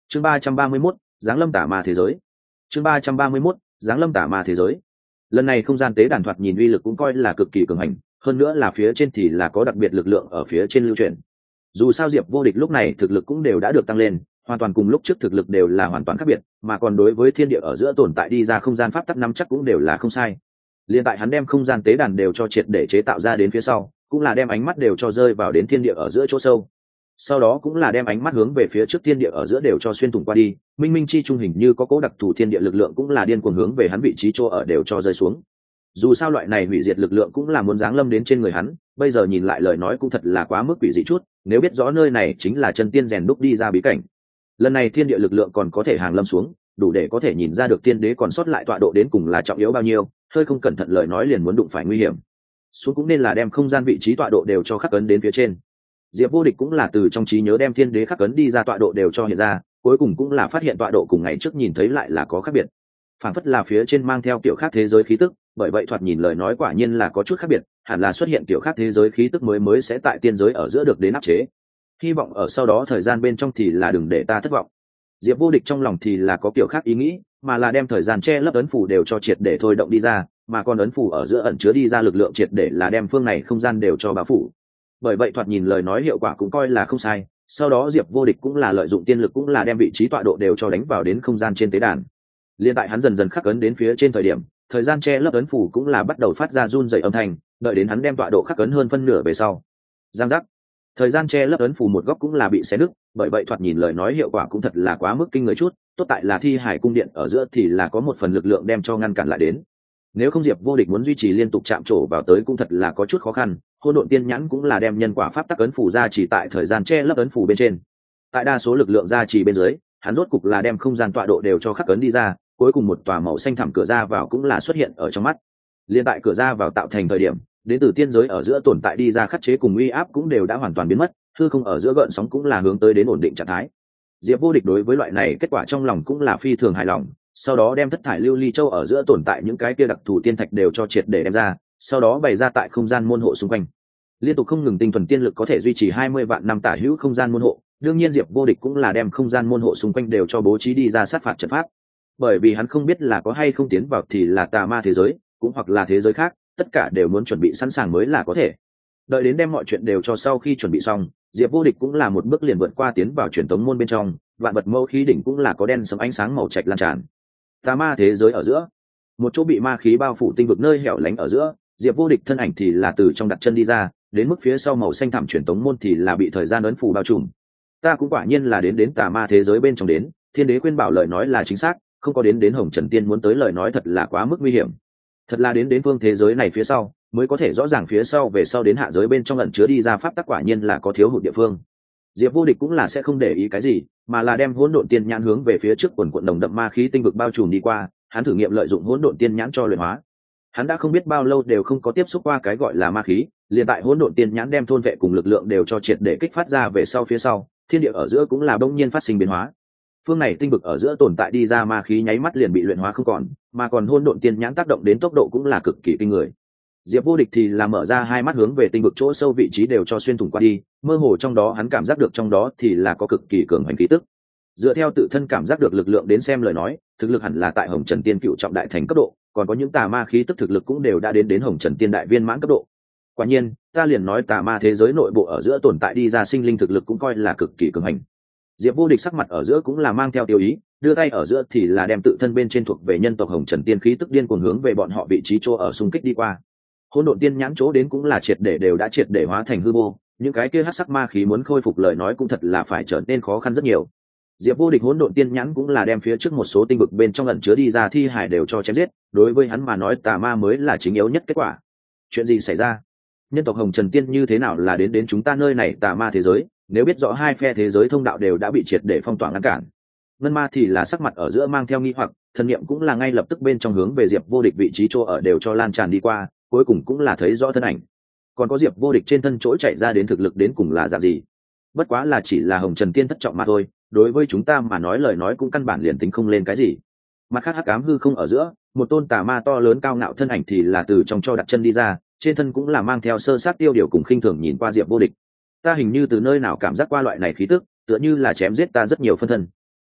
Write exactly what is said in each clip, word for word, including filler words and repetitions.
chương ba trăm ba mươi mốt giáng lâm tả ma thế giới. chương ba trăm ba mươi mốt giáng lâm tả ma thế giới. Lần này không gian tế đàn thoạt nhìn uy lực cũng coi là cực kỳ cường hành, hơn nữa là phía trên thì là có đặc biệt lực lượng ở phía trên lưu truyền. Dù sao Diệp Vô Địch lúc này thực lực cũng đều đã được tăng lên, hoàn toàn cùng lúc trước thực lực đều là hoàn toàn khác biệt, mà còn đối với thiên địa ở giữa tồn tại đi ra không gian pháp tắc năm chắc cũng đều là không sai. Liên tại hắn đem không gian tế đàn đều cho triệt để chế tạo ra đến phía sau, cũng là đem ánh mắt đều cho rơi vào đến thiên địa ở giữa chỗ sâu. Sau đó cũng là đem ánh mắt hướng về phía trước thiên địa ở giữa đều cho xuyên thủng qua đi, minh minh chi trung hình như có cố đặc thù thiên địa lực lượng cũng là điên cuồng hướng về hắn vị trí chỗ ở đều cho rơi xuống. Dù sao loại này hủy diệt lực lượng cũng là muốn giáng lâm đến trên người hắn, bây giờ nhìn lại lời nói cũng thật là quá mức quỷ dị chút, nếu biết rõ nơi này chính là chân tiên rèn đúc đi ra bí cảnh. Lần này thiên địa lực lượng còn có thể hàng lâm xuống, đủ để có thể nhìn ra được tiên đế còn sót lại tọa độ đến cùng là trọng yếu bao nhiêu, hơi không cẩn thận lời nói liền muốn đụng phải nguy hiểm. Xuống cũng nên là đem không gian vị trí tọa độ đều cho khắc ấn đến phía trên. Diệp Vô Địch cũng là từ trong trí nhớ đem thiên đế khắc ấn đi ra tọa độ đều cho hiện ra, cuối cùng cũng là phát hiện tọa độ cùng ngày trước nhìn thấy lại là có khác biệt. Phản phất là phía trên mang theo kiểu khác thế giới khí tức, bởi vậy thoạt nhìn lời nói quả nhiên là có chút khác biệt, hẳn là xuất hiện kiểu khác thế giới khí tức mới mới sẽ tại tiên giới ở giữa được đến áp chế. Hy vọng ở sau đó thời gian bên trong thì là đừng để ta thất vọng. Diệp Vô Địch trong lòng thì là có kiểu khác ý nghĩ, mà là đem thời gian che lấp ấn phủ đều cho triệt để thôi động đi ra, mà còn ấn phủ ở giữa ẩn chứa đi ra lực lượng triệt để là đem phương này không gian đều cho bao phủ. Bởi vậy thoạt nhìn lời nói hiệu quả cũng coi là không sai, sau đó Diệp Vô Địch cũng là lợi dụng tiên lực cũng là đem vị trí tọa độ đều cho đánh vào đến không gian trên tế đàn. Liên tại hắn dần dần khắc ấn đến phía trên thời điểm, thời gian che lấp ấn phủ cũng là bắt đầu phát ra run rẩy âm thanh, đợi đến hắn đem tọa độ khắc ấn hơn phân nửa về sau. Giang giác. Thời gian che lấp ấn phủ một góc cũng là bị xé nứt, bởi vậy thoạt nhìn lời nói hiệu quả cũng thật là quá mức kinh người chút, tốt tại là Thi Hải cung điện ở giữa thì là có một phần lực lượng đem cho ngăn cản lại đến. Nếu không Diệp Vô Địch muốn duy trì liên tục chạm trổ vào tới cũng thật là có chút khó khăn, Hỗn Độn Tiên Nhãn cũng là đem nhân quả pháp tắc ấn phủ ra chỉ tại thời gian che lấp ấn phủ bên trên. Tại đa số lực lượng ra chỉ bên dưới, hắn rốt cục là đem không gian tọa độ đều cho khắc ấn đi ra, cuối cùng một tòa màu xanh thẳm cửa ra vào cũng là xuất hiện ở trong mắt. Liên tại cửa ra vào tạo thành thời điểm, đến từ tiên giới ở giữa tồn tại đi ra khắc chế cùng uy áp cũng đều đã hoàn toàn biến mất, hư không ở giữa gợn sóng cũng là hướng tới đến ổn định trạng thái. Diệp Vô Địch đối với loại này kết quả trong lòng cũng là phi thường hài lòng, sau đó đem thất thải lưu ly châu ở giữa tồn tại những cái kia đặc thù tiên thạch đều cho triệt để đem ra, sau đó bày ra tại không gian môn hộ xung quanh. Liên tục không ngừng tinh thuần tiên lực có thể duy trì hai mươi vạn năm tả hữu không gian môn hộ, đương nhiên Diệp Vô Địch cũng là đem không gian môn hộ xung quanh đều cho bố trí đi ra sát phạt trận pháp. Bởi vì hắn không biết là có hay không tiến vào thì là tà ma thế giới, cũng hoặc là thế giới khác, tất cả đều muốn chuẩn bị sẵn sàng mới là có thể. Đợi đến đem mọi chuyện đều cho sau khi chuẩn bị xong, Diệp Vô Địch cũng là một bước liền vượt qua tiến vào truyền tống môn bên trong, vạn vật mâu khí đỉnh cũng là có đen sẫm ánh sáng màu trạch lan tràn. Tà ma thế giới ở giữa, một chỗ bị ma khí bao phủ tinh vực nơi hẻo lánh ở giữa, Diệp Vô Địch thân ảnh thì là từ trong đặt chân đi ra, đến mức phía sau màu xanh thẳm truyền tống môn thì là bị thời gian ấn phủ bao trùm. Ta cũng quả nhiên là đến đến tà ma thế giới bên trong đến, Thiên Đế khuyên bảo lời nói là chính xác, không có đến đến Hồng Trần Tiên muốn tới lời nói thật là quá mức nguy hiểm. Thật là đến đến phương thế giới này phía sau, mới có thể rõ ràng phía sau về sau đến hạ giới bên trong ẩn chứa đi ra pháp tắc quả nhiên là có thiếu hụt địa phương. Diệp Vô Địch cũng là sẽ không để ý cái gì, mà là đem hỗn độn tiên nhãn hướng về phía trước quần quần đồng đậm ma khí tinh vực bao trùm đi qua, hắn thử nghiệm lợi dụng hỗn độn tiên nhãn cho luyện hóa. Hắn đã không biết bao lâu đều không có tiếp xúc qua cái gọi là ma khí, liền tại hỗn độn tiên nhãn đem thôn vệ cùng lực lượng đều cho triệt để kích phát ra về sau phía sau, thiên địa ở giữa cũng là bỗng nhiên phát sinh biến hóa. Phương này tinh vực ở giữa tồn tại đi ra ma khí nháy mắt liền bị luyện hóa không còn, mà còn hỗn độn tiên nhãn tác động đến tốc độ cũng là cực kỳ kinh người. Diệp Vô Địch thì là mở ra hai mắt hướng về tinh vực chỗ sâu vị trí đều cho xuyên thủng qua đi, mơ hồ trong đó hắn cảm giác được trong đó thì là có cực kỳ cường hành khí tức. Dựa theo tự thân cảm giác được lực lượng đến xem lời nói, thực lực hẳn là tại Hồng Trần Tiên cựu trọng đại thành cấp độ, còn có những tà ma khí tức thực lực cũng đều đã đến đến Hồng Trần Tiên đại viên mãn cấp độ. Quả nhiên, ta liền nói tà ma thế giới nội bộ ở giữa tồn tại đi ra sinh linh thực lực cũng coi là cực kỳ cường hành. Diệp Vô Địch sắc mặt ở giữa cũng là mang theo tiêu ý, đưa tay ở giữa thì là đem tự thân bên trên thuộc về nhân tộc Hồng Trần Tiên khí tức điên cuồng hướng về bọn họ vị trí chỗ ở xung kích đi qua. Hỗn độn tiên nhãn chỗ đến cũng là triệt để đều đã triệt để hóa thành hư vô, những cái kia hắc sắc ma khí muốn khôi phục lời nói cũng thật là phải trở nên khó khăn rất nhiều. Diệp Vô Địch hỗn độn tiên nhãn cũng là đem phía trước một số tinh vực bên trong ẩn chứa đi ra thi hải đều cho chém giết, đối với hắn mà nói tà ma mới là chính yếu nhất kết quả. Chuyện gì xảy ra? Nhân tộc Hồng Trần Tiên như thế nào là đến đến chúng ta nơi này tà ma thế giới, nếu biết rõ hai phe thế giới thông đạo đều đã bị triệt để phong tỏa ngăn cản. Ngân ma thì là sắc mặt ở giữa mang theo nghi hoặc, thần niệm cũng là ngay lập tức bên trong hướng về Diệp Vô Địch vị trí chỗ ở đều cho lan tràn đi qua, cuối cùng cũng là thấy rõ thân ảnh. Còn có Diệp Vô Địch trên thân chỗ chạy ra đến thực lực đến cùng là dạng gì? Bất quá là chỉ là Hồng Trần Tiên thất trọng mà thôi, đối với chúng ta mà nói lời nói cũng căn bản liền tính không lên cái gì. Mặt khác hắc ám hư không ở giữa, một tôn tà ma to lớn cao ngạo thân ảnh thì là từ trong cho đặt chân đi ra, trên thân cũng là mang theo sơ sát tiêu điều cùng khinh thường nhìn qua Diệp Vô Địch. Ta hình như từ nơi nào cảm giác qua loại này khí tức, tựa như là chém giết ta rất nhiều phân thân.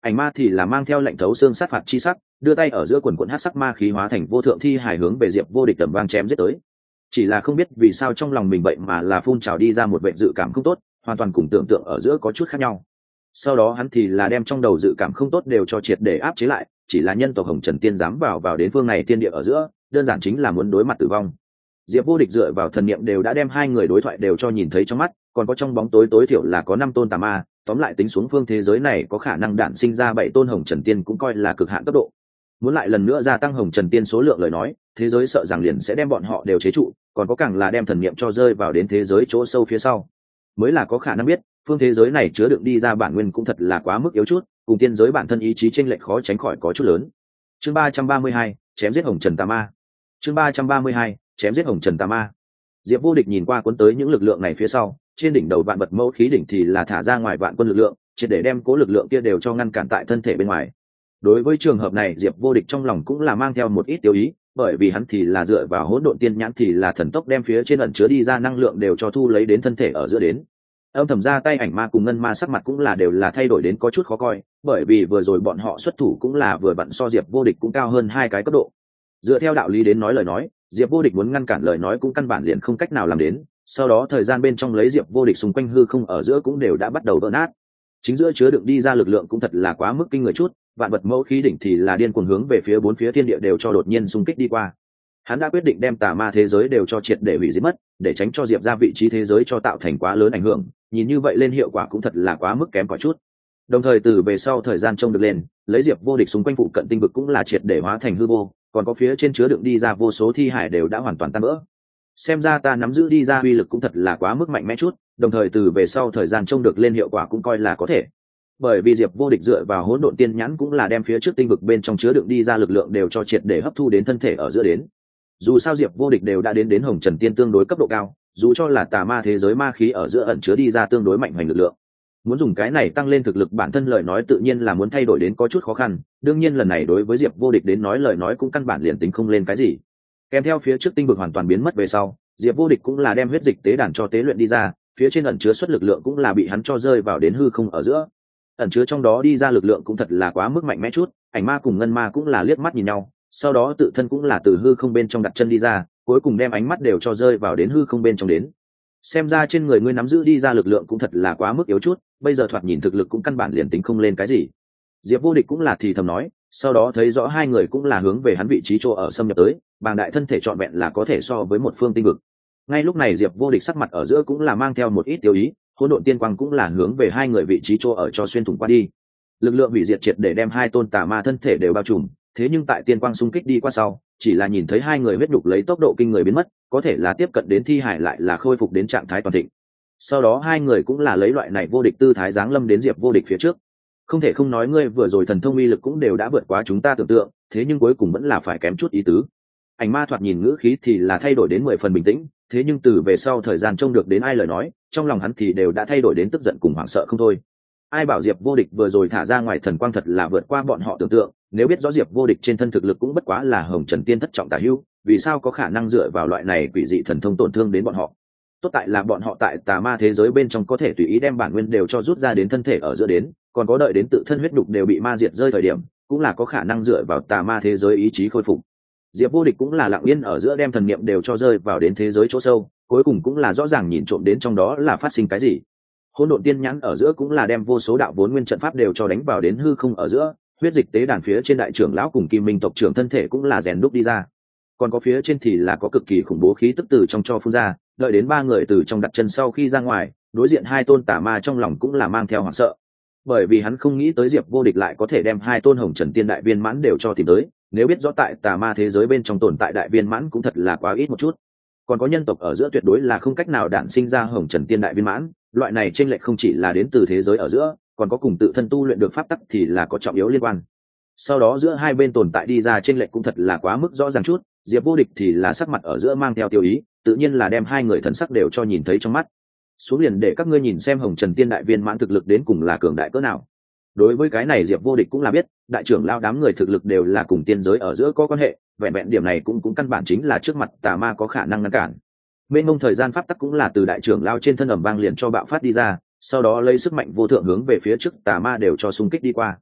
Ảnh ma thì là mang theo lệnh thấu xương sát phạt chi sắc, đưa tay ở giữa quần quần hắc sắc ma khí hóa thành vô thượng thi hải hướng về Diệp Vô Địch tầm vang chém giết tới. Chỉ là không biết vì sao trong lòng mình vậy mà là phun trào đi ra một vệ dự cảm không tốt, hoàn toàn cùng tưởng tượng ở giữa có chút khác nhau. Sau đó hắn thì là đem trong đầu dự cảm không tốt đều cho triệt để áp chế lại, chỉ là nhân tộc Hồng Trần Tiên dám vào vào đến phương này tiên địa ở giữa, đơn giản chính là muốn đối mặt tử vong. Diệp Vô Địch dựa vào thần niệm đều đã đem hai người đối thoại đều cho nhìn thấy trong mắt, còn có trong bóng tối tối thiểu là có năm tôn tà ma, tóm lại tính xuống phương thế giới này có khả năng đản sinh ra bảy tôn Hồng Trần Tiên cũng coi là cực hạn cấp độ. Muốn lại lần nữa gia tăng Hồng Trần Tiên số lượng lời nói, thế giới sợ rằng liền sẽ đem bọn họ đều chế trụ, còn có càng là đem thần niệm cho rơi vào đến thế giới chỗ sâu phía sau. Mới là có khả năng biết, phương thế giới này chứa đựng đi ra bản nguyên cũng thật là quá mức yếu chút, cùng tiên giới bản thân ý chí chênh lệch khó tránh khỏi có chút lớn. Chương ba trăm ba mươi hai, chém giết Hồng Trần Tà Ma. Chương ba trăm ba mươi hai, chém giết Hồng Trần Tà Ma. Diệp Vô Địch nhìn qua cuốn tới những lực lượng này phía sau, trên đỉnh đầu vạn vật mẫu khí đỉnh thì là thả ra ngoài vạn quân lực lượng, chỉ để đem cố lực lượng kia đều cho ngăn cản tại thân thể bên ngoài. Đối với trường hợp này, Diệp Vô Địch trong lòng cũng là mang theo một ít tiêu ý, bởi vì hắn thì là dựa vào hỗn độn tiên nhãn thì là thần tốc đem phía trên ẩn chứa đi ra năng lượng đều cho thu lấy đến thân thể ở giữa đến. Âm thầm ra tay ảnh ma cùng ngân ma sắc mặt cũng là đều là thay đổi đến có chút khó coi, bởi vì vừa rồi bọn họ xuất thủ cũng là vừa vặn so Diệp Vô Địch cũng cao hơn hai cái cấp độ. Dựa theo đạo lý đến nói lời nói, Diệp Vô Địch muốn ngăn cản lời nói cũng căn bản liền không cách nào làm đến, sau đó thời gian bên trong lấy Diệp Vô Địch xung quanh hư không ở giữa cũng đều đã bắt đầu vỡ nát. Chính giữa chứa đựng đi ra lực lượng cũng thật là quá mức kinh người chút, vạn vật mẫu khí đỉnh thì là điên cuồng hướng về phía bốn phía thiên địa đều cho đột nhiên xung kích đi qua. Hắn đã quyết định đem tà ma thế giới đều cho triệt để hủy diệt mất, để tránh cho Diệp ra vị trí thế giới cho tạo thành quá lớn ảnh hưởng, nhìn như vậy lên hiệu quả cũng thật là quá mức kém cỏi chút. Đồng thời từ về sau thời gian trông được lên, lấy Diệp Vô Địch xung quanh phụ cận tinh vực cũng là triệt để hóa thành hư vô, còn có phía trên chứa đựng đi ra vô số thi hải đều đã hoàn toàn tan vỡ. Xem ra ta nắm giữ đi ra uy lực cũng thật là quá mức mạnh mẽ chút, đồng thời từ về sau thời gian trông được lên hiệu quả cũng coi là có thể. Bởi vì Diệp Vô Địch dựa vào hỗn độn tiên nhãn cũng là đem phía trước tinh vực bên trong chứa đựng đi ra lực lượng đều cho triệt để hấp thu đến thân thể ở giữa đến. Dù sao Diệp Vô Địch đều đã đến đến Hồng Trần Tiên tương đối cấp độ cao, dù cho là tà ma thế giới ma khí ở giữa ẩn chứa đi ra tương đối mạnh hoành lực lượng, muốn dùng cái này tăng lên thực lực bản thân lời nói tự nhiên là muốn thay đổi đến có chút khó khăn. Đương nhiên lần này đối với Diệp Vô Địch đến nói lời nói cũng căn bản liền tính không lên cái gì. Kèm theo phía trước tinh vực hoàn toàn biến mất về sau, Diệp Vô Địch cũng là đem huyết dịch tế đàn cho tế luyện đi ra, phía trên ẩn chứa xuất lực lượng cũng là bị hắn cho rơi vào đến hư không ở giữa. Ẩn chứa trong đó đi ra lực lượng cũng thật là quá mức mạnh mẽ chút, ảnh ma cùng ngân ma cũng là liếc mắt nhìn nhau, sau đó tự thân cũng là từ hư không bên trong đặt chân đi ra, cuối cùng đem ánh mắt đều cho rơi vào đến hư không bên trong đến. Xem ra trên người ngươi nắm giữ đi ra lực lượng cũng thật là quá mức yếu chút, bây giờ thoạt nhìn thực lực cũng căn bản liền tính không lên cái gì. Diệp Vô Địch cũng là thì thầm nói, sau đó thấy rõ hai người cũng là hướng về hắn vị trí chỗ ở xâm nhập tới, bàng đại thân thể trọn vẹn là có thể so với một phương tinh vực. Ngay lúc này Diệp Vô Địch sắc mặt ở giữa cũng là mang theo một ít tiêu ý, hỗn độn tiên quang cũng là hướng về hai người vị trí chỗ ở cho xuyên thủng qua đi. Lực lượng hủy diệt triệt để đem hai tôn tà ma thân thể đều bao trùm, thế nhưng tại tiên quang xung kích đi qua sau, chỉ là nhìn thấy hai người huyết nhục lấy tốc độ kinh người biến mất, có thể là tiếp cận đến thi hải lại là khôi phục đến trạng thái toàn thịnh. Sau đó hai người cũng là lấy loại này vô địch tư thái giáng lâm đến Diệp Vô Địch phía trước. Không thể không nói ngươi vừa rồi thần thông uy lực cũng đều đã vượt quá chúng ta tưởng tượng, thế nhưng cuối cùng vẫn là phải kém chút ý tứ. Ảnh ma thoạt nhìn ngữ khí thì là thay đổi đến mười phần bình tĩnh, thế nhưng từ về sau thời gian trông được đến ai lời nói, trong lòng hắn thì đều đã thay đổi đến tức giận cùng hoảng sợ không thôi. Ai bảo Diệp Vô Địch vừa rồi thả ra ngoài thần quang thật là vượt qua bọn họ tưởng tượng, nếu biết rõ Diệp Vô Địch trên thân thực lực cũng bất quá là Hồng Trần Tiên thất trọng tả hữu, vì sao có khả năng dựa vào loại này quỷ dị thần thông tổn thương đến bọn họ. Tốt tại là bọn họ tại tà ma thế giới bên trong có thể tùy ý đem bản nguyên đều cho rút ra đến thân thể ở giữa đến, còn có đợi đến tự thân huyết đục đều bị ma diệt rơi thời điểm, cũng là có khả năng dựa vào tà ma thế giới ý chí khôi phục. Diệp Vô Địch cũng là lặng yên ở giữa đem thần niệm đều cho rơi vào đến thế giới chỗ sâu, cuối cùng cũng là rõ ràng nhìn trộm đến trong đó là phát sinh cái gì. Hỗn độn tiên nhãn ở giữa cũng là đem vô số đạo vốn nguyên trận pháp đều cho đánh vào đến hư không ở giữa, huyết dịch tế đàn phía trên đại trưởng lão cùng Kim Minh tộc trưởng thân thể cũng là rèn đúc đi ra. Còn có phía trên thì là có cực kỳ khủng bố khí tức từ trong cho phun ra, đợi đến ba người từ trong đặt chân sau khi ra ngoài, đối diện hai tôn tà ma trong lòng cũng là mang theo hoảng sợ. Bởi vì hắn không nghĩ tới Diệp Vô Địch lại có thể đem hai tôn Hồng Trần Tiên đại viên mãn đều cho tìm tới, nếu biết rõ tại tà ma thế giới bên trong tồn tại đại viên mãn cũng thật là quá ít một chút. Còn có nhân tộc ở giữa tuyệt đối là không cách nào đản sinh ra Hồng Trần Tiên đại viên mãn, loại này chênh lệch không chỉ là đến từ thế giới ở giữa, còn có cùng tự thân tu luyện được pháp tắc thì là có trọng yếu liên quan. Sau đó giữa hai bên tồn tại đi ra chênh lệch cũng thật là quá mức rõ ràng chút, Diệp Vô Địch thì là sắc mặt ở giữa mang theo tiêu ý, tự nhiên là đem hai người thần sắc đều cho nhìn thấy trong mắt. Xuống liền để các ngươi nhìn xem Hồng Trần Tiên đại viên mãn thực lực đến cùng là cường đại cỡ nào. Đối với cái này Diệp Vô Địch cũng là biết, đại trưởng lao đám người thực lực đều là cùng tiên giới ở giữa có quan hệ, vẹn vẹn điểm này cũng cũng căn bản chính là trước mặt tà ma có khả năng ngăn cản. Mênh mông thời gian pháp tắc cũng là từ đại trưởng lao trên thân ầm vang liền cho bạo phát đi ra, sau đó lấy sức mạnh vô thượng hướng về phía trước tà ma đều cho xung kích đi qua.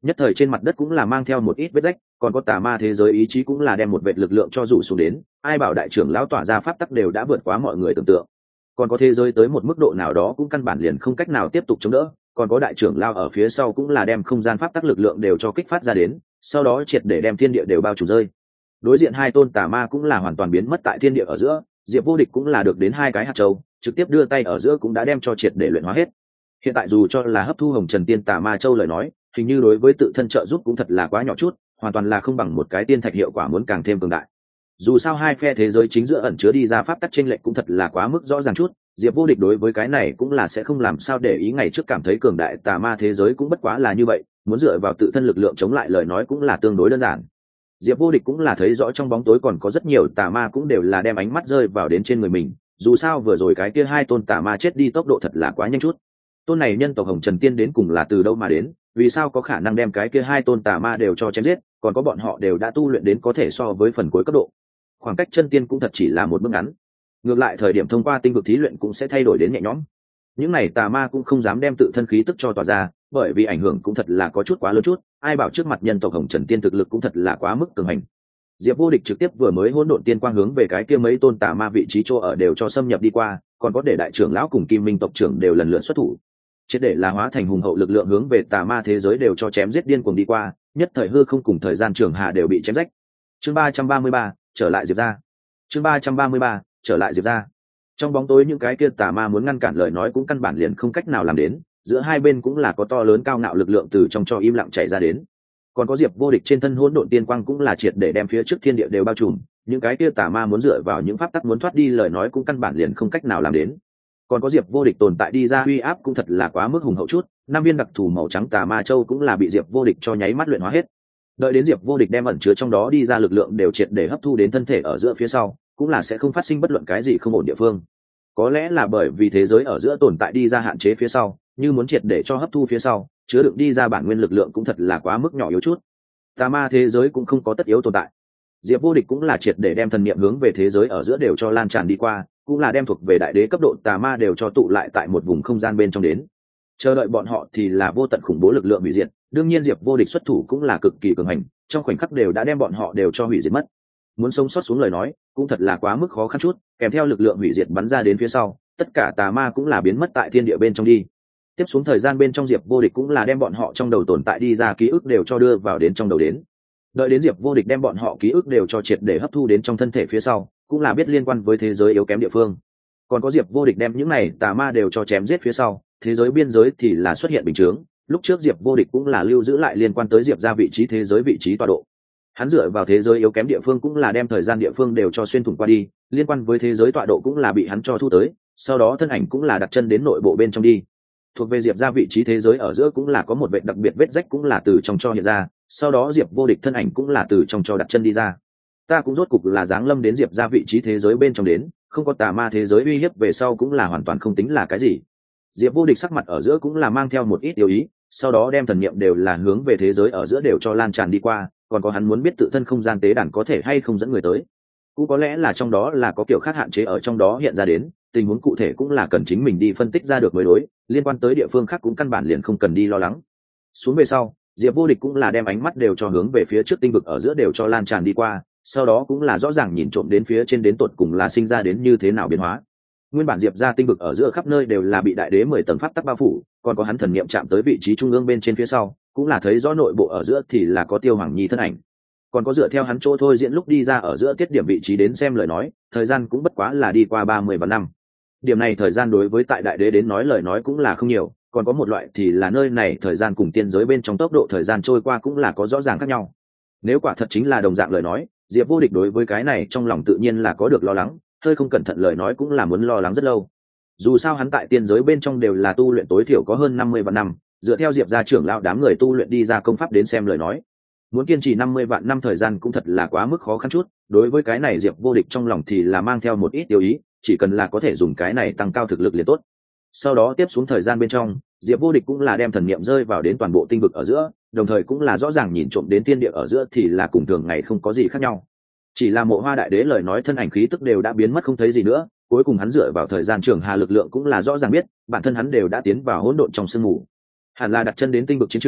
nhất thời trên mặt đất cũng là mang theo một ít vết rách, còn có tà ma thế giới ý chí cũng là đem một vệt lực lượng cho rủ xuống đến, ai bảo đại trưởng lão tỏa ra pháp tắc đều đã vượt quá mọi người tưởng tượng. Còn có thế giới tới một mức độ nào đó cũng căn bản liền không cách nào tiếp tục chống đỡ, còn có đại trưởng lão ở phía sau cũng là đem không gian pháp tắc lực lượng đều cho kích phát ra đến, sau đó triệt để đem thiên địa đều bao trùm rơi. Đối diện hai tôn tà ma cũng là hoàn toàn biến mất tại thiên địa ở giữa, Diệp Vô Địch cũng là được đến hai cái hạt châu, trực tiếp đưa tay ở giữa cũng đã đem cho triệt để luyện hóa hết. Hiện tại dù cho là hấp thu Hồng Trần Tiên Tà Ma Châu lời nói, hình như đối với tự thân trợ giúp cũng thật là quá nhỏ chút, hoàn toàn là không bằng một cái tiên thạch hiệu quả muốn càng thêm cường đại. Dù sao hai phe thế giới chính giữa ẩn chứa đi ra pháp tắc chênh lệch cũng thật là quá mức rõ ràng chút, Diệp Vô Địch đối với cái này cũng là sẽ không làm sao để ý, ngày trước cảm thấy cường đại tà ma thế giới cũng bất quá là như vậy, muốn dựa vào tự thân lực lượng chống lại lời nói cũng là tương đối đơn giản. Diệp Vô Địch cũng là thấy rõ trong bóng tối còn có rất nhiều tà ma cũng đều là đem ánh mắt rơi vào đến trên người mình, dù sao vừa rồi cái kia hai tôn tà ma chết đi tốc độ thật là quá nhanh chút. Tôn này nhân tộc Hồng Trần Tiên đến cùng là từ đâu mà đến, vì sao có khả năng đem cái kia hai tôn tà ma đều cho chém giết, còn có bọn họ đều đã tu luyện đến có thể so với phần cuối cấp độ. Khoảng cách chân tiên cũng thật chỉ là một bước ngắn. Ngược lại thời điểm thông qua tinh vực thí luyện cũng sẽ thay đổi đến nhẹ nhõm. Những này tà ma cũng không dám đem tự thân khí tức cho tỏa ra, bởi vì ảnh hưởng cũng thật là có chút quá lớn chút, ai bảo trước mặt nhân tộc Hồng Trần Tiên thực lực cũng thật là quá mức cường hành. Diệp Vô Địch trực tiếp vừa mới hỗn độn tiên quang hướng về cái kia mấy tôn tà ma vị trí chỗ ở đều cho xâm nhập đi qua, còn có để đại trưởng lão cùng Kim Minh tộc trưởng đều lần lượt xuất thủ. Triệt để là hóa thành hùng hậu lực lượng hướng về tà ma thế giới đều cho chém giết điên cuồng đi qua, nhất thời hư không cùng thời gian trường hạ đều bị chém rách. Chương ba trăm ba mươi ba, trở lại Diệp gia. Chương ba trăm ba mươi ba, trở lại Diệp gia. Trong bóng tối những cái kia tà ma muốn ngăn cản lời nói cũng căn bản liền không cách nào làm đến, giữa hai bên cũng là có to lớn cao ngạo lực lượng từ trong cho im lặng chảy ra đến. Còn có Diệp Vô Địch trên thân hỗn độn tiên quang cũng là triệt để đem phía trước thiên địa đều bao trùm, những cái kia tà ma muốn dựa vào những pháp tắc muốn thoát đi lời nói cũng căn bản liền không cách nào làm đến. Còn có Diệp Vô Địch tồn tại đi ra uy áp cũng thật là quá mức hùng hậu chút, năm viên đặc thù màu trắng tà ma châu cũng là bị Diệp Vô Địch cho nháy mắt luyện hóa hết. Đợi đến Diệp Vô Địch đem ẩn chứa trong đó đi ra lực lượng đều triệt để hấp thu đến thân thể ở giữa phía sau, cũng là sẽ không phát sinh bất luận cái gì không ổn địa phương. Có lẽ là bởi vì thế giới ở giữa tồn tại đi ra hạn chế phía sau, như muốn triệt để cho hấp thu phía sau, chứa đựng đi ra bản nguyên lực lượng cũng thật là quá mức nhỏ yếu chút. Tà ma thế giới cũng không có tất yếu tồn tại. Diệp Vô Địch cũng là triệt để đem thần niệm hướng về thế giới ở giữa đều cho lan tràn đi qua, cũng là đem thuộc về đại đế cấp độ tà ma đều cho tụ lại tại một vùng không gian bên trong đến. Chờ đợi bọn họ thì là vô tận khủng bố lực lượng hủy diệt, đương nhiên Diệp Vô Địch xuất thủ cũng là cực kỳ cường hành, trong khoảnh khắc đều đã đem bọn họ đều cho hủy diệt mất. Muốn sống sót xuống lời nói, cũng thật là quá mức khó khăn chút, kèm theo lực lượng hủy diệt bắn ra đến phía sau, tất cả tà ma cũng là biến mất tại thiên địa bên trong đi. Tiếp xuống thời gian bên trong Diệp Vô Địch cũng là đem bọn họ trong đầu tồn tại đi ra ký ức đều cho đưa vào đến trong đầu đến. Đợi đến Diệp Vô Địch đem bọn họ ký ức đều cho triệt để hấp thu đến trong thân thể phía sau, cũng là biết liên quan với thế giới yếu kém địa phương. Còn có Diệp Vô Địch đem những này tà ma đều cho chém giết phía sau, thế giới biên giới thì là xuất hiện bình chướng. Lúc trước Diệp Vô Địch cũng là lưu giữ lại liên quan tới Diệp ra vị trí thế giới vị trí tọa độ. Hắn dựa vào thế giới yếu kém địa phương cũng là đem thời gian địa phương đều cho xuyên thủng qua đi, liên quan với thế giới tọa độ cũng là bị hắn cho thu tới, sau đó thân ảnh cũng là đặt chân đến nội bộ bên trong đi. Thuộc về Diệp ra vị trí thế giới ở giữa cũng là có một vệt đặc biệt vết rách cũng là từ trong cho hiện ra, sau đó Diệp Vô Địch thân ảnh cũng là từ trong cho đặt chân đi ra. Ta cũng rốt cục là giáng lâm đến Diệp ra vị trí thế giới bên trong đến, không có tà ma thế giới uy hiếp về sau cũng là hoàn toàn không tính là cái gì. Diệp Vô Địch sắc mặt ở giữa cũng là mang theo một ít yếu ý, sau đó đem thần niệm đều là hướng về thế giới ở giữa đều cho lan tràn đi qua, còn có hắn muốn biết tự thân không gian tế đàn có thể hay không dẫn người tới. Cũng có lẽ là trong đó là có kiểu khác hạn chế ở trong đó hiện ra đến, tình huống cụ thể cũng là cần chính mình đi phân tích ra được mới đối, liên quan tới địa phương khác cũng căn bản liền không cần đi lo lắng. Xuống về sau, Diệp Vô Địch cũng là đem ánh mắt đều cho hướng về phía trước tinh vực ở giữa đều cho lan tràn đi qua, sau đó cũng là rõ ràng nhìn trộm đến phía trên đến tột cùng là sinh ra đến như thế nào biến hóa. Nguyên bản Diệp ra tinh vực ở giữa khắp nơi đều là bị đại đế mười tầng pháp tắc bao phủ, còn có hắn thần niệm chạm tới vị trí trung ương bên trên phía sau, cũng là thấy rõ nội bộ ở giữa thì là có Tiêu Hoàng Nhi thân ảnh. Còn có dựa theo hắn chỗ thôi diễn lúc đi ra ở giữa tiết điểm vị trí đến xem lời nói, thời gian cũng bất quá là đi qua ba mươi vạn năm. Điểm này thời gian đối với tại đại đế đến nói lời nói cũng là không nhiều, còn có một loại thì là nơi này thời gian cùng tiên giới bên trong tốc độ thời gian trôi qua cũng là có rõ ràng khác nhau. Nếu quả thật chính là đồng dạng lời nói, Diệp Vô Địch đối với cái này trong lòng tự nhiên là có được lo lắng, hơi không cẩn thận lời nói cũng là muốn lo lắng rất lâu. Dù sao hắn tại tiên giới bên trong đều là tu luyện tối thiểu có hơn năm mươi vạn năm, dựa theo Diệp gia trưởng lão đám người tu luyện đi ra công pháp đến xem lời nói, muốn kiên trì năm mươi vạn năm thời gian cũng thật là quá mức khó khăn chút. Đối với cái này Diệp Vô Địch trong lòng thì là mang theo một ít tiêu ý, chỉ cần là có thể dùng cái này tăng cao thực lực liền tốt. Sau đó tiếp xuống thời gian bên trong, Diệp Vô Địch cũng là đem thần niệm rơi vào đến toàn bộ tinh vực ở giữa, đồng thời cũng là rõ ràng nhìn trộm đến thiên địa ở giữa thì là cùng thường ngày không có gì khác nhau. Chỉ là Mộ Hoa đại đế lời nói thân ảnh khí tức đều đã biến mất không thấy gì nữa, cuối cùng hắn dựa vào thời gian trường hà lực lượng cũng là rõ ràng biết, bản thân hắn đều đã tiến vào hỗn độn trong sương mù. Hẳn là đặt chân đến tinh vực chiến trường,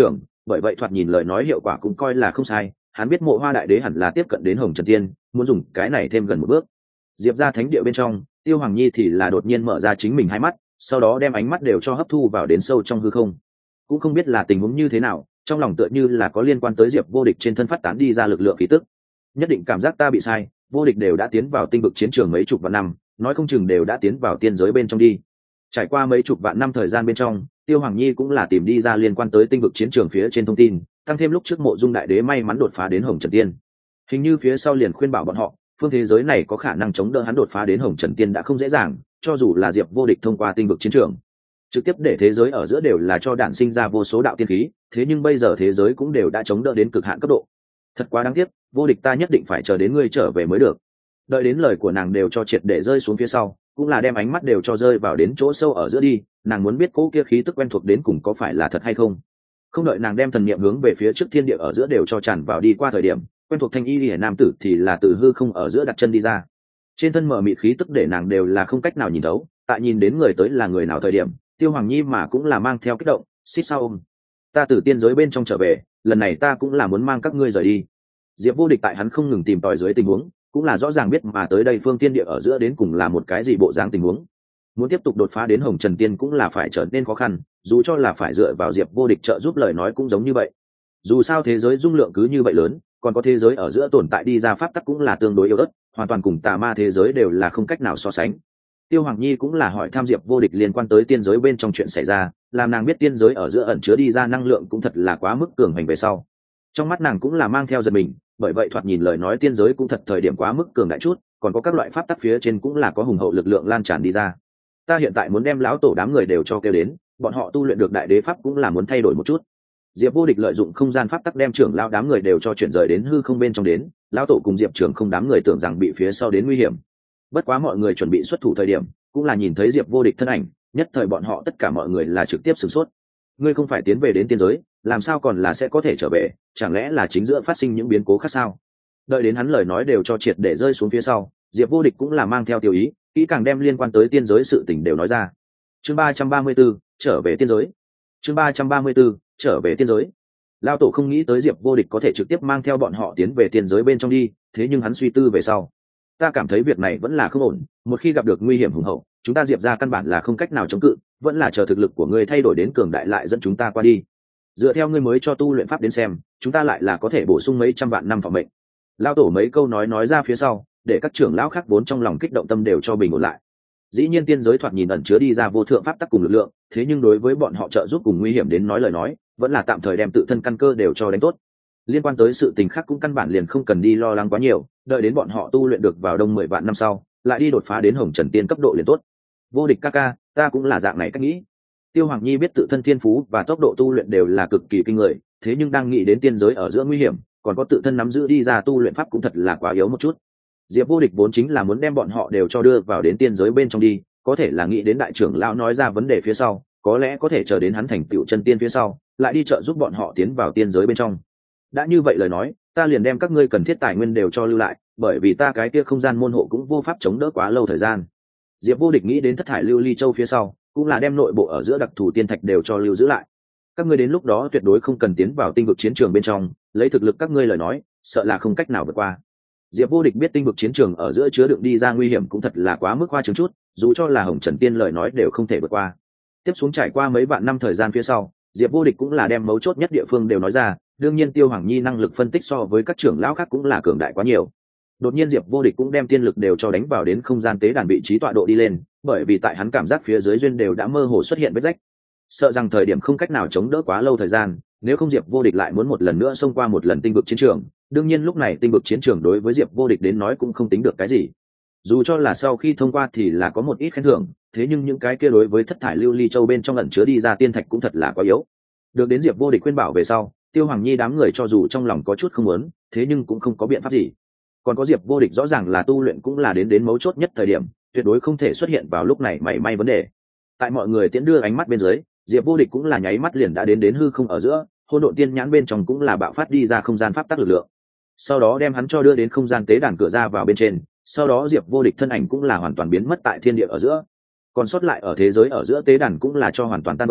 bởi vậy thoạt nhìn lời nói hiệu quả cũng coi là không sai. Hắn biết Mộ Hoa Đại Đế hẳn là tiếp cận đến Hồng Trần Tiên, muốn dùng cái này thêm gần một bước. Diệp ra thánh địa bên trong, Tiêu Hoàng Nhi thì là đột nhiên mở ra chính mình hai mắt, sau đó đem ánh mắt đều cho hấp thu vào đến sâu trong hư không. Cũng không biết là tình huống như thế nào, trong lòng tựa như là có liên quan tới Diệp Vô Địch trên thân phát tán đi ra lực lượng khí tức. Nhất định cảm giác ta bị sai, Vô Địch đều đã tiến vào tinh vực chiến trường mấy chục vạn năm, nói không chừng đều đã tiến vào tiên giới bên trong đi. Trải qua mấy chục vạn năm thời gian bên trong, Tiêu Hoàng Nhi cũng là tìm đi ra liên quan tới tinh vực chiến trường phía trên thông tin, tăng thêm lúc trước Mộ Dung Đại Đế may mắn đột phá đến Hồng Trần Tiên. Hình như phía sau liền khuyên bảo bọn họ, phương thế giới này có khả năng chống đỡ hắn đột phá đến Hồng Trần Tiên đã không dễ dàng, cho dù là Diệp Vô Địch thông qua tinh vực chiến trường, trực tiếp để thế giới ở giữa đều là cho đản sinh ra vô số đạo tiên khí, thế nhưng bây giờ thế giới cũng đều đã chống đỡ đến cực hạn cấp độ. Thật quá đáng tiếc, Vô Địch ta nhất định phải chờ đến ngươi trở về mới được. Đợi đến lời của nàng đều cho triệt để rơi xuống phía sau, cũng là đem ánh mắt đều cho rơi vào đến chỗ sâu ở giữa đi, nàng muốn biết cỗ kia khí tức quen thuộc đến cùng có phải là thật hay không. Không đợi nàng đem thần niệm hướng về phía trước thiên địa ở giữa đều cho tràn vào đi qua thời điểm, quen thuộc thanh y liễu nam tử thì là từ hư không ở giữa đặt chân đi ra. Trên thân mở mịt khí tức để nàng đều là không cách nào nhìn thấu, tại nhìn đến người tới là người nào thời điểm, Tiêu Hoàng Nhi mà cũng là mang theo kích động, xít sao ôm. Ta từ tiên giới bên trong trở về, lần này ta cũng là muốn mang các ngươi rời đi. Diệp Vô Địch tại hắn không ngừng tìm tòi dưới tình huống, cũng là rõ ràng biết mà tới đây phương tiên địa ở giữa đến cùng là một cái gì bộ dáng tình huống. Muốn tiếp tục đột phá đến Hồng Trần Tiên cũng là phải trở nên khó khăn, dù cho là phải dựa vào Diệp Vô Địch trợ giúp lời nói cũng giống như vậy. Dù sao thế giới dung lượng cứ như vậy lớn, còn có thế giới ở giữa tồn tại đi ra pháp tắc cũng là tương đối yếu ớt, hoàn toàn cùng tà ma thế giới đều là không cách nào so sánh. Tiêu Hoàng Nhi cũng là hỏi tham Diệp Vô Địch liên quan tới tiên giới bên trong chuyện xảy ra, làm nàng biết tiên giới ở giữa ẩn chứa đi ra năng lượng cũng thật là quá mức cường hành về sau. Trong mắt nàng cũng là mang theo giật mình, bởi vậy thoạt nhìn lời nói tiên giới cũng thật thời điểm quá mức cường đại chút, còn có các loại pháp tắc phía trên cũng là có hùng hậu lực lượng lan tràn đi ra. Ta hiện tại muốn đem lão tổ đám người đều cho kêu đến, bọn họ tu luyện được đại đế pháp cũng là muốn thay đổi một chút. Diệp Vô Địch lợi dụng không gian pháp tắc đem trưởng lão đám người đều cho chuyển rời đến hư không bên trong đến, lão tổ cùng Diệp Trường không đám người tưởng rằng bị phía sau đến nguy hiểm. Bất quá mọi người chuẩn bị xuất thủ thời điểm, cũng là nhìn thấy Diệp Vô Địch thân ảnh, nhất thời bọn họ tất cả mọi người là trực tiếp sửng sốt. Ngươi không phải tiến về đến tiên giới, làm sao còn là sẽ có thể trở về, chẳng lẽ là chính giữa phát sinh những biến cố khác sao? Đợi đến hắn lời nói đều cho triệt để rơi xuống phía sau, Diệp Vô Địch cũng là mang theo tiêu ý, kỹ càng đem liên quan tới tiên giới sự tình đều nói ra. Chương ba trăm ba mươi 34, trở về tiên giới. Chương ba trăm ba mươi 34, trở về tiên giới. Lão tổ không nghĩ tới Diệp Vô Địch có thể trực tiếp mang theo bọn họ tiến về tiên giới bên trong đi, thế nhưng hắn suy tư về sau, ta cảm thấy việc này vẫn là không ổn, một khi gặp được nguy hiểm hùng hậu, chúng ta Diệp ra căn bản là không cách nào chống cự, vẫn là chờ thực lực của ngươi thay đổi đến cường đại lại dẫn chúng ta qua đi. Dựa theo ngươi mới cho tu luyện pháp đến xem, chúng ta lại là có thể bổ sung mấy trăm vạn năm phòng mệnh. Lão tổ mấy câu nói nói ra phía sau, để các trưởng lão khác vốn trong lòng kích động tâm đều cho bình ổn lại. Dĩ nhiên tiên giới thoạt nhìn ẩn chứa đi ra vô thượng pháp tắc cùng lực lượng, thế nhưng đối với bọn họ trợ giúp cùng nguy hiểm đến nói lời nói, vẫn là tạm thời đem tự thân căn cơ đều cho đánh tốt. Liên quan tới sự tình khác cũng căn bản liền không cần đi lo lắng quá nhiều, đợi đến bọn họ tu luyện được vào đông mười vạn năm sau, lại đi đột phá đến Hồng Trần Tiên cấp độ liền tốt. Vô Địch ca ca, ta cũng là dạng này cách nghĩ. Tiêu Hoàng Nhi biết tự thân thiên phú và tốc độ tu luyện đều là cực kỳ kinh người, thế nhưng đang nghĩ đến tiên giới ở giữa nguy hiểm, còn có tự thân nắm giữ đi ra tu luyện pháp cũng thật là quá yếu một chút. Diệp Vô Địch vốn chính là muốn đem bọn họ đều cho đưa vào đến tiên giới bên trong đi, có thể là nghĩ đến đại trưởng lão nói ra vấn đề phía sau, có lẽ có thể chờ đến hắn thành tựu chân tiên phía sau, lại đi trợ giúp bọn họ tiến vào tiên giới bên trong. Đã như vậy lời nói, ta liền đem các ngươi cần thiết tài nguyên đều cho lưu lại, bởi vì ta cái kia không gian môn hộ cũng vô pháp chống đỡ quá lâu thời gian. Diệp Vô Địch nghĩ đến thất thải lưu ly châu phía sau, cũng là đem nội bộ ở giữa đặc thù tiên thạch đều cho lưu giữ lại. Các ngươi đến lúc đó tuyệt đối không cần tiến vào tinh vực chiến trường bên trong, lấy thực lực các ngươi lời nói, sợ là không cách nào vượt qua. Diệp Vô Địch biết tinh vực chiến trường ở giữa chứa đựng đi ra nguy hiểm cũng thật là quá mức khoa trương chút, dù cho là Hồng Trần Tiên lời nói đều không thể vượt qua. Tiếp xuống trải qua mấy vạn năm thời gian phía sau, Diệp Vô Địch cũng là đem mấu chốt nhất địa phương đều nói ra, đương nhiên Tiêu Hoàng Nhi năng lực phân tích so với các trưởng lão khác cũng là cường đại quá nhiều. Đột nhiên Diệp Vô Địch cũng đem tiên lực đều cho đánh vào đến không gian tế đàn vị trí tọa độ đi lên, bởi vì tại hắn cảm giác phía dưới duyên đều đã mơ hồ xuất hiện vết rách. Sợ rằng thời điểm không cách nào chống đỡ quá lâu thời gian, nếu không Diệp Vô Địch lại muốn một lần nữa xông qua một lần tinh vực chiến trường, đương nhiên lúc này tinh vực chiến trường đối với Diệp Vô Địch đến nói cũng không tính được cái gì. Dù cho là sau khi thông qua thì là có một ít khen thưởng, thế nhưng những cái kia đối với thất thải lưu ly châu bên trong ẩn chứa đi ra tiên thạch cũng thật là quá yếu. Được đến Diệp Vô Địch khuyên bảo về sau, Tiêu Hoàng Nhi đám người cho dù trong lòng có chút không muốn, thế nhưng cũng không có biện pháp gì. Còn có Diệp Vô Địch rõ ràng là tu luyện cũng là đến đến mấu chốt nhất thời điểm, tuyệt đối không thể xuất hiện vào lúc này mảy may vấn đề. Tại mọi người tiễn đưa ánh mắt bên dưới, Diệp Vô Địch cũng là nháy mắt liền đã đến đến hư không ở giữa, hỗn độn tiên nhãn bên trong cũng là bạo phát đi ra không gian pháp tắc lực lượng. Sau đó đem hắn cho đưa đến không gian tế đàn cửa ra vào bên trên, sau đó Diệp Vô Địch thân ảnh cũng là hoàn toàn biến mất tại thiên địa ở giữa. Còn sót lại ở thế giới ở giữa tế đàn cũng là cho hoàn toàn tan vỡ,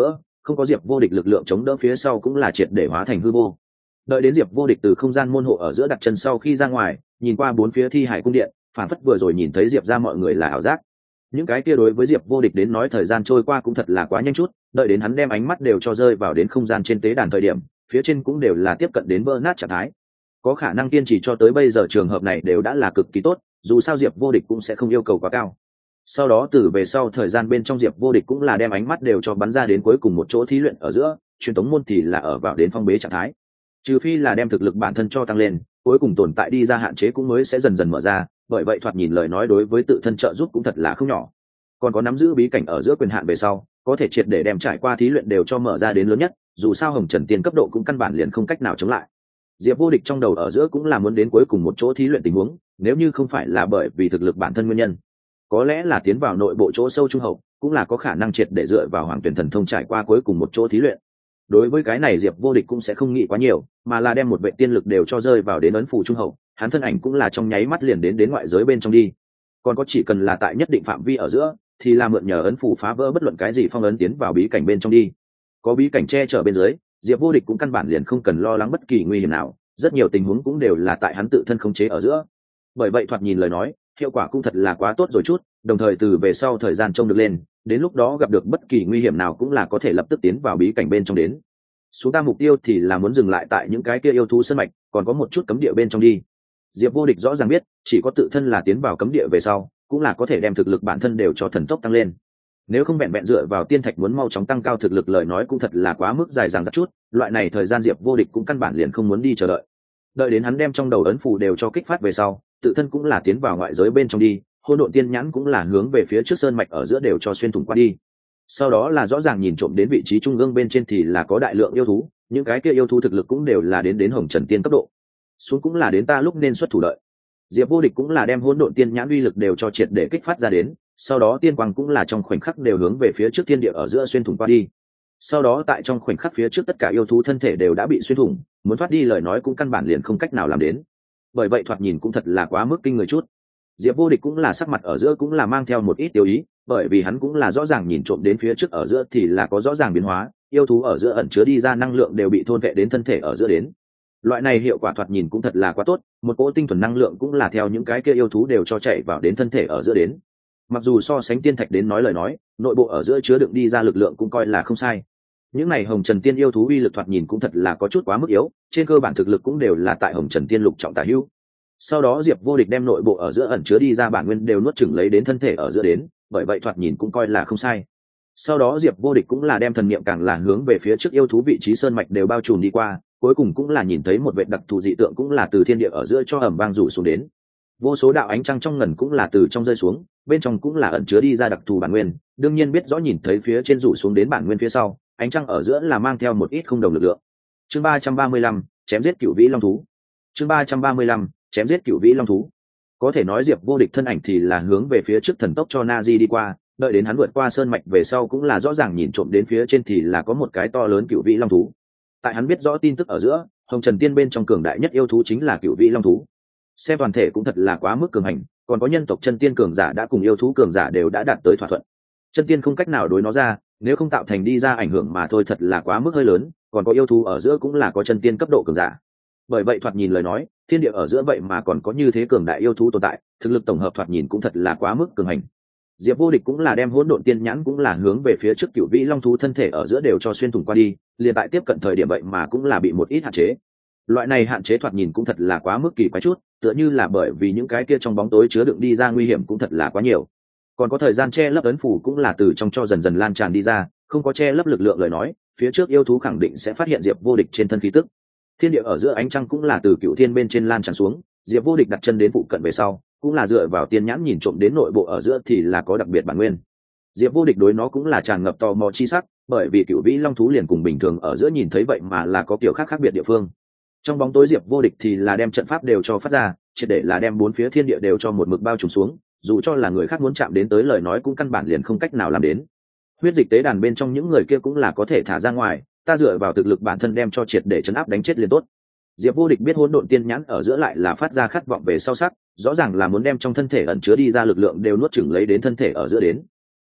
không có Diệp Vô Địch lực lượng chống đỡ phía sau cũng là triệt để hóa thành hư vô. Đợi đến Diệp Vô Địch từ không gian môn hộ ở giữa đặt chân sau khi ra ngoài, nhìn qua bốn phía thi hải cung điện, phản phất vừa rồi nhìn thấy Diệp ra mọi người là ảo giác. Những cái kia đối với Diệp Vô Địch đến nói thời gian trôi qua cũng thật là quá nhanh chút, đợi đến hắn đem ánh mắt đều cho rơi vào đến không gian trên tế đàn thời điểm, phía trên cũng đều là tiếp cận đến vỡ nát trạng thái. Có khả năng kiên trì cho tới bây giờ trường hợp này đều đã là cực kỳ tốt, dù sao Diệp Vô Địch cũng sẽ không yêu cầu quá cao. Sau đó từ về sau thời gian bên trong Diệp Vô Địch cũng là đem ánh mắt đều cho bắn ra đến cuối cùng một chỗ thí luyện ở giữa, truyền tống môn thì là ở vào đến phong bế trạng thái. Trừ phi là đem thực lực bản thân cho tăng lên, cuối cùng tồn tại đi ra hạn chế cũng mới sẽ dần dần mở ra, bởi vậy thoạt nhìn lời nói đối với tự thân trợ giúp cũng thật là không nhỏ. Còn có nắm giữ bí cảnh ở giữa quyền hạn về sau, có thể triệt để đem trải qua thí luyện đều cho mở ra đến lớn nhất, dù sao Hồng Trần Tiên cấp độ cũng căn bản liền không cách nào chống lại. Diệp Vô Địch trong đầu ở giữa cũng là muốn đến cuối cùng một chỗ thí luyện tình huống, nếu như không phải là bởi vì thực lực bản thân nguyên nhân, có lẽ là tiến vào nội bộ chỗ sâu trung hậu, cũng là có khả năng triệt để dựa vào Hoàng Tuyển Thần Thông trải qua cuối cùng một chỗ thí luyện. Đối với cái này Diệp Vô Địch cũng sẽ không nghĩ quá nhiều, mà là đem một vệ tiên lực đều cho rơi vào đến ấn phù trung hậu, hắn thân ảnh cũng là trong nháy mắt liền đến đến ngoại giới bên trong đi. Còn có chỉ cần là tại nhất định phạm vi ở giữa, thì là mượn nhờ ấn phù phá vỡ bất luận cái gì phong ấn tiến vào bí cảnh bên trong đi. Có bí cảnh che chở bên dưới, Diệp Vô Địch cũng căn bản liền không cần lo lắng bất kỳ nguy hiểm nào, rất nhiều tình huống cũng đều là tại hắn tự thân khống chế ở giữa. Bởi vậy thoạt nhìn lời nói, hiệu quả cũng thật là quá tốt rồi chút, đồng thời từ về sau thời gian trông được lên, đến lúc đó gặp được bất kỳ nguy hiểm nào cũng là có thể lập tức tiến vào bí cảnh bên trong đến. Số ta mục tiêu thì là muốn dừng lại tại những cái kia yêu thú sơn mạch, còn có một chút cấm địa bên trong đi. Diệp Vô Địch rõ ràng biết, chỉ có tự thân là tiến vào cấm địa về sau, cũng là có thể đem thực lực bản thân đều cho thần tốc tăng lên. Nếu không vẹn vẹn dựa vào tiên thạch muốn mau chóng tăng cao thực lực lời nói cũng thật là quá mức dài dằng dặc chút, loại này thời gian Diệp Vô Địch cũng căn bản liền không muốn đi chờ đợi. Đợi đến hắn đem trong đầu ấn phù đều cho kích phát về sau, tự thân cũng là tiến vào ngoại giới bên trong đi, hỗn độn tiên nhãn cũng là hướng về phía trước sơn mạch ở giữa đều cho xuyên thủng qua đi. Sau đó là rõ ràng nhìn trộm đến vị trí trung ương bên trên thì là có đại lượng yêu thú, những cái kia yêu thú thực lực cũng đều là đến đến Hồng Trần Tiên cấp độ. Xuống cũng là đến ta lúc nên xuất thủ đợi. Diệp Vô Địch cũng là đem hỗn độn tiên nhãn uy lực đều cho triệt để kích phát ra đến, sau đó tiên quang cũng là trong khoảnh khắc đều hướng về phía trước thiên địa ở giữa xuyên thủng qua đi. Sau đó tại trong khoảnh khắc phía trước tất cả yêu thú thân thể đều đã bị xuyên thủng, muốn thoát đi lời nói cũng căn bản liền không cách nào làm đến. Bởi vậy thoạt nhìn cũng thật là quá mức kinh người chút. Diệp Vô Địch cũng là sắc mặt ở giữa cũng là mang theo một ít tiêu ý, bởi vì hắn cũng là rõ ràng nhìn trộm đến phía trước ở giữa thì là có rõ ràng biến hóa, yêu thú ở giữa ẩn chứa đi ra năng lượng đều bị thôn vệ đến thân thể ở giữa đến. Loại này hiệu quả thoạt nhìn cũng thật là quá tốt, một cỗ tinh thuần năng lượng cũng là theo những cái kia yêu thú đều cho chạy vào đến thân thể ở giữa đến. Mặc dù so sánh tiên thạch đến nói lời nói, nội bộ ở giữa chứa đựng đi ra lực lượng cũng coi là không sai. Những này Hồng Trần Tiên yêu thú uy lực thoạt nhìn cũng thật là có chút quá mức yếu, trên cơ bản thực lực cũng đều là tại Hồng Trần Tiên lục trọng tả hữu. Sau đó Diệp Vô Địch đem nội bộ ở giữa ẩn chứa đi ra bản nguyên đều nuốt chửng lấy đến thân thể ở giữa đến, bởi vậy thoạt nhìn cũng coi là không sai. Sau đó Diệp Vô Địch cũng là đem thần niệm càng là hướng về phía trước yêu thú vị trí sơn mạch đều bao trùm đi qua, cuối cùng cũng là nhìn thấy một vệt đặc thù dị tượng cũng là từ thiên địa ở giữa cho ầm vang rủ xuống đến. Vô số đạo ánh trăng trong ngần cũng là từ trong rơi xuống, bên trong cũng là ẩn chứa đi ra đặc thù bản nguyên, đương nhiên biết rõ nhìn thấy phía trên rủ xuống đến bản nguyên phía sau, ánh trăng ở giữa là mang theo một ít không đồng lực lượng. Chương ba trăm ba mươi lăm, chém giết cửu vĩ long thú. Chương ba trăm ba mươi lăm, chém giết cửu vĩ long thú. Có thể nói Diệp Vô Địch thân ảnh thì là hướng về phía trước thần tốc cho Nazi đi qua, đợi đến hắn vượt qua sơn mạch về sau cũng là rõ ràng nhìn trộm đến phía trên thì là có một cái to lớn cửu vĩ long thú. Tại hắn biết rõ tin tức ở giữa, Hồng Trần Tiên bên trong cường đại nhất yêu thú chính là cửu vĩ long thú. Xem toàn thể cũng thật là quá mức cường hành, còn có nhân tộc chân tiên cường giả đã cùng yêu thú cường giả đều đã đạt tới thỏa thuận. Chân tiên không cách nào đối nó ra, nếu không tạo thành đi ra ảnh hưởng mà thôi thật là quá mức hơi lớn, còn có yêu thú ở giữa cũng là có chân tiên cấp độ cường giả. Bởi vậy thoạt nhìn lời nói, thiên địa ở giữa vậy mà còn có như thế cường đại yêu thú tồn tại, thực lực tổng hợp thoạt nhìn cũng thật là quá mức cường hành. Diệp Vô Địch cũng là đem hỗn độn tiên nhãn cũng là hướng về phía trước cửu vĩ long thú thân thể ở giữa đều cho xuyên thủng qua đi, liền tại tiếp cận thời điểm vậy mà cũng là bị một ít hạn chế. Loại này hạn chế thoạt nhìn cũng thật là quá mức kỳ quái chút, tựa như là bởi vì những cái kia trong bóng tối chứa đựng đi ra nguy hiểm cũng thật là quá nhiều. Còn có thời gian che lấp ấn phủ cũng là từ trong cho dần dần lan tràn đi ra, không có che lấp lực lượng lời nói, phía trước yêu thú khẳng định sẽ phát hiện Diệp Vô Địch trên thân khí tức. Thiên địa ở giữa ánh trăng cũng là từ cựu thiên bên trên lan tràn xuống, Diệp Vô Địch đặt chân đến phụ cận về sau, cũng là dựa vào tiên nhãn nhìn trộm đến nội bộ ở giữa thì là có đặc biệt bản nguyên. Diệp Vô Địch đối nó cũng là tràn ngập tò mò chi sắc, bởi vì cựu vĩ long thú liền cùng bình thường ở giữa nhìn thấy vậy mà là có kiểu khác khác biệt địa phương. Trong bóng tối Diệp Vô Địch thì là đem trận pháp đều cho phát ra, triệt để là đem bốn phía thiên địa đều cho một mực bao trùm xuống, dù cho là người khác muốn chạm đến tới lời nói cũng căn bản liền không cách nào làm đến. Huyết dịch tế đàn bên trong những người kia cũng là có thể thả ra ngoài, ta dựa vào thực lực bản thân đem cho triệt để chấn áp đánh chết liền tốt. Diệp Vô Địch biết hỗn độn tiên nhãn ở giữa lại là phát ra khát vọng về sau sắc, rõ ràng là muốn đem trong thân thể ẩn chứa đi ra lực lượng đều nuốt chửng lấy đến thân thể ở giữa đến.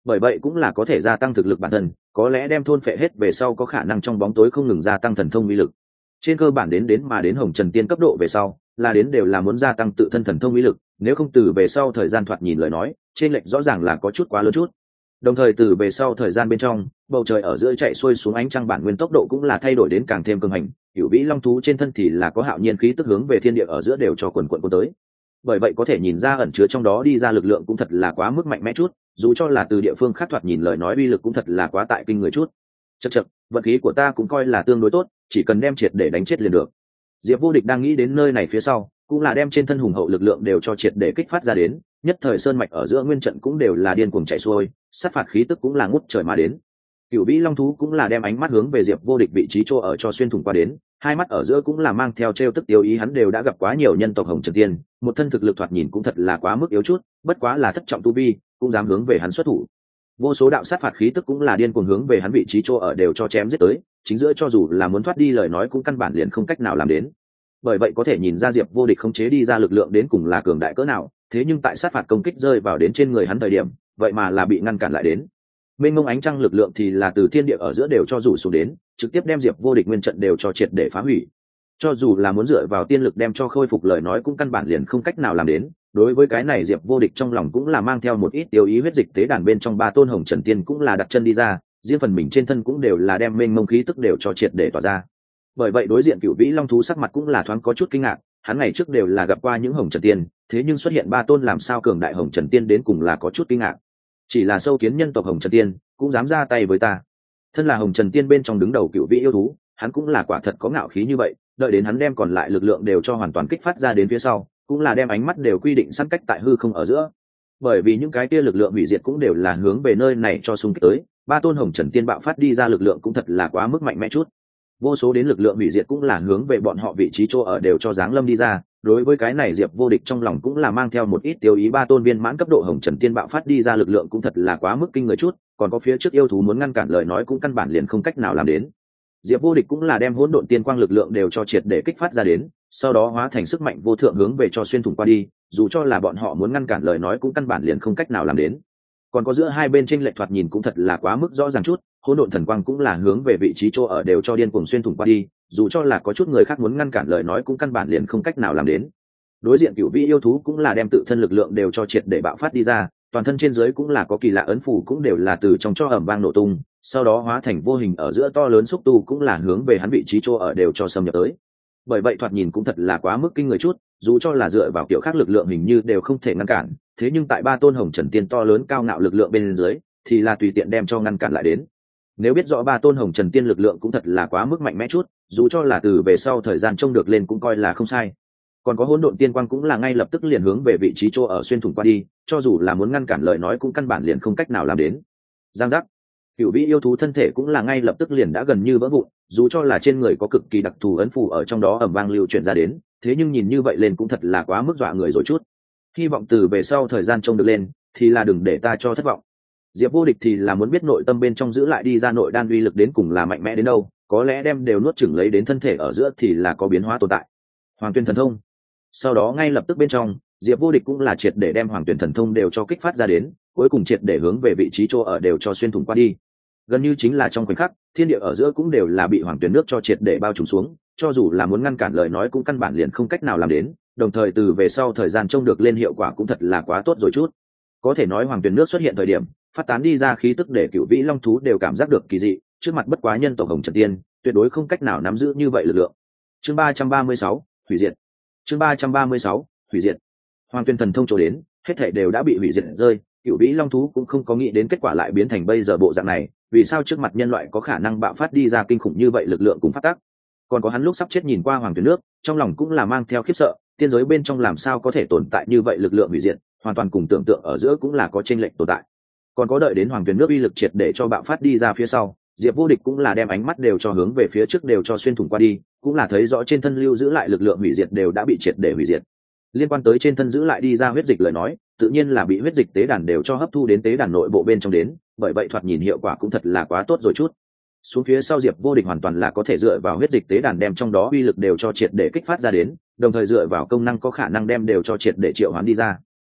bởi vậy cũng là có thể gia tăng thực lực bản thân, có lẽ đem thôn phệ hết về sau có khả năng trong bóng tối không ngừng gia tăng thần thông uy lực. Trên cơ bản đến đến mà đến hồng trần tiên cấp độ về sau là đến đều là muốn gia tăng tự thân thần thông uy lực, nếu không từ về sau thời gian thoạt nhìn lời nói trên lệch rõ ràng là có chút quá lớn chút. Đồng thời từ về sau thời gian bên trong bầu trời ở giữa chạy xuôi xuống ánh trăng bản nguyên tốc độ cũng là thay đổi đến càng thêm cường hành, cửu vĩ long thú trên thân thì là có hạo nhiên khí tức hướng về thiên địa ở giữa đều cho quần quần cuốn tới. Bởi vậy có thể nhìn ra ẩn chứa trong đó đi ra lực lượng cũng thật là quá mức mạnh mẽ chút, dù cho là từ địa phương khác thoạt nhìn lời nói uy lực cũng thật là quá tại kinh người chút. Chậc chậc, vận khí của ta cũng coi là tương đối tốt, chỉ cần đem triệt để đánh chết liền được. Diệp Vô Địch đang nghĩ đến nơi này phía sau cũng là đem trên thân hùng hậu lực lượng đều cho triệt để kích phát ra đến, nhất thời sơn mạch ở giữa nguyên trận cũng đều là điên cuồng chạy xuôi, sát phạt khí tức cũng là ngút trời mà đến. Cửu vĩ long thú cũng là đem ánh mắt hướng về Diệp Vô Địch vị trí chỗ ở cho xuyên thủng qua đến, hai mắt ở giữa cũng là mang theo trêu tức tiêu ý, hắn đều đã gặp quá nhiều nhân tộc hồng trần tiên, một thân thực lực thoạt nhìn cũng thật là quá mức yếu chút, bất quá là thất trọng tu vi cũng dám hướng về hắn xuất thủ. Vô số đạo sát phạt khí tức cũng là điên cuồng hướng về hắn vị trí chỗ ở đều cho chém giết tới, chính giữa cho dù là muốn thoát đi lời nói cũng căn bản liền không cách nào làm đến. Bởi vậy có thể nhìn ra Diệp Vô Địch không chế đi ra lực lượng đến cùng là cường đại cỡ nào, thế nhưng tại sát phạt công kích rơi vào đến trên người hắn thời điểm vậy mà là bị ngăn cản lại đến. Mênh mông ánh trăng lực lượng thì là từ thiên địa ở giữa đều cho rủ xuống đến, trực tiếp đem Diệp Vô Địch nguyên trận đều cho triệt để phá hủy. Cho dù là muốn dựa vào tiên lực đem cho khôi phục lời nói cũng căn bản liền không cách nào làm đến. Đối với cái này Diệp Vô Địch trong lòng cũng là mang theo một ít tiêu ý, huyết dịch tế đàn bên trong ba tôn hồng trần tiên cũng là đặt chân đi ra, riêng phần mình trên thân cũng đều là đem mênh mông khí tức đều cho triệt để tỏa ra. Bởi vậy đối diện cửu vĩ long thú sắc mặt cũng là thoáng có chút kinh ngạc, hắn ngày trước đều là gặp qua những hồng trần tiên, thế nhưng xuất hiện ba tôn làm sao cường đại hồng trần tiên đến cùng là có chút kinh ngạc. Chỉ là sâu kiến nhân tộc hồng trần tiên cũng dám ra tay với ta. Thân là hồng trần tiên bên trong đứng đầu cửu vĩ yêu thú, hắn cũng là quả thật có ngạo khí như vậy, đợi đến hắn đem còn lại lực lượng đều cho hoàn toàn kích phát ra đến phía sau cũng là đem ánh mắt đều quy định sẵn cách tại hư không ở giữa, bởi vì những cái kia lực lượng hủy diệt cũng đều là hướng về nơi này cho xung kích tới. Ba tôn hồng trần tiên bạo phát đi ra lực lượng cũng thật là quá mức mạnh mẽ chút, vô số đến lực lượng hủy diệt cũng là hướng về bọn họ vị trí chỗ ở đều cho giáng lâm đi ra. Đối với cái này Diệp Vô Địch trong lòng cũng là mang theo một ít tiêu ý, ba tôn viên mãn cấp độ hồng trần tiên bạo phát đi ra lực lượng cũng thật là quá mức kinh người chút, còn có phía trước yêu thú muốn ngăn cản lời nói cũng căn bản liền không cách nào làm đến. Diệp Vô Địch cũng là đem hỗn độn tiên quang lực lượng đều cho triệt để kích phát ra đến, sau đó hóa thành sức mạnh vô thượng hướng về cho xuyên thủng qua đi, dù cho là bọn họ muốn ngăn cản lời nói cũng căn bản liền không cách nào làm đến. Còn có giữa hai bên chênh lệch thoạt nhìn cũng thật là quá mức rõ ràng chút, hỗn độn thần quang cũng là hướng về vị trí chỗ ở đều cho điên cuồng xuyên thủng qua đi, dù cho là có chút người khác muốn ngăn cản lời nói cũng căn bản liền không cách nào làm đến. Đối diện cửu vĩ yêu thú cũng là đem tự thân lực lượng đều cho triệt để bạo phát đi ra, toàn thân trên dưới cũng là có kỳ lạ ấn phù cũng đều là từ trong cho ẩm vang nổ tung, sau đó hóa thành vô hình ở giữa to lớn xúc tu cũng là hướng về hắn vị trí chỗ ở đều cho xâm nhập tới. Bởi vậy thoạt nhìn cũng thật là quá mức kinh người chút, dù cho là dựa vào kiểu khác lực lượng hình như đều không thể ngăn cản, thế nhưng tại ba tôn hồng trần tiên to lớn cao ngạo lực lượng bên dưới thì là tùy tiện đem cho ngăn cản lại đến. Nếu biết rõ ba tôn hồng trần tiên lực lượng cũng thật là quá mức mạnh mẽ chút, dù cho là từ về sau thời gian trông được lên cũng coi là không sai. Còn có hỗn độn tiên quang cũng là ngay lập tức liền hướng về vị trí chỗ ở xuyên thủng qua đi, cho dù là muốn ngăn cản lời nói cũng căn bản liền không cách nào làm đến. Giang giác, cửu vĩ yêu thú thân thể cũng là ngay lập tức liền đã gần như vỡ vụn, dù cho là trên người có cực kỳ đặc thù ấn phù ở trong đó ẩm vang lưu chuyển ra đến, thế nhưng nhìn như vậy lên cũng thật là quá mức dọa người rồi chút. Hy vọng từ về sau thời gian trông được lên thì là đừng để ta cho thất vọng. Diệp Vô Địch thì là muốn biết nội tâm bên trong giữ lại đi ra nội đan uy lực đến cùng là mạnh mẽ đến đâu, có lẽ đem đều nuốt chửng lấy đến thân thể ở giữa thì là có biến hóa tồn tại. Hoàng Tuyên thần thông. Sau đó ngay lập tức bên trong Diệp Vô Địch cũng là triệt để đem Hoàng Tuyên thần thông đều cho kích phát ra đến, cuối cùng triệt để hướng về vị trí chỗ ở đều cho xuyên thủng qua đi. Gần như chính là trong khoảnh khắc thiên địa ở giữa cũng đều là bị Hoàng Tuyên nước cho triệt để bao trùm xuống, cho dù là muốn ngăn cản lời nói cũng căn bản liền không cách nào làm đến. Đồng thời từ về sau thời gian trông được lên hiệu quả cũng thật là quá tốt rồi chút, có thể nói Hoàng Tuyên nước xuất hiện thời điểm phát tán đi ra khí tức để cửu vĩ long thú đều cảm giác được kỳ dị, trước mặt bất quá nhân tộc hồng trần tiên tuyệt đối không cách nào nắm giữ như vậy lực lượng. Chương ba trăm ba mươi sáu hủy diệt. Chương ba trăm ba mươi sáu hủy diệt. Hoàng Tuyên thần thông chỗ đến hết thảy đều đã bị hủy diệt rơi, cửu vĩ long thú cũng không có nghĩ đến kết quả lại biến thành bây giờ bộ dạng này, vì sao trước mặt nhân loại có khả năng bạo phát đi ra kinh khủng như vậy lực lượng cùng phát tác. Còn có hắn lúc sắp chết nhìn qua Hoàng Tuyên nước, trong lòng cũng là mang theo khiếp sợ, tiên giới bên trong làm sao có thể tồn tại như vậy lực lượng hủy diệt, hoàn toàn cùng tưởng tượng ở giữa cũng là có chênh lệch tồn tại. Còn có đợi đến Hoàng Tuyên nước uy lực triệt để cho bạo phát đi ra phía sau, Diệp Vô Địch cũng là đem ánh mắt đều cho hướng về phía trước đều cho xuyên thủng qua đi, cũng là thấy rõ trên thân lưu giữ lại lực lượng hủy diệt đều đã bị triệt để hủy diệt. Liên quan tới trên thân giữ lại đi ra huyết dịch lời nói, tự nhiên là bị huyết dịch tế đàn đều cho hấp thu đến tế đàn nội bộ bên trong đến, bởi vậy thoạt nhìn hiệu quả cũng thật là quá tốt rồi chút. Xuống phía sau Diệp Vô Địch hoàn toàn là có thể dựa vào huyết dịch tế đàn đem trong đó uy lực đều cho triệt để kích phát ra đến, đồng thời dựa vào công năng có khả năng đem đều cho triệt để triệu hoán đi ra.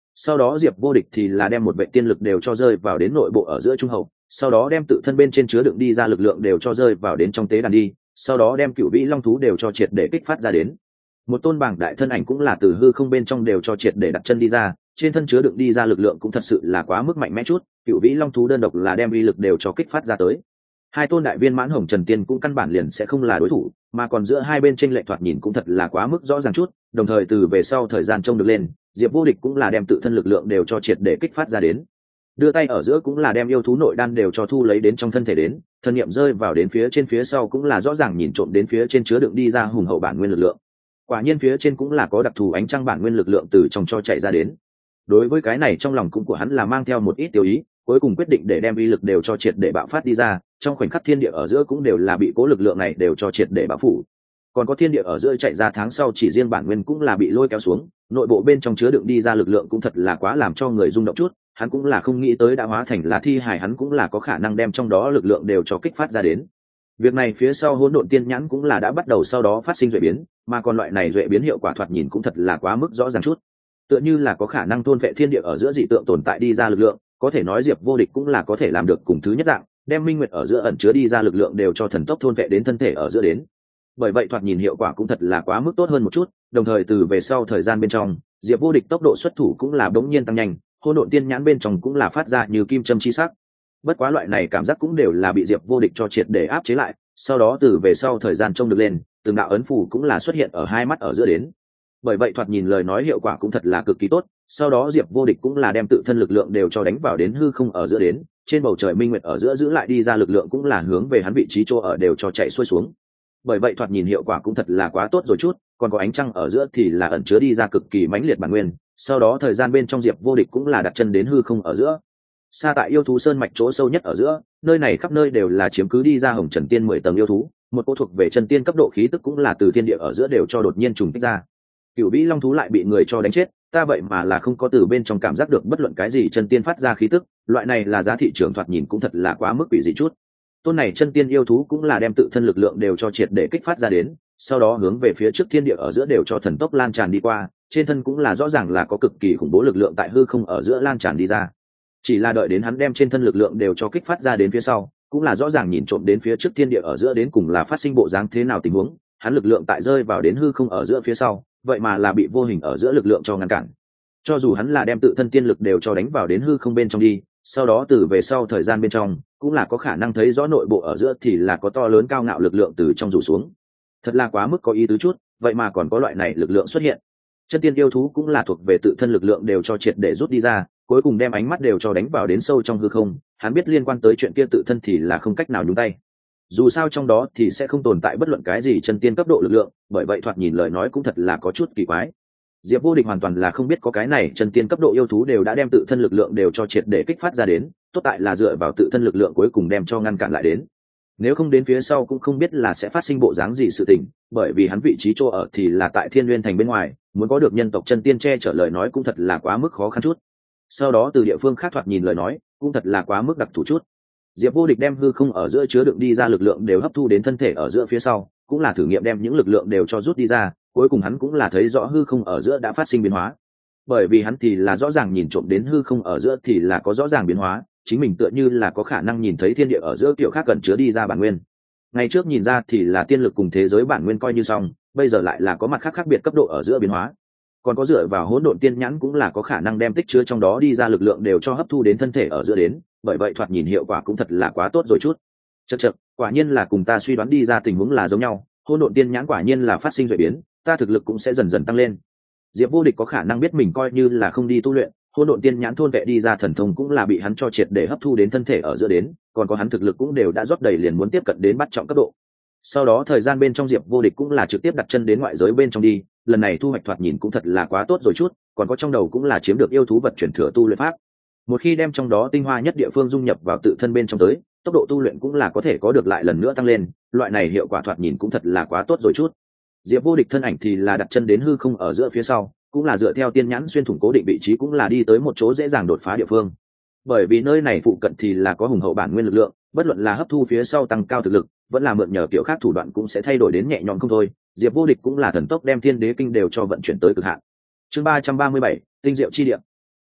sau đó diệp vô địch thì là đem một vệ tiên lực đều cho rơi vào đến nội bộ ở giữa trung hậu, sau đó đem tự thân bên trên chứa đựng đi ra lực lượng đều cho rơi vào đến trong tế đàn đi, sau đó đem cựu vĩ long thú đều cho triệt để kích phát ra đến. Một tôn bảng đại thân ảnh cũng là từ hư không bên trong đều cho triệt để đặt chân đi ra, trên thân chứa đựng đi ra lực lượng cũng thật sự là quá mức mạnh mẽ chút, cựu vĩ long thú đơn độc là đem uy lực đều cho kích phát ra tới. Hai tôn đại viên mãn hồng trần tiên cũng căn bản liền sẽ không là đối thủ, mà còn giữa hai bên tranh lệch thoạt nhìn cũng thật là quá mức rõ ràng chút, đồng thời từ về sau thời gian trông được lên, diệp vô địch cũng là đem tự thân lực lượng đều cho triệt để kích phát ra đến, đưa tay ở giữa cũng là đem yêu thú nội đan đều cho thu lấy đến trong thân thể đến, thân niệm rơi vào đến phía trên phía sau cũng là rõ ràng nhìn trộm đến phía trên chứa đựng đi ra hùng hậu bản nguyên lực lượng. Quả nhiên phía trên cũng là có đặc thù ánh trăng bản nguyên lực lượng từ trong cho chạy ra đến. Đối với cái này trong lòng cũng của hắn là mang theo một ít tiêu ý, cuối cùng quyết định để đem uy lực đều cho triệt để bạo phát đi ra, trong khoảnh khắc thiên địa ở giữa cũng đều là bị cố lực lượng này đều cho triệt để bao phủ. Còn có thiên địa ở giữa chạy ra tháng sau chỉ riêng bản nguyên cũng là bị lôi kéo xuống, nội bộ bên trong chứa đựng đi ra lực lượng cũng thật là quá làm cho người rung động chút, hắn cũng là không nghĩ tới đã hóa thành là thi hài hắn cũng là có khả năng đem trong đó lực lượng đều cho kích phát ra đến. Việc này phía sau hỗn độn tiên nhãn cũng là đã bắt đầu sau đó phát sinh duệ biến, mà còn loại này duệ biến hiệu quả thoạt nhìn cũng thật là quá mức rõ ràng chút, tựa như là có khả năng thôn vệ thiên địa ở giữa dị tượng tồn tại đi ra lực lượng, có thể nói diệp vô địch cũng là có thể làm được cùng thứ nhất dạng, đem minh nguyệt ở giữa ẩn chứa đi ra lực lượng đều cho thần tốc thôn vệ đến thân thể ở giữa đến. Bởi vậy thoạt nhìn hiệu quả cũng thật là quá mức tốt hơn một chút, đồng thời từ về sau thời gian bên trong, diệp vô địch tốc độ xuất thủ cũng là bỗng nhiên tăng nhanh, hỗn độn tiên nhãn bên trong cũng là phát ra như kim châm chi sắc. Bất quá loại này cảm giác cũng đều là bị diệp vô địch cho triệt để áp chế lại, sau đó từ về sau thời gian trông được lên, từng đạo ấn phù cũng là xuất hiện ở hai mắt ở giữa đến. Bởi vậy thoạt nhìn lời nói hiệu quả cũng thật là cực kỳ tốt, sau đó diệp vô địch cũng là đem tự thân lực lượng đều cho đánh vào đến hư không ở giữa đến, trên bầu trời minh nguyệt ở giữa giữ lại đi ra lực lượng cũng là hướng về hắn vị trí chỗ ở đều cho chạy xuôi xuống. Bởi vậy thoạt nhìn hiệu quả cũng thật là quá tốt rồi chút, còn có ánh trăng ở giữa thì là ẩn chứa đi ra cực kỳ mãnh liệt bản nguyên, sau đó thời gian bên trong diệp vô địch cũng là đặt chân đến hư không ở giữa. Xa tại yêu thú sơn mạch chỗ sâu nhất ở giữa, nơi này khắp nơi đều là chiếm cứ đi ra hồng trần tiên mười tầng yêu thú, một cô thuộc về chân tiên cấp độ khí tức cũng là từ thiên địa ở giữa đều cho đột nhiên trùng kích ra. Cửu vĩ long thú lại bị người cho đánh chết, ta vậy mà là không có từ bên trong cảm giác được bất luận cái gì chân tiên phát ra khí tức, loại này là giá thị trường thoạt nhìn cũng thật là quá mức quỷ dị chút. Tôn này chân tiên yêu thú cũng là đem tự thân lực lượng đều cho triệt để kích phát ra đến, sau đó hướng về phía trước thiên địa ở giữa đều cho thần tốc lan tràn đi qua, trên thân cũng là rõ ràng là có cực kỳ khủng bố lực lượng tại hư không ở giữa lan tràn đi ra. Chỉ là đợi đến hắn đem trên thân lực lượng đều cho kích phát ra đến phía sau, cũng là rõ ràng nhìn trộm đến phía trước thiên địa ở giữa đến cùng là phát sinh bộ dáng thế nào tình huống, hắn lực lượng tại rơi vào đến hư không ở giữa phía sau, vậy mà là bị vô hình ở giữa lực lượng cho ngăn cản. Cho dù hắn là đem tự thân tiên lực đều cho đánh vào đến hư không bên trong đi, sau đó từ về sau thời gian bên trong, cũng là có khả năng thấy rõ nội bộ ở giữa thì là có to lớn cao ngạo lực lượng từ trong rủ xuống. Thật là quá mức có ý tứ chút, vậy mà còn có loại này lực lượng xuất hiện. Chân tiên yêu thú cũng là thuộc về tự thân lực lượng đều cho triệt để rút đi ra, cuối cùng đem ánh mắt đều cho đánh vào đến sâu trong hư không, hắn biết liên quan tới chuyện kia tự thân thì là không cách nào nhúng tay. Dù sao trong đó thì sẽ không tồn tại bất luận cái gì chân tiên cấp độ lực lượng, bởi vậy thoạt nhìn lời nói cũng thật là có chút kỳ quái. Diệp vô địch hoàn toàn là không biết có cái này chân tiên cấp độ yêu thú đều đã đem tự thân lực lượng đều cho triệt để kích phát ra đến, tốt tại là dựa vào tự thân lực lượng cuối cùng đem cho ngăn cản lại đến. Nếu không đến phía sau cũng không biết là sẽ phát sinh bộ dáng gì sự tình, bởi vì hắn vị trí chỗ ở thì là tại Thiên Nguyên thành bên ngoài, muốn có được nhân tộc chân tiên che chở lời nói cũng thật là quá mức khó khăn chút. Sau đó từ địa phương khác thoạt nhìn lời nói cũng thật là quá mức đặc thù chút. Diệp vô địch đem hư không ở giữa chứa đựng đi ra lực lượng đều hấp thu đến thân thể ở giữa phía sau, cũng là thử nghiệm đem những lực lượng đều cho rút đi ra, cuối cùng hắn cũng là thấy rõ hư không ở giữa đã phát sinh biến hóa. Bởi vì hắn thì là rõ ràng nhìn trộm đến hư không ở giữa thì là có rõ ràng biến hóa, chính mình tựa như là có khả năng nhìn thấy thiên địa ở giữa kiểu khác cần chứa đi ra bản nguyên. Ngày trước nhìn ra thì là tiên lực cùng thế giới bản nguyên coi như xong, bây giờ lại là có mặt khác khác biệt cấp độ ở giữa biến hóa. Còn có dựa vào hỗn độn tiên nhãn cũng là có khả năng đem tích chứa trong đó đi ra lực lượng đều cho hấp thu đến thân thể ở giữa đến, bởi vậy thoạt nhìn hiệu quả cũng thật là quá tốt rồi chút. Chậc chậc, quả nhiên là cùng ta suy đoán đi ra tình huống là giống nhau, hỗn độn tiên nhãn quả nhiên là phát sinh rồi biến, ta thực lực cũng sẽ dần dần tăng lên. Diệp vô địch có khả năng biết mình coi như là không đi tu luyện, hỗn độn tiên nhãn thôn vệ đi ra thần thông cũng là bị hắn cho triệt để hấp thu đến thân thể ở giữa đến, còn có hắn thực lực cũng đều đã rót đầy liền muốn tiếp cận đến bắt trọng cấp độ. Sau đó thời gian bên trong Diệp vô địch cũng là trực tiếp đặt chân đến ngoại giới bên trong đi, lần này thu hoạch thoạt nhìn cũng thật là quá tốt rồi chút, còn có trong đầu cũng là chiếm được yêu thú vật chuyển thừa tu luyện pháp. Một khi đem trong đó tinh hoa nhất địa phương dung nhập vào tự thân bên trong tới, tốc độ tu luyện cũng là có thể có được lại lần nữa tăng lên, loại này hiệu quả thoạt nhìn cũng thật là quá tốt rồi chút. Diệp vô địch thân ảnh thì là đặt chân đến hư không ở giữa phía sau, cũng là dựa theo tiên nhãn xuyên thủng cố định vị trí cũng là đi tới một chỗ dễ dàng đột phá địa phương. Bởi vì nơi này phụ cận thì là có hùng hậu bản nguyên lực lượng, bất luận là hấp thu phía sau tăng cao thực lực, vẫn là mượn nhờ kiểu khác thủ đoạn cũng sẽ thay đổi đến nhẹ nhõm không thôi. Diệp vô địch cũng là thần tốc đem thiên đế kinh đều cho vận chuyển tới cực hạn. Chương ba trăm ba mươi bảy, tinh diệu chi địa.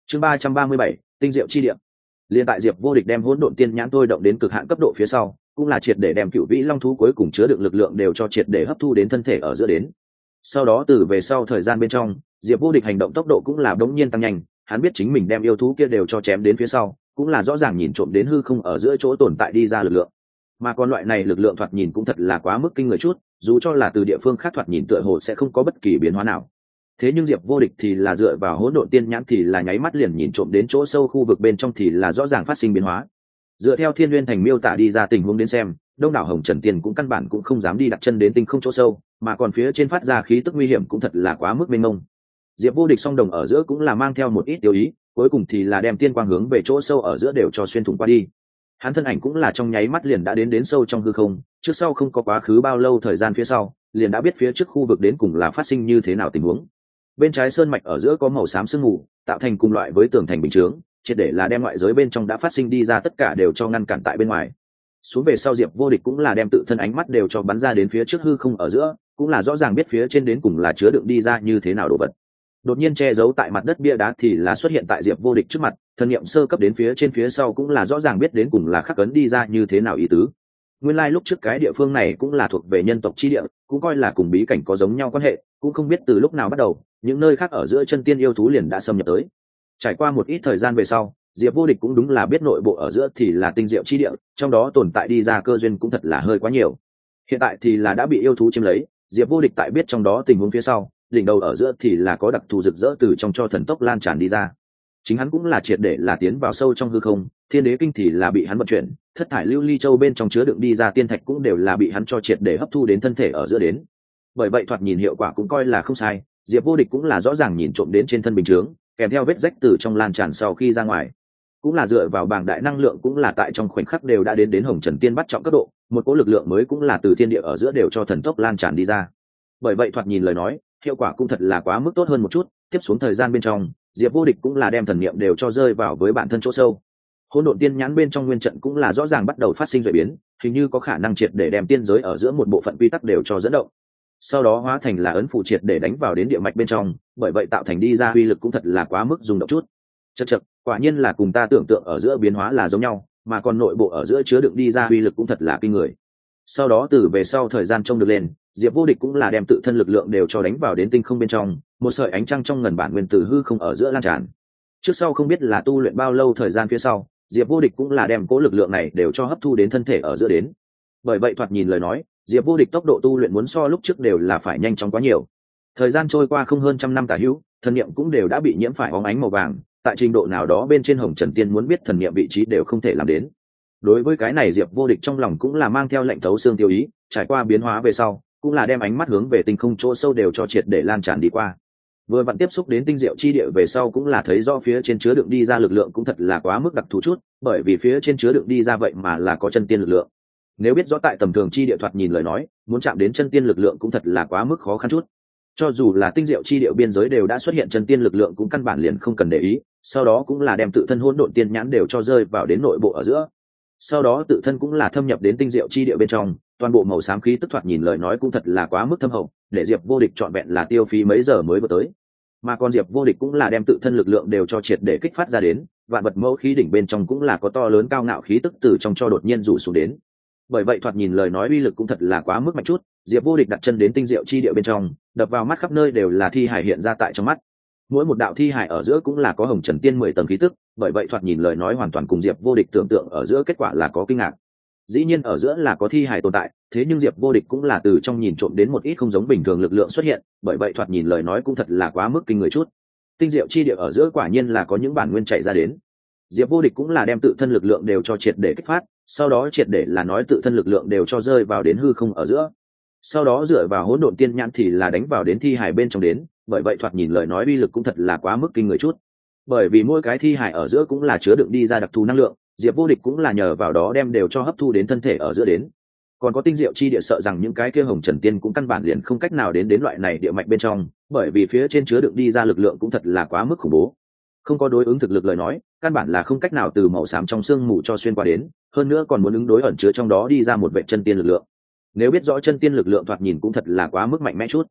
chương ba trăm ba mươi bảy tinh diệu chi địa. Liên tại Diệp Vô Địch đem hỗn độn tiên nhãn thôi động đến cực hạn cấp độ phía sau, cũng là triệt để đem cựu vĩ long thú cuối cùng chứa đựng lực lượng đều cho triệt để hấp thu đến thân thể ở giữa đến. Sau đó từ về sau thời gian bên trong, Diệp Vô Địch hành động tốc độ cũng là đống nhiên tăng nhanh, hắn biết chính mình đem yêu thú kia đều cho chém đến phía sau, cũng là rõ ràng nhìn trộm đến hư không ở giữa chỗ tồn tại đi ra lực lượng. Mà còn loại này lực lượng thoạt nhìn cũng thật là quá mức kinh người chút, dù cho là từ địa phương khác thoạt nhìn tựa hồ sẽ không có bất kỳ biến hóa nào. Thế nhưng Diệp Vô Địch thì là dựa vào hỗn độn tiên nhãn thì là nháy mắt liền nhìn trộm đến chỗ sâu khu vực bên trong thì là rõ ràng phát sinh biến hóa. Dựa theo Thiên Nguyên Thành miêu tả đi ra tình huống đến xem, đông đảo Hồng Trần Tiên cũng căn bản cũng không dám đi đặt chân đến tinh không chỗ sâu, mà còn phía trên phát ra khí tức nguy hiểm cũng thật là quá mức mênh mông. Diệp Vô Địch song đồng ở giữa cũng là mang theo một ít tiêu ý, cuối cùng thì là đem tiên quang hướng về chỗ sâu ở giữa đều cho xuyên thủng qua đi. Hắn thân ảnh cũng là trong nháy mắt liền đã đến đến sâu trong hư không, trước sau không có quá khứ bao lâu thời gian phía sau, liền đã biết phía trước khu vực đến cùng là phát sinh như thế nào tình huống. Bên trái sơn mạch ở giữa có màu xám sương mù, tạo thành cùng loại với tường thành bình chướng, triệt để là đem ngoại giới bên trong đã phát sinh đi ra tất cả đều cho ngăn cản tại bên ngoài. Xuống về sau Diệp Vô Địch cũng là đem tự thân ánh mắt đều cho bắn ra đến phía trước hư không ở giữa, cũng là rõ ràng biết phía trên đến cùng là chứa đựng đi ra như thế nào đồ vật. Đột nhiên che giấu tại mặt đất bia đá thì là xuất hiện tại Diệp Vô Địch trước mặt, thân niệm sơ cấp đến phía trên phía sau cũng là rõ ràng biết đến cùng là khắc ấn đi ra như thế nào ý tứ. Nguyên lai like lúc trước cái địa phương này cũng là thuộc về nhân tộc chi địa, cũng coi là cùng bí cảnh có giống nhau quan hệ, cũng không biết từ lúc nào bắt đầu, những nơi khác ở giữa chân tiên yêu thú liền đã xâm nhập tới. Trải qua một ít thời gian về sau, Diệp Vô Địch cũng đúng là biết nội bộ ở giữa thì là tinh diệu chi địa, trong đó tồn tại đi ra cơ duyên cũng thật là hơi quá nhiều. Hiện tại thì là đã bị yêu thú chiếm lấy, Diệp Vô Địch tại biết trong đó tình huống phía sau, đỉnh đầu ở giữa thì là có đặc thù rực rỡ từ trong cho thần tốc lan tràn đi ra. Chính hắn cũng là triệt để là tiến vào sâu trong hư không, Thiên Đế Kinh thì là bị hắn vận chuyển, thất thải lưu ly châu bên trong chứa đựng đi ra tiên thạch cũng đều là bị hắn cho triệt để hấp thu đến thân thể ở giữa đến. Bởi vậy thoạt nhìn hiệu quả cũng coi là không sai, Diệp Vô Địch cũng là rõ ràng nhìn trộm đến trên thân bình chướng, kèm theo vết rách từ trong lan tràn sau khi ra ngoài. Cũng là dựa vào bảng đại năng lượng cũng là tại trong khoảnh khắc đều đã đến đến Hồng Trần Tiên bắt trọng cấp độ, một cỗ lực lượng mới cũng là từ thiên địa ở giữa đều cho thần tốc lan tràn đi ra. Bởi vậy thoạt nhìn lời nói, hiệu quả cũng thật là quá mức tốt hơn một chút, tiếp xuống thời gian bên trong, Diệp Vô Địch cũng là đem thần niệm đều cho rơi vào với bản thân chỗ sâu. Hỗn độn tiên nhãn bên trong nguyên trận cũng là rõ ràng bắt đầu phát sinh rời biến, hình như có khả năng triệt để đem tiên giới ở giữa một bộ phận quy tắc đều cho dẫn động. Sau đó hóa thành là ấn phụ triệt để đánh vào đến địa mạch bên trong, bởi vậy tạo thành đi ra uy lực cũng thật là quá mức rung động chút. Chậc chậc, quả nhiên là cùng ta tưởng tượng ở giữa biến hóa là giống nhau, mà còn nội bộ ở giữa chứa đựng đi ra uy lực cũng thật là kinh người. Sau đó từ về sau thời gian trông được lên, Diệp Vô Địch cũng là đem tự thân lực lượng đều cho đánh vào đến tinh không bên trong, một sợi ánh trăng trong ngần bản nguyên tử hư không ở giữa lan tràn. Trước sau không biết là tu luyện bao lâu thời gian phía sau, Diệp Vô Địch cũng là đem cố lực lượng này đều cho hấp thu đến thân thể ở giữa đến. Bởi vậy thoạt nhìn lời nói, Diệp Vô Địch tốc độ tu luyện muốn so lúc trước đều là phải nhanh chóng quá nhiều. Thời gian trôi qua không hơn trăm năm tả hữu, thần niệm cũng đều đã bị nhiễm phải óng ánh màu vàng, tại trình độ nào đó bên trên Hồng Trần Tiên muốn biết thần niệm vị trí đều không thể làm đến. Đối với cái này Diệp Vô Địch trong lòng cũng là mang theo lệnh thấu xương tiêu ý, trải qua biến hóa về sau, cũng là đem ánh mắt hướng về tinh không chỗ sâu đều cho triệt để lan tràn đi qua. Vừa vặn tiếp xúc đến tinh diệu chi địa về sau cũng là thấy rõ phía trên chứa đựng đi ra lực lượng cũng thật là quá mức đặc thù chút, bởi vì phía trên chứa đựng đi ra vậy mà là có chân tiên lực lượng. Nếu biết rõ tại tầm thường chi địa thoạt nhìn lời nói, muốn chạm đến chân tiên lực lượng cũng thật là quá mức khó khăn chút. Cho dù là tinh diệu chi địa biên giới đều đã xuất hiện chân tiên lực lượng cũng căn bản liền không cần để ý, sau đó cũng là đem tự thân hỗn độn tiên nhãn đều cho rơi vào đến nội bộ ở giữa. Sau đó tự thân cũng là thâm nhập đến tinh diệu chi địa bên trong, toàn bộ màu xám khí tức thoạt nhìn lời nói cũng thật là quá mức thâm hậu, để Diệp Vô Địch trọn vẹn là tiêu phí mấy giờ mới vừa tới. Mà còn Diệp Vô Địch cũng là đem tự thân lực lượng đều cho triệt để kích phát ra đến, vạn vật mẫu khí đỉnh bên trong cũng là có to lớn cao ngạo khí tức từ trong cho đột nhiên rủ xuống đến. Bởi vậy thoạt nhìn lời nói uy lực cũng thật là quá mức mạnh chút, Diệp Vô Địch đặt chân đến tinh diệu chi địa bên trong, đập vào mắt khắp nơi đều là thi hải hiện ra tại trong mắt. Mỗi một đạo thi hải ở giữa cũng là có Hồng Trần Tiên mười tầng khí tức, bởi vậy thoạt nhìn lời nói hoàn toàn cùng Diệp Vô Địch tưởng tượng ở giữa kết quả là có kinh ngạc. Dĩ nhiên ở giữa là có thi hải tồn tại, thế nhưng Diệp Vô Địch cũng là từ trong nhìn trộm đến một ít không giống bình thường lực lượng xuất hiện, bởi vậy thoạt nhìn lời nói cũng thật là quá mức kinh người chút. Tinh diệu chi địa ở giữa quả nhiên là có những bản nguyên chạy ra đến. Diệp Vô Địch cũng là đem tự thân lực lượng đều cho triệt để kích phát, sau đó triệt để là nói tự thân lực lượng đều cho rơi vào đến hư không ở giữa. Sau đó dựa vào hỗn độn tiên nhãn thì là đánh vào đến thi hải bên trong đến, bởi vậy thoạt nhìn lời nói uy lực cũng thật là quá mức kinh người chút. Bởi vì mỗi cái thi hải ở giữa cũng là chứa đựng đi ra đặc thù năng lượng, Diệp Vô Địch cũng là nhờ vào đó đem đều cho hấp thu đến thân thể ở giữa đến. Còn có tinh diệu chi địa sợ rằng những cái kia Hồng Trần Tiên cũng căn bản liền không cách nào đến đến loại này địa mạch bên trong, bởi vì phía trên chứa đựng đi ra lực lượng cũng thật là quá mức khủng bố. Không có đối ứng thực lực lời nói, căn bản là không cách nào từ màu xám trong xương mù cho xuyên qua đến, hơn nữa còn muốn ứng đối ẩn chứa trong đó đi ra một vệ chân tiên lực lượng. Nếu biết rõ chân tiên lực lượng thoạt nhìn cũng thật là quá mức mạnh mẽ chút.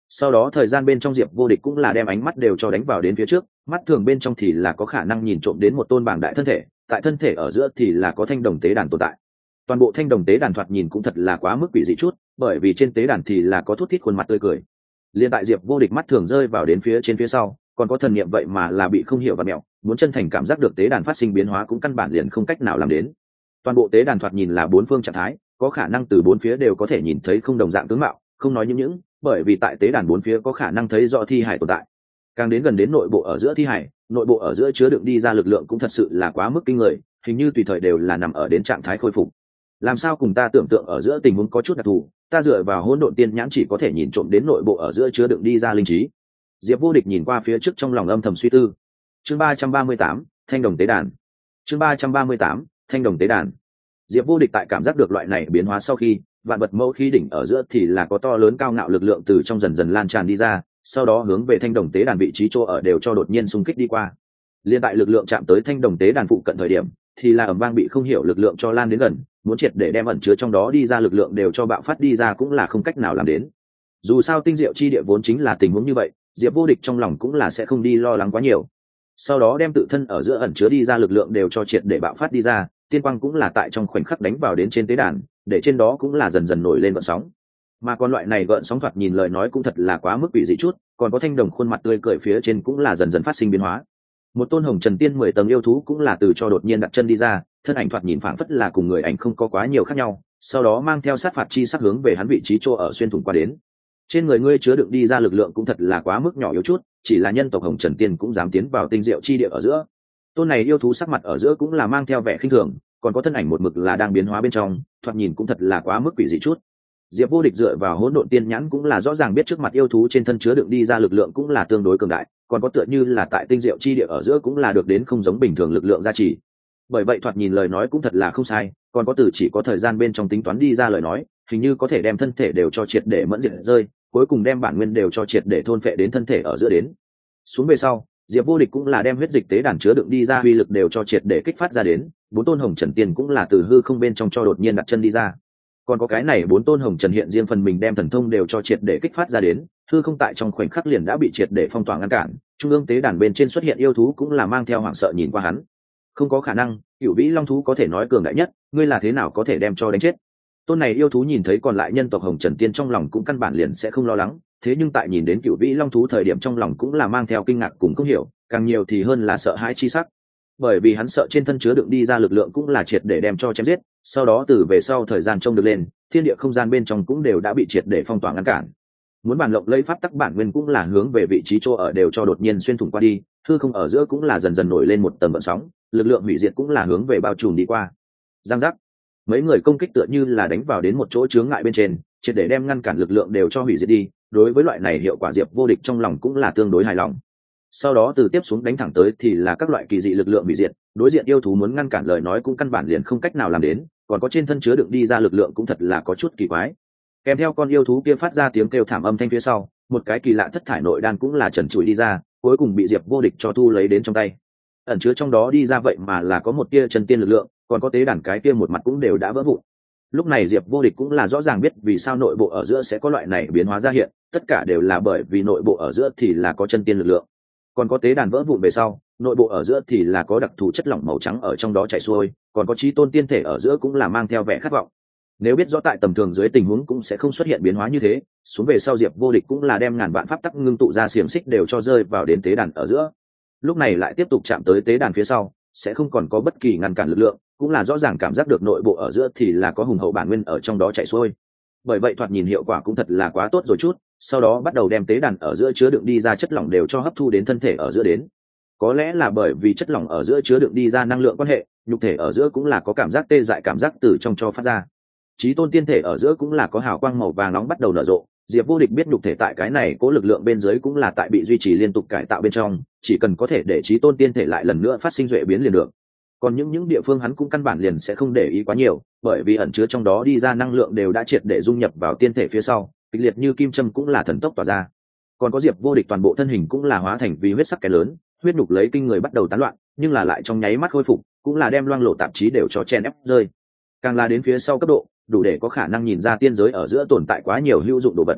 Sau đó thời gian bên trong Diệp Vô Địch cũng là đem ánh mắt đều cho đánh vào đến phía trước, mắt thường bên trong thì là có khả năng nhìn trộm đến một tôn bảng đại thân thể, tại thân thể ở giữa thì là có thanh đồng tế đàn tồn tại. Toàn bộ thanh đồng tế đàn thoạt nhìn cũng thật là quá mức quỷ dị chút, bởi vì trên tế đàn thì là có thút thít khuôn mặt tươi cười. Liên tại Diệp Vô Địch mắt thường rơi vào đến phía trên phía sau, còn có thần niệm vậy mà là bị không hiểu và mẹo, muốn chân thành cảm giác được tế đàn phát sinh biến hóa cũng căn bản liền không cách nào làm đến. Toàn bộ tế đàn thoạt nhìn là bốn phương trạng thái, có khả năng từ bốn phía đều có thể nhìn thấy không đồng dạng tướng mạo, không nói những những, bởi vì tại tế đàn bốn phía có khả năng thấy rõ thi hải tồn tại. Càng đến gần đến nội bộ ở giữa thi hải, nội bộ ở giữa chứa đựng đi ra lực lượng cũng thật sự là quá mức kinh người, hình như tùy thời đều là nằm ở đến trạng thái khôi phục. Làm sao cùng ta tưởng tượng ở giữa tình huống có chút đặc thù, ta dựa vào hỗn độn tiên nhãn chỉ có thể nhìn trộm đến nội bộ ở giữa chứa đựng đi ra linh trí. Diệp Vô Địch nhìn qua phía trước trong lòng âm thầm suy tư. Chương ba trăm ba mươi tám, thanh đồng tế đàn. Chương ba trăm ba mươi tám, thanh đồng tế đàn. Diệp Vô Địch tại cảm giác được loại này biến hóa sau khi, vạn vật mẫu khí đỉnh ở giữa thì là có to lớn cao ngạo lực lượng từ trong dần dần lan tràn đi ra, sau đó hướng về thanh đồng tế đàn vị trí chỗ ở đều cho đột nhiên xung kích đi qua. Liên tại lực lượng chạm tới thanh đồng tế đàn phụ cận thời điểm, thì là ầm vang bị không hiểu lực lượng cho lan đến gần, muốn triệt để đem ẩn chứa trong đó đi ra lực lượng đều cho bạo phát đi ra cũng là không cách nào làm đến. Dù sao tinh diệu chi địa vốn chính là tình huống như vậy, Diệp Vô Địch trong lòng cũng là sẽ không đi lo lắng quá nhiều. Sau đó đem tự thân ở giữa ẩn chứa đi ra lực lượng đều cho triệt để bạo phát đi ra, tiên quang cũng là tại trong khoảnh khắc đánh vào đến trên tế đàn, để trên đó cũng là dần dần nổi lên gợn sóng. Mà còn loại này gợn sóng thoạt nhìn lời nói cũng thật là quá mức quỷ dị chút, còn có thanh đồng khuôn mặt tươi cười phía trên cũng là dần dần phát sinh biến hóa. Một tôn hồng trần tiên mười tầng yêu thú cũng là từ cho đột nhiên đặt chân đi ra, thân ảnh thoạt nhìn phảng phất là cùng người ảnh không có quá nhiều khác nhau, sau đó mang theo sát phạt chi sắc hướng về hắn vị trí chỗ ở xuyên thủng qua đến. Trên người ngươi chứa đựng đi ra lực lượng cũng thật là quá mức nhỏ yếu chút, chỉ là nhân tộc hồng trần tiên cũng dám tiến vào tinh diệu chi địa ở giữa. Tôn này yêu thú sắc mặt ở giữa cũng là mang theo vẻ khinh thường, còn có thân ảnh một mực là đang biến hóa bên trong, thoạt nhìn cũng thật là quá mức quỷ dị chút. Diệp Vô Địch dựa vào hỗn độn tiên nhãn cũng là rõ ràng biết trước mặt yêu thú trên thân chứa đựng đi ra lực lượng cũng là tương đối cường đại, còn có tựa như là tại tinh diệu chi địa ở giữa cũng là được đến không giống bình thường lực lượng gia trì. Bởi vậy thoạt nhìn lời nói cũng thật là không sai, còn có từ chỉ có thời gian bên trong tính toán đi ra lời nói, hình như có thể đem thân thể đều cho triệt để mẫn diệt rơi, cuối cùng đem bản nguyên đều cho triệt để thôn phệ đến thân thể ở giữa đến. Xuống về sau, Diệp Vô Địch cũng là đem huyết dịch tế đàn chứa đựng đi ra uy lực đều cho triệt để kích phát ra đến, bốn tôn hồng trần tiên cũng là từ hư không bên trong cho đột nhiên đặt chân đi ra. Còn có cái này bốn tôn hồng trần hiện riêng phần mình đem thần thông đều cho triệt để kích phát ra đến, hư không tại trong khoảnh khắc liền đã bị triệt để phong tỏa ngăn cản, trung ương tế đàn bên trên xuất hiện yêu thú cũng là mang theo hoảng sợ nhìn qua hắn. Không có khả năng, Cửu Vĩ Long thú có thể nói cường đại nhất, ngươi là thế nào có thể đem cho đánh chết? Tôn này yêu thú nhìn thấy còn lại nhân tộc hồng trần tiên trong lòng cũng căn bản liền sẽ không lo lắng, thế nhưng tại nhìn đến Cửu Vĩ Long thú thời điểm trong lòng cũng là mang theo kinh ngạc cùng không hiểu, càng nhiều thì hơn là sợ hãi chi sắc. Bởi vì hắn sợ trên thân chứa đựng đi ra lực lượng cũng là triệt để đem cho chém giết, sau đó từ về sau thời gian trông được lên, thiên địa không gian bên trong cũng đều đã bị triệt để phong tỏa ngăn cản. Muốn bản lộng lấy pháp tắc bản nguyên cũng là hướng về vị trí chỗ ở đều cho đột nhiên xuyên thủng qua đi, hư không ở giữa cũng là dần dần nổi lên một tầng gợn sóng, lực lượng hủy diệt cũng là hướng về bao trùm đi qua. Giang giác, mấy người công kích tựa như là đánh vào đến một chỗ chướng ngại bên trên, triệt để đem ngăn cản lực lượng đều cho hủy diệt đi. Đối với loại này hiệu quả Diệp Vô Địch trong lòng cũng là tương đối hài lòng. Sau đó từ tiếp xuống đánh thẳng tới thì là các loại kỳ dị lực lượng hủy diệt, đối diện yêu thú muốn ngăn cản lời nói cũng căn bản liền không cách nào làm đến, còn có trên thân chứa đựng đi ra lực lượng cũng thật là có chút kỳ quái. Kèm theo con yêu thú kia phát ra tiếng kêu thảm âm thanh phía sau, một cái kỳ lạ thất thải nội đan cũng là trần trụi đi ra, cuối cùng bị Diệp Vô Địch cho thu lấy đến trong tay. Ẩn chứa trong đó đi ra vậy mà là có một tia chân tiên lực lượng, còn có tế đàn cái kia một mặt cũng đều đã vỡ vụn. Lúc này Diệp Vô Địch cũng là rõ ràng biết vì sao nội bộ ở giữa sẽ có loại này biến hóa ra hiện, tất cả đều là bởi vì nội bộ ở giữa thì là có chân tiên lực lượng, còn có tế đàn vỡ vụn về sau, nội bộ ở giữa thì là có đặc thù chất lỏng màu trắng ở trong đó chảy xuôi, còn có chí tôn tiên thể ở giữa cũng là mang theo vẻ khát vọng. Nếu biết rõ tại tầm thường dưới tình huống cũng sẽ không xuất hiện biến hóa như thế, xuống về sau Diệp Vô Địch cũng là đem ngàn vạn pháp tắc ngưng tụ ra xiềng xích đều cho rơi vào đến tế đàn ở giữa. Lúc này lại tiếp tục chạm tới tế đàn phía sau, sẽ không còn có bất kỳ ngăn cản lực lượng, cũng là rõ ràng cảm giác được nội bộ ở giữa thì là có hùng hậu bản nguyên ở trong đó chảy xuôi. Bởi vậy thoạt nhìn hiệu quả cũng thật là quá tốt rồi chút, sau đó bắt đầu đem tế đàn ở giữa chứa đựng đi ra chất lỏng đều cho hấp thu đến thân thể ở giữa đến. Có lẽ là bởi vì chất lỏng ở giữa chứa đựng đi ra năng lượng quan hệ, nhục thể ở giữa cũng là có cảm giác tê dại cảm giác từ trong cho phát ra. Chí tôn tiên thể ở giữa cũng là có hào quang màu vàng nóng bắt đầu nở rộ. Diệp Vô Địch biết nhục thể tại cái này cố lực lượng bên dưới cũng là tại bị duy trì liên tục cải tạo bên trong, chỉ cần có thể để chí tôn tiên thể lại lần nữa phát sinh duệ biến liền được. Còn những những địa phương hắn cũng căn bản liền sẽ không để ý quá nhiều, bởi vì ẩn chứa trong đó đi ra năng lượng đều đã triệt để dung nhập vào tiên thể phía sau, kịch liệt như kim châm cũng là thần tốc tỏa ra. Còn có Diệp Vô Địch toàn bộ thân hình cũng là hóa thành vì huyết sắc cái lớn, huyết nhục lấy kinh người bắt đầu tán loạn, nhưng là lại trong nháy mắt khôi phục, cũng là đem loang lổ tạp chí đều cho chen ép rơi. Càng là đến phía sau cấp độ, đủ để có khả năng nhìn ra tiên giới ở giữa tồn tại quá nhiều hữu dụng đồ vật.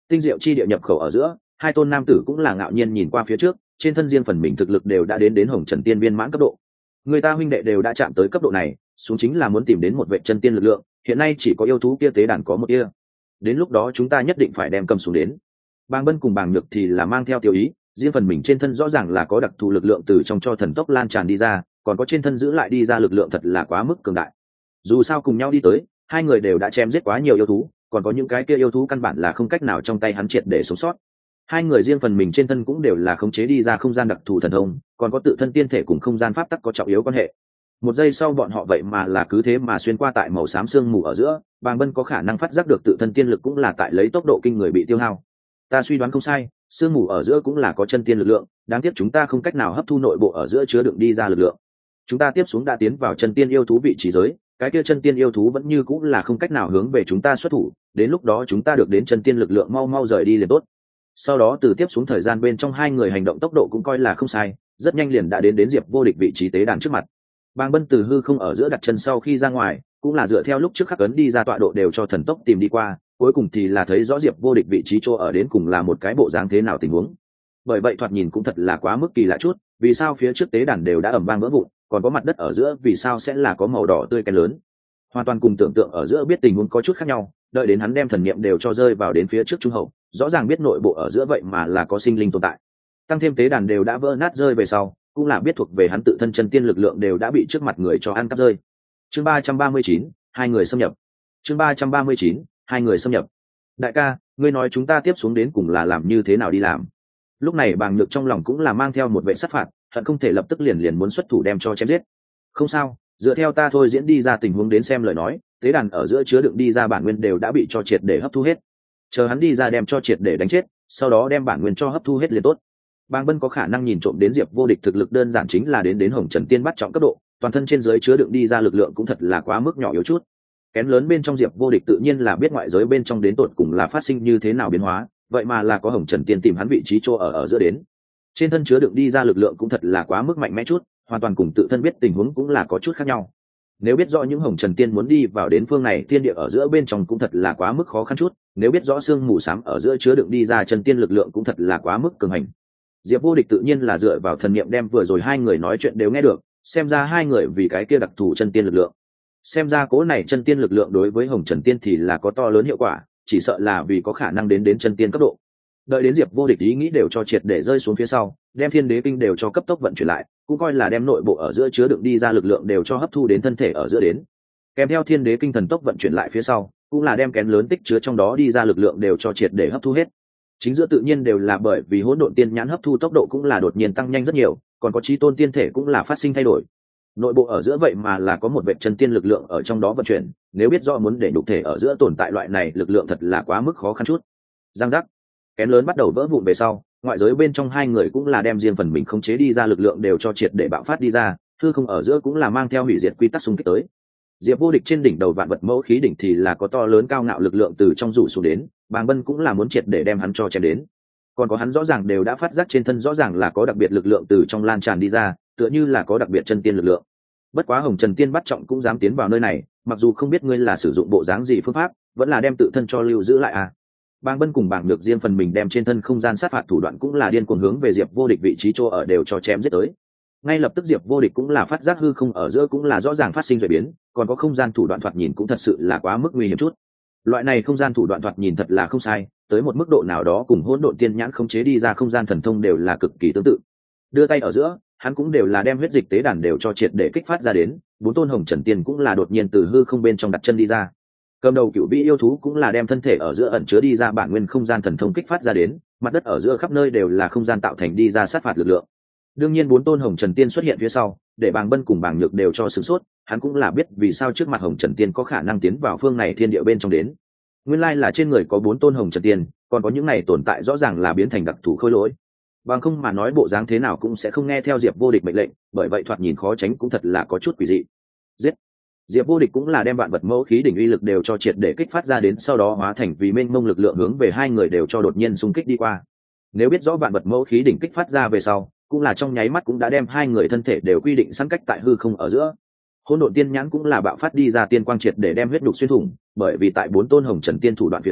Tinh diệu chi địa nhập khẩu ở giữa, hai tôn nam tử cũng là ngạo nhiên nhìn qua phía trước, trên thân riêng phần mình thực lực đều đã đến đến hồng trần tiên viên mãn cấp độ. Người ta huynh đệ đều đã chạm tới cấp độ này, xuống chính là muốn tìm đến một vệ chân tiên lực lượng, hiện nay chỉ có yêu thú kia tế đàn có một kia. Đến lúc đó chúng ta nhất định phải đem cầm xuống đến. Bàng Bân cùng Bàng Nhược thì là mang theo tiêu ý, riêng phần mình trên thân rõ ràng là có đặc thù lực lượng từ trong cho thần tốc lan tràn đi ra, còn có trên thân giữ lại đi ra lực lượng thật là quá mức cường đại. Dù sao cùng nhau đi tới, hai người đều đã chém giết quá nhiều yêu thú, còn có những cái kia yêu thú căn bản là không cách nào trong tay hắn triệt để sống sót. Hai người riêng phần mình trên thân cũng đều là khống chế đi ra không gian đặc thù thần thông, còn có tự thân tiên thể cùng không gian pháp tắc có trọng yếu quan hệ. Một giây sau bọn họ vậy mà là cứ thế mà xuyên qua tại màu xám sương mù ở giữa, Bàng Bân có khả năng phát giác được tự thân tiên lực cũng là tại lấy tốc độ kinh người bị tiêu hao. Ta suy đoán không sai, sương mù ở giữa cũng là có chân tiên lực lượng, đáng tiếc chúng ta không cách nào hấp thu nội bộ ở giữa chứa đựng đi ra lực lượng. Chúng ta tiếp xuống đã tiến vào chân tiên yêu thú vị trí giới, cái kia chân tiên yêu thú vẫn như cũng là không cách nào hướng về chúng ta xuất thủ, đến lúc đó chúng ta được đến chân tiên lực lượng mau mau rời đi liền tốt. Sau đó từ tiếp xuống thời gian bên trong hai người hành động tốc độ cũng coi là không sai, rất nhanh liền đã đến đến Diệp Vô Địch vị trí tế đàn trước mặt. Bàng Bân từ hư không ở giữa đặt chân sau khi ra ngoài, cũng là dựa theo lúc trước khắc ấn đi ra tọa độ đều cho thần tốc tìm đi qua, cuối cùng thì là thấy rõ Diệp Vô Địch vị trí chỗ ở đến cùng là một cái bộ dáng thế nào tình huống. Bởi vậy thoạt nhìn cũng thật là quá mức kỳ lạ chút, vì sao phía trước tế đàn đều đã ầm vang vỡ vụn, còn có mặt đất ở giữa vì sao sẽ là có màu đỏ tươi cái lớn. Hoàn toàn cùng tưởng tượng ở giữa biết tình huống có chút khác nhau, đợi đến hắn đem thần niệm đều cho rơi vào đến phía trước trung hậu, rõ ràng biết nội bộ ở giữa vậy mà là có sinh linh tồn tại. Tăng thêm tế đàn đều đã vỡ nát rơi về sau, cũng là biết thuộc về hắn tự thân chân tiên lực lượng đều đã bị trước mặt người cho ăn cắp rơi. Chương ba trăm ba mươi chín, hai người xâm nhập. Chương ba trăm ba mươi chín, hai người xâm nhập. Đại ca, ngươi nói chúng ta tiếp xuống đến cùng là làm như thế nào đi làm? Lúc này Bàng Nhược trong lòng cũng là mang theo một vệ sát phạt, hận không thể lập tức liền liền muốn xuất thủ đem cho chém giết. Không sao, dựa theo ta thôi diễn đi ra tình huống đến xem lời nói, tế đàn ở giữa chứa đựng đi ra bản nguyên đều đã bị cho triệt để hấp thu hết. Chờ hắn đi ra đem cho triệt để đánh chết, sau đó đem bản nguyên cho hấp thu hết liền tốt. Bàng Bân có khả năng nhìn trộm đến Diệp Vô Địch thực lực đơn giản chính là đến đến Hồng Trần Tiên bắt trọng cấp độ, toàn thân trên dưới chứa đựng đi ra lực lượng cũng thật là quá mức nhỏ yếu chút. Kén lớn bên trong Diệp Vô Địch tự nhiên là biết ngoại giới bên trong đến tột cùng là phát sinh như thế nào biến hóa, vậy mà là có Hồng Trần Tiên tìm hắn vị trí chỗ ở ở giữa đến. Trên thân chứa đựng đi ra lực lượng cũng thật là quá mức mạnh mẽ chút, hoàn toàn cùng tự thân biết tình huống cũng là có chút khác nhau. Nếu biết rõ những Hồng Trần Tiên muốn đi vào đến phương này thiên địa ở giữa bên trong cũng thật là quá mức khó khăn chút, nếu biết rõ xương mù xám ở giữa chứa đựng đi ra chân tiên lực lượng cũng thật là quá mức cường hành. Diệp Vô Địch tự nhiên là dựa vào thần niệm đem vừa rồi hai người nói chuyện đều nghe được, xem ra hai người vì cái kia đặc thù chân tiên lực lượng. Xem ra cố này chân tiên lực lượng đối với Hồng Trần Tiên thì là có to lớn hiệu quả, chỉ sợ là vì có khả năng đến đến chân tiên cấp độ. Đợi đến Diệp Vô Địch ý nghĩ đều cho triệt để rơi xuống phía sau, đem Thiên Đế Kinh đều cho cấp tốc vận chuyển lại, cũng coi là đem nội bộ ở giữa chứa đựng đi ra lực lượng đều cho hấp thu đến thân thể ở giữa đến. Kèm theo Thiên Đế Kinh thần tốc vận chuyển lại phía sau, cũng là đem kén lớn tích chứa trong đó đi ra lực lượng đều cho triệt để hấp thu hết. Chính giữa tự nhiên đều là bởi vì hỗn độn tiên nhãn hấp thu tốc độ cũng là đột nhiên tăng nhanh rất nhiều, còn có chí tôn tiên thể cũng là phát sinh thay đổi. Nội bộ ở giữa vậy mà là có một vệt chân tiên lực lượng ở trong đó vận chuyển, nếu biết rõ muốn để nhục thể ở giữa tồn tại loại này lực lượng thật là quá mức khó khăn chút. Giang giác, kén lớn bắt đầu vỡ vụn về sau, ngoại giới bên trong hai người cũng là đem riêng phần mình khống chế đi ra lực lượng đều cho triệt để bạo phát đi ra, hư không ở giữa cũng là mang theo hủy diệt quy tắc xung kích tới. Diệp Vô Địch trên đỉnh đầu vạn vật mẫu khí đỉnh thì là có to lớn cao ngạo lực lượng từ trong rủ xuống đến, Bàng Bân cũng là muốn triệt để đem hắn cho chém đến. Còn có hắn rõ ràng đều đã phát giác trên thân rõ ràng là có đặc biệt lực lượng từ trong lan tràn đi ra, tựa như là có đặc biệt chân tiên lực lượng. Bất quá Hồng Trần Tiên bắt trọng cũng dám tiến vào nơi này, mặc dù không biết ngươi là sử dụng bộ dáng gì phương pháp, vẫn là đem tự thân cho lưu giữ lại à. Bàng Bân cùng Bàng Nhược riêng phần mình đem trên thân không gian sát phạt thủ đoạn cũng là điên cuồng hướng về Diệp Vô Địch vị trí chỗ ở đều cho chém giết tới. Ngay lập tức Diệp Vô Địch cũng là phát giác hư không ở giữa cũng là rõ ràng phát sinh chuyển biến, còn có không gian thủ đoạn thoạt nhìn cũng thật sự là quá mức nguy hiểm chút. Loại này không gian thủ đoạn thoạt nhìn thật là không sai, tới một mức độ nào đó cùng hỗn độn tiên nhãn khống chế đi ra không gian thần thông đều là cực kỳ tương tự. Đưa tay ở giữa, hắn cũng đều là đem huyết dịch tế đàn đều cho triệt để kích phát ra đến, bốn tôn Hồng Trần Tiên cũng là đột nhiên từ hư không bên trong đặt chân đi ra. Cầm đầu cựu vĩ yêu thú cũng là đem thân thể ở giữa ẩn chứa đi ra bản nguyên không gian thần thông kích phát ra đến, mặt đất ở giữa khắp nơi đều là không gian tạo thành đi ra sát phạt lực lượng. Đương nhiên bốn tôn Hồng Trần Tiên xuất hiện phía sau, để Bàng Bân cùng Bàng Nhược đều cho sửng sốt, hắn cũng là biết vì sao trước mặt Hồng Trần Tiên có khả năng tiến vào phương này thiên địa bên trong đến. Nguyên lai là trên người có bốn tôn Hồng Trần Tiên, còn có những này tồn tại rõ ràng là biến thành đặc thù khôi lỗi. Bằng không mà nói bộ dáng thế nào cũng sẽ không nghe theo Diệp Vô Địch mệnh lệnh, bởi vậy thoạt nhìn khó tránh cũng thật là có chút quỷ dị. Giết! Diệp Vô Địch cũng là đem vạn vật mẫu khí đỉnh uy lực đều cho triệt để kích phát ra đến, sau đó hóa thành vì mênh mông lực lượng hướng về hai người đều cho đột nhiên xung kích đi qua. Nếu biết rõ vạn vật mẫu khí đỉnh kích phát ra về sau, cũng là trong nháy mắt cũng đã đem hai người thân thể đều quy định sẵn cách tại hư không ở giữa. Hỗn độn tiên nhãn cũng là bạo phát đi ra tiên quang triệt để đem huyết đục xuyên thủng, bởi vì tại bốn tôn Hồng Trần Tiên thủ đoạn phía dưới,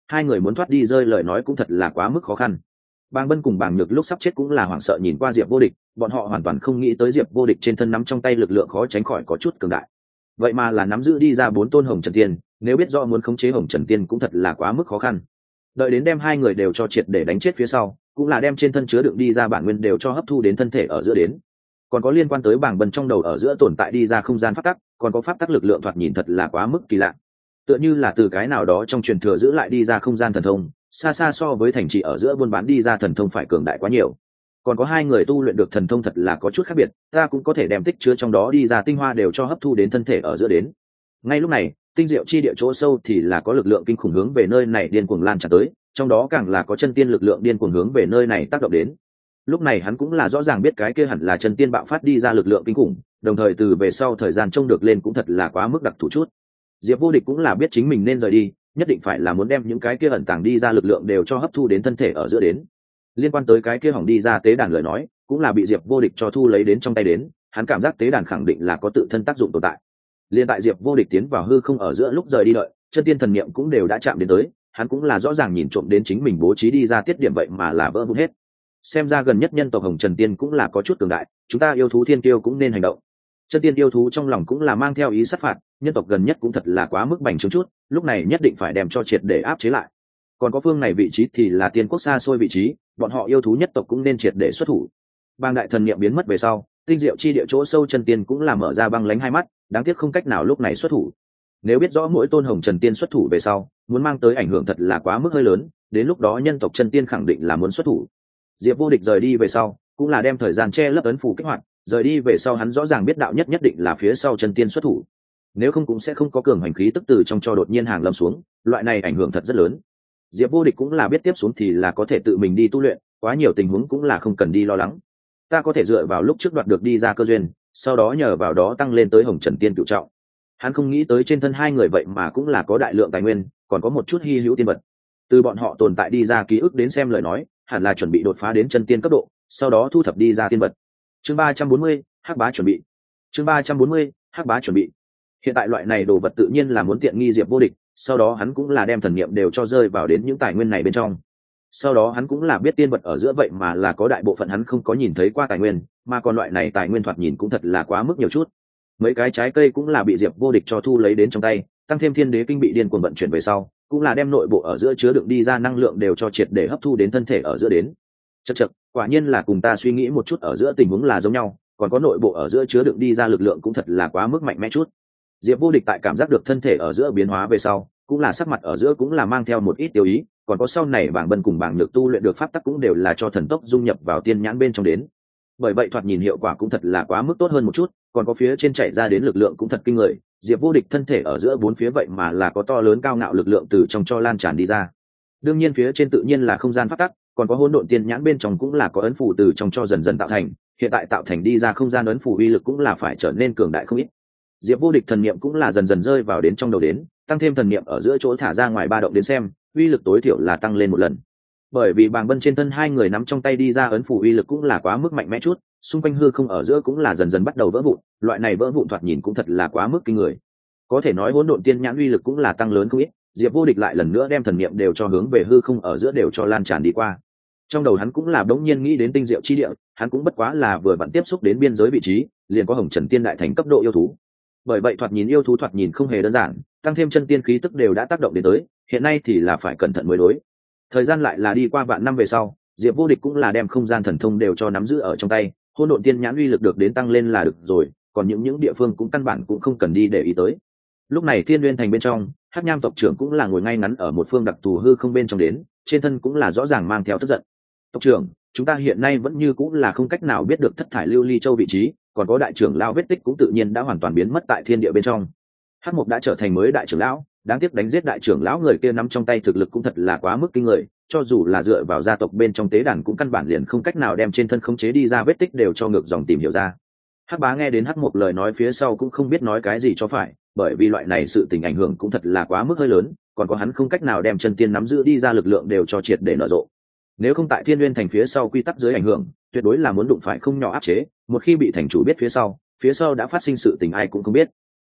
hai người muốn thoát đi rơi lời nói cũng thật là quá mức khó khăn. Bàng Bân cùng Bàng Nhược lúc sắp chết cũng là hoảng sợ nhìn qua Diệp Vô Địch, bọn họ hoàn toàn không nghĩ tới Diệp Vô Địch trên thân nắm trong tay lực lượng khó tránh khỏi có chút cường đại. Vậy mà là nắm giữ đi ra bốn tôn Hồng Trần Tiên, nếu biết rõ muốn khống chế Hồng Trần Tiên cũng thật là quá mức khó khăn. Đợi đến đem hai người đều cho triệt để đánh chết phía sau, cũng là đem trên thân chứa đựng đi ra bản nguyên đều cho hấp thu đến thân thể ở giữa đến. Còn có liên quan tới Bàng Bân trong đầu ở giữa tồn tại đi ra không gian pháp tắc, còn có pháp tắc lực lượng thoạt nhìn thật là quá mức kỳ lạ. Tựa như là từ cái nào đó trong truyền thừa giữ lại đi ra không gian thần thông, xa xa so với thành trì ở giữa buôn bán đi ra thần thông phải cường đại quá nhiều. Còn có hai người tu luyện được thần thông thật là có chút khác biệt, ta cũng có thể đem tích chứa trong đó đi ra tinh hoa đều cho hấp thu đến thân thể ở giữa đến. Ngay lúc này, tinh diệu chi địa chỗ sâu thì là có lực lượng kinh khủng hướng về nơi này điên cuồng lan tràn tới, trong đó càng là có chân tiên lực lượng điên cuồng hướng về nơi này tác động đến. Lúc này hắn cũng là rõ ràng biết cái kia hẳn là chân tiên bạo phát đi ra lực lượng kinh khủng, đồng thời từ về sau thời gian trông được lên cũng thật là quá mức đặc thù chút. Diệp Vô Địch cũng là biết chính mình nên rời đi, nhất định phải là muốn đem những cái kia ẩn tàng đi ra lực lượng đều cho hấp thu đến thân thể ở giữa đến. Liên quan tới cái kia hỏng đi ra tế đàn lời nói, cũng là bị Diệp Vô Địch cho thu lấy đến trong tay đến, hắn cảm giác tế đàn khẳng định là có tự thân tác dụng tồn tại. Liên tại Diệp Vô Địch tiến vào hư không ở giữa lúc rời đi đợi, chân tiên thần niệm cũng đều đã chạm đến tới, hắn cũng là rõ ràng nhìn trộm đến chính mình bố trí đi ra tiết điểm vậy mà là vỡ vụn hết. Xem ra gần nhất nhân tộc Hồng Trần Tiên cũng là có chút cường đại, chúng ta yêu thú thiên kiêu cũng nên hành động. Chân tiên yêu thú trong lòng cũng là mang theo ý sát phạt, nhân tộc gần nhất cũng thật là quá mức bành trướng chút, lúc này nhất định phải đem cho triệt để áp chế lại. Còn có phương này vị trí thì là tiên quốc xa xôi vị trí, bọn họ yêu thú nhất tộc cũng nên triệt để xuất thủ. Bang đại thần niệm biến mất về sau, tinh diệu chi địa chỗ sâu chân tiên cũng là mở ra băng lánh hai mắt, đáng tiếc không cách nào lúc này xuất thủ. Nếu biết rõ mỗi tôn Hồng Trần Tiên xuất thủ về sau, muốn mang tới ảnh hưởng thật là quá mức hơi lớn, đến lúc đó nhân tộc chân tiên khẳng định là muốn xuất thủ. Diệp Vô Địch rời đi về sau, cũng là đem thời gian che lấp ấn phù kích hoạt, rời đi về sau hắn rõ ràng biết đạo nhất nhất định là phía sau chân tiên xuất thủ, nếu không cũng sẽ không có cường hành khí tức từ trong cho đột nhiên hàng lâm xuống, loại này ảnh hưởng thật rất lớn. Diệp Vô Địch cũng là biết tiếp xuống thì là có thể tự mình đi tu luyện, quá nhiều tình huống cũng là không cần đi lo lắng, ta có thể dựa vào lúc trước đoạt được đi ra cơ duyên, sau đó nhờ vào đó tăng lên tới Hồng Trần Tiên cửu trọng. Hắn không nghĩ tới trên thân hai người vậy mà cũng là có đại lượng tài nguyên, còn có một chút hy hữu tiên vật. Từ bọn họ tồn tại đi ra ký ức đến xem lời nói, hẳn là chuẩn bị đột phá đến chân tiên cấp độ, sau đó thu thập đi ra tiên vật. Chương ba trăm bốn mươi, Hắc Bá chuẩn bị. Chương ba trăm bốn mươi, Hắc Bá chuẩn bị. Hiện tại loại này đồ vật tự nhiên là muốn tiện nghi Diệp Vô Địch, sau đó hắn cũng là đem thần niệm đều cho rơi vào đến những tài nguyên này bên trong. Sau đó hắn cũng là biết tiên vật ở giữa vậy mà là có đại bộ phận hắn không có nhìn thấy qua tài nguyên, mà còn loại này tài nguyên thoạt nhìn cũng thật là quá mức nhiều chút. Mấy cái trái cây cũng là bị Diệp Vô Địch cho thu lấy đến trong tay, tăng thêm thiên đế kinh bị điên cuồng vận chuyển về sau, cũng là đem nội bộ ở giữa chứa đựng đi ra năng lượng đều cho triệt để hấp thu đến thân thể ở giữa đến. Chậc chậc, quả nhiên là cùng ta suy nghĩ một chút ở giữa tình huống là giống nhau, còn có nội bộ ở giữa chứa đựng đi ra lực lượng cũng thật là quá mức mạnh mẽ chút. Diệp Vô Địch tại cảm giác được thân thể ở giữa biến hóa về sau, cũng là sắc mặt ở giữa cũng là mang theo một ít tiêu ý, còn có sau này Bàng Bân cùng Bàng Nhược tu luyện được pháp tắc cũng đều là cho thần tốc dung nhập vào tiên nhãn bên trong đến. Bởi vậy thoạt nhìn hiệu quả cũng thật là quá mức tốt hơn một chút, còn có phía trên chạy ra đến lực lượng cũng thật kinh người, Diệp Vô Địch thân thể ở giữa bốn phía vậy mà là có to lớn cao ngạo lực lượng từ trong cho lan tràn đi ra. Đương nhiên phía trên tự nhiên là không gian pháp tắc, còn có hỗn độn tiên nhãn bên trong cũng là có ấn phù từ trong cho dần dần tạo thành, hiện tại tạo thành đi ra không gian ấn phù uy lực cũng là phải trở nên cường đại không ít. Diệp Vô Địch thần niệm cũng là dần dần rơi vào đến trong đầu đến, tăng thêm thần niệm ở giữa chỗ thả ra ngoài ba động đến xem, uy lực tối thiểu là tăng lên một lần. Bởi vì Bàng Bân trên thân hai người nắm trong tay đi ra ấn phù uy lực cũng là quá mức mạnh mẽ chút, xung quanh hư không ở giữa cũng là dần dần bắt đầu vỡ vụn, loại này vỡ vụn thoạt nhìn cũng thật là quá mức kinh người. Có thể nói hỗn độn tiên nhãn uy lực cũng là tăng lớn không ít, Diệp Vô Địch lại lần nữa đem thần niệm đều cho hướng về hư không ở giữa đều cho lan tràn đi qua. Trong đầu hắn cũng là đống nhiên nghĩ đến tinh diệu chi địa, hắn cũng bất quá là vừa vặn tiếp xúc đến biên giới vị trí, liền có Hồng Trần Tiên đại thành cấp độ yêu thú. Bởi vậy thoạt nhìn yêu thú thoạt nhìn không hề đơn giản, tăng thêm chân tiên khí tức đều đã tác động đến tới, hiện nay thì là phải cẩn thận mới đối. Thời gian lại là đi qua vạn năm về sau, Diệp Vô Địch cũng là đem không gian thần thông đều cho nắm giữ ở trong tay, hỗn độn tiên nhãn uy lực được đến tăng lên là được rồi, còn những những địa phương cũng căn bản cũng không cần đi để ý tới. Lúc này Thiên Nguyên thành bên trong, Hắc Nham tộc trưởng cũng là ngồi ngay ngắn ở một phương đặc thù hư không bên trong đến, trên thân cũng là rõ ràng mang theo tức giận. Tộc trưởng, chúng ta hiện nay vẫn như cũng là không cách nào biết được thất thải lưu ly châu vị trí, còn có đại trưởng lão vết tích cũng tự nhiên đã hoàn toàn biến mất tại thiên địa bên trong. Hắc Mộc đã trở thành mới đại trưởng lão, đáng tiếc đánh giết đại trưởng lão người kia nắm trong tay thực lực cũng thật là quá mức kinh người, cho dù là dựa vào gia tộc bên trong tế đàn cũng căn bản liền không cách nào đem trên thân khống chế đi ra vết tích đều cho ngược dòng tìm hiểu ra. Hắc Bá nghe đến Hắc Mộc lời nói phía sau cũng không biết nói cái gì cho phải, bởi vì loại này sự tình ảnh hưởng cũng thật là quá mức hơi lớn, còn có hắn không cách nào đem chân tiên nắm giữ đi ra lực lượng đều cho triệt để nở rộ. Nếu không tại Thiên Nguyên thành phía sau quy tắc dưới ảnh hưởng, tuyệt đối là muốn đụng phải không nhỏ áp chế, một khi bị thành chủ biết phía sau, phía sau đã phát sinh sự tình ai cũng không biết.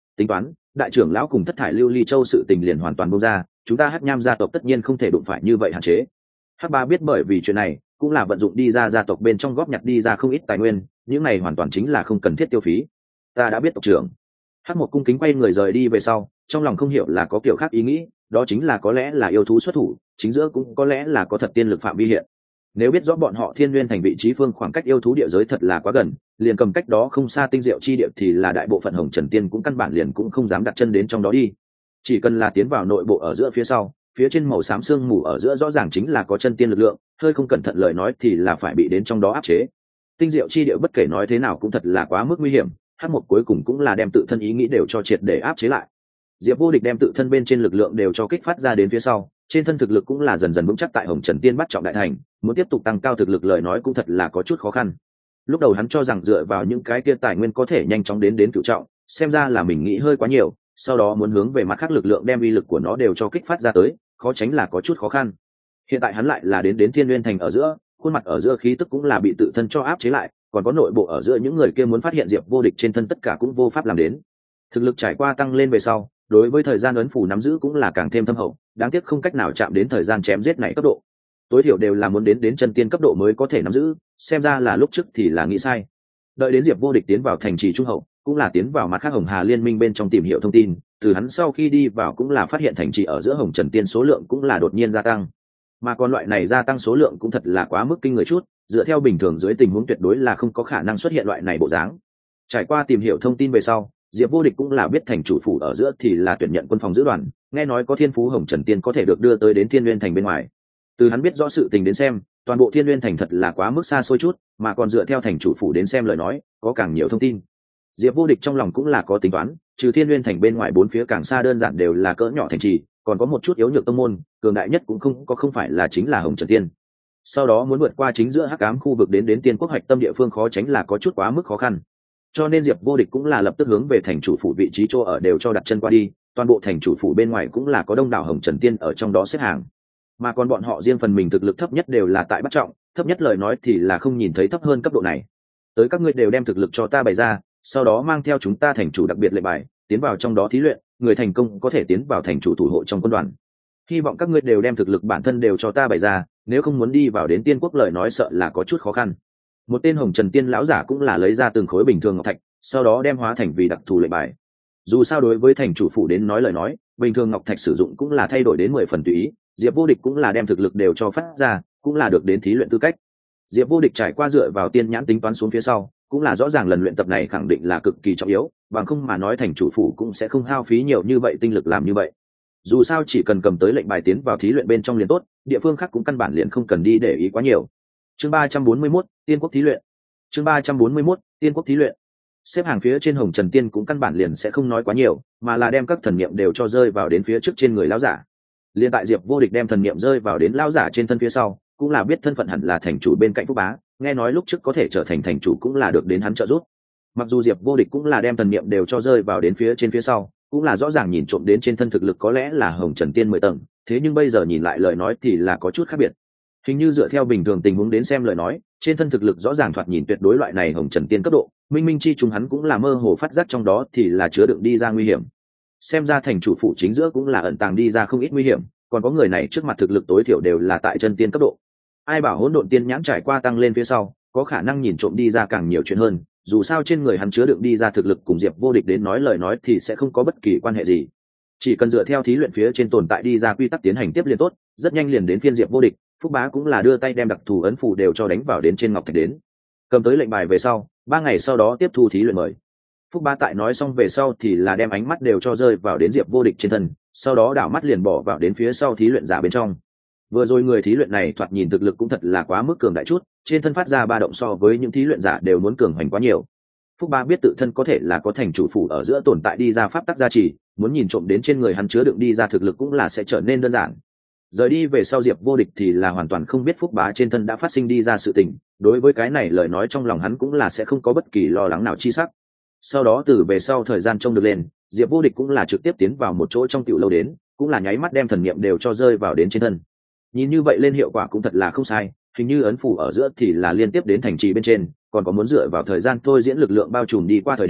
tính toán đại trưởng lão cùng thất thải lưu ly châu sự tình liền hoàn toàn bông ra, chúng ta Hắc Nham gia tộc tất nhiên không thể đụng phải như vậy hạn chế. Hắc Ba biết bởi vì chuyện này cũng là vận dụng đi ra gia tộc bên trong góp nhặt đi ra không ít tài nguyên, những này hoàn toàn chính là không cần thiết tiêu phí. Ta đã biết tộc trưởng. Hắc Một cung kính quay người rời đi về sau, trong lòng không hiểu là có kiểu khác ý nghĩ, đó chính là có lẽ là yêu thú xuất thủ, chính giữa cũng có lẽ là có thật tiên lực phạm vi hiện. Nếu biết rõ bọn họ Thiên Nguyên thành vị trí phương khoảng cách yêu thú địa giới thật là quá gần, liền cầm cách đó không xa tinh diệu chi địa thì là đại bộ phận Hồng Trần Tiên cũng căn bản liền cũng không dám đặt chân đến trong đó đi. Chỉ cần là tiến vào nội bộ ở giữa phía sau, phía trên màu xám sương mù ở giữa rõ ràng chính là có chân tiên lực lượng, hơi không cẩn thận lời nói thì là phải bị đến trong đó áp chế. Tinh diệu chi địa bất kể nói thế nào cũng thật là quá mức nguy hiểm, Hắc Một cuối cùng cũng là đem tự thân ý nghĩ đều cho triệt để áp chế lại. Diệp Vô Địch đem tự thân bên trên lực lượng đều cho kích phát ra đến phía sau, trên thân thực lực cũng là dần dần vững chắc tại Hồng Trần Tiên bắt trọng đại thành, muốn tiếp tục tăng cao thực lực lời nói cũng thật là có chút khó khăn. Lúc đầu hắn cho rằng dựa vào những cái kia tài nguyên có thể nhanh chóng đến đến cửu trọng, xem ra là mình nghĩ hơi quá nhiều, sau đó muốn hướng về mặt khác lực lượng đem uy lực của nó đều cho kích phát ra tới, khó tránh là có chút khó khăn. Hiện tại hắn lại là đến đến Thiên Nguyên thành ở giữa, khuôn mặt ở giữa khí tức cũng là bị tự thân cho áp chế lại, còn có nội bộ ở giữa những người kia muốn phát hiện Diệp Vô Địch trên thân tất cả cũng vô pháp làm đến. Thực lực trải qua tăng lên về sau, đối với thời gian ấn phủ nắm giữ cũng là càng thêm thâm hậu, đáng tiếc không cách nào chạm đến thời gian chém giết này cấp độ. Tối thiểu đều là muốn đến đến chân tiên cấp độ mới có thể nắm giữ, xem ra là lúc trước thì là nghĩ sai. Đợi đến Diệp Vô Địch tiến vào thành trì trung hậu, cũng là tiến vào mặt khác Hồng Hà liên minh bên trong tìm hiểu thông tin, từ hắn sau khi đi vào cũng là phát hiện thành trì ở giữa Hồng Trần Tiên số lượng cũng là đột nhiên gia tăng. Mà còn loại này gia tăng số lượng cũng thật là quá mức kinh người chút, dựa theo bình thường dưới tình huống tuyệt đối là không có khả năng xuất hiện loại này bộ dáng. Trải qua tìm hiểu thông tin về sau, Diệp Vô Địch cũng là biết thành chủ phủ ở giữa thì là tuyển nhận quân phòng giữ đoàn, nghe nói có thiên phú Hồng Trần Tiên có thể được đưa tới đến Thiên Nguyên thành bên ngoài. Từ hắn biết rõ sự tình đến xem, toàn bộ Thiên Nguyên thành thật là quá mức xa xôi chút, mà còn dựa theo thành chủ phủ đến xem lời nói, có càng nhiều thông tin. Diệp Vô Địch trong lòng cũng là có tính toán, trừ Thiên Nguyên thành bên ngoài bốn phía càng xa đơn giản đều là cỡ nhỏ thành trì, còn có một chút yếu nhược tông môn, cường đại nhất cũng không có không phải là chính là Hồng Trần Tiên. Sau đó muốn vượt qua chính giữa hắc ám khu vực đến đến Tiên Quốc hoạch tâm địa phương khó tránh là có chút quá mức khó khăn. Cho nên Diệp Vô Địch cũng là lập tức hướng về thành chủ phủ vị trí chỗ ở đều cho đặt chân qua đi, toàn bộ thành chủ phủ bên ngoài cũng là có đông đảo Hồng Trần Tiên ở trong đó xếp hàng. Mà còn bọn họ riêng phần mình thực lực thấp nhất đều là tại bắt trọng, thấp nhất lời nói thì là không nhìn thấy thấp hơn cấp độ này. Tới các ngươi đều đem thực lực cho ta bày ra, sau đó mang theo chúng ta thành chủ đặc biệt lệnh bài, tiến vào trong đó thí luyện, người thành công có thể tiến vào thành chủ thủ hộ trong quân đoàn. Hy vọng các ngươi đều đem thực lực bản thân đều cho ta bày ra, nếu không muốn đi vào đến Tiên Quốc lời nói sợ là có chút khó khăn. Một tên Hồng Trần Tiên lão giả cũng là lấy ra từng khối bình thường ngọc thạch, sau đó đem hóa thành vì đặc thù lệnh bài. Dù sao đối với thành chủ phủ đến nói lời nói, bình thường ngọc thạch sử dụng cũng là thay đổi đến mười phần tùy ý, Diệp Vô Địch cũng là đem thực lực đều cho phát ra, cũng là được đến thí luyện tư cách. Diệp Vô Địch trải qua dựa vào tiên nhãn tính toán xuống phía sau, cũng là rõ ràng lần luyện tập này khẳng định là cực kỳ trọng yếu, bằng không mà nói thành chủ phủ cũng sẽ không hao phí nhiều như vậy tinh lực làm như vậy. Dù sao chỉ cần cầm tới lệnh bài tiến vào thí luyện bên trong liền tốt, địa phương khác cũng căn bản liền không cần đi để ý quá nhiều. Chương ba trăm bốn mươi mốt, Tiên Quốc thí luyện. Chương ba trăm bốn mươi mốt, Tiên Quốc thí luyện. Xếp hàng phía trên Hồng Trần Tiên cũng căn bản liền sẽ không nói quá nhiều, mà là đem các thần niệm đều cho rơi vào đến phía trước trên người lão giả. Liên tại Diệp Vô Địch đem thần niệm rơi vào đến lão giả trên thân phía sau, cũng là biết thân phận hẳn là thành chủ bên cạnh Phúc Bá, nghe nói lúc trước có thể trở thành thành chủ cũng là được đến hắn trợ giúp. Mặc dù Diệp Vô Địch cũng là đem thần niệm đều cho rơi vào đến phía trên phía sau, cũng là rõ ràng nhìn trộm đến trên thân thực lực có lẽ là Hồng Trần Tiên mười tầng, thế nhưng bây giờ nhìn lại lời nói thì là có chút khác biệt. Hình như dựa theo bình thường tình huống đến xem lời nói, trên thân thực lực rõ ràng thoạt nhìn tuyệt đối loại này Hồng Trần Tiên cấp độ, minh minh chi chúng hắn cũng là mơ hồ phát giác trong đó thì là chứa đựng đi ra nguy hiểm. Xem ra thành chủ phụ chính giữa cũng là ẩn tàng đi ra không ít nguy hiểm, còn có người này trước mặt thực lực tối thiểu đều là tại chân tiên cấp độ. Ai bảo hỗn độn tiên nhãn trải qua tăng lên phía sau, có khả năng nhìn trộm đi ra càng nhiều chuyện hơn, dù sao trên người hắn chứa đựng đi ra thực lực cùng Diệp Vô Địch đến nói lời nói thì sẽ không có bất kỳ quan hệ gì. Chỉ cần dựa theo thí luyện phía trên tồn tại đi ra quy tắc tiến hành tiếp liền tốt, rất nhanh liền đến phiên Diệp Vô Địch, Phúc Bá cũng là đưa tay đem đặc thù ấn phù đều cho đánh vào đến trên ngọc thạch đến. Cầm tới lệnh bài về sau, ba ngày sau đó tiếp thu thí luyện mời. Phúc Bá tại nói xong về sau thì là đem ánh mắt đều cho rơi vào đến Diệp Vô Địch trên thân, sau đó đảo mắt liền bỏ vào đến phía sau thí luyện giả bên trong. Vừa rồi người thí luyện này thoạt nhìn thực lực cũng thật là quá mức cường đại chút, trên thân phát ra ba động so với những thí luyện giả đều muốn cường hoành quá nhiều. Phúc Bá biết tự thân có thể là có thành chủ phủ ở giữa tồn tại đi ra pháp tắc gia trì, muốn nhìn trộm đến trên người hắn chứa đựng đi ra thực lực cũng là sẽ trở nên đơn giản. Rời đi về sau Diệp Vô Địch thì là hoàn toàn không biết Phúc Bá trên thân đã phát sinh đi ra sự tình, đối với cái này lời nói trong lòng hắn cũng là sẽ không có bất kỳ lo lắng nào chi sắc. Sau đó từ về sau thời gian trông được lên, Diệp Vô Địch cũng là trực tiếp tiến vào một chỗ trong tiểu lâu đến, cũng là nháy mắt đem thần niệm đều cho rơi vào đến trên thân. Nhìn như vậy lên hiệu quả cũng thật là không sai, hình như ấn phủ ở giữa thì là liên tiếp đến thành trì bên trên, còn có muốn dựa vào thời gian thôi diễn lực lượng bao trùm đi qua thời điểm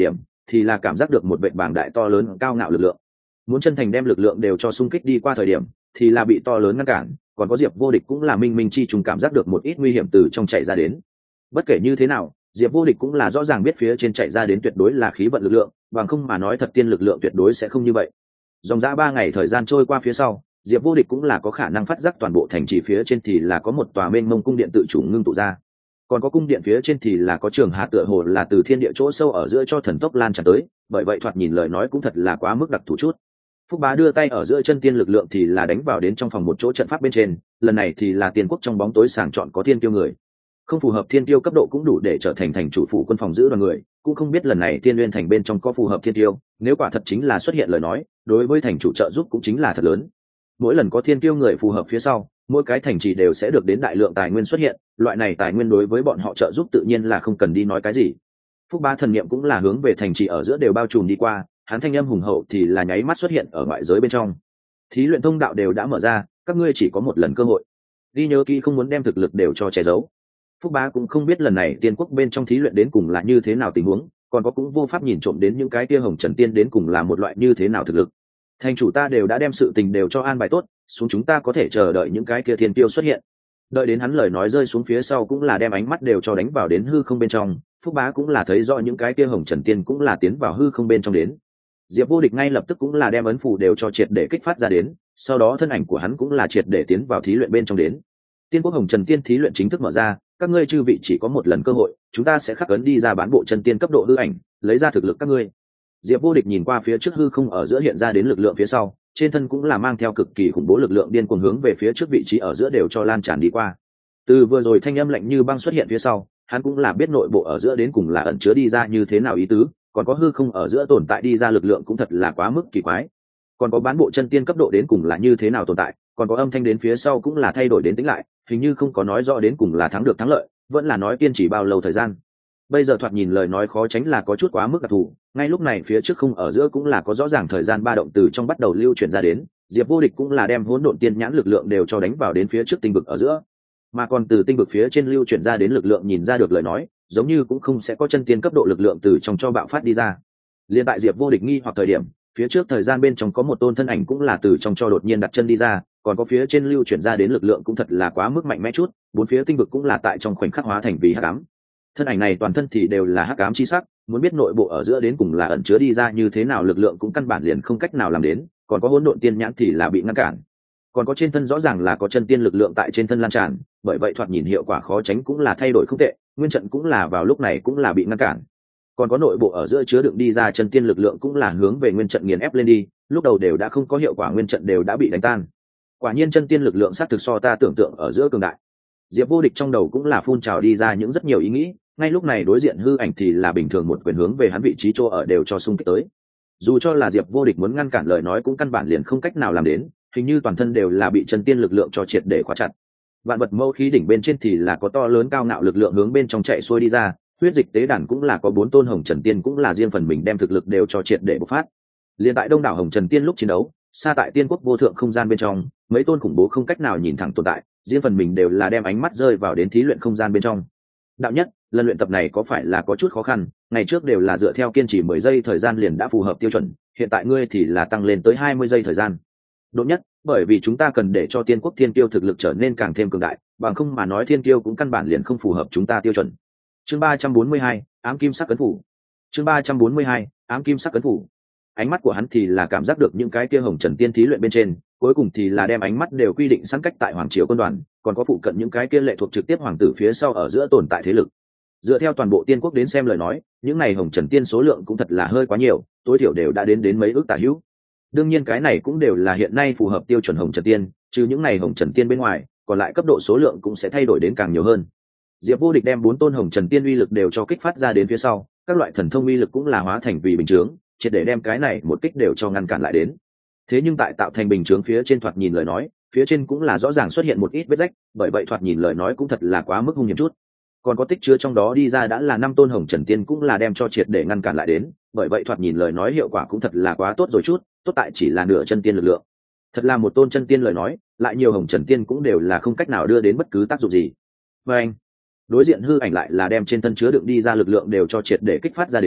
thì là cảm giác được một vệ bảng đại to lớn cao ngạo lực lượng, muốn chân thành đem lực lượng đều cho xung kích đi qua thời điểm thì là bị to lớn ngăn cản. Còn có Diệp Vô Địch cũng là minh minh chi trùng cảm giác được một ít nguy hiểm từ trong chạy ra đến. Bất kể như thế nào, Diệp Vô Địch cũng là rõ ràng biết phía trên chạy ra đến tuyệt đối là khí vận lực lượng, bằng không mà nói thật tiên lực lượng tuyệt đối sẽ không như vậy. Dòng dã ba ngày thời gian trôi qua phía sau, Diệp Vô Địch cũng là có khả năng phát giác toàn bộ thành trì phía trên thì là có một tòa mênh mông cung điện tự chủ ngưng tụ ra, còn có cung điện phía trên thì là có trường hạ tựa hồ là từ thiên địa chỗ sâu ở giữa cho thần tốc lan tràn tới, bởi vậy thoạt nhìn lời nói cũng thật là quá mức đặc thù chút. Phúc Bá đưa tay ở giữa chân tiên lực lượng thì là đánh vào đến trong phòng một chỗ trận pháp bên trên, lần này thì là Tiên Quốc trong bóng tối sàng chọn có thiên tiêu người, không phù hợp thiên tiêu cấp độ cũng đủ để trở thành thành chủ phụ quân phòng giữ đoàn người, cũng không biết lần này Tiên Nguyên thành bên trong có phù hợp thiên tiêu, nếu quả thật chính là xuất hiện lời nói, đối với thành chủ trợ giúp cũng chính là thật lớn. Mỗi lần có thiên tiêu người phù hợp phía sau, mỗi cái thành trì đều sẽ được đến đại lượng tài nguyên xuất hiện, loại này tài nguyên đối với bọn họ trợ giúp tự nhiên là không cần đi nói cái gì. Phúc Bá thần niệm cũng là hướng về thành trì ở giữa đều bao trùm đi qua, hắn thanh âm hùng hậu thì là nháy mắt xuất hiện ở ngoại giới bên trong. Thí luyện thông đạo đều đã mở ra, các ngươi chỉ có một lần cơ hội, đi nhớ kỹ không muốn đem thực lực đều cho che giấu. Phúc Bá cũng không biết lần này Tiên Quốc bên trong thí luyện đến cùng là như thế nào tình huống, còn có cũng vô pháp nhìn trộm đến những cái kia hồng trần tiên đến cùng là một loại như thế nào thực lực. Thành chủ ta đều đã đem sự tình đều cho an bài tốt, xuống chúng ta có thể chờ đợi những cái kia thiên tiêu xuất hiện. Đợi đến hắn lời nói rơi xuống phía sau cũng là đem ánh mắt đều cho đánh vào đến hư không bên trong, Phúc Bá cũng là thấy rõ những cái kia hồng trần tiên cũng là tiến vào hư không bên trong đến. Diệp Vô Địch ngay lập tức cũng là đem ấn phù đều cho triệt để kích phát ra đến, sau đó thân ảnh của hắn cũng là triệt để tiến vào thí luyện bên trong đến. Tiên Quốc hồng trần tiên thí luyện chính thức mở ra, các ngươi chư vị chỉ có một lần cơ hội, chúng ta sẽ khắc ấn đi ra bán bộ chân tiên cấp độ hư ảnh, lấy ra thực lực các ngươi. Diệp Vô Địch nhìn qua phía trước hư không ở giữa hiện ra đến lực lượng phía sau, trên thân cũng là mang theo cực kỳ khủng bố lực lượng điên cuồng hướng về phía trước vị trí ở giữa đều cho lan tràn đi qua. Từ vừa rồi thanh âm lạnh như băng xuất hiện phía sau, hắn cũng là biết nội bộ ở giữa đến cùng là ẩn chứa đi ra như thế nào ý tứ, còn có hư không ở giữa tồn tại đi ra lực lượng cũng thật là quá mức kỳ quái. Còn có bán bộ chân tiên cấp độ đến cùng là như thế nào tồn tại, còn có âm thanh đến phía sau cũng là thay đổi đến tính lại, hình như không có nói rõ đến cùng là thắng được thắng lợi, vẫn là nói kiên trì bao lâu thời gian. Bây giờ thoạt nhìn lời nói khó tránh là có chút quá mức đặc thù, ngay lúc này phía trước không ở giữa cũng là có rõ ràng thời gian ba động từ trong bắt đầu lưu chuyển ra đến, Diệp Vô Địch cũng là đem hỗn độn tiên nhãn lực lượng đều cho đánh vào đến phía trước tinh vực ở giữa, mà còn từ tinh vực phía trên lưu chuyển ra đến lực lượng nhìn ra được lời nói, giống như cũng không sẽ có chân tiên cấp độ lực lượng từ trong cho bạo phát đi ra. Liên tại Diệp Vô Địch nghi hoặc thời điểm, phía trước thời gian bên trong có một tôn thân ảnh cũng là từ trong cho đột nhiên đặt chân đi ra, còn có phía trên lưu chuyển ra đến lực lượng cũng thật là quá mức mạnh mẽ chút, bốn phía tinh vực cũng là tại trong khoảnh khắc hóa thành vì hắc ám. Thân ảnh này toàn thân thì đều là hắc ám chi sắc, muốn biết nội bộ ở giữa đến cùng là ẩn chứa đi ra như thế nào lực lượng cũng căn bản liền không cách nào làm đến, còn có hỗn độn tiên nhãn thì là bị ngăn cản. Còn có trên thân rõ ràng là có chân tiên lực lượng tại trên thân lan tràn, bởi vậy thoạt nhìn hiệu quả khó tránh cũng là thay đổi không tệ, nguyên trận cũng là vào lúc này cũng là bị ngăn cản. Còn có nội bộ ở giữa chứa đựng đi ra chân tiên lực lượng cũng là hướng về nguyên trận nghiền ép lên đi, lúc đầu đều đã không có hiệu quả, nguyên trận đều đã bị đánh tan. Quả nhiên chân tiên lực lượng sát thực so ta tưởng tượng ở giữa cường đại. Diệp Vô Địch trong đầu cũng là phun trào đi ra những rất nhiều ý nghĩ, ngay lúc này đối diện hư ảnh thì là bình thường một quyền hướng về hắn vị trí chỗ ở đều cho xung kích tới. Dù cho là Diệp Vô Địch muốn ngăn cản lời nói cũng căn bản liền không cách nào làm đến, hình như toàn thân đều là bị chân tiên lực lượng cho triệt để khóa chặt. Vạn vật mâu khí đỉnh bên trên thì là có to lớn cao ngạo lực lượng hướng bên trong chạy xuôi đi ra, huyết dịch tế đàn cũng là có bốn tôn hồng trần tiên cũng là riêng phần mình đem thực lực đều cho triệt để bộc phát. Liên tại đông đảo hồng trần tiên lúc chiến đấu, xa tại tiên quốc vô thượng không gian bên trong, mấy tôn khủng bố không cách nào nhìn thẳng tồn tại, riêng phần mình đều là đem ánh mắt rơi vào đến thí luyện không gian bên trong. Đạo nhất, lần luyện tập này có phải là có chút khó khăn, ngày trước đều là dựa theo kiên trì mười giây thời gian liền đã phù hợp tiêu chuẩn, hiện tại ngươi thì là tăng lên tới hai mươi giây thời gian. Đột nhất, bởi vì chúng ta cần để cho tiên quốc thiên tiêu thực lực trở nên càng thêm cường đại, bằng không mà nói thiên tiêu cũng căn bản liền không phù hợp chúng ta tiêu chuẩn. Chương ba trăm bốn mươi hai, ám kim sắc cấn phủ. Chương ba trăm bốn mươi hai, ám kim sắc cấn phủ. Ánh mắt của hắn thì là cảm giác được những cái kia hồng trần tiên thí luyện bên trên, cuối cùng thì là đem ánh mắt đều quy định sẵn cách tại hoàng triều quân đoàn, còn có phụ cận những cái kia lệ thuộc trực tiếp hoàng tử phía sau ở giữa tồn tại thế lực. Dựa theo toàn bộ tiên quốc đến xem lời nói, những này hồng trần tiên số lượng cũng thật là hơi quá nhiều, tối thiểu đều đã đến đến mấy ước tả hữu. Đương nhiên cái này cũng đều là hiện nay phù hợp tiêu chuẩn hồng trần tiên, trừ những này hồng trần tiên bên ngoài, còn lại cấp độ số lượng cũng sẽ thay đổi đến càng nhiều hơn. Diệp Vô Địch đem bốn tôn hồng trần tiên uy lực đều cho kích phát ra đến phía sau, các loại thần thông uy lực cũng là hóa thành vì bình chướng, triệt để đem cái này một kích đều cho ngăn cản lại đến. Thế nhưng tại tạo thành bình chướng phía trên thoạt nhìn lời nói, phía trên cũng là rõ ràng xuất hiện một ít vết rách, bởi vậy thoạt nhìn lời nói cũng thật là quá mức hung hiểm chút. Còn có tích chứa trong đó đi ra đã là năm tôn hồng trần tiên cũng là đem cho triệt để ngăn cản lại đến, bởi vậy thoạt nhìn lời nói hiệu quả cũng thật là quá tốt rồi chút, tốt tại chỉ là nửa chân tiên lực lượng. Thật là một tôn chân tiên lời nói, lại nhiều hồng trần tiên cũng đều là không cách nào đưa đến bất cứ tác dụng gì. Và anh, đối diện hư ảnh lại là đem trên thân chứa đựng đi ra lực lượng đều cho triệt để kích phát ra đến,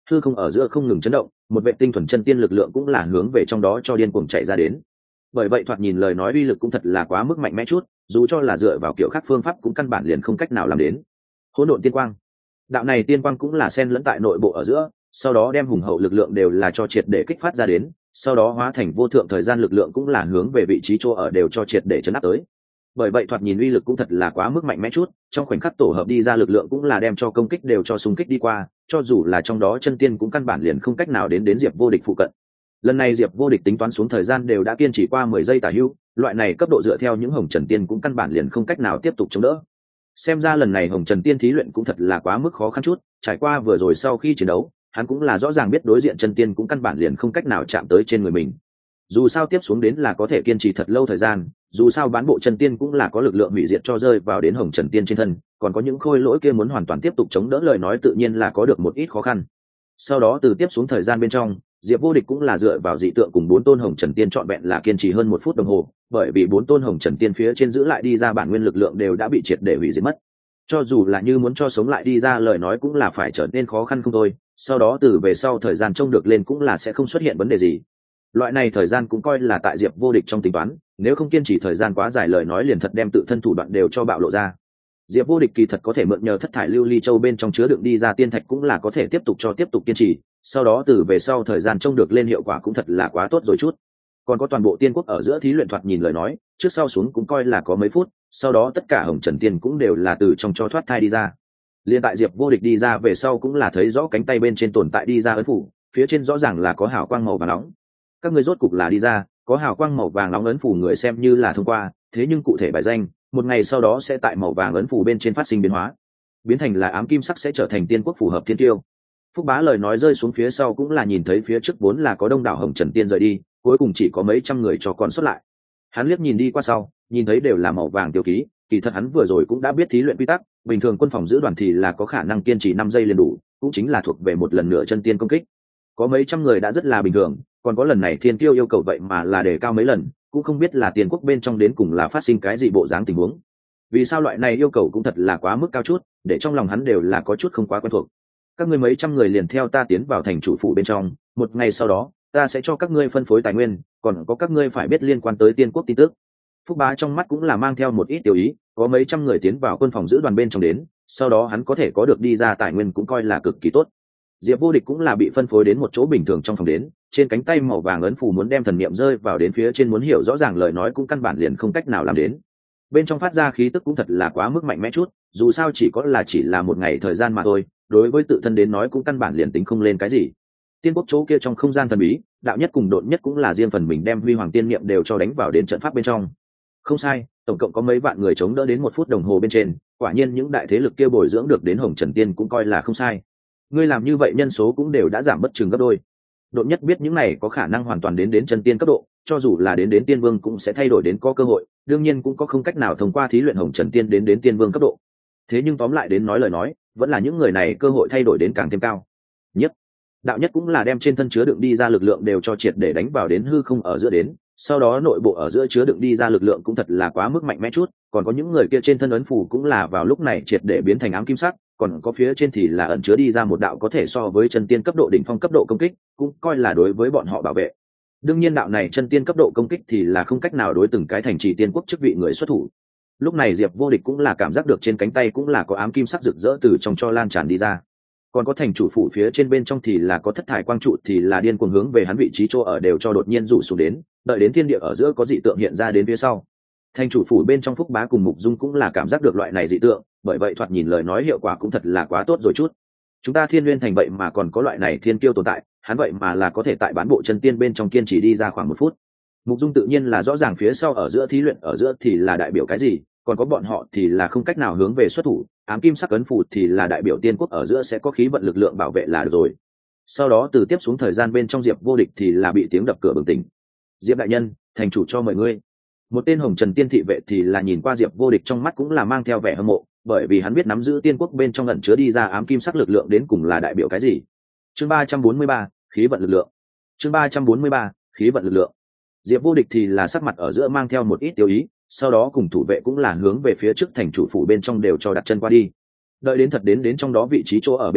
hư không ở giữa không ngừng chấn động, một vệ tinh thuần chân tiên lực lượng cũng là hướng về trong đó cho điên cuồng chạy ra đến. Bởi vậy thoạt nhìn lời nói uy lực cũng thật là quá mức mạnh mẽ chút, dù cho là dựa vào kiểu khác phương pháp cũng căn bản liền không cách nào làm đến. Hỗn độn tiên quang, đạo này tiên quang cũng là xen lẫn tại nội bộ ở giữa, sau đó đem hùng hậu lực lượng đều là cho triệt để kích phát ra đến, sau đó hóa thành vô thượng thời gian lực lượng cũng là hướng về vị trí chỗ ở đều cho triệt để chấn áp tới. Bởi vậy thoạt nhìn uy lực cũng thật là quá mức mạnh mẽ chút, trong khoảnh khắc tổ hợp đi ra lực lượng cũng là đem cho công kích đều cho xung kích đi qua, cho dù là trong đó chân tiên cũng căn bản liền không cách nào đến đến Diệp Vô Địch phụ cận. Lần này Diệp Vô Địch tính toán xuống thời gian đều đã kiên trì qua mười giây tả hữu, loại này cấp độ dựa theo những hồng trần tiên cũng căn bản liền không cách nào tiếp tục chống đỡ. Xem ra lần này hồng trần tiên thí luyện cũng thật là quá mức khó khăn chút, trải qua vừa rồi sau khi chiến đấu, hắn cũng là rõ ràng biết đối diện chân tiên cũng căn bản liền không cách nào chạm tới trên người mình. Dù sao tiếp xuống đến là có thể kiên trì thật lâu thời gian, dù sao bán bộ chân tiên cũng là có lực lượng hủy diệt cho rơi vào đến hồng trần tiên trên thân, còn có những khôi lỗi kia muốn hoàn toàn tiếp tục chống đỡ lời nói tự nhiên là có được một ít khó khăn. Sau đó từ tiếp xuống thời gian bên trong, Diệp Vô Địch cũng là dựa vào dị tượng cùng bốn tôn hồng trần tiên trọn vẹn là kiên trì hơn một phút đồng hồ, bởi vì bốn tôn hồng trần tiên phía trên giữ lại đi ra bản nguyên lực lượng đều đã bị triệt để hủy diệt mất. Cho dù là như muốn cho sống lại đi ra lời nói cũng là phải trở nên khó khăn không thôi, sau đó từ về sau thời gian trông được lên cũng là sẽ không xuất hiện vấn đề gì. Loại này thời gian cũng coi là tại Diệp Vô Địch trong tính toán, nếu không kiên trì thời gian quá dài lời nói liền thật đem tự thân thủ đoạn đều cho bạo lộ ra. Diệp Vô Địch kỳ thật có thể mượn nhờ thất thải lưu ly châu bên trong chứa đựng đi ra tiên thạch cũng là có thể tiếp tục cho tiếp tục kiên trì, sau đó từ về sau thời gian trông được lên hiệu quả cũng thật là quá tốt rồi chút. Còn có toàn bộ tiên quốc ở giữa thí luyện thoạt nhìn lời nói, trước sau xuống cũng coi là có mấy phút, sau đó tất cả hồng trần tiên cũng đều là từ trong cho thoát thai đi ra. Liên tại Diệp Vô Địch đi ra về sau cũng là thấy rõ cánh tay bên trên tồn tại đi ra ấn phủ, phía trên rõ ràng là có hào quang màu vàng nóng. Các người rốt cục là đi ra, có hào quang màu vàng nóng ấn phủ người xem như là thông qua, thế nhưng cụ thể bài danh, một ngày sau đó sẽ tại màu vàng ấn phủ bên trên phát sinh biến hóa, biến thành là ám kim sắc sẽ trở thành tiên quốc phù hợp thiên tiêu. Phúc Bá lời nói rơi xuống phía sau cũng là nhìn thấy phía trước vốn là có đông đảo hồng trần tiên rời đi, cuối cùng chỉ có mấy trăm người cho còn xuất lại. Hắn liếc nhìn đi qua sau, nhìn thấy đều là màu vàng tiêu ký, kỳ thật hắn vừa rồi cũng đã biết thí luyện quy tắc, bình thường quân phòng giữ đoàn thì là có khả năng kiên trì năm giây liền đủ, cũng chính là thuộc về một lần nửa chân tiên công kích. Có mấy trăm người đã rất là bình thường, còn có lần này thiên tiêu yêu cầu vậy mà là đề cao mấy lần, cũng không biết là tiền quốc bên trong đến cùng là phát sinh cái gì bộ dáng tình huống. Vì sao loại này yêu cầu cũng thật là quá mức cao chút, để trong lòng hắn đều là có chút không quá quen thuộc. Các ngươi mấy trăm người liền theo ta tiến vào thành chủ phủ bên trong, một ngày sau đó ta sẽ cho các ngươi phân phối tài nguyên, còn có các ngươi phải biết liên quan tới tiên quốc tin tức. Phúc Bá trong mắt cũng là mang theo một ít tiểu ý, có mấy trăm người tiến vào quân phòng giữ đoàn bên trong đến, sau đó hắn có thể có được đi ra tài nguyên cũng coi là cực kỳ tốt. Diệp Vô Địch cũng là bị phân phối đến một chỗ bình thường trong phòng đến, trên cánh tay màu vàng ấn phù muốn đem thần niệm rơi vào đến phía trên muốn hiểu rõ ràng lời nói cũng căn bản liền không cách nào làm đến. Bên trong phát ra khí tức cũng thật là quá mức mạnh mẽ chút, dù sao chỉ có là chỉ là một ngày thời gian mà thôi, đối với tự thân đến nói cũng căn bản liền tính không lên cái gì. Tiên quốc chỗ kia trong không gian thần bí, đạo nhất cùng độn nhất cũng là riêng phần mình đem huy hoàng tiên niệm đều cho đánh vào đến trận pháp bên trong. Không sai, tổng cộng có mấy vạn người chống đỡ đến một phút đồng hồ bên trên, quả nhiên những đại thế lực kia bồi dưỡng được đến hồng trần tiên cũng coi là không sai. Ngươi làm như vậy nhân số cũng đều đã giảm bất chừng gấp đôi. Độn nhất biết những này có khả năng hoàn toàn đến đến chân tiên cấp độ, cho dù là đến đến tiên vương cũng sẽ thay đổi đến có cơ hội, đương nhiên cũng có không cách nào thông qua thí luyện hồng trần tiên đến đến tiên vương cấp độ. Thế nhưng tóm lại đến nói lời nói, vẫn là những người này cơ hội thay đổi đến càng thêm cao. Nhất, đạo nhất cũng là đem trên thân chứa đựng đi ra lực lượng đều cho triệt để đánh vào đến hư không ở giữa đến, sau đó nội bộ ở giữa chứa đựng đi ra lực lượng cũng thật là quá mức mạnh mẽ chút, còn có những người kia trên thân ấn phù cũng là vào lúc này triệt để biến thành ám kim sắc, còn có phía trên thì là ẩn chứa đi ra một đạo có thể so với chân tiên cấp độ đỉnh phong cấp độ công kích, cũng coi là đối với bọn họ bảo vệ. Đương nhiên đạo này chân tiên cấp độ công kích thì là không cách nào đối từng cái thành trì tiên quốc chức vị người xuất thủ. Lúc này Diệp Vô Địch cũng là cảm giác được trên cánh tay cũng là có ám kim sắc rực rỡ từ trong cho lan tràn đi ra, còn có thành chủ phủ phía trên bên trong thì là có thất thải quang trụ thì là điên cuồng hướng về hắn vị trí chỗ ở đều cho đột nhiên rủ xuống đến, đợi đến thiên địa ở giữa có dị tượng hiện ra đến phía sau. Thành chủ phủ bên trong Phúc Bá cùng Mục Dung cũng là cảm giác được loại này dị tượng, bởi vậy thoạt nhìn lời nói hiệu quả cũng thật là quá tốt rồi chút. Chúng ta Thiên Nguyên thành vậy mà còn có loại này thiên kiêu tồn tại, hắn vậy mà là có thể tại bán bộ chân tiên bên trong kiên trì đi ra khoảng một phút. Mục Dung tự nhiên là rõ ràng phía sau ở giữa thí luyện ở giữa thì là đại biểu cái gì, còn có bọn họ thì là không cách nào hướng về xuất thủ, ám kim sắc ấn phù thì là đại biểu tiên quốc ở giữa sẽ có khí vận lực lượng bảo vệ là được rồi. Sau đó từ tiếp xuống thời gian bên trong Diệp Vô Địch thì là bị tiếng đập cửa bừng tỉnh. Diệp đại nhân, thành chủ cho mời ngươi. Một tên hồng trần tiên thị vệ thì là nhìn qua Diệp Vô Địch trong mắt cũng là mang theo vẻ hâm mộ, bởi vì hắn biết nắm giữ tiên quốc bên trong ẩn chứa đi ra ám kim sắc lực lượng đến cùng là đại biểu cái gì. Chương ba trăm bốn mươi ba, khí vận lực lượng. Chương ba trăm bốn mươi ba, khí vận lực lượng. Diệp Vô Địch thì là sắc mặt ở giữa mang theo một ít tiêu ý, sau đó cùng thủ vệ cũng là hướng về phía trước thành chủ phủ bên trong đều cho đặt chân qua đi. Đợi đến thật đến đến trong đó vị trí chỗ ở bên trên,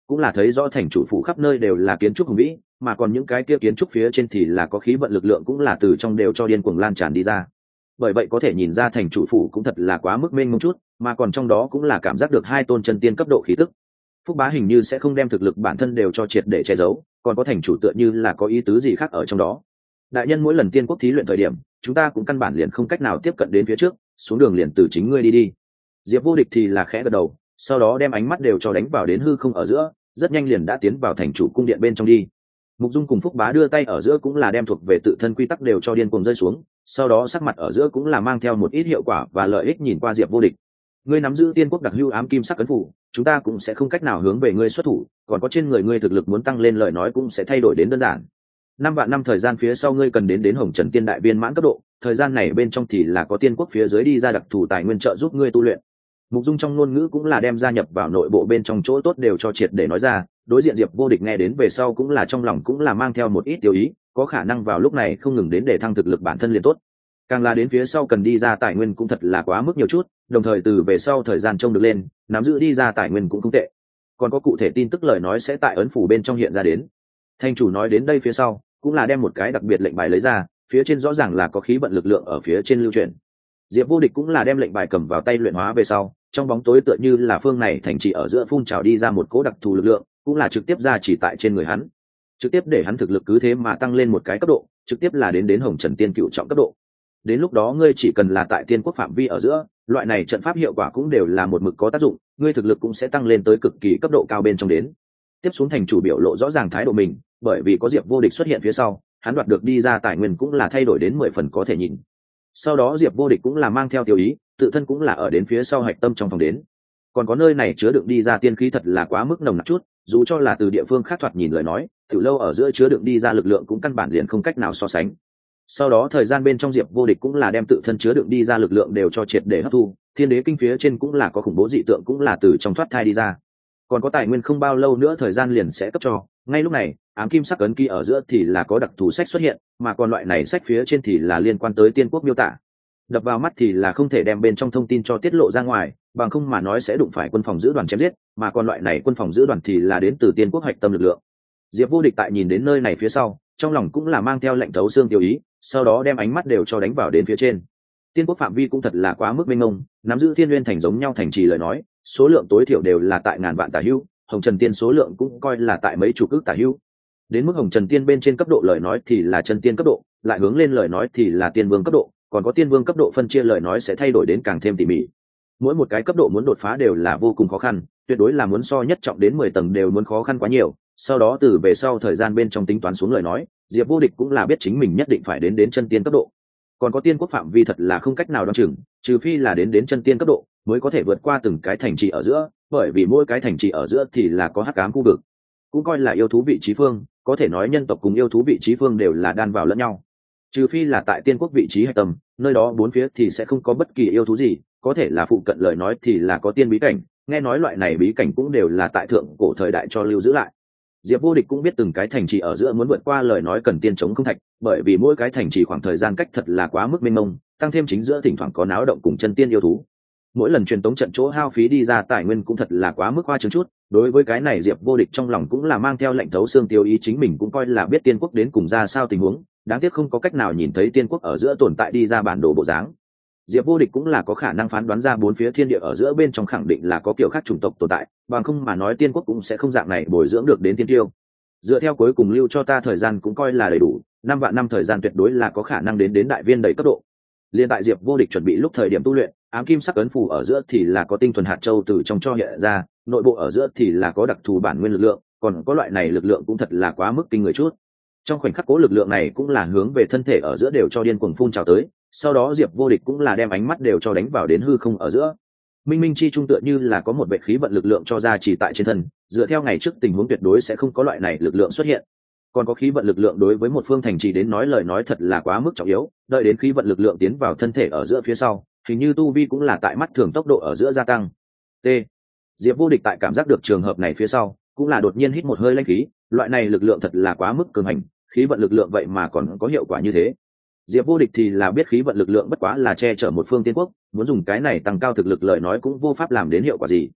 cũng là thấy rõ thành chủ phủ khắp nơi đều là kiến trúc hùng vĩ, mà còn những cái kia kiến trúc phía trên thì là có khí vận lực lượng cũng là từ trong đều cho điên cuồng lan tràn đi ra. Bởi vậy có thể nhìn ra thành chủ phủ cũng thật là quá mức mênh mông chút, mà còn trong đó cũng là cảm giác được hai tôn chân tiên cấp độ khí tức. Phúc Bá hình như sẽ không đem thực lực bản thân đều cho triệt để che giấu, còn có thành chủ tựa như là có ý tứ gì khác ở trong đó. Đại nhân, mỗi lần tiên quốc thí luyện thời điểm, chúng ta cũng căn bản liền không cách nào tiếp cận đến phía trước, xuống đường liền từ chính ngươi đi đi. Diệp Vô Địch thì là khẽ gật đầu, sau đó đem ánh mắt đều cho đánh vào đến hư không ở giữa, rất nhanh liền đã tiến vào thành chủ cung điện bên trong đi. Mục Dung cùng Phúc Bá đưa tay ở giữa cũng là đem thuộc về tự thân quy tắc đều cho điên cuồng rơi xuống, sau đó sắc mặt ở giữa cũng là mang theo một ít hiệu quả và lợi ích nhìn qua Diệp Vô Địch. Ngươi nắm giữ tiên quốc đặc hữu ám kim sắc ấn phủ, chúng ta cũng sẽ không cách nào hướng về ngươi xuất thủ, còn có trên người ngươi thực lực muốn tăng lên lời nói cũng sẽ thay đổi đến đơn giản. Năm vạn năm thời gian phía sau ngươi cần đến đến Hồng Trần Tiên đại viên mãn cấp độ, thời gian này bên trong thì là có tiên quốc phía dưới đi ra đặc thù tài nguyên trợ giúp ngươi tu luyện. Mục Dung trong ngôn ngữ cũng là đem gia nhập vào nội bộ bên trong chỗ tốt đều cho triệt để nói ra, đối diện Diệp Vô Địch nghe đến về sau cũng là trong lòng cũng là mang theo một ít tiêu ý, có khả năng vào lúc này không ngừng đến để thăng thực lực bản thân liền tốt. Càng là đến phía sau cần đi ra tài nguyên cũng thật là quá mức nhiều chút, đồng thời từ về sau thời gian trông được lên, nắm giữ đi ra tài nguyên cũng không tệ. Còn có cụ thể tin tức lời nói sẽ tại ấn phủ bên trong hiện ra đến. Thành chủ nói đến đây phía sau, cũng là đem một cái đặc biệt lệnh bài lấy ra, phía trên rõ ràng là có khí vận lực lượng ở phía trên lưu truyền. Diệp Vô Địch cũng là đem lệnh bài cầm vào tay luyện hóa về sau, trong bóng tối tựa như là phương này thành trì ở giữa phun trào đi ra một cỗ đặc thù lực lượng, cũng là trực tiếp ra chỉ tại trên người hắn, trực tiếp để hắn thực lực cứ thế mà tăng lên một cái cấp độ, trực tiếp là đến đến Hồng Trần Tiên cựu trọng cấp độ. Đến lúc đó ngươi chỉ cần là tại tiên quốc phạm vi ở giữa, loại này trận pháp hiệu quả cũng đều là một mực có tác dụng, ngươi thực lực cũng sẽ tăng lên tới cực kỳ cấp độ cao bên trong đến. Tiếp xuống thành chủ biểu lộ rõ ràng thái độ mình, bởi vì có Diệp Vô Địch xuất hiện phía sau, hắn đoạt được đi ra tài nguyên cũng là thay đổi đến mười phần có thể nhìn. Sau đó Diệp Vô Địch cũng là mang theo tiêu ý, tự thân cũng là ở đến phía sau hạch tâm trong phòng đến. Còn có nơi này chứa đựng đi ra tiên khí thật là quá mức nồng nặc chút, dù cho là từ địa phương khác thoạt nhìn lời nói, từ lâu ở giữa chứa đựng đi ra lực lượng cũng căn bản liền không cách nào so sánh. Sau đó thời gian bên trong Diệp Vô Địch cũng là đem tự thân chứa đựng đi ra lực lượng đều cho triệt để hấp thu, thiên đế kinh phía trên cũng là có khủng bố dị tượng cũng là từ trong thoát thai đi ra. Còn có tài nguyên không bao lâu nữa thời gian liền sẽ cấp cho, ngay lúc này ám kim sắc ấn ký ở giữa thì là có đặc thù sách xuất hiện, mà còn loại này sách phía trên thì là liên quan tới tiên quốc miêu tả. Đập vào mắt thì là không thể đem bên trong thông tin cho tiết lộ ra ngoài, bằng không mà nói sẽ đụng phải quân phòng giữ đoàn chém giết, mà còn loại này quân phòng giữ đoàn thì là đến từ tiên quốc hoạch tâm lực lượng. Diệp Vô Địch tại nhìn đến nơi này phía sau, trong lòng cũng là mang theo lệnh thấu xương tiêu ý, sau đó đem ánh mắt đều cho đánh vào đến phía trên. Tiên quốc phạm vi cũng thật là quá mức mênh mông, nắm giữ thiên nguyên thành giống nhau thành trì lời nói, số lượng tối thiểu đều là tại ngàn vạn tả hữu, Hồng Trần Tiên số lượng cũng coi là tại mấy chục ức tả hữu. Đến mức Hồng Trần Tiên bên trên cấp độ lời nói thì là chân tiên cấp độ, lại hướng lên lời nói thì là tiên vương cấp độ, còn có tiên vương cấp độ phân chia lời nói sẽ thay đổi đến càng thêm tỉ mỉ. Mỗi một cái cấp độ muốn đột phá đều là vô cùng khó khăn, tuyệt đối là muốn so nhất trọng đến mười tầng đều muốn khó khăn quá nhiều. Sau đó từ về sau thời gian bên trong tính toán xuống lời nói, Diệp Vô Địch cũng là biết chính mình nhất định phải đến đến chân tiên cấp độ. Còn có tiên quốc phạm vi thật là không cách nào đoán chừng, trừ phi là đến đến chân tiên cấp độ mới có thể vượt qua từng cái thành trì ở giữa, bởi vì mỗi cái thành trì ở giữa thì là có hắc ám khu vực, cũng coi là yêu thú vị trí phương, có thể nói nhân tộc cùng yêu thú vị trí phương đều là đan vào lẫn nhau. Trừ phi là tại tiên quốc vị trí hạch tâm, nơi đó bốn phía thì sẽ không có bất kỳ yêu thú gì, có thể là phụ cận lời nói thì là có tiên bí cảnh, nghe nói loại này bí cảnh cũng đều là tại thượng cổ thời đại cho lưu giữ lại. Diệp Vô Địch cũng biết từng cái thành trì ở giữa muốn vượt qua lời nói cần tiên chống không thạch, bởi vì mỗi cái thành trì khoảng thời gian cách thật là quá mức mênh mông, tăng thêm chính giữa thỉnh thoảng có náo động cùng chân tiên yêu thú. Mỗi lần truyền tống trận chỗ hao phí đi ra tài nguyên cũng thật là quá mức hoa trương chút, đối với cái này Diệp Vô Địch trong lòng cũng là mang theo lệnh thấu xương tiêu ý, chính mình cũng coi là biết tiên quốc đến cùng ra sao tình huống, đáng tiếc không có cách nào nhìn thấy tiên quốc ở giữa tồn tại đi ra bản đồ bộ dáng. Diệp Vô Địch cũng là có khả năng phán đoán ra bốn phía thiên địa ở giữa bên trong khẳng định là có kiểu khác chủng tộc tồn tại, bằng không mà nói tiên quốc cũng sẽ không dạng này bồi dưỡng được đến tiên tiêu. Dựa theo cuối cùng lưu cho ta thời gian cũng coi là đầy đủ, năm vạn năm thời gian tuyệt đối là có khả năng đến đến đại viên đầy cấp độ. Liên tại Diệp Vô Địch chuẩn bị lúc thời điểm tu luyện, ám kim sắc ấn phù ở giữa thì là có tinh thuần hạt châu từ trong cho hiện ra, nội bộ ở giữa thì là có đặc thù bản nguyên lực lượng, còn có loại này lực lượng cũng thật là quá mức kinh người chút. Trong khoảnh khắc cố lực lượng này cũng là hướng về thân thể ở giữa đều cho điên cuồng phun trào tới, sau đó Diệp Vô Địch cũng là đem ánh mắt đều cho đánh vào đến hư không ở giữa. Minh Minh chi trung tựa như là có một vệ khí vận lực lượng cho ra chỉ tại trên thân, dựa theo ngày trước tình huống tuyệt đối sẽ không có loại này lực lượng xuất hiện. Còn có khí vận lực lượng đối với một phương thành trì đến nói lời nói thật là quá mức trọng yếu, đợi đến khí vận lực lượng tiến vào thân thể ở giữa phía sau, hình như tu vi cũng là tại mắt thường tốc độ ở giữa gia tăng. T. Diệp Vô Địch tại cảm giác được trường hợp này phía sau, cũng là đột nhiên hít một hơi lãnh khí, loại này lực lượng thật là quá mức cường hành, khí vận lực lượng vậy mà còn có hiệu quả như thế. Diệp Vô Địch thì là biết khí vận lực lượng bất quá là che chở một phương tiên quốc, muốn dùng cái này tăng cao thực lực lời nói cũng vô pháp làm đến hiệu quả gì.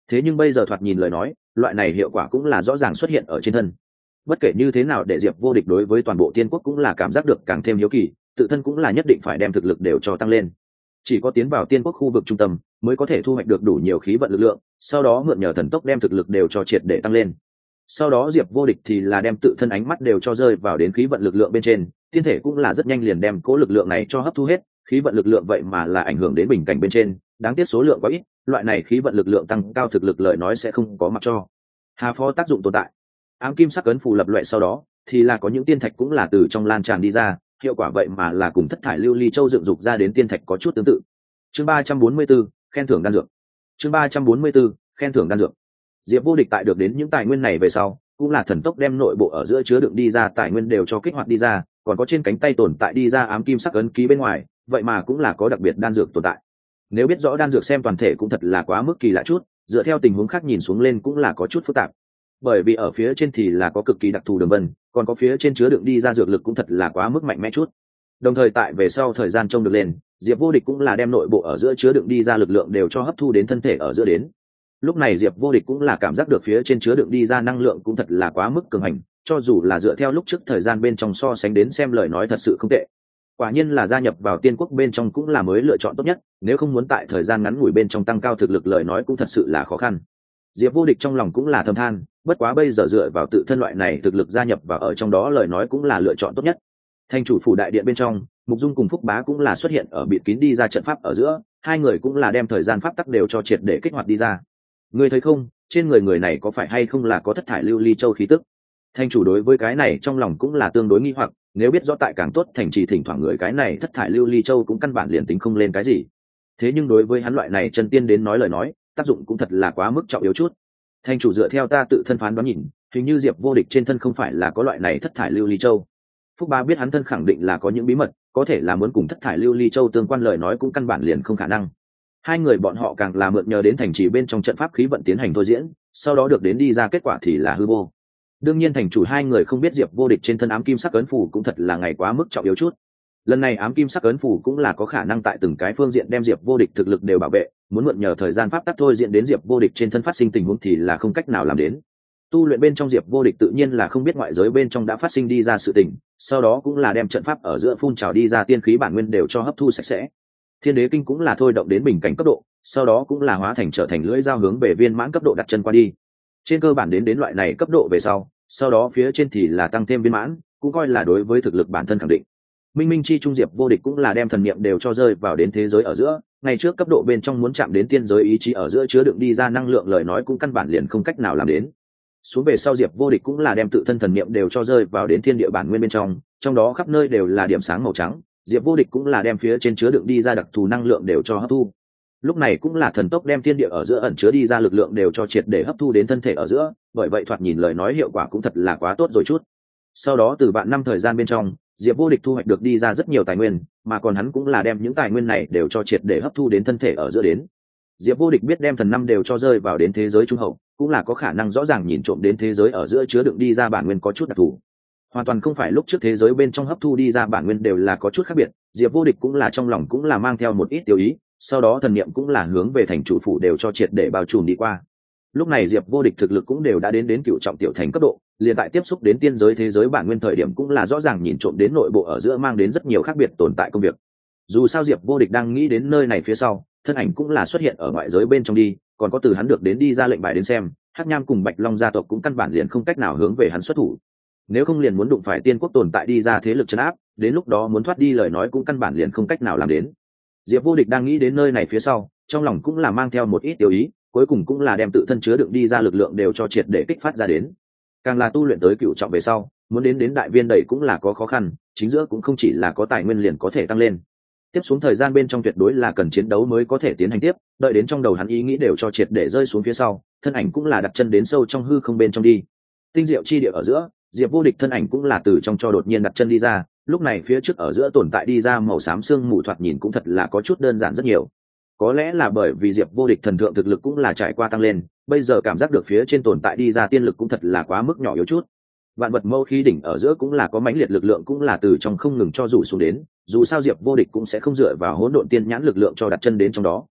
thế nhưng bây giờ thoạt nhìn lời nói loại này hiệu quả cũng là rõ ràng xuất hiện ở trên thân. Bất kể như thế nào để diệp vô địch đối với toàn bộ tiên quốc cũng là cảm giác được càng thêm hiếu kỳ, tự thân cũng là nhất định phải đem thực lực đều cho tăng lên. Chỉ có tiến vào tiên quốc khu vực trung tâm mới có thể thu hoạch được đủ nhiều khí vận lực lượng, sau đó mượn nhờ thần tốc đem thực lực đều cho triệt để tăng lên. Sau đó diệp vô địch thì là đem tự thân ánh mắt đều cho rơi vào đến khí vận lực lượng bên trên, tiên thể cũng là rất nhanh liền đem cố lực lượng này cho hấp thu hết. Khí vận lực lượng vậy mà là ảnh hưởng đến bình cảnh bên trên, đáng tiếc số lượng quá ít, loại này khí vận lực lượng tăng cao thực lực lời nói sẽ không có mặc cho hà phó tác dụng tồn tại. Ám kim sắc ấn phù lập loại sau đó thì là có những tiên thạch cũng là từ trong lan tràn đi ra, hiệu quả vậy mà là cùng thất thải lưu ly châu dựng dục ra đến tiên thạch có chút tương tự. Chương ba trăm bốn mươi 4, khen thưởng đan dược. Chương ba trăm bốn mươi 4, khen thưởng đan dược. Diệp vô địch tại được đến những tài nguyên này về sau, cũng là thần tốc đem nội bộ ở giữa chứa đựng đi ra tài nguyên đều cho kích hoạt đi ra, còn có trên cánh tay tồn tại đi ra ám kim sắc ấn ký bên ngoài, vậy mà cũng là có đặc biệt đan dược tồn tại. Nếu biết rõ đan dược xem toàn thể cũng thật là quá mức kỳ lạ chút, dựa theo tình huống khác nhìn xuống lên cũng là có chút phức tạp. Bởi vì ở phía trên thì là có cực kỳ đặc thù đường vân, còn có phía trên chứa đựng đi ra dược lực cũng thật là quá mức mạnh mẽ chút. Đồng thời tại về sau thời gian trông được lên, Diệp vô địch cũng là đem nội bộ ở giữa chứa đựng đi ra lực lượng đều cho hấp thu đến thân thể ở giữa đến. Lúc này Diệp vô địch cũng là cảm giác được phía trên chứa đựng đi ra năng lượng cũng thật là quá mức cường hành, cho dù là dựa theo lúc trước thời gian bên trong so sánh đến xem lời nói thật sự không tệ. Quả nhiên là gia nhập vào tiên quốc bên trong cũng là mới lựa chọn tốt nhất, nếu không muốn tại thời gian ngắn ngủi bên trong tăng cao thực lực lời nói cũng thật sự là khó khăn. Diệp vô địch trong lòng cũng là thầm than, bất quá bây giờ dựa vào tự thân loại này thực lực gia nhập vào ở trong đó lời nói cũng là lựa chọn tốt nhất. Thành chủ phủ đại điện bên trong, Mục Dung cùng Phúc Bá cũng là xuất hiện ở bịt kín đi ra trận pháp ở giữa, hai người cũng là đem thời gian pháp tắc đều cho triệt để kích hoạt đi ra. Ngươi thấy không, trên người người này có phải hay không là có thất thải lưu ly châu khí tức? Thành chủ đối với cái này trong lòng cũng là tương đối nghi hoặc, nếu biết rõ tại càng tốt thành trì thỉnh thoảng người cái này thất thải lưu ly châu cũng căn bản liền tính không lên cái gì. Thế nhưng đối với hắn loại này chân tiên đến nói lời nói, tác dụng cũng thật là quá mức trọng yếu chút. Thành chủ dựa theo ta tự thân phán đoán nhìn, hình như Diệp vô địch trên thân không phải là có loại này thất thải lưu ly châu. Phúc Ba biết hắn thân khẳng định là có những bí mật, có thể là muốn cùng thất thải lưu ly châu tương quan lời nói cũng căn bản liền không khả năng. Hai người bọn họ càng là mượn nhờ đến thành trì bên trong trận pháp khí vận tiến hành thôi diễn, sau đó được đến đi ra kết quả thì là hư vô. Đương nhiên thành chủ hai người không biết Diệp vô địch trên thân ám kim sắc ấn phù cũng thật là ngày quá mức trọng yếu chút. Lần này ám kim sắc ấn phù cũng là có khả năng tại từng cái phương diện đem Diệp vô địch thực lực đều bảo vệ, muốn mượn nhờ thời gian pháp tắc thôi diễn đến Diệp vô địch trên thân phát sinh tình huống thì là không cách nào làm đến. Tu luyện bên trong Diệp vô địch tự nhiên là không biết ngoại giới bên trong đã phát sinh đi ra sự tình, sau đó cũng là đem trận pháp ở giữa phun trào đi ra tiên khí bản nguyên đều cho hấp thu sạch sẽ. Thiên đế kinh cũng là thôi động đến bình cảnh cấp độ, sau đó cũng là hóa thành trở thành lưỡi dao hướng về viên mãn cấp độ đặt chân qua đi. Trên cơ bản đến đến loại này cấp độ về sau, sau đó phía trên thì là tăng thêm viên mãn, cũng coi là đối với thực lực bản thân khẳng định. Minh Minh chi trung Diệp vô địch cũng là đem thần niệm đều cho rơi vào đến thế giới ở giữa, ngày trước cấp độ bên trong muốn chạm đến tiên giới ý chí ở giữa chứa đựng đi ra năng lượng lời nói cũng căn bản liền không cách nào làm đến. Xuống về sau Diệp vô địch cũng là đem tự thân thần niệm đều cho rơi vào đến thiên địa bản nguyên bên trong, trong đó khắp nơi đều là điểm sáng màu trắng, Diệp vô địch cũng là đem phía trên chứa đựng đi ra đặc thù năng lượng đều cho hấp thu. Lúc này cũng là thần tốc đem thiên địa ở giữa ẩn chứa đi ra lực lượng đều cho triệt để hấp thu đến thân thể ở giữa, bởi vậy thoạt nhìn lời nói hiệu quả cũng thật là quá tốt rồi chút. Sau đó từ vạn năm thời gian bên trong, Diệp vô địch thu hoạch được đi ra rất nhiều tài nguyên, mà còn hắn cũng là đem những tài nguyên này đều cho triệt để hấp thu đến thân thể ở giữa đến. Diệp vô địch biết đem thần năm đều cho rơi vào đến thế giới trung hậu, cũng là có khả năng rõ ràng nhìn trộm đến thế giới ở giữa chứa đựng đi ra bản nguyên có chút đặc thù. Hoàn toàn không phải lúc trước thế giới bên trong hấp thu đi ra bản nguyên đều là có chút khác biệt, Diệp vô địch cũng là trong lòng cũng là mang theo một ít tiêu ý, sau đó thần niệm cũng là hướng về thành chủ phủ đều cho triệt để bao trùm đi qua. Lúc này Diệp vô địch thực lực cũng đều đã đến đến cựu trọng tiểu thành cấp độ, liền tại tiếp xúc đến tiên giới thế giới bản nguyên thời điểm cũng là rõ ràng nhìn trộm đến nội bộ ở giữa mang đến rất nhiều khác biệt tồn tại công việc. Dù sao Diệp vô địch đang nghĩ đến nơi này phía sau, thân ảnh cũng là xuất hiện ở ngoại giới bên trong đi, còn có từ hắn được đến đi ra lệnh bài đến xem, Hắc Nham cùng Bạch Long gia tộc cũng căn bản liền không cách nào hướng về hắn xuất thủ. Nếu không liền muốn đụng phải tiên quốc tồn tại đi ra thế lực trấn áp, đến lúc đó muốn thoát đi lời nói cũng căn bản liền không cách nào làm đến. Diệp vô địch đang nghĩ đến nơi này phía sau, trong lòng cũng là mang theo một ít tiêu ý, cuối cùng cũng là đem tự thân chứa đựng đi ra lực lượng đều cho triệt để kích phát ra đến. Càng là tu luyện tới cựu trọng về sau, muốn đến đến đại viên đầy cũng là có khó khăn, chính giữa cũng không chỉ là có tài nguyên liền có thể tăng lên. Tiếp xuống thời gian bên trong tuyệt đối là cần chiến đấu mới có thể tiến hành tiếp, đợi đến trong đầu hắn ý nghĩ đều cho triệt để rơi xuống phía sau, thân ảnh cũng là đặt chân đến sâu trong hư không bên trong đi. Tinh diệu chi địa ở giữa, Diệp vô địch thân ảnh cũng là từ trong cho đột nhiên đặt chân đi ra, lúc này phía trước ở giữa tồn tại đi ra màu xám xương mù thoạt nhìn cũng thật là có chút đơn giản rất nhiều. Có lẽ là bởi vì Diệp vô địch thần thượng thực lực cũng là trải qua tăng lên, bây giờ cảm giác được phía trên tồn tại đi ra tiên lực cũng thật là quá mức nhỏ yếu chút. Vạn vật mâu khí đỉnh ở giữa cũng là có mãnh liệt lực lượng cũng là từ trong không ngừng cho rủ xuống đến, dù sao Diệp vô địch cũng sẽ không dựa vào hỗn độn tiên nhãn lực lượng cho đặt chân đến trong đó.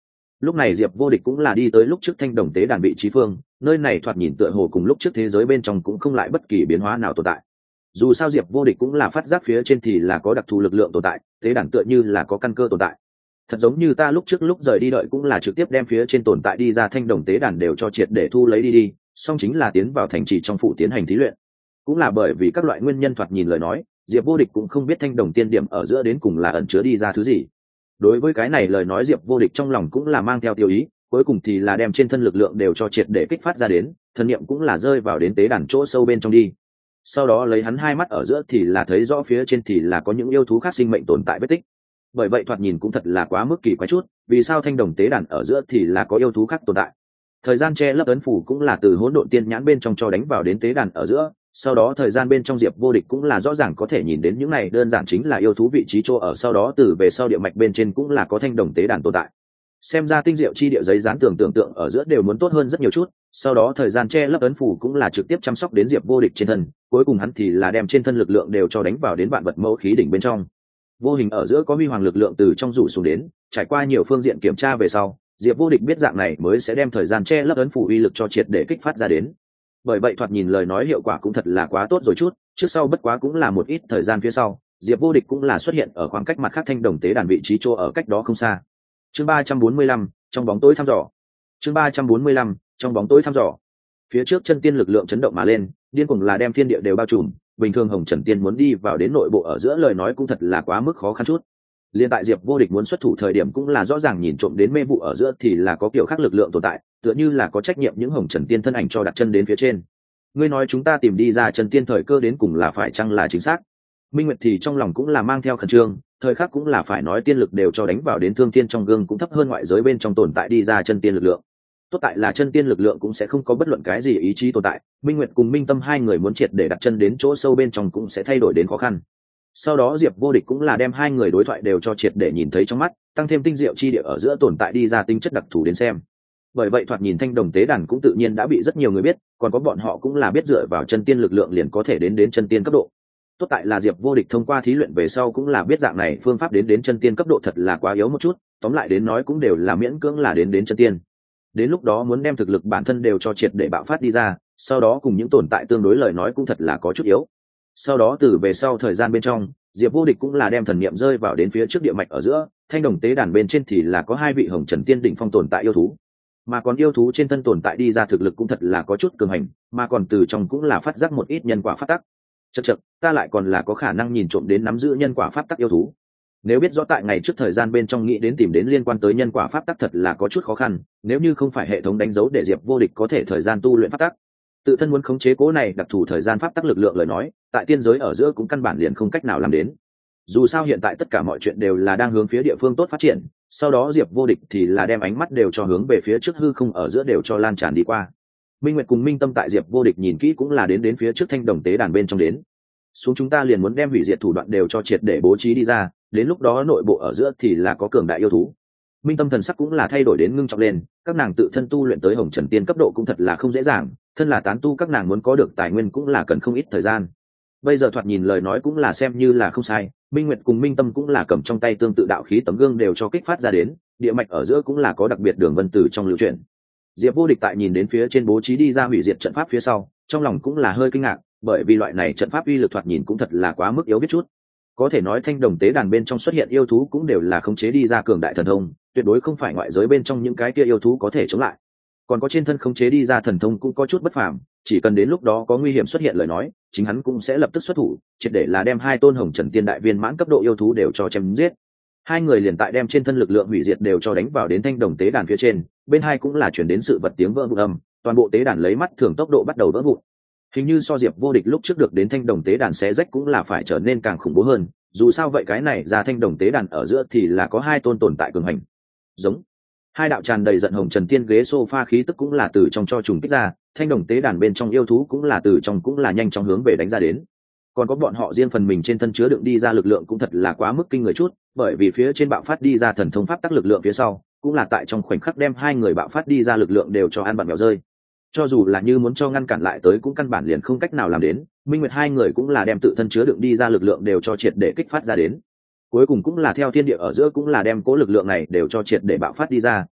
Lúc này Diệp Vô Địch cũng là đi tới lúc trước thanh đồng tế đàn vị trí phương, nơi này thoạt nhìn tựa hồ cùng lúc trước thế giới bên trong cũng không lại bất kỳ biến hóa nào tồn tại. Dù sao Diệp Vô Địch cũng là phát giác phía trên thì là có đặc thù lực lượng tồn tại, tế đàn tựa như là có căn cơ tồn tại. Thật giống như ta lúc trước lúc rời đi đợi cũng là trực tiếp đem phía trên tồn tại đi ra thanh đồng tế đàn đều cho triệt để thu lấy đi đi, song chính là tiến vào thành trì trong phủ tiến hành thí luyện. Cũng là bởi vì các loại nguyên nhân thoạt nhìn lời nói, Diệp Vô Địch cũng không biết thanh đồng tiên điểm ở giữa đến cùng là ẩn chứa đi ra thứ gì. Đối với cái này lời nói Diệp Vô Địch trong lòng cũng là mang theo tiêu ý, cuối cùng thì là đem trên thân lực lượng đều cho triệt để kích phát ra đến, thần niệm cũng là rơi vào đến tế đàn chỗ sâu bên trong đi. Sau đó lấy hắn hai mắt ở giữa thì là thấy rõ phía trên thì là có những yêu thú khác sinh mệnh tồn tại vết tích. Bởi vậy thoạt nhìn cũng thật là quá mức kỳ quái chút, vì sao thanh đồng tế đàn ở giữa thì là có yêu thú khác tồn tại. Thời gian che lấp ấn phủ cũng là từ hỗn độn tiên nhãn bên trong cho đánh vào đến tế đàn ở giữa, sau đó thời gian bên trong Diệp Vô Địch cũng là rõ ràng có thể nhìn đến những này đơn giản chính là yêu thú vị trí chỗ ở, sau đó từ về sau địa mạch bên trên cũng là có thanh đồng tế đàn tồn tại. Xem ra tinh diệu chi địa giấy dán tưởng tưởng tượng ở giữa đều muốn tốt hơn rất nhiều chút. Sau đó thời gian che lấp ấn phủ cũng là trực tiếp chăm sóc đến Diệp Vô Địch trên thân, cuối cùng hắn thì là đem trên thân lực lượng đều cho đánh vào đến vạn vật mẫu khí đỉnh bên trong. Vô hình ở giữa có huy hoàng lực lượng từ trong rủ xuống đến, trải qua nhiều phương diện kiểm tra về sau, Diệp Vô Địch biết dạng này mới sẽ đem thời gian che lấp ấn phủ uy lực cho triệt để kích phát ra đến. Bởi vậy thoạt nhìn lời nói hiệu quả cũng thật là quá tốt rồi chút, trước sau bất quá cũng là một ít thời gian phía sau, Diệp Vô Địch cũng là xuất hiện ở khoảng cách mặt khác thanh đồng tế đàn vị trí chỗ ở cách đó không xa. Chương ba trăm bốn mươi lăm, trong bóng tối thăm dò. Chương ba trăm bốn mươi lăm, trong bóng tối thăm dò. Phía trước chân tiên lực lượng chấn động mà lên, điên cuồng là đem thiên địa đều bao trùm, bình thường Hồng Trần Tiên muốn đi vào đến nội bộ ở giữa lời nói cũng thật là quá mức khó khăn chút. Liên tại Diệp Vô Địch muốn xuất thủ thời điểm cũng là rõ ràng nhìn trộm đến mê vụ ở giữa thì là có kiểu khác lực lượng tồn tại, tựa như là có trách nhiệm những Hồng Trần Tiên thân ảnh cho đặt chân đến phía trên. Ngươi nói chúng ta tìm đi ra chân tiên thời cơ đến cùng là phải chăng là chính xác? Minh Nguyệt thì trong lòng cũng là mang theo khẩn trương, thời khắc cũng là phải nói tiên lực đều cho đánh vào đến thương tiên trong gương cũng thấp hơn ngoại giới bên trong tồn tại đi ra chân tiên lực lượng. Tốt tại là chân tiên lực lượng cũng sẽ không có bất luận cái gì ý chí tồn tại, Minh Nguyệt cùng Minh Tâm hai người muốn triệt để đặt chân đến chỗ sâu bên trong cũng sẽ thay đổi đến khó khăn. Sau đó Diệp Vô Địch cũng là đem hai người đối thoại đều cho triệt để nhìn thấy trong mắt, tăng thêm tinh diệu chi địa ở giữa tồn tại đi ra tính chất đặc thù đến xem. Bởi vậy thoạt nhìn thanh đồng tế đàn cũng tự nhiên đã bị rất nhiều người biết, còn có bọn họ cũng là biết dựa vào chân tiên lực lượng liền có thể đến đến chân tiên cấp độ. Tốt tại là Diệp Vô Địch thông qua thí luyện về sau cũng là biết dạng này phương pháp đến đến chân tiên cấp độ thật là quá yếu một chút, tóm lại đến nói cũng đều là miễn cưỡng là đến đến chân tiên. Đến lúc đó muốn đem thực lực bản thân đều cho triệt để bạo phát đi ra, sau đó cùng những tồn tại tương đối lời nói cũng thật là có chút yếu. Sau đó từ về sau thời gian bên trong, Diệp Vô Địch cũng là đem thần niệm rơi vào đến phía trước địa mạch ở giữa, thanh đồng tế đàn bên trên thì là có hai vị Hồng Trần Tiên đỉnh phong tồn tại yêu thú. Mà còn yêu thú trên thân tồn tại đi ra thực lực cũng thật là có chút cường hành, mà còn từ trong cũng là phát giác một ít nhân quả phát tắc. Chậc chậc, ta lại còn là có khả năng nhìn trộm đến nắm giữ nhân quả pháp tắc yêu thú. Nếu biết rõ tại ngày trước thời gian bên trong nghĩ đến tìm đến liên quan tới nhân quả pháp tắc thật là có chút khó khăn, nếu như không phải hệ thống đánh dấu để Diệp Vô Địch có thể thời gian tu luyện pháp tắc, tự thân muốn khống chế cố này đặc thù thời gian pháp tắc lực lượng lời nói, tại tiên giới ở giữa cũng căn bản liền không cách nào làm đến. Dù sao hiện tại tất cả mọi chuyện đều là đang hướng phía địa phương tốt phát triển, sau đó Diệp Vô Địch thì là đem ánh mắt đều cho hướng về phía trước hư không ở giữa đều cho lan tràn đi qua. Minh Nguyệt cùng Minh Tâm tại Diệp Vô Địch nhìn kỹ cũng là đến đến phía trước thanh đồng tế đàn bên trong đến. Xuống chúng ta liền muốn đem hủy diệt thủ đoạn đều cho triệt để bố trí đi ra, đến lúc đó nội bộ ở giữa thì là có cường đại yêu thú. Minh Tâm thần sắc cũng là thay đổi đến ngưng trọng lên, các nàng tự thân tu luyện tới Hồng Trần Tiên cấp độ cũng thật là không dễ dàng, thân là tán tu các nàng muốn có được tài nguyên cũng là cần không ít thời gian. Bây giờ thoạt nhìn lời nói cũng là xem như là không sai, Minh Nguyệt cùng Minh Tâm cũng là cầm trong tay tương tự đạo khí tấm gương đều cho kích phát ra đến, địa mạch ở giữa cũng là có đặc biệt đường vân tử trong lưu truyền. Diệp Vô Địch tại nhìn đến phía trên bố trí đi ra hủy diệt trận pháp phía sau, trong lòng cũng là hơi kinh ngạc, bởi vì loại này trận pháp uy lực thoạt nhìn cũng thật là quá mức yếu biết chút. Có thể nói thanh đồng tế đàn bên trong xuất hiện yêu thú cũng đều là khống chế đi ra cường đại thần thông, tuyệt đối không phải ngoại giới bên trong những cái kia yêu thú có thể chống lại. Còn có trên thân khống chế đi ra thần thông cũng có chút bất phàm, chỉ cần đến lúc đó có nguy hiểm xuất hiện lời nói, chính hắn cũng sẽ lập tức xuất thủ, triệt để là đem hai tôn Hồng Trần Tiên đại viên mãn cấp độ yêu thú đều cho chém giết. Hai người liền tại đem trên thân lực lượng hủy diệt đều cho đánh vào đến thanh đồng tế đàn phía trên, bên hai cũng là chuyển đến sự vật tiếng vỡ vụn âm, toàn bộ tế đàn lấy mắt thường tốc độ bắt đầu vỡ vụn. Hình như so Diệp Vô Địch lúc trước được đến thanh đồng tế đàn xé rách cũng là phải trở nên càng khủng bố hơn, dù sao vậy cái này ra thanh đồng tế đàn ở giữa thì là có hai tôn tồn tại cường hành. Giống hai đạo tràn đầy giận Hồng Trần Tiên ghế sofa khí tức cũng là từ trong cho trùng kích ra, thanh đồng tế đàn bên trong yêu thú cũng là từ trong cũng là nhanh chóng hướng về đánh ra đến. Còn có bọn họ riêng phần mình trên thân chứa đựng đi ra lực lượng cũng thật là quá mức kinh người chút, bởi vì phía trên bạo phát đi ra thần thông pháp tắc lực lượng phía sau, cũng là tại trong khoảnh khắc đem hai người bạo phát đi ra lực lượng đều cho ăn bặm mèo rơi. Cho dù là như muốn cho ngăn cản lại tới cũng căn bản liền không cách nào làm đến, Minh Nguyệt hai người cũng là đem tự thân chứa đựng đi ra lực lượng đều cho triệt để kích phát ra đến. Cuối cùng cũng là theo thiên địa ở giữa cũng là đem cố lực lượng này đều cho triệt để bạo phát đi ra,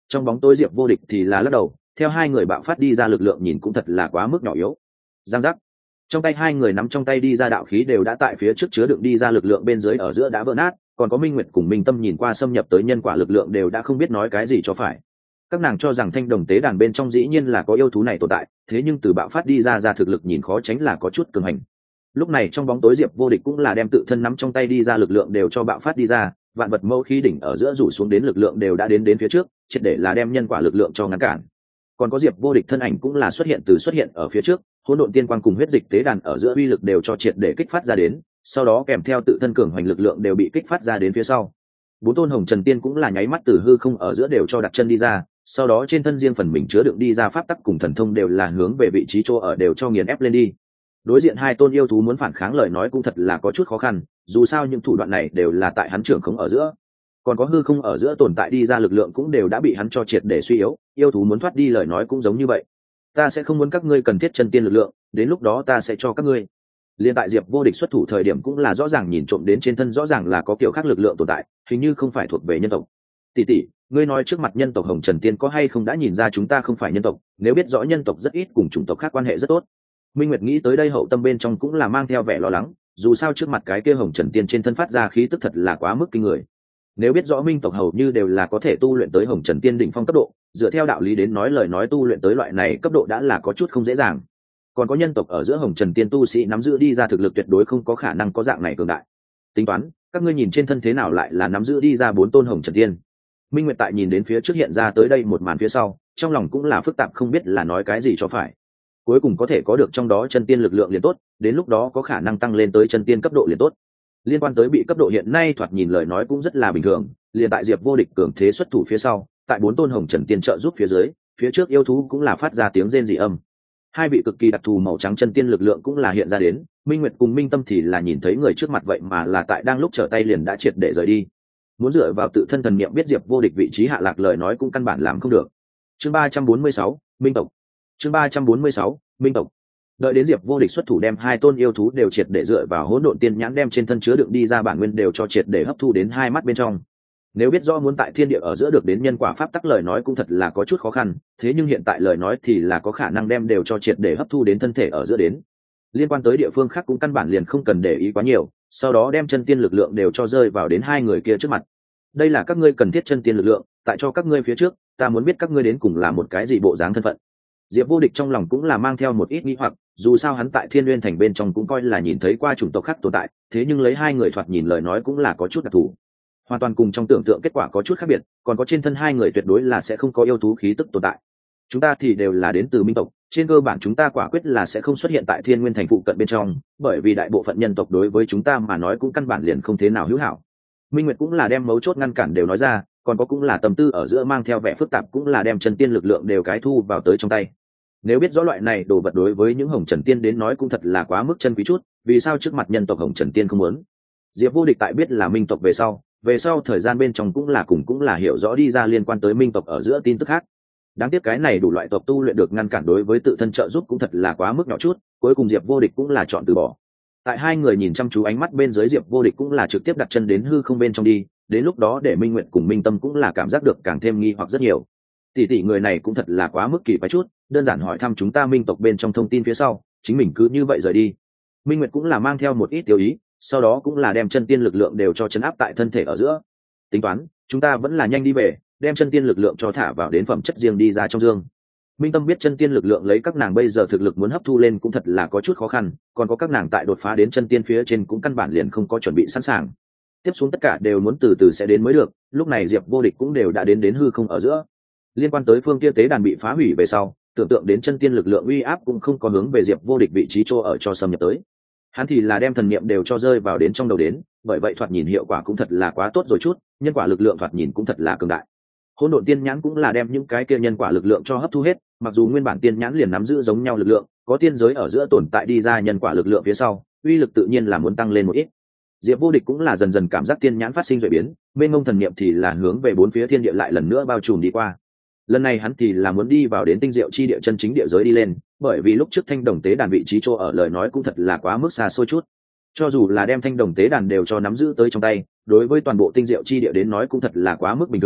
trong bóng tối diệp vô địch thì là lắc đầu, theo hai người bạo phát đi ra lực lượng nhìn cũng thật là quá mức nhỏ yếu. Giang giác, trong tay hai người nắm trong tay đi ra đạo khí đều đã tại phía trước chứa đựng đi ra lực lượng bên dưới ở giữa đã vỡ nát, còn có Minh Nguyệt cùng Minh Tâm nhìn qua xâm nhập tới nhân quả lực lượng đều đã không biết nói cái gì cho phải. Các nàng cho rằng thanh đồng tế đàn bên trong dĩ nhiên là có yêu thú này tồn tại, thế nhưng từ bạo phát đi ra ra thực lực nhìn khó tránh là có chút cường hành. Lúc này trong bóng tối diệp vô địch cũng là đem tự thân nắm trong tay đi ra lực lượng đều cho bạo phát đi ra, vạn vật mâu khí đỉnh ở giữa rủ xuống đến lực lượng đều đã đến đến phía trước, triệt để là đem nhân quả lực lượng cho ngăn cản. Còn có diệp vô địch thân ảnh cũng là xuất hiện từ xuất hiện ở phía trước, hỗn độn tiên quang cùng huyết dịch tế đàn ở giữa uy lực đều cho triệt để kích phát ra đến, sau đó kèm theo tự thân cường hoành lực lượng đều bị kích phát ra đến phía sau. Bốn tôn hồng trần tiên cũng là nháy mắt từ hư không ở giữa đều cho đặt chân đi ra, sau đó trên thân riêng phần mình chứa đựng đi ra pháp tắc cùng thần thông đều là hướng về vị trí chỗ ở đều cho nghiền ép lên đi. Đối diện hai tôn yêu thú muốn phản kháng lời nói cũng thật là có chút khó khăn, dù sao những thủ đoạn này đều là tại hắn trưởng khống ở giữa, còn có hư không ở giữa tồn tại đi ra lực lượng cũng đều đã bị hắn cho triệt để suy yếu, yêu thú muốn thoát đi lời nói cũng giống như vậy. Ta sẽ không muốn các ngươi cần thiết chân tiên lực lượng, đến lúc đó ta sẽ cho các ngươi. Liên tại diệp vô địch xuất thủ thời điểm cũng là rõ ràng nhìn trộm đến trên thân rõ ràng là có kiểu khác lực lượng tồn tại, hình như không phải thuộc về nhân tộc. Tỷ tỷ, ngươi nói trước mặt nhân tộc hồng trần tiên có hay không đã nhìn ra chúng ta không phải nhân tộc, nếu biết rõ nhân tộc rất ít cùng chủng tộc khác quan hệ rất tốt. Minh Nguyệt nghĩ tới đây hậu tâm bên trong cũng là mang theo vẻ lo lắng, dù sao trước mặt cái kia hồng trần tiên trên thân phát ra khí tức thật là quá mức kinh người. Nếu biết rõ minh tộc hầu như đều là có thể tu luyện tới hồng trần tiên đỉnh phong cấp độ, dựa theo đạo lý đến nói lời nói tu luyện tới loại này cấp độ đã là có chút không dễ dàng. Còn có nhân tộc ở giữa hồng trần tiên tu sĩ nắm giữ đi ra thực lực tuyệt đối không có khả năng có dạng này cường đại. Tính toán, các ngươi nhìn trên thân thế nào lại là nắm giữ đi ra bốn tôn hồng trần tiên. Minh Nguyệt tại nhìn đến phía trước hiện ra tới đây một màn phía sau, trong lòng cũng là phức tạp không biết là nói cái gì cho phải. Cuối cùng có thể có được trong đó chân tiên lực lượng liền tốt, đến lúc đó có khả năng tăng lên tới chân tiên cấp độ liền tốt. Liên quan tới bị cấp độ hiện nay thoạt nhìn lời nói cũng rất là bình thường, liền tại diệp vô địch cường thế xuất thủ phía sau, tại bốn tôn hồng trần tiên trợ giúp phía dưới, phía trước yêu thú cũng là phát ra tiếng rên rỉ âm. Hai vị cực kỳ đặc thù màu trắng chân tiên lực lượng cũng là hiện ra đến, Minh Nguyệt cùng Minh Tâm thì là nhìn thấy người trước mặt vậy mà là tại đang lúc trở tay liền đã triệt để rời đi. Muốn dựa vào tự thân thần niệm biết diệp vô địch vị trí hạ lạc lời nói cũng căn bản làm không được. Chương ba trăm bốn mươi sáu, Minh tộc. Chương ba trăm bốn mươi sáu, Minh tộc. Đợi đến diệp vô địch xuất thủ đem hai tôn yêu thú đều triệt để dựa vào hỗn độn tiên nhãn đem trên thân chứa đựng đi ra bản nguyên đều cho triệt để hấp thu đến hai mắt bên trong. Nếu biết rõ muốn tại thiên địa ở giữa được đến nhân quả pháp tắc lời nói cũng thật là có chút khó khăn, thế nhưng hiện tại lời nói thì là có khả năng đem đều cho triệt để hấp thu đến thân thể ở giữa đến. Liên quan tới địa phương khác cũng căn bản liền không cần để ý quá nhiều, sau đó đem chân tiên lực lượng đều cho rơi vào đến hai người kia trước mặt. Đây là các ngươi cần thiết chân tiên lực lượng, tại cho các ngươi phía trước, ta muốn biết các ngươi đến cùng là một cái gì bộ dáng thân phận. Diệp vô địch trong lòng cũng là mang theo một ít nghi hoặc, dù sao hắn tại Thiên Nguyên Thành bên trong cũng coi là nhìn thấy qua chủng tộc khác tồn tại, thế nhưng lấy hai người thoạt nhìn lời nói cũng là có chút đặc thù, hoàn toàn cùng trong tưởng tượng kết quả có chút khác biệt, còn có trên thân hai người tuyệt đối là sẽ không có yêu thú khí tức tồn tại. Chúng ta thì đều là đến từ minh tộc, trên cơ bản chúng ta quả quyết là sẽ không xuất hiện tại Thiên Nguyên Thành phụ cận bên trong, bởi vì đại bộ phận nhân tộc đối với chúng ta mà nói cũng căn bản liền không thế nào hữu hảo. Minh Nguyệt cũng là đem mấu chốt ngăn cản đều nói ra, còn có cũng là tâm tư ở giữa mang theo vẻ phức tạp cũng là đem chân tiên lực lượng đều cái thu vào tới trong tay. Nếu biết rõ loại này đồ vật đối với những hồng trần tiên đến nói cũng thật là quá mức chân quý chút, vì sao trước mặt nhân tộc hồng trần tiên không muốn? Diệp vô địch tại biết là minh tộc về sau, về sau thời gian bên trong cũng là cùng cũng là hiểu rõ đi ra liên quan tới minh tộc ở giữa tin tức khác. Đáng tiếc cái này đủ loại tộc tu luyện được ngăn cản đối với tự thân trợ giúp cũng thật là quá mức nhỏ chút, cuối cùng Diệp vô địch cũng là chọn từ bỏ. Tại hai người nhìn chăm chú ánh mắt bên dưới Diệp vô địch cũng là trực tiếp đặt chân đến hư không bên trong đi, đến lúc đó để Minh Nguyện cùng Minh Tâm cũng là cảm giác được càng thêm nghi hoặc rất nhiều. Tỷ tỷ người này cũng thật là quá mức kỳ quái chút, đơn giản hỏi thăm chúng ta minh tộc bên trong thông tin phía sau, chính mình cứ như vậy rời đi. Minh Nguyệt cũng là mang theo một ít tiêu ý, sau đó cũng là đem chân tiên lực lượng đều cho chấn áp tại thân thể ở giữa. Tính toán, chúng ta vẫn là nhanh đi về, đem chân tiên lực lượng cho thả vào đến phẩm chất riêng đi ra trong dương. Minh Tâm biết chân tiên lực lượng lấy các nàng bây giờ thực lực muốn hấp thu lên cũng thật là có chút khó khăn, còn có các nàng tại đột phá đến chân tiên phía trên cũng căn bản liền không có chuẩn bị sẵn sàng. Tiếp xuống tất cả đều muốn từ từ sẽ đến mới được, lúc này Diệp vô địch cũng đều đã đến đến hư không ở giữa. Liên quan tới phương kia tế đàn bị phá hủy về sau, tưởng tượng đến chân tiên lực lượng uy áp cũng không có hướng về Diệp vô địch vị trí chỗ ở cho xâm nhập tới. Hắn thì là đem thần niệm đều cho rơi vào đến trong đầu đến, bởi vậy thoạt nhìn hiệu quả cũng thật là quá tốt rồi chút, nhân quả lực lượng thoạt nhìn cũng thật là cường đại. Hỗn độn tiên nhãn cũng là đem những cái kia nhân quả lực lượng cho hấp thu hết, mặc dù nguyên bản tiên nhãn liền nắm giữ giống nhau lực lượng, có tiên giới ở giữa tồn tại đi ra nhân quả lực lượng phía sau, uy lực tự nhiên là muốn tăng lên một ít. Diệp vô địch cũng là dần dần cảm giác tiên nhãn phát sinh rồi biến, mênh mông thần niệm thì là hướng về bốn phía thiên địa lại lần nữa bao trùm đi qua. Lần này hắn thì là muốn đi vào đến tinh diệu chi địa chân chính địa giới đi lên, bởi vì lúc trước thanh đồng tế đàn vị trí chỗ ở lời nói cũng thật là quá mức xa xôi chút. Cho dù là đem thanh đồng tế đàn đều cho nắm giữ tới trong tay, đối với toàn bộ tinh diệu chi địa đến nói cũng thật là quá mức bình thường,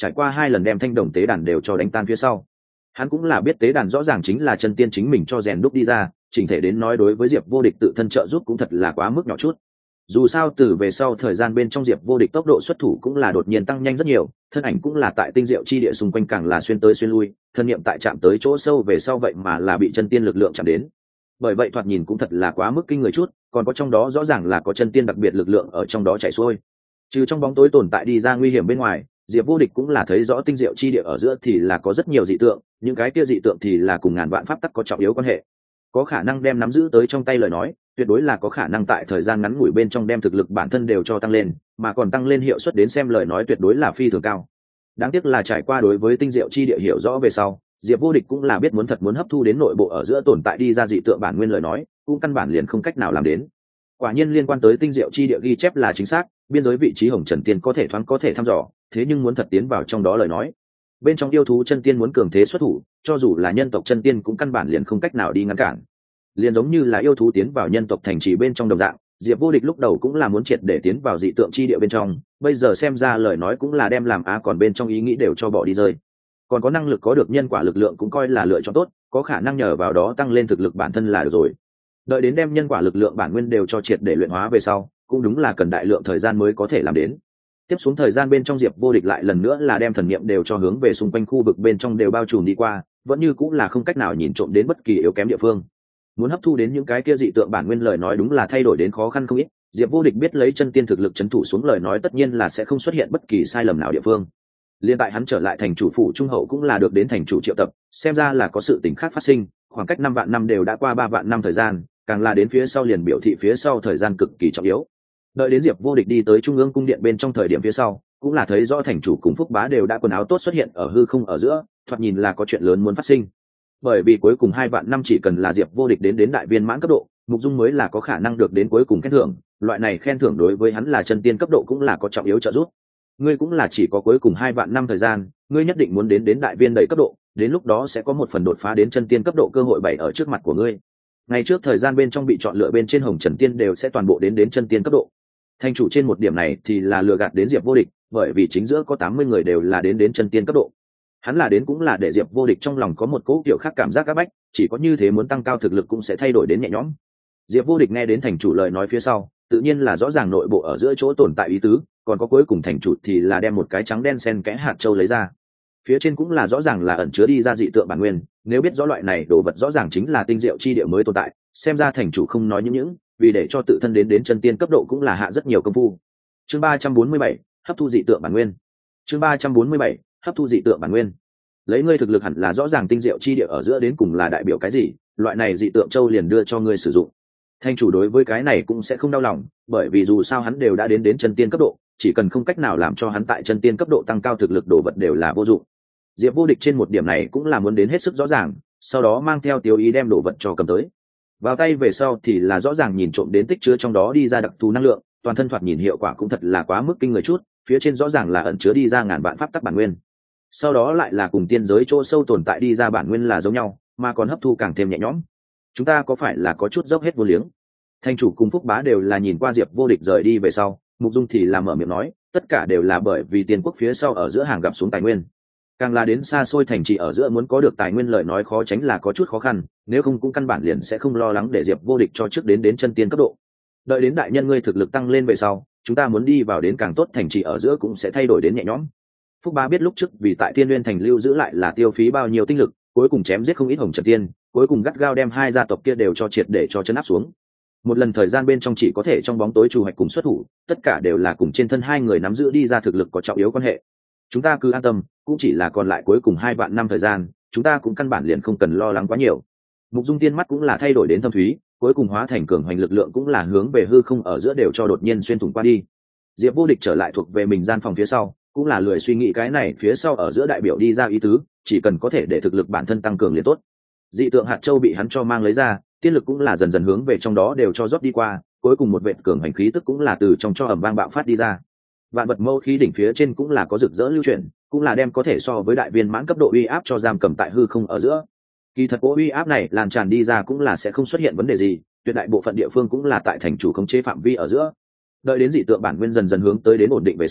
trải qua hai lần đem thanh đồng tế đàn đều cho đánh tan phía sau, hắn cũng là biết tế đàn rõ ràng chính là chân tiên chính mình cho rèn đúc đi ra, chỉnh thể đến nói đối với Diệp Vô Địch tự thân trợ giúp cũng thật là quá mức nhỏ chút. Dù sao từ về sau thời gian bên trong Diệp Vô Địch tốc độ xuất thủ cũng là đột nhiên tăng nhanh rất nhiều, thân ảnh cũng là tại tinh diệu chi địa xung quanh càng là xuyên tới xuyên lui, thân niệm tại chạm tới chỗ sâu về sau vậy mà là bị chân tiên lực lượng chạm đến. Bởi vậy thoạt nhìn cũng thật là quá mức kinh người chút, còn có trong đó rõ ràng là có chân tiên đặc biệt lực lượng ở trong đó chảy xuôi. Trừ trong bóng tối tồn tại đi ra nguy hiểm bên ngoài, Diệp Vô Địch cũng là thấy rõ tinh diệu chi địa ở giữa thì là có rất nhiều dị tượng, những cái kia dị tượng thì là cùng ngàn vạn pháp tắc có trọng yếu quan hệ. Có khả năng đem nắm giữ tới trong tay lời nói, tuyệt đối là có khả năng tại thời gian ngắn ngủi bên trong đem thực lực bản thân đều cho tăng lên, mà còn tăng lên hiệu suất đến xem lời nói tuyệt đối là phi thường cao. Đáng tiếc là trải qua đối với tinh diệu chi địa hiểu rõ về sau, Diệp Vô Địch cũng là biết muốn thật muốn hấp thu đến nội bộ ở giữa tồn tại đi ra dị tượng bản nguyên lời nói, cũng căn bản liền không cách nào làm đến. Quả nhiên liên quan tới tinh diệu chi địa ghi chép là chính xác, biên giới vị trí Hồng Trần Tiên có thể thoáng có thể thăm dò, thế nhưng muốn thật tiến vào trong đó lời nói, bên trong yêu thú chân tiên muốn cường thế xuất thủ, cho dù là nhân tộc chân tiên cũng căn bản liền không cách nào đi ngăn cản. Liền giống như là yêu thú tiến vào nhân tộc thành trì bên trong đồng dạng, Diệp Vô Địch lúc đầu cũng là muốn triệt để tiến vào dị tượng chi địa bên trong, bây giờ xem ra lời nói cũng là đem làm á còn bên trong ý nghĩ đều cho bỏ đi rơi. Còn có năng lực có được nhân quả lực lượng cũng coi là lựa chọn tốt, có khả năng nhờ vào đó tăng lên thực lực bản thân là được rồi. Đợi đến đem nhân quả lực lượng bản nguyên đều cho triệt để luyện hóa về sau, cũng đúng là cần đại lượng thời gian mới có thể làm đến. Tiếp xuống thời gian bên trong Diệp Vô Địch lại lần nữa là đem thần niệm đều cho hướng về xung quanh khu vực bên trong đều bao trùm đi qua, vẫn như cũng là không cách nào nhìn trộm đến bất kỳ yếu kém địa phương. Muốn hấp thu đến những cái kia dị tượng bản nguyên lời nói đúng là thay đổi đến khó khăn không ít. Diệp Vô Địch biết lấy chân tiên thực lực chấn thủ xuống lời nói tất nhiên là sẽ không xuất hiện bất kỳ sai lầm nào địa phương. Liên tại hắn trở lại thành chủ phủ trung hậu cũng là được đến thành chủ triệu tập, xem ra là có sự tình khác phát sinh, khoảng cách năm vạn năm đều đã qua ba vạn năm thời gian, càng là đến phía sau liền biểu thị phía sau thời gian cực kỳ trọng yếu. Đợi đến Diệp Vô Địch đi tới trung ương cung điện bên trong thời điểm phía sau, cũng là thấy rõ thành chủ cùng Phúc Bá đều đã quần áo tốt xuất hiện ở hư không ở giữa, thoạt nhìn là có chuyện lớn muốn phát sinh. Bởi vì cuối cùng hai vạn năm chỉ cần là Diệp Vô Địch đến đến đại viên mãn cấp độ, Mục Dung mới là có khả năng được đến cuối cùng khen thưởng, loại này khen thưởng đối với hắn là chân tiên cấp độ cũng là có trọng yếu trợ giúp. Ngươi cũng là chỉ có cuối cùng hai vạn năm thời gian, ngươi nhất định muốn đến đến đại viên đầy cấp độ, đến lúc đó sẽ có một phần đột phá đến chân tiên cấp độ cơ hội bày ở trước mặt của ngươi. Ngày trước thời gian bên trong bị chọn lựa bên trên Hồng Trần Tiên đều sẽ toàn bộ đến đến chân tiên cấp độ. Thành chủ trên một điểm này thì là lừa gạt đến Diệp Vô Địch, bởi vì chính giữa có tám mươi người đều là đến đến chân tiên cấp độ. Hắn là đến cũng là để Diệp Vô Địch trong lòng có một cỗ kiểu khác cảm giác áp bách, chỉ có như thế muốn tăng cao thực lực cũng sẽ thay đổi đến nhẹ nhõm. Diệp Vô Địch nghe đến thành chủ lời nói phía sau, tự nhiên là rõ ràng nội bộ ở giữa chỗ tồn tại ý tứ, còn có cuối cùng thành chủ thì là đem một cái trắng đen xen kẽ hạt châu lấy ra. Phía trên cũng là rõ ràng là ẩn chứa đi ra dị tượng bản nguyên, nếu biết rõ loại này đồ vật rõ ràng chính là tinh diệu chi địa mới tồn tại, xem ra thành chủ không nói những những, vì để cho tự thân đến đến chân tiên cấp độ cũng là hạ rất nhiều công phu. Chương ba trăm bốn mươi bảy, hấp thu dị tượng bản nguyên. Chương ba trăm bốn mươi bảy, hấp thu dị tượng bản nguyên. Lấy ngươi thực lực hẳn là rõ ràng tinh diệu chi địa ở giữa đến cùng là đại biểu cái gì, loại này dị tượng châu liền đưa cho ngươi sử dụng. Thành chủ đối với cái này cũng sẽ không đau lòng, bởi vì dù sao hắn đều đã đến đến chân tiên cấp độ, chỉ cần không cách nào làm cho hắn tại chân tiên cấp độ tăng cao thực lực đồ vật đều là vô dụng. Diệp Vô Địch trên một điểm này cũng là muốn đến hết sức rõ ràng, sau đó mang theo tiêu ý đem đồ vật cho cầm tới. Vào tay về sau thì là rõ ràng nhìn trộm đến tích chứa trong đó đi ra đặc thù năng lượng, toàn thân thoạt nhìn hiệu quả cũng thật là quá mức kinh người chút, phía trên rõ ràng là ẩn chứa đi ra ngàn vạn pháp tắc bản nguyên. Sau đó lại là cùng tiên giới chỗ sâu tồn tại đi ra bản nguyên là giống nhau, mà còn hấp thu càng thêm nhẹ nhõm. Chúng ta có phải là có chút dốc hết vô liếng? Thành chủ cùng Phúc Bá đều là nhìn qua Diệp Vô Địch rời đi về sau, Mục Dung thì là mở miệng nói, tất cả đều là bởi vì tiên quốc phía sau ở giữa hàng gặp xuống tài nguyên. Càng là đến xa xôi thành trì ở giữa muốn có được tài nguyên lời nói khó tránh là có chút khó khăn, nếu không cũng căn bản liền sẽ không lo lắng để Diệp Vô Địch cho trước đến đến chân tiên cấp độ. Đợi đến đại nhân ngươi thực lực tăng lên về sau, chúng ta muốn đi vào đến càng tốt thành trì ở giữa cũng sẽ thay đổi đến nhẹ nhõm. Phúc Bá biết lúc trước vì tại Tiên Nguyên thành lưu giữ lại là tiêu phí bao nhiêu tinh lực, cuối cùng chém giết không ít Hồng Trần Tiên, cuối cùng gắt gao đem hai gia tộc kia đều cho triệt để cho chấn áp xuống. Một lần thời gian bên trong chỉ có thể trong bóng tối trù hoạch cùng xuất thủ, tất cả đều là cùng trên thân hai người nắm giữ đi ra thực lực có trọng yếu quan hệ. Chúng ta cứ an tâm, cũng chỉ là còn lại cuối cùng hai vạn năm thời gian, chúng ta cũng căn bản liền không cần lo lắng quá nhiều. Mục Dung Tiên mắt cũng là thay đổi đến thâm thúy, cuối cùng hóa thành cường hoành lực lượng cũng là hướng về hư không ở giữa đều cho đột nhiên xuyên thủng qua đi. Diệp Vô Địch trở lại thuộc về mình gian phòng phía sau, cũng là lười suy nghĩ cái này phía sau ở giữa đại biểu đi ra ý tứ, chỉ cần có thể để thực lực bản thân tăng cường liền tốt. Dị tượng hạt châu bị hắn cho mang lấy ra, tiên lực cũng là dần dần hướng về trong đó đều cho rót đi qua, cuối cùng một vệt cường hành khí tức cũng là từ trong cho ầm vang bạo phát đi ra. Vạn vật mâu khí đỉnh phía trên cũng là có rực rỡ lưu chuyển, cũng là đem có thể so với đại viên mãn cấp độ uy áp cho giam cầm tại hư không ở giữa. Kỳ thật cố uy áp này lan tràn đi ra cũng là sẽ không xuất hiện vấn đề gì, tuyệt đại bộ phận địa phương cũng là tại thành chủ khống chế phạm vi ở giữa. Đợi đến dị tượng bản nguyên dần dần hướng tới đến ổn định về sau,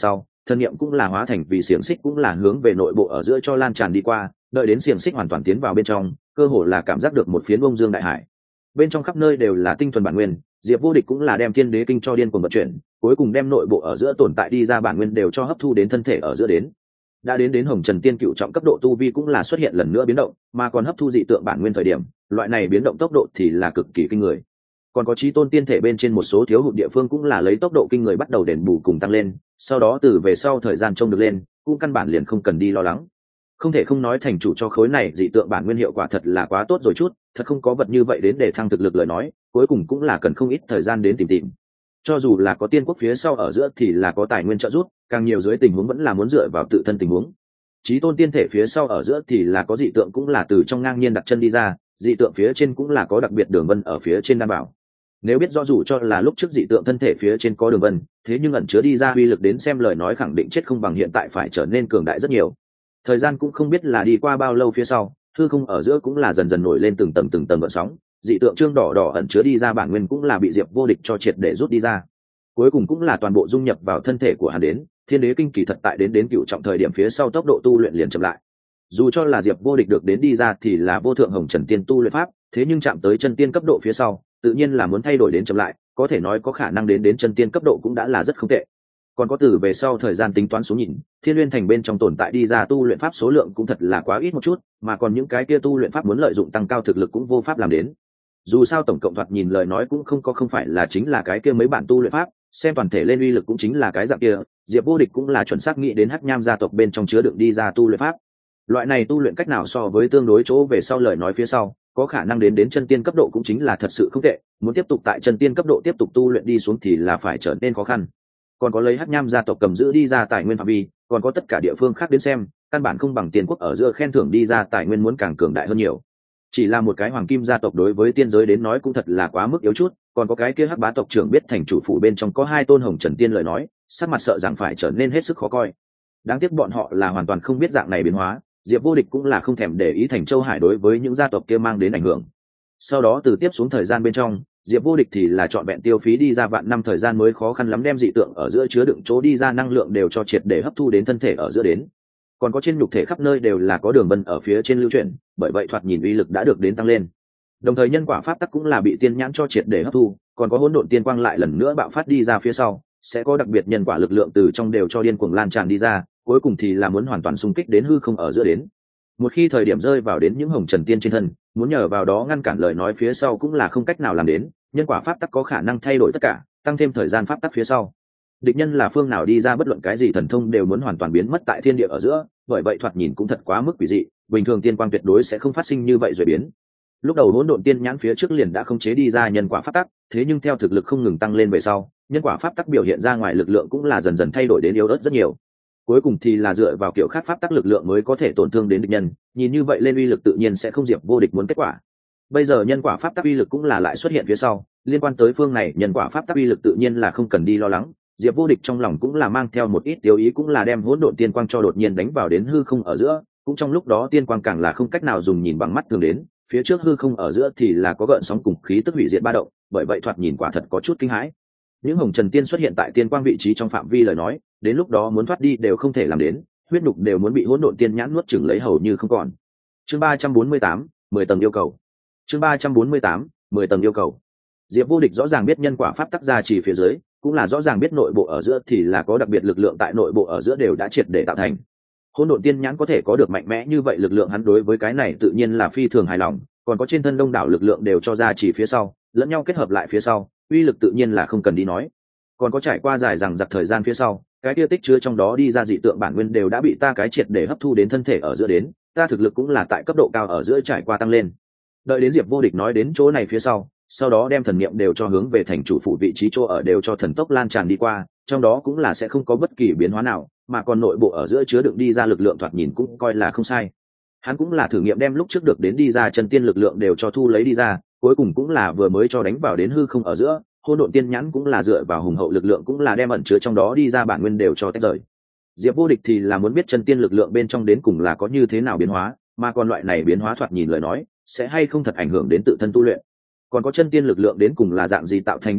thần niệm cũng là hóa thành vì xiềng xích cũng là hướng về nội bộ ở giữa cho lan tràn đi qua, đợi đến xiềng xích hoàn toàn tiến vào bên trong, cơ hồ là cảm giác được một phiến bông dương đại hải. Bên trong khắp nơi đều là tinh thuần bản nguyên, Diệp Vô Địch cũng là đem Thiên Đế Kinh cho điên cuồng vận chuyển, cuối cùng đem nội bộ ở giữa tồn tại đi ra bản nguyên đều cho hấp thu đến thân thể ở giữa đến. Đã đến đến Hồng Trần Tiên cựu trọng cấp độ tu vi cũng là xuất hiện lần nữa biến động, mà còn hấp thu dị tượng bản nguyên thời điểm, loại này biến động tốc độ thì là cực kỳ kinh người. Còn có chí tôn tiên thể bên trên một số thiếu hụt địa phương cũng là lấy tốc độ kinh người bắt đầu đền bù cùng tăng lên, sau đó từ về sau thời gian trông được lên, cũng căn bản liền không cần đi lo lắng. Không thể không nói thành chủ cho khối này dị tượng bản nguyên hiệu quả thật là quá tốt rồi chút, thật không có vật như vậy đến để thăng thực lực lời nói, cuối cùng cũng là cần không ít thời gian đến tìm tìm. Cho dù là có tiên quốc phía sau ở giữa thì là có tài nguyên trợ giúp, càng nhiều dưới tình huống vẫn là muốn dựa vào tự thân tình huống. Chí tôn tiên thể phía sau ở giữa thì là có dị tượng cũng là từ trong ngang nhiên đặt chân đi ra, dị tượng phía trên cũng là có đặc biệt đường vân ở phía trên đảm bảo. Nếu biết rõ dù cho là lúc trước dị tượng thân thể phía trên có đường vân, thế nhưng ẩn chứa đi ra uy lực đến xem lời nói khẳng định chết không bằng hiện tại phải trở nên cường đại rất nhiều. Thời gian cũng không biết là đi qua bao lâu phía sau, hư không ở giữa cũng là dần dần nổi lên từng tầng từng tầng gợn sóng, dị tượng trương đỏ đỏ ẩn chứa đi ra bản nguyên cũng là bị Diệp Vô Địch cho triệt để rút đi ra. Cuối cùng cũng là toàn bộ dung nhập vào thân thể của hắn đến, Thiên Đế Kinh kỳ thật tại đến đến cựu trọng thời điểm phía sau tốc độ tu luyện liền chậm lại. Dù cho là Diệp Vô Địch được đến đi ra thì là vô thượng hồng trần tiên tu luyện pháp, thế nhưng chạm tới chân tiên cấp độ phía sau, tự nhiên là muốn thay đổi đến chậm lại, có thể nói có khả năng đến đến chân tiên cấp độ cũng đã là rất không tệ. Còn có từ về sau thời gian tính toán số nhìn, Thiên Nguyên Thành bên trong tồn tại đi ra tu luyện pháp số lượng cũng thật là quá ít một chút, mà còn những cái kia tu luyện pháp muốn lợi dụng tăng cao thực lực cũng vô pháp làm đến. Dù sao tổng cộng thoạt nhìn lời nói cũng không có không phải là chính là cái kia mấy bản tu luyện pháp, xem toàn thể lên uy lực cũng chính là cái dạng kia, Diệp Vô Địch cũng là chuẩn xác nghĩ đến Hắc Nham gia tộc bên trong chứa đựng đi ra tu luyện pháp. Loại này tu luyện cách nào so với tương đối chỗ về sau lời nói phía sau, có khả năng đến đến chân tiên cấp độ cũng chính là thật sự không tệ, muốn tiếp tục tại chân tiên cấp độ tiếp tục tu luyện đi xuống thì là phải trở nên khó khăn. Còn có lấy Hắc Nham gia tộc cầm giữ đi ra tài nguyên phạm vi, còn có tất cả địa phương khác đến xem, căn bản không bằng Tiên quốc ở giữa khen thưởng đi ra tài nguyên muốn càng cường đại hơn nhiều. Chỉ là một cái hoàng kim gia tộc đối với tiên giới đến nói cũng thật là quá mức yếu chút, còn có cái kia Hắc bá tộc trưởng biết thành chủ phủ bên trong có hai tôn hồng trần tiên lời nói, sắc mặt sợ rằng phải trở nên hết sức khó coi. Đáng tiếc bọn họ là hoàn toàn không biết dạng này biến hóa, Diệp Vô Địch cũng là không thèm để ý Thành Châu Hải đối với những gia tộc kia mang đến ảnh hưởng. Sau đó từ tiếp xuống thời gian bên trong, Diệp Vô Địch thì là chọn vẹn tiêu phí đi ra vạn năm thời gian mới khó khăn lắm đem dị tượng ở giữa chứa đựng chỗ đi ra năng lượng đều cho triệt để hấp thu đến thân thể ở giữa đến. Còn có trên nhục thể khắp nơi đều là có đường vân ở phía trên lưu chuyển, bởi vậy thoạt nhìn uy lực đã được đến tăng lên. Đồng thời nhân quả pháp tắc cũng là bị tiên nhãn cho triệt để hấp thu, còn có hỗn độn tiên quang lại lần nữa bạo phát đi ra phía sau, sẽ có đặc biệt nhân quả lực lượng từ trong đều cho điên cuồng lan tràn đi ra, cuối cùng thì là muốn hoàn toàn xung kích đến hư không ở giữa đến. Một khi thời điểm rơi vào đến những hồng trần tiên trên thân, muốn nhờ vào đó ngăn cản lời nói phía sau cũng là không cách nào làm đến, nhân quả pháp tắc có khả năng thay đổi tất cả, tăng thêm thời gian pháp tắc phía sau. Địch nhân là phương nào đi ra bất luận cái gì thần thông đều muốn hoàn toàn biến mất tại thiên địa ở giữa, bởi vậy thoạt nhìn cũng thật quá mức quỷ dị, bình thường tiên quang tuyệt đối sẽ không phát sinh như vậy rồi biến. Lúc đầu hỗn độn tiên nhãn phía trước liền đã không chế đi ra nhân quả pháp tắc, thế nhưng theo thực lực không ngừng tăng lên về sau, nhân quả pháp tắc biểu hiện ra ngoài lực lượng cũng là dần dần thay đổi đến yếu ớt rất nhiều. Cuối cùng thì là dựa vào kiểu khác pháp tắc lực lượng mới có thể tổn thương đến địch nhân, nhìn như vậy lên uy lực tự nhiên sẽ không Diệp Vô Địch muốn kết quả. Bây giờ nhân quả pháp tắc uy lực cũng là lại xuất hiện phía sau, liên quan tới phương này nhân quả pháp tắc uy lực tự nhiên là không cần đi lo lắng, Diệp Vô Địch trong lòng cũng là mang theo một ít tiêu ý cũng là đem hỗn độn tiên quang cho đột nhiên đánh vào đến hư không ở giữa, cũng trong lúc đó tiên quang càng là không cách nào dùng nhìn bằng mắt thường đến, phía trước hư không ở giữa thì là có gợn sóng cùng khí tức hủy diệt ba động, bởi vậy thoạt nhìn quả thật có chút kinh hãi. Những hồng trần tiên xuất hiện tại tiên quang vị trí trong phạm vi lời nói, đến lúc đó muốn thoát đi đều không thể làm đến, huyết nhục đều muốn bị hỗn độn tiên nhãn nuốt chửng lấy hầu như không còn. Chương ba trăm bốn mươi tám, mười tầng yêu cầu. Chương ba trăm bốn mươi tám, mười tầng yêu cầu. Diệp Vô Địch rõ ràng biết nhân quả pháp tắc ra chỉ phía dưới, cũng là rõ ràng biết nội bộ ở giữa thì là có đặc biệt lực lượng tại nội bộ ở giữa đều đã triệt để tạo thành. Hỗn độn tiên nhãn có thể có được mạnh mẽ như vậy lực lượng, hắn đối với cái này tự nhiên là phi thường hài lòng, còn có trên thân đông đảo lực lượng đều cho ra chỉ phía sau, lẫn nhau kết hợp lại phía sau, uy lực tự nhiên là không cần đi nói. Còn có trải qua dài rằng giặc thời gian phía sau, cái kia tích chứa trong đó đi ra dị tượng bản nguyên đều đã bị ta cái triệt để hấp thu đến thân thể ở giữa đến, ta thực lực cũng là tại cấp độ cao ở giữa trải qua tăng lên. Đợi đến Diệp Vô Địch nói đến chỗ này phía sau, sau đó đem thần niệm đều cho hướng về thành chủ phủ vị trí chỗ ở đều cho thần tốc lan tràn đi qua, trong đó cũng là sẽ không có bất kỳ biến hóa nào, mà còn nội bộ ở giữa chứa đựng đi ra lực lượng thoạt nhìn cũng coi là không sai. Hắn cũng là thử nghiệm đem lúc trước được đến đi ra chân tiên lực lượng đều cho thu lấy đi ra, cuối cùng cũng là vừa mới cho đánh vào đến hư không ở giữa, hỗn độn tiên nhãn cũng là dựa vào hùng hậu lực lượng cũng là đem ẩn chứa trong đó đi ra bản nguyên đều cho tách rời. Diệp Vô Địch thì là muốn biết chân tiên lực lượng bên trong đến cùng là có như thế nào biến hóa, mà còn loại này biến hóa thoạt nhìn lời nói sẽ hay không thật ảnh hưởng đến tự thân tu luyện, còn có chân tiên lực lượng đến cùng là dạng gì tạo thành đi ra,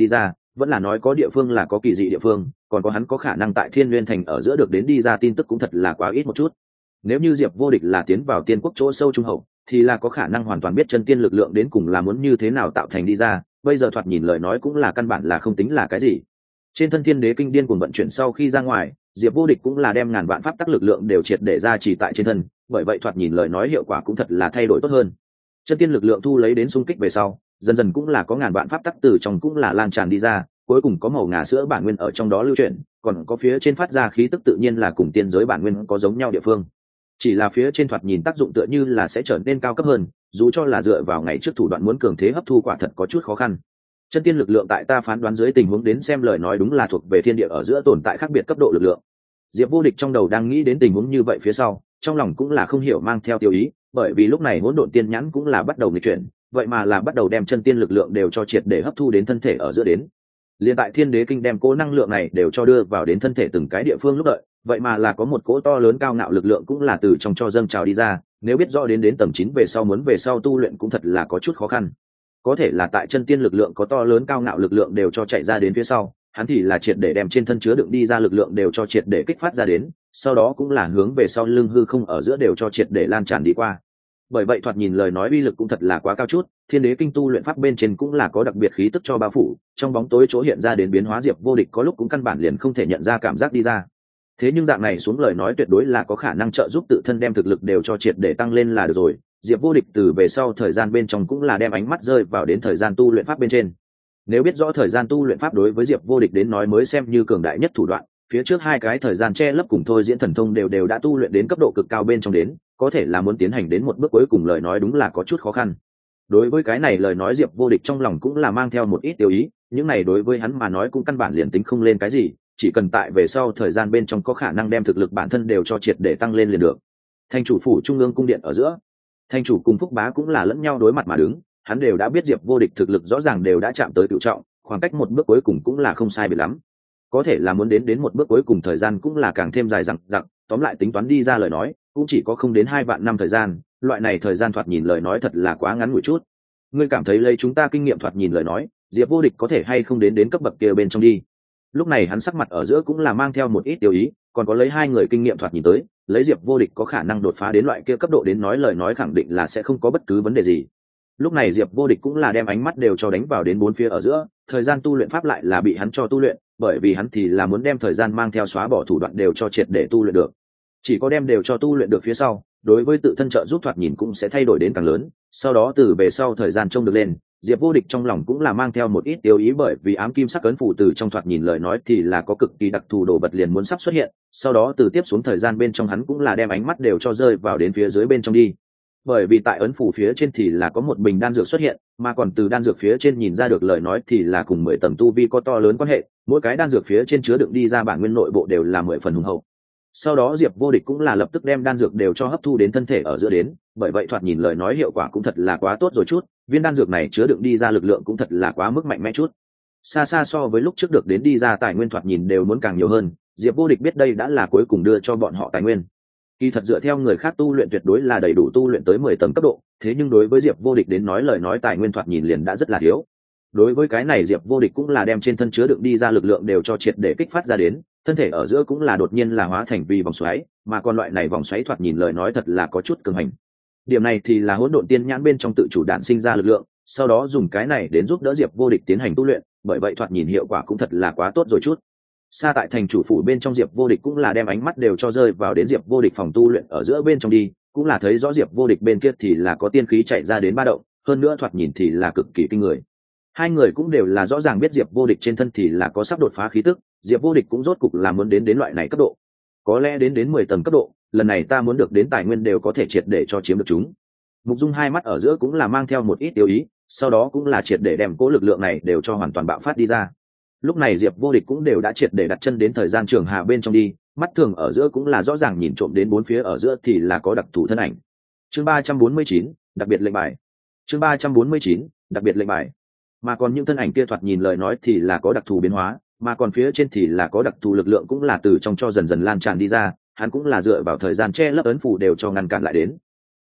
vẫn là nói có địa phương là có kỳ dị địa phương, còn có hắn có khả năng tại Thiên Nguyên thành ở giữa được đến đi ra tin tức cũng thật là quá ít một chút. Nếu như Diệp Vô Địch là tiến vào tiên quốc chỗ sâu trung hậu, thì là có khả năng hoàn toàn biết chân tiên lực lượng đến cùng là muốn như thế nào tạo thành đi ra, bây giờ thoạt nhìn lời nói cũng là căn bản là không tính là cái gì. Trên thân Thiên Đế kinh điên cuồng vận chuyển sau khi ra ngoài, Diệp Vô Địch cũng là đem ngàn vạn pháp tắc lực lượng đều triệt để ra chỉ tại trên thân, bởi vậy thoạt nhìn lời nói hiệu quả cũng thật là thay đổi tốt hơn. Chân tiên lực lượng thu lấy đến xung kích về sau, dần dần cũng là có ngàn vạn pháp tắc từ trong cũng là lan tràn đi ra, cuối cùng có màu ngà sữa bản nguyên ở trong đó lưu chuyển, còn có phía trên phát ra khí tức tự nhiên là cùng tiên giới bản nguyên có giống nhau địa phương. Chỉ là phía trên thoạt nhìn tác dụng tựa như là sẽ trở nên cao cấp hơn, dù cho là dựa vào ngày trước thủ đoạn muốn cường thế hấp thu quả thật có chút khó khăn. Chân tiên lực lượng tại ta phán đoán dưới tình huống đến xem lời nói đúng là thuộc về thiên địa ở giữa tồn tại khác biệt cấp độ lực lượng. Diệp Vô Địch trong đầu đang nghĩ đến tình huống như vậy phía sau, trong lòng cũng là không hiểu mang theo tiêu ý, bởi vì lúc này hỗn độn tiên nhãn cũng là bắt đầu nghịch chuyển, vậy mà là bắt đầu đem chân tiên lực lượng đều cho triệt để hấp thu đến thân thể ở giữa đến. Liên tại Thiên Đế kinh đem cố năng lượng này đều cho đưa vào đến thân thể từng cái địa phương lúc đợi, vậy mà là có một cỗ to lớn cao ngạo lực lượng cũng là từ trong cho dâng trào đi ra, nếu biết rõ đến đến tầng chín về sau muốn về sau tu luyện cũng thật là có chút khó khăn. Có thể là tại chân tiên lực lượng có to lớn cao ngạo lực lượng đều cho chạy ra đến phía sau, hắn thì là triệt để đem trên thân chứa đựng đi ra lực lượng đều cho triệt để kích phát ra đến, sau đó cũng là hướng về sau lưng hư không ở giữa đều cho triệt để lan tràn đi qua. Bởi vậy thoạt nhìn lời nói uy lực cũng thật là quá cao chút, Thiên Đế kinh tu luyện pháp bên trên cũng là có đặc biệt khí tức cho bao phủ, trong bóng tối chỗ hiện ra đến biến hóa Diệp Vô Địch có lúc cũng căn bản liền không thể nhận ra cảm giác đi ra. Thế nhưng dạng này xuống lời nói tuyệt đối là có khả năng trợ giúp tự thân đem thực lực đều cho triệt để tăng lên là được rồi. Diệp Vô Địch từ về sau thời gian bên trong cũng là đem ánh mắt rơi vào đến thời gian tu luyện pháp bên trên. Nếu biết rõ thời gian tu luyện pháp đối với Diệp Vô Địch đến nói mới xem như cường đại nhất thủ đoạn, phía trước hai cái thời gian che lấp cùng thôi diễn thần thông đều đều đã tu luyện đến cấp độ cực cao bên trong đến, có thể là muốn tiến hành đến một bước cuối cùng lời nói đúng là có chút khó khăn. Đối với cái này lời nói Diệp Vô Địch trong lòng cũng là mang theo một ít tiêu ý, những này đối với hắn mà nói cũng căn bản liền tính không lên cái gì, chỉ cần tại về sau thời gian bên trong có khả năng đem thực lực bản thân đều cho triệt để tăng lên liền được. Thành chủ phủ trung ương cung điện ở giữa, thành chủ cùng Phúc Bá cũng là lẫn nhau đối mặt mà đứng, hắn đều đã biết Diệp Vô Địch thực lực rõ ràng đều đã chạm tới cửu trọng, khoảng cách một bước cuối cùng cũng là không sai biệt lắm. Có thể là muốn đến đến một bước cuối cùng thời gian cũng là càng thêm dài dằng dặc, tóm lại tính toán đi ra lời nói, cũng chỉ có không đến hai vạn năm thời gian, loại này thời gian thoạt nhìn lời nói thật là quá ngắn ngủi chút. Ngươi cảm thấy lấy chúng ta kinh nghiệm thoạt nhìn lời nói, Diệp Vô Địch có thể hay không đến đến cấp bậc kia bên trong đi. Lúc này hắn sắc mặt ở giữa cũng là mang theo một ít tiêu ý, còn có lấy hai người kinh nghiệm thoạt nhìn tới, lấy Diệp Vô Địch có khả năng đột phá đến loại kia cấp độ đến nói lời nói khẳng định là sẽ không có bất cứ vấn đề gì. Lúc này Diệp Vô Địch cũng là đem ánh mắt đều cho đánh vào đến bốn phía ở giữa, thời gian tu luyện pháp lại là bị hắn cho tu luyện, bởi vì hắn thì là muốn đem thời gian mang theo xóa bỏ thủ đoạn đều cho triệt để tu luyện được. Chỉ có đem đều cho tu luyện được phía sau, đối với tự thân trợ giúp thoạt nhìn cũng sẽ thay đổi đến càng lớn, sau đó từ về sau thời gian trông được lên, Diệp Vô Địch trong lòng cũng là mang theo một ít tiêu ý, bởi vì ám kim sắc ấn phù từ trong thoạt nhìn lời nói thì là có cực kỳ đặc thù đồ vật liền muốn sắp xuất hiện, sau đó từ tiếp xuống thời gian bên trong hắn cũng là đem ánh mắt đều cho rơi vào đến phía dưới bên trong đi. Bởi vì tại ấn phù phía trên thì là có một bình đan dược xuất hiện, mà còn từ đan dược phía trên nhìn ra được lời nói thì là cùng mười tầng tu vi có to lớn quan hệ, mỗi cái đan dược phía trên chứa đựng đi ra bản nguyên nội bộ đều là mười phần hùng hậu. Sau đó Diệp Vô Địch cũng là lập tức đem đan dược đều cho hấp thu đến thân thể ở giữa đến, bởi vậy thoạt nhìn lời nói hiệu quả cũng thật là quá tốt rồi chút, viên đan dược này chứa đựng đi ra lực lượng cũng thật là quá mức mạnh mẽ chút. Xa xa so với lúc trước được đến đi ra tài nguyên thoạt nhìn đều muốn càng nhiều hơn, Diệp Vô Địch biết đây đã là cuối cùng đưa cho bọn họ tài nguyên. Kỳ thật dựa theo người khác tu luyện tuyệt đối là đầy đủ tu luyện tới mười tầng cấp độ, thế nhưng đối với Diệp Vô Địch đến nói lời nói tài nguyên thoạt nhìn liền đã rất là thiếu. Đối với cái này Diệp Vô Địch cũng là đem trên thân chứa đựng đi ra lực lượng đều cho triệt để kích phát ra đến, thân thể ở giữa cũng là đột nhiên là hóa thành vì vòng xoáy, mà còn loại này vòng xoáy thoạt nhìn lời nói thật là có chút cường hành. Điểm này thì là hỗn độn tiên nhãn bên trong tự chủ đản sinh ra lực lượng, sau đó dùng cái này đến giúp đỡ Diệp Vô Địch tiến hành tu luyện, bởi vậy thoạt nhìn hiệu quả cũng thật là quá tốt rồi chút. Xa tại thành chủ phủ bên trong Diệp Vô Địch cũng là đem ánh mắt đều cho rơi vào đến Diệp Vô Địch phòng tu luyện ở giữa bên trong đi, cũng là thấy rõ Diệp Vô Địch bên kia thì là có tiên khí chạy ra đến ba động, hơn nữa thoạt nhìn thì là cực kỳ kinh người. Hai người cũng đều là rõ ràng biết Diệp Vô Địch trên thân thì là có sắp đột phá khí tức, Diệp Vô Địch cũng rốt cục là muốn đến đến loại này cấp độ. Có lẽ đến đến mười tầng cấp độ, lần này ta muốn được đến tài nguyên đều có thể triệt để cho chiếm được chúng. Mục Dung hai mắt ở giữa cũng là mang theo một ít tiêu ý, sau đó cũng là triệt để đem cố lực lượng này đều cho hoàn toàn bạo phát đi ra. Lúc này Diệp Vô Địch cũng đều đã triệt để đặt chân đến thời gian trường hà bên trong đi, mắt thường ở giữa cũng là rõ ràng nhìn trộm đến bốn phía ở giữa thì là có đặc thù thân ảnh. Chương ba trăm bốn mươi chín, đặc biệt lệnh bài. Chương ba trăm bốn mươi chín, đặc biệt lệnh bài. Mà còn những thân ảnh kia thoạt nhìn lời nói thì là có đặc thù biến hóa, mà còn phía trên thì là có đặc thù lực lượng cũng là từ trong cho dần dần lan tràn đi ra, hắn cũng là dựa vào thời gian che lấp ấn phù đều cho ngăn cản lại đến.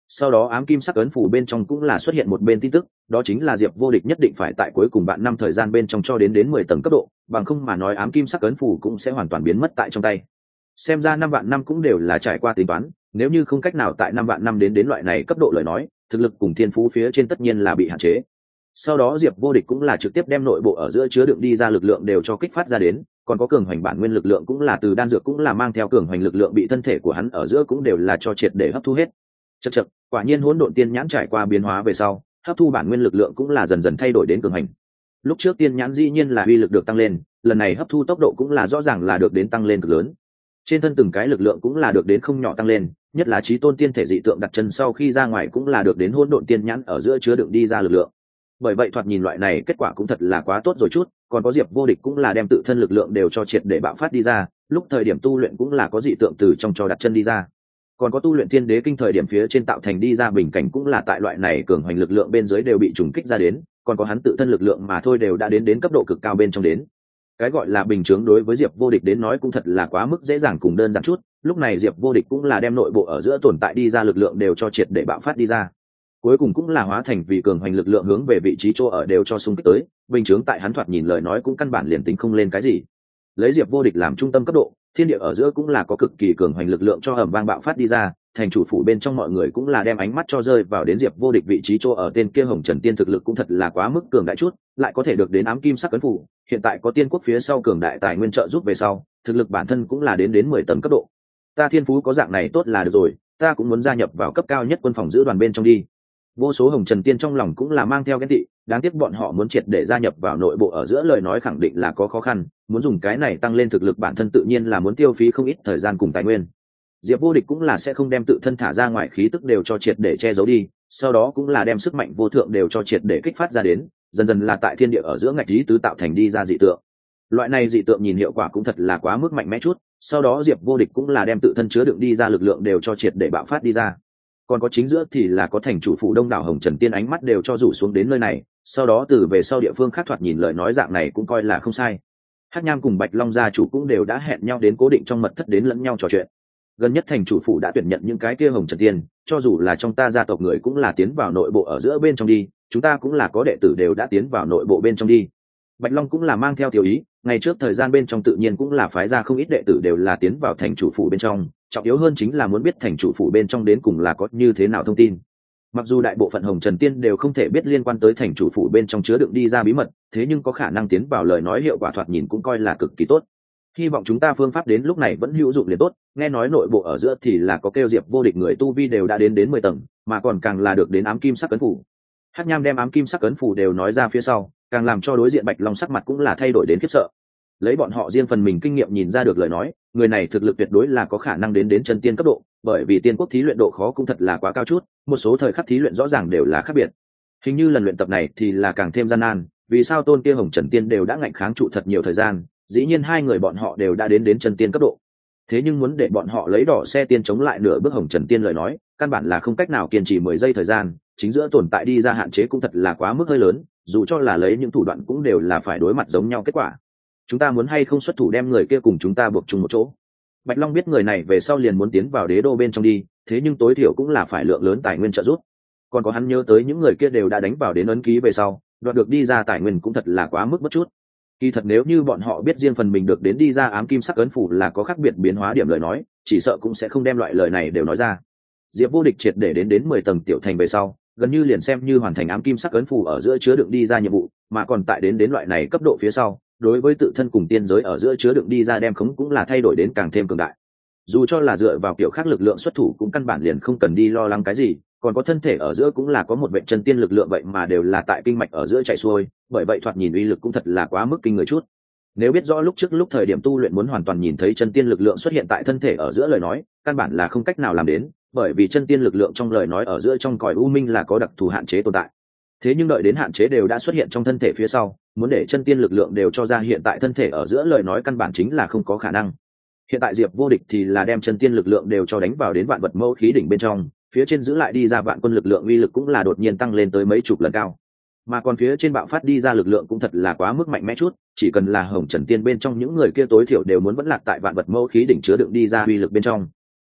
Sau đó ám kim sắc ấn phủ bên trong cũng là xuất hiện một bên tin tức, đó chính là Diệp Vô Địch nhất định phải tại cuối cùng bạn năm thời gian bên trong cho đến đến mười tầng cấp độ, bằng không mà nói ám kim sắc ấn phủ cũng sẽ hoàn toàn biến mất tại trong tay. Xem ra năm vạn năm cũng đều là trải qua tính toán, nếu như không cách nào tại năm vạn năm đến đến loại này cấp độ lời nói, thực lực cùng thiên phú phía trên tất nhiên là bị hạn chế. Sau đó Diệp Vô Địch cũng là trực tiếp đem nội bộ ở giữa chứa đựng đi ra lực lượng đều cho kích phát ra đến, còn có cường hoành bản nguyên lực lượng cũng là từ đan dược cũng là mang theo cường hoành lực lượng bị thân thể của hắn ở giữa cũng đều là cho triệt để hấp thu hết. Chậc chậc, quả nhiên hỗn độn tiên nhãn trải qua biến hóa về sau, hấp thu bản nguyên lực lượng cũng là dần dần thay đổi đến cường hành. Lúc trước tiên nhãn dĩ nhiên là uy lực được tăng lên, lần này hấp thu tốc độ cũng là rõ ràng là được đến tăng lên cực lớn. Trên thân từng cái lực lượng cũng là được đến không nhỏ tăng lên, nhất là chí tôn tiên thể dị tượng đặt chân sau khi ra ngoài cũng là được đến hỗn độn tiên nhãn ở giữa chứa đựng đi ra lực lượng. Bởi vậy thoạt nhìn loại này kết quả cũng thật là quá tốt rồi chút, còn có Diệp Vô Địch cũng là đem tự thân lực lượng đều cho triệt để bạo phát đi ra, lúc thời điểm tu luyện cũng là có dị tượng từ trong cho đặt chân đi ra. Còn có tu luyện thiên đế kinh thời điểm phía trên tạo thành đi ra bình cảnh cũng là tại loại này cường hoành lực lượng bên dưới đều bị trùng kích ra đến, còn có hắn tự thân lực lượng mà thôi đều đã đến đến cấp độ cực cao bên trong đến. Cái gọi là bình chướng đối với Diệp Vô Địch đến nói cũng thật là quá mức dễ dàng cùng đơn giản chút, lúc này Diệp Vô Địch cũng là đem nội bộ ở giữa tồn tại đi ra lực lượng đều cho triệt để bạo phát đi ra. Cuối cùng cũng là hóa thành vì cường hoành lực lượng hướng về vị trí chỗ ở đều cho xung kích tới, bình chướng tại hắn thoạt nhìn lời nói cũng căn bản liền tính không lên cái gì. Lấy Diệp Vô Địch làm trung tâm cấp độ, thiên địa ở giữa cũng là có cực kỳ cường hoành lực lượng cho ầm vang bạo phát đi ra, thành chủ phủ bên trong mọi người cũng là đem ánh mắt cho rơi vào đến Diệp Vô Địch vị trí chỗ ở tên kia Hồng Trần Tiên thực lực cũng thật là quá mức cường đại chút, lại có thể được đến ám kim sắc ấn phủ, hiện tại có tiên quốc phía sau cường đại tài nguyên trợ giúp về sau, thực lực bản thân cũng là đến đến mười tầng cấp độ. Ta thiên phú có dạng này tốt là được rồi, ta cũng muốn gia nhập vào cấp cao nhất quân phòng giữ đoàn bên trong đi. Vô số Hồng Trần Tiên trong lòng cũng là mang theo ghen tị, đáng tiếc bọn họ muốn triệt để gia nhập vào nội bộ ở giữa lời nói khẳng định là có khó khăn, muốn dùng cái này tăng lên thực lực bản thân tự nhiên là muốn tiêu phí không ít thời gian cùng tài nguyên. Diệp Vô Địch cũng là sẽ không đem tự thân thả ra ngoài khí tức đều cho triệt để che giấu đi, sau đó cũng là đem sức mạnh vô thượng đều cho triệt để kích phát ra đến, dần dần là tại thiên địa ở giữa ngạch lý tứ tạo thành đi ra dị tượng. Loại này dị tượng nhìn hiệu quả cũng thật là quá mức mạnh mẽ chút, sau đó Diệp Vô Địch cũng là đem tự thân chứa đựng đi ra lực lượng đều cho triệt để bạo phát đi ra. Còn có chính giữa thì là có thành chủ phủ đông đảo Hồng Trần Tiên ánh mắt đều cho rủ xuống đến nơi này, sau đó từ về sau địa phương khác thoạt nhìn lời nói dạng này cũng coi là không sai. Hắc Nham cùng Bạch Long gia chủ cũng đều đã hẹn nhau đến cố định trong mật thất đến lẫn nhau trò chuyện. Gần nhất thành chủ phủ đã tuyển nhận những cái kia Hồng Trần Tiên, cho dù là trong ta gia tộc người cũng là tiến vào nội bộ ở giữa bên trong đi, chúng ta cũng là có đệ tử đều đã tiến vào nội bộ bên trong đi. Bạch Long cũng là mang theo tiểu ý, ngày trước thời gian bên trong tự nhiên cũng là phái ra không ít đệ tử đều là tiến vào thành chủ phủ bên trong, trọng yếu hơn chính là muốn biết thành chủ phủ bên trong đến cùng là có như thế nào thông tin. Mặc dù đại bộ phận Hồng Trần Tiên đều không thể biết liên quan tới thành chủ phủ bên trong chứa đựng đi ra bí mật, thế nhưng có khả năng tiến vào lời nói hiệu quả thoạt nhìn cũng coi là cực kỳ tốt. Hy vọng chúng ta phương pháp đến lúc này vẫn hữu dụng liền tốt, nghe nói nội bộ ở giữa thì là có kêu Diệp Vô Địch người tu vi đều đã đến đến mười tầng, mà còn càng là được đến ám kim sắc ấn phủ. Hắc Nham đem ám kim sắc ấn phủ đều nói ra phía sau, càng làm cho đối diện Bạch Long sắc mặt cũng là thay đổi đến khiếp sợ. Lấy bọn họ riêng phần mình kinh nghiệm nhìn ra được lời nói, người này thực lực tuyệt đối là có khả năng đến đến chân tiên cấp độ, bởi vì tiên quốc thí luyện độ khó cũng thật là quá cao chút, một số thời khắc thí luyện rõ ràng đều là khác biệt. Hình như lần luyện tập này thì là càng thêm gian nan, vì sao tôn kia Hồng Trần Tiên đều đã ngạnh kháng trụ thật nhiều thời gian, dĩ nhiên hai người bọn họ đều đã đến đến chân tiên cấp độ. Thế nhưng muốn để bọn họ lấy đỏ xe tiên chống lại nửa bước Hồng Trần Tiên lời nói, căn bản là không cách nào kiên trì mười giây thời gian, chính giữa tồn tại đi ra hạn chế cũng thật là quá mức hơi lớn, dù cho là lấy những thủ đoạn cũng đều là phải đối mặt giống nhau kết quả. Chúng ta muốn hay không xuất thủ đem người kia cùng chúng ta buộc chung một chỗ. Bạch Long biết người này về sau liền muốn tiến vào đế đô bên trong đi, thế nhưng tối thiểu cũng là phải lượng lớn tài nguyên trợ giúp. Còn có hắn nhớ tới những người kia đều đã đánh vào đến ấn ký về sau, đoạt được đi ra tài nguyên cũng thật là quá mức bất chút. Kỳ thật nếu như bọn họ biết riêng phần mình được đến đi ra ám kim sắc ấn phủ là có khác biệt biến hóa điểm lời nói, chỉ sợ cũng sẽ không đem loại lời này đều nói ra. Diệp Vô Địch triệt để đến đến mười tầng tiểu thành về sau, gần như liền xem như hoàn thành ám kim sắc ấn phủ ở giữa chứa đựng đi ra nhiệm vụ, mà còn tại đến đến loại này cấp độ phía sau, đối với tự thân cùng tiên giới ở giữa chứa đựng đi ra đem khống cũng là thay đổi đến càng thêm cường đại. Dù cho là dựa vào kiểu khác lực lượng xuất thủ cũng căn bản liền không cần đi lo lắng cái gì, còn có thân thể ở giữa cũng là có một vệ chân tiên lực lượng vậy mà đều là tại kinh mạch ở giữa chạy xuôi, bởi vậy thoạt nhìn uy lực cũng thật là quá mức kinh người chút. Nếu biết rõ lúc trước lúc thời điểm tu luyện muốn hoàn toàn nhìn thấy chân tiên lực lượng xuất hiện tại thân thể ở giữa lời nói, căn bản là không cách nào làm đến, bởi vì chân tiên lực lượng trong lời nói ở giữa trong cõi u minh là có đặc thù hạn chế tồn tại. Thế nhưng đợi đến hạn chế đều đã xuất hiện trong thân thể phía sau, muốn để chân tiên lực lượng đều cho ra hiện tại thân thể ở giữa lời nói căn bản chính là không có khả năng. Hiện tại Diệp Vô Địch thì là đem chân tiên lực lượng đều cho đánh vào đến vạn vật mẫu khí đỉnh bên trong, phía trên giữ lại đi ra vạn quân lực lượng uy lực cũng là đột nhiên tăng lên tới mấy chục lần cao, mà còn phía trên bạo phát đi ra lực lượng cũng thật là quá mức mạnh mẽ chút, chỉ cần là Hồng Trần Tiên bên trong những người kia tối thiểu đều muốn vẫn lạc tại vạn vật mẫu khí đỉnh chứa đựng đi ra uy lực bên trong.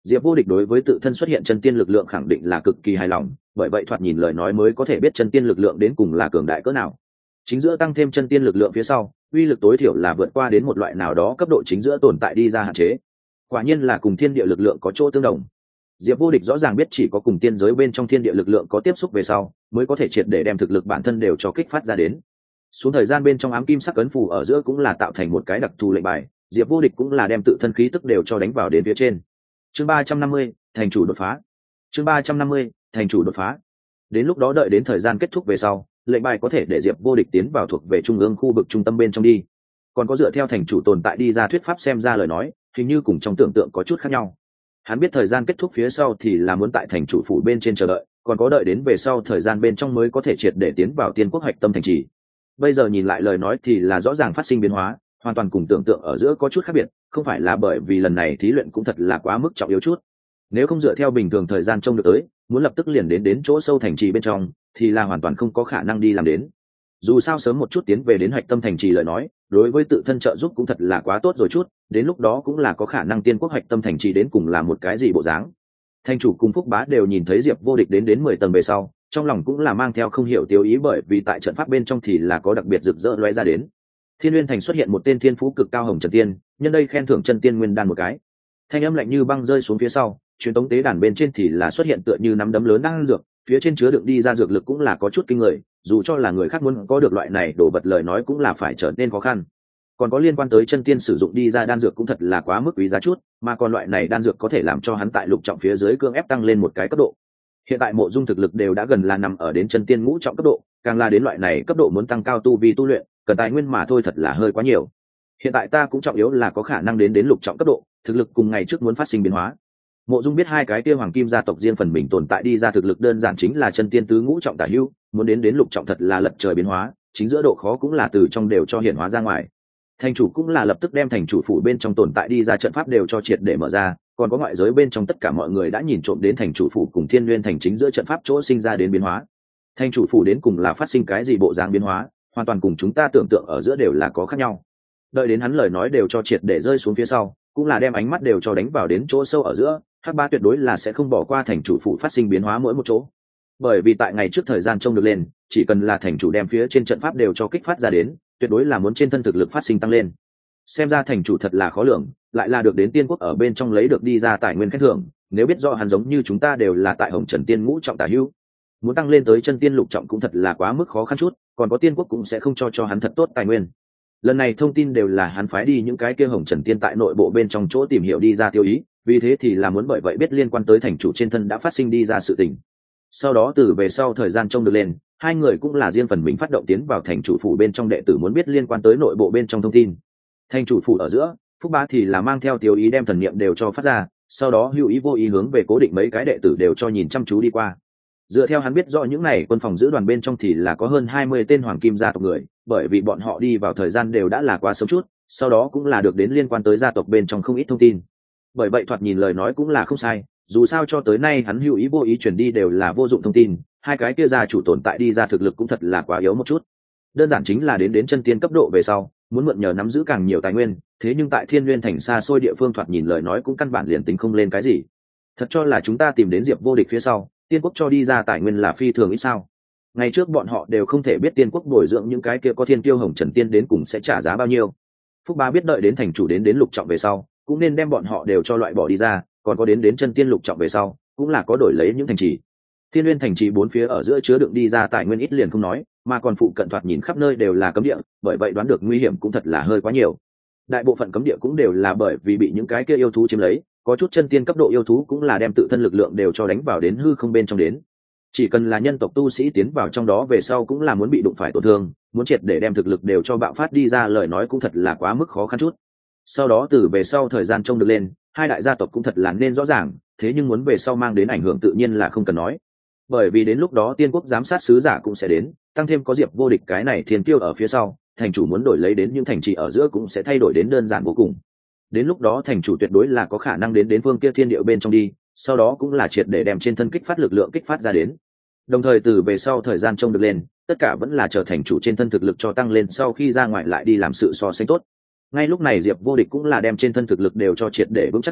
Diệp Vô Địch đối với tự thân xuất hiện chân tiên lực lượng khẳng định là cực kỳ hài lòng, bởi vậy thoạt nhìn lời nói mới có thể biết chân tiên lực lượng đến cùng là cường đại cỡ nào. Chính giữa tăng thêm chân tiên lực lượng phía sau, uy lực tối thiểu là vượt qua đến một loại nào đó cấp độ chính giữa tồn tại đi ra hạn chế. Quả nhiên là cùng thiên địa lực lượng có chỗ tương đồng. Diệp Vô Địch rõ ràng biết chỉ có cùng tiên giới bên trong thiên địa lực lượng có tiếp xúc về sau, mới có thể triệt để đem thực lực bản thân đều cho kích phát ra đến. Xuống thời gian bên trong ám kim sắc ấn phù ở giữa cũng là tạo thành một cái đặc thù lệnh bài, Diệp Vô Địch cũng là đem tự thân khí tức đều cho đánh vào đến phía trên. Chương ba trăm năm mươi, thành chủ đột phá. Chương ba trăm năm mươi, thành chủ đột phá. Đến lúc đó đợi đến thời gian kết thúc về sau, lệnh bài có thể để Diệp Vô Địch tiến vào thuộc về trung ương khu vực trung tâm bên trong đi. Còn có dựa theo thành chủ tồn tại đi ra thuyết pháp xem ra lời nói, hình như cùng trong tưởng tượng có chút khác nhau. Hắn biết thời gian kết thúc phía sau thì là muốn tại thành chủ phủ bên trên chờ đợi, còn có đợi đến về sau thời gian bên trong mới có thể triệt để tiến vào tiên quốc hạch tâm thành trì. Bây giờ nhìn lại lời nói thì là rõ ràng phát sinh biến hóa, hoàn toàn cùng tưởng tượng ở giữa có chút khác biệt, không phải là bởi vì lần này thí luyện cũng thật là quá mức trọng yếu chút. Nếu không dựa theo bình thường thời gian trông được tới, muốn lập tức liền đến đến chỗ sâu thành trì bên trong thì là hoàn toàn không có khả năng đi làm đến. Dù sao sớm một chút tiến về đến hạch tâm thành trì lời nói, đối với tự thân trợ giúp cũng thật là quá tốt rồi chút, đến lúc đó cũng là có khả năng tiên quốc hạch tâm thành trì đến cùng là một cái gì bộ dáng. Thành chủ cùng Phúc Bá đều nhìn thấy Diệp Vô Địch đến đến mười tầng về sau, trong lòng cũng là mang theo không hiểu tiêu ý, bởi vì tại trận pháp bên trong thì là có đặc biệt rực rỡ lóe ra đến. Thiên Nguyên Thành xuất hiện một tên thiên phú cực cao hồng trần tiên, nhân đây khen thưởng chân tiên nguyên đan một cái. Thanh âm lạnh như băng rơi xuống phía sau, truyền tống tế đàn bên trên thì là xuất hiện tựa như nắm đấm lớn đang dược, phía trên chứa đựng đi ra dược lực cũng là có chút kinh người, dù cho là người khác muốn có được loại này đổ vật lời nói cũng là phải trở nên khó khăn. Còn có liên quan tới chân tiên sử dụng đi ra đan dược cũng thật là quá mức quý giá chút, mà còn loại này đan dược có thể làm cho hắn tại lục trọng phía dưới cương ép tăng lên một cái cấp độ. Hiện tại Mộ Dung thực lực đều đã gần là nằm ở đến chân tiên ngũ trọng cấp độ, càng là đến loại này cấp độ muốn tăng cao tu vi tu luyện, cần tài nguyên mà thôi thật là hơi quá nhiều. Hiện tại ta cũng trọng yếu là có khả năng đến đến lục trọng cấp độ, thực lực cùng ngày trước muốn phát sinh biến hóa. Mộ Dung biết hai cái kia hoàng kim gia tộc riêng phần mình tồn tại đi ra thực lực đơn giản chính là chân tiên tứ ngũ trọng tả hữu, muốn đến đến lục trọng thật là lật trời biến hóa, chính giữa độ khó cũng là từ trong đều cho hiện hóa ra ngoài. Thành chủ cũng là lập tức đem thành chủ phủ bên trong tồn tại đi ra trận pháp đều cho triệt để mở ra, còn có ngoại giới bên trong tất cả mọi người đã nhìn trộm đến thành chủ phủ cùng Thiên Nguyên thành chính giữa trận pháp chỗ sinh ra đến biến hóa. Thành chủ phủ đến cùng là phát sinh cái gì bộ dáng biến hóa, hoàn toàn cùng chúng ta tưởng tượng ở giữa đều là có khác nhau. Đợi đến hắn lời nói đều cho triệt để rơi xuống phía sau, cũng là đem ánh mắt đều cho đánh vào đến chỗ sâu ở giữa, Hắc Ba tuyệt đối là sẽ không bỏ qua thành chủ phủ phát sinh biến hóa mỗi một chỗ. Bởi vì tại ngày trước thời gian trông được lên, chỉ cần là thành chủ đem phía trên trận pháp đều cho kích phát ra đến, tuyệt đối là muốn trên thân thực lực phát sinh tăng lên. Xem ra thành chủ thật là khó lường, lại là được đến tiên quốc ở bên trong lấy được đi ra tài nguyên khen thưởng, nếu biết rõ hắn giống như chúng ta đều là tại Hồng Trần Tiên ngũ trọng tả hữu, muốn tăng lên tới chân tiên lục trọng cũng thật là quá mức khó khăn chút, còn có tiên quốc cũng sẽ không cho cho hắn thật tốt tài nguyên. Lần này thông tin đều là hắn phái đi những cái kia Hồng Trần Tiên tại nội bộ bên trong chỗ tìm hiểu đi ra tiêu ý, vì thế thì là muốn bởi vậy biết liên quan tới thành chủ trên thân đã phát sinh đi ra sự tình. Sau đó từ về sau thời gian trông được lên, hai người cũng là riêng phần mình phát động tiến vào thành chủ phủ bên trong đệ tử muốn biết liên quan tới nội bộ bên trong thông tin. Thành chủ phủ ở giữa, Phúc Bá thì là mang theo tiêu ý đem thần niệm đều cho phát ra, sau đó hữu ý vô ý hướng về cố định mấy cái đệ tử đều cho nhìn chăm chú đi qua. Dựa theo hắn biết rõ những này quân phòng giữ đoàn bên trong thì là có hơn hai mươi tên hoàng kim gia tộc người, bởi vì bọn họ đi vào thời gian đều đã là quá sớm chút, sau đó cũng là được đến liên quan tới gia tộc bên trong không ít thông tin. Bởi vậy thoạt nhìn lời nói cũng là không sai, dù sao cho tới nay hắn hữu ý vô ý chuyển đi đều là vô dụng thông tin, hai cái kia gia chủ tồn tại đi ra thực lực cũng thật là quá yếu một chút. Đơn giản chính là đến đến chân tiên cấp độ về sau, muốn mượn nhờ nắm giữ càng nhiều tài nguyên, thế nhưng tại Thiên Nguyên thành xa xôi địa phương thoạt nhìn lời nói cũng căn bản liền tính không lên cái gì. Thật cho là chúng ta tìm đến Diệp Vô Địch phía sau, tiên quốc cho đi ra tài nguyên là phi thường ít sao? Ngày trước bọn họ đều không thể biết tiên quốc bồi dưỡng những cái kia có thiên tiêu Hồng Trần Tiên đến cùng sẽ trả giá bao nhiêu. Phúc Bá biết đợi đến thành chủ đến đến lục trọng về sau, cũng nên đem bọn họ đều cho loại bỏ đi ra, còn có đến đến chân tiên lục trọng về sau, cũng là có đổi lấy những thành trì. Thiên Nguyên thành trì bốn phía ở giữa chứa đựng đi ra tài nguyên ít liền không nói, mà còn phụ cận thoạt nhìn khắp nơi đều là cấm địa, bởi vậy đoán được nguy hiểm cũng thật là hơi quá nhiều. Đại bộ phận cấm địa cũng đều là bởi vì bị những cái kia yêu thú chiếm lấy, có chút chân tiên cấp độ yêu thú cũng là đem tự thân lực lượng đều cho đánh vào đến hư không bên trong đến. Chỉ cần là nhân tộc tu sĩ tiến vào trong đó về sau cũng là muốn bị đụng phải tổn thương, muốn triệt để đem thực lực đều cho bạo phát đi ra lời nói cũng thật là quá mức khó khăn chút. Sau đó từ về sau thời gian trông được lên, hai đại gia tộc cũng thật là nên rõ ràng, thế nhưng muốn về sau mang đến ảnh hưởng tự nhiên là không cần nói. Bởi vì đến lúc đó tiên quốc giám sát sứ giả cũng sẽ đến, tăng thêm có Diệp Vô Địch cái này thiên kiêu ở phía sau, thành chủ muốn đổi lấy đến những thành trì ở giữa cũng sẽ thay đổi đến đơn giản vô cùng. Đến lúc đó thành chủ tuyệt đối là có khả năng đến đến phương kia thiên địa bên trong đi, sau đó cũng là triệt để đem trên thân kích phát lực lượng kích phát ra đến. Đồng thời từ về sau thời gian trông được lên, tất cả vẫn là trở thành chủ trên thân thực lực cho tăng lên sau khi ra ngoài lại đi làm sự so sánh tốt. Ngay lúc này Diệp Vô Địch cũng là đem trên thân thực lực đều cho triệt để vững chắc xuống,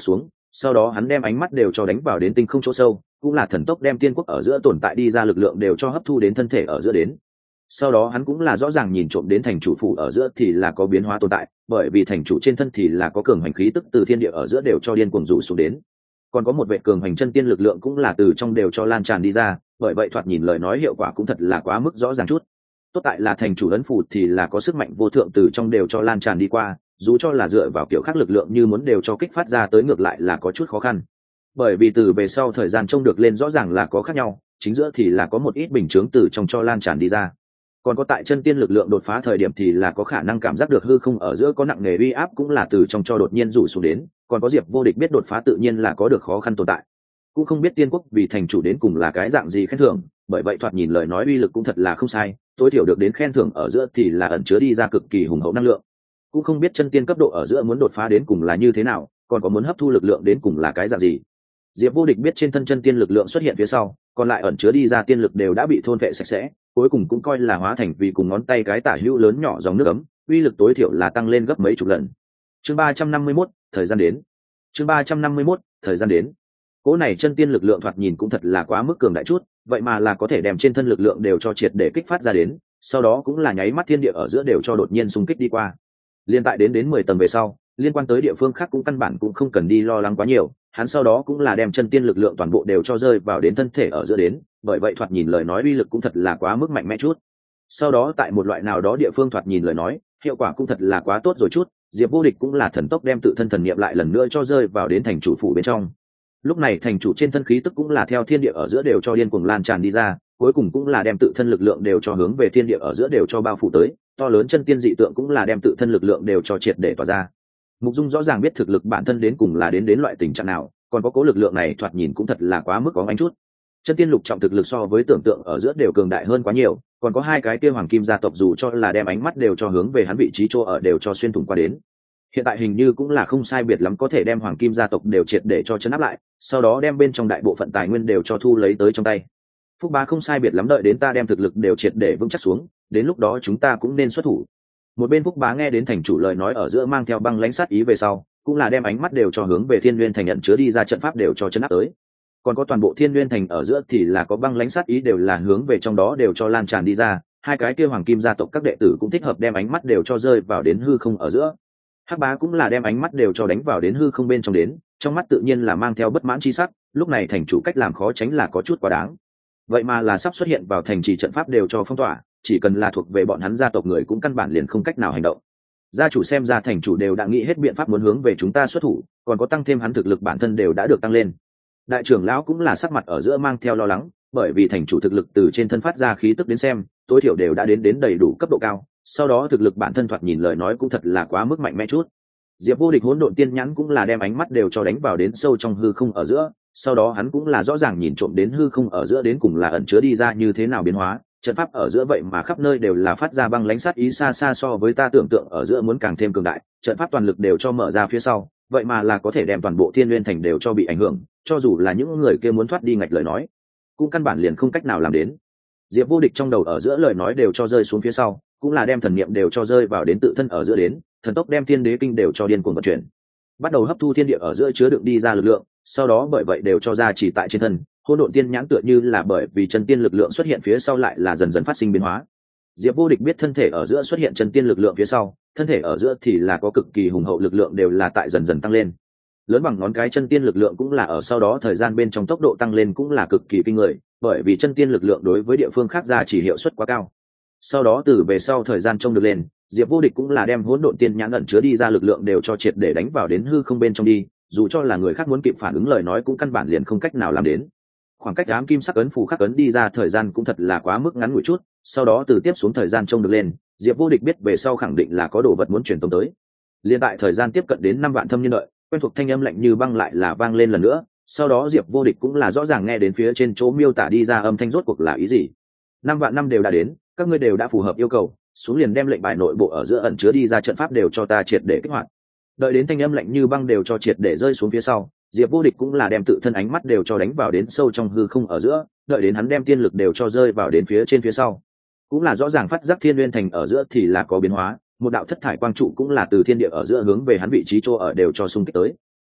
sau đó hắn đem ánh mắt đều cho đánh vào đến tinh không chỗ sâu, cũng là thần tốc đem tiên quốc ở giữa tồn tại đi ra lực lượng đều cho hấp thu đến thân thể ở giữa đến. Sau đó hắn cũng là rõ ràng nhìn trộm đến thành chủ phủ ở giữa thì là có biến hóa tồn tại, bởi vì thành chủ trên thân thì là có cường hành khí tức từ thiên địa ở giữa đều cho điên cuồng rủ xuống đến, còn có một vệ cường hành chân tiên lực lượng cũng là từ trong đều cho lan tràn đi ra, bởi vậy thoạt nhìn lời nói hiệu quả cũng thật là quá mức rõ ràng chút. Tốt tại là thành chủ ấn phủ thì là có sức mạnh vô thượng từ trong đều cho lan tràn đi qua, dù cho là dựa vào kiểu khác lực lượng như muốn đều cho kích phát ra tới ngược lại là có chút khó khăn, bởi vì từ về sau thời gian trông được lên rõ ràng là có khác nhau, chính giữa thì là có một ít bình chướng từ trong cho lan tràn đi ra, còn có tại chân tiên lực lượng đột phá thời điểm thì là có khả năng cảm giác được hư không ở giữa có nặng nề uy áp cũng là từ trong cho đột nhiên rủ xuống đến, còn có Diệp Vô Địch biết đột phá tự nhiên là có được khó khăn tồn tại, cũng không biết tiên quốc vì thành chủ đến cùng là cái dạng gì khen thưởng, bởi vậy thoạt nhìn lời nói uy lực cũng thật là không sai, tối thiểu được đến khen thưởng ở giữa thì là ẩn chứa đi ra cực kỳ hùng hậu năng lượng, cũng không biết chân tiên cấp độ ở giữa muốn đột phá đến cùng là như thế nào, còn có muốn hấp thu lực lượng đến cùng là cái dạng gì. Diệp Vô Địch biết trên thân chân tiên lực lượng xuất hiện phía sau, còn lại ẩn chứa đi ra tiên lực đều đã bị thôn vệ sạch sẽ, cuối cùng cũng coi là hóa thành vì cùng ngón tay cái tả hữu lớn nhỏ dòng nước ấm, uy lực tối thiểu là tăng lên gấp mấy chục lần. Chương ba trăm năm mươi mốt, thời gian đến. Chương ba trăm năm mươi mốt, thời gian đến. Cỗ này chân tiên lực lượng thoạt nhìn cũng thật là quá mức cường đại chút, vậy mà là có thể đem trên thân lực lượng đều cho triệt để kích phát ra đến, sau đó cũng là nháy mắt thiên địa ở giữa đều cho đột nhiên xung kích đi qua. Liên tại đến đến mười tầng về sau, liên quan tới địa phương khác cũng căn bản cũng không cần đi lo lắng quá nhiều, hắn sau đó cũng là đem chân tiên lực lượng toàn bộ đều cho rơi vào đến thân thể ở giữa đến, bởi vậy thoạt nhìn lời nói uy lực cũng thật là quá mức mạnh mẽ chút. Sau đó tại một loại nào đó địa phương thoạt nhìn lời nói, hiệu quả cũng thật là quá tốt rồi chút, Diệp Vô Địch cũng là thần tốc đem tự thân thần niệm lại lần nữa cho rơi vào đến thành chủ phủ bên trong. Lúc này thành chủ trên thân khí tức cũng là theo thiên địa ở giữa đều cho điên cuồng lan tràn đi ra, cuối cùng cũng là đem tự thân lực lượng đều cho hướng về thiên địa ở giữa đều cho bao phủ tới, to lớn chân tiên dị tượng cũng là đem tự thân lực lượng đều cho triệt để tỏa ra. Mục Dung rõ ràng biết thực lực bản thân đến cùng là đến đến loại tình trạng nào, còn có cố lực lượng này thoạt nhìn cũng thật là quá mức có ánh chút. Chân tiên lục trọng thực lực so với tưởng tượng ở giữa đều cường đại hơn quá nhiều, còn có hai cái kia hoàng kim gia tộc dù cho là đem ánh mắt đều cho hướng về hắn vị trí chỗ ở đều cho xuyên thủng qua đến. Hiện tại hình như cũng là không sai biệt lắm có thể đem hoàng kim gia tộc đều triệt để cho chấn áp lại, sau đó đem bên trong đại bộ phận tài nguyên đều cho thu lấy tới trong tay. Phúc Bá không sai biệt lắm, đợi đến ta đem thực lực đều triệt để vững chắc xuống, đến lúc đó chúng ta cũng nên xuất thủ. Một bên Phúc Bá nghe đến thành chủ lời nói ở giữa mang theo băng lãnh sát ý về sau, cũng là đem ánh mắt đều cho hướng về Thiên Nguyên thành nhận chứa đi ra trận pháp đều cho chấn áp tới. Còn có toàn bộ Thiên Nguyên thành ở giữa thì là có băng lãnh sát ý đều là hướng về trong đó đều cho lan tràn đi ra, hai cái kia hoàng kim gia tộc các đệ tử cũng thích hợp đem ánh mắt đều cho rơi vào đến hư không ở giữa. Hắc Bá cũng là đem ánh mắt đều cho đánh vào đến hư không bên trong đến, trong mắt tự nhiên là mang theo bất mãn chi sắc, lúc này thành chủ cách làm khó tránh là có chút quá đáng. Vậy mà là sắp xuất hiện vào thành trì trận pháp đều cho phong tỏa, chỉ cần là thuộc về bọn hắn gia tộc người cũng căn bản liền không cách nào hành động. Gia chủ xem ra thành chủ đều đã nghĩ hết biện pháp muốn hướng về chúng ta xuất thủ, còn có tăng thêm hắn thực lực bản thân đều đã được tăng lên. Đại trưởng lão cũng là sắc mặt ở giữa mang theo lo lắng, bởi vì thành chủ thực lực từ trên thân phát ra khí tức đến xem, tối thiểu đều đã đến đến đầy đủ cấp độ cao, sau đó thực lực bản thân thoạt nhìn lời nói cũng thật là quá mức mạnh mẽ chút. Diệp Vô Địch hỗn độn tiên nhãn cũng là đem ánh mắt đều cho đánh vào đến sâu trong hư không ở giữa, sau đó hắn cũng là rõ ràng nhìn trộm đến hư không ở giữa đến cùng là ẩn chứa đi ra như thế nào biến hóa, trận pháp ở giữa vậy mà khắp nơi đều là phát ra băng lãnh sát ý, xa xa so với ta tưởng tượng ở giữa muốn càng thêm cường đại, trận pháp toàn lực đều cho mở ra phía sau, vậy mà là có thể đem toàn bộ Thiên Nguyên thành đều cho bị ảnh hưởng, cho dù là những người kia muốn thoát đi ngạch lời nói, cũng căn bản liền không cách nào làm đến. Diệp Vô Địch trong đầu ở giữa lời nói đều cho rơi xuống phía sau, cũng là đem thần niệm đều cho rơi vào đến tự thân ở giữa đến, thần tốc đem Thiên Đế kinh đều cho điên cuồng vận chuyển, bắt đầu hấp thu thiên địa ở giữa chứa đựng đi ra lực lượng, sau đó bởi vậy đều cho ra chỉ tại trên thân. Hỗn độn tiên nhãn tựa như là bởi vì chân tiên lực lượng xuất hiện phía sau lại là dần dần phát sinh biến hóa. Diệp Vô Địch biết thân thể ở giữa xuất hiện chân tiên lực lượng phía sau, thân thể ở giữa thì là có cực kỳ hùng hậu lực lượng đều là tại dần dần tăng lên. Lớn bằng ngón cái chân tiên lực lượng cũng là ở sau đó thời gian bên trong tốc độ tăng lên cũng là cực kỳ kinh người, bởi vì chân tiên lực lượng đối với địa phương khác ra chỉ hiệu suất quá cao. Sau đó từ về sau thời gian trông được lên, Diệp Vô Địch cũng là đem hỗn độn tiên nhãn ẩn chứa đi ra lực lượng đều cho triệt để đánh vào đến hư không bên trong đi, dù cho là người khác muốn kịp phản ứng lời nói cũng căn bản liền không cách nào làm đến. Khoảng cách ám kim sắc ấn phù khắc ấn đi ra thời gian cũng thật là quá mức ngắn ngủi chút, sau đó từ tiếp xuống thời gian trông được lên, Diệp Vô Địch biết về sau khẳng định là có đồ vật muốn truyền tống tới. Liên tại thời gian tiếp cận đến năm vạn thâm niên đợi, quen thuộc thanh âm lạnh như băng lại là vang lên lần nữa, sau đó Diệp Vô Địch cũng là rõ ràng nghe đến phía trên chỗ miêu tả đi ra âm thanh rốt cuộc là ý gì. Năm vạn năm đều đã đến, các ngươi đều đã phù hợp yêu cầu, xuống liền đem lệnh bài nội bộ ở giữa ẩn chứa đi ra trận pháp đều cho ta triệt để kích hoạt. Đợi đến thanh âm lạnh như băng đều cho triệt để rơi xuống phía sau, Diệp Vô Địch cũng là đem tự thân ánh mắt đều cho đánh vào đến sâu trong hư không ở giữa, đợi đến hắn đem tiên lực đều cho rơi vào đến phía trên phía sau, cũng là rõ ràng phát giác Thiên Nguyên thành ở giữa thì là có biến hóa, một đạo thất thải quang trụ cũng là từ thiên địa ở giữa hướng về hắn vị trí chỗ ở đều cho xung kích tới.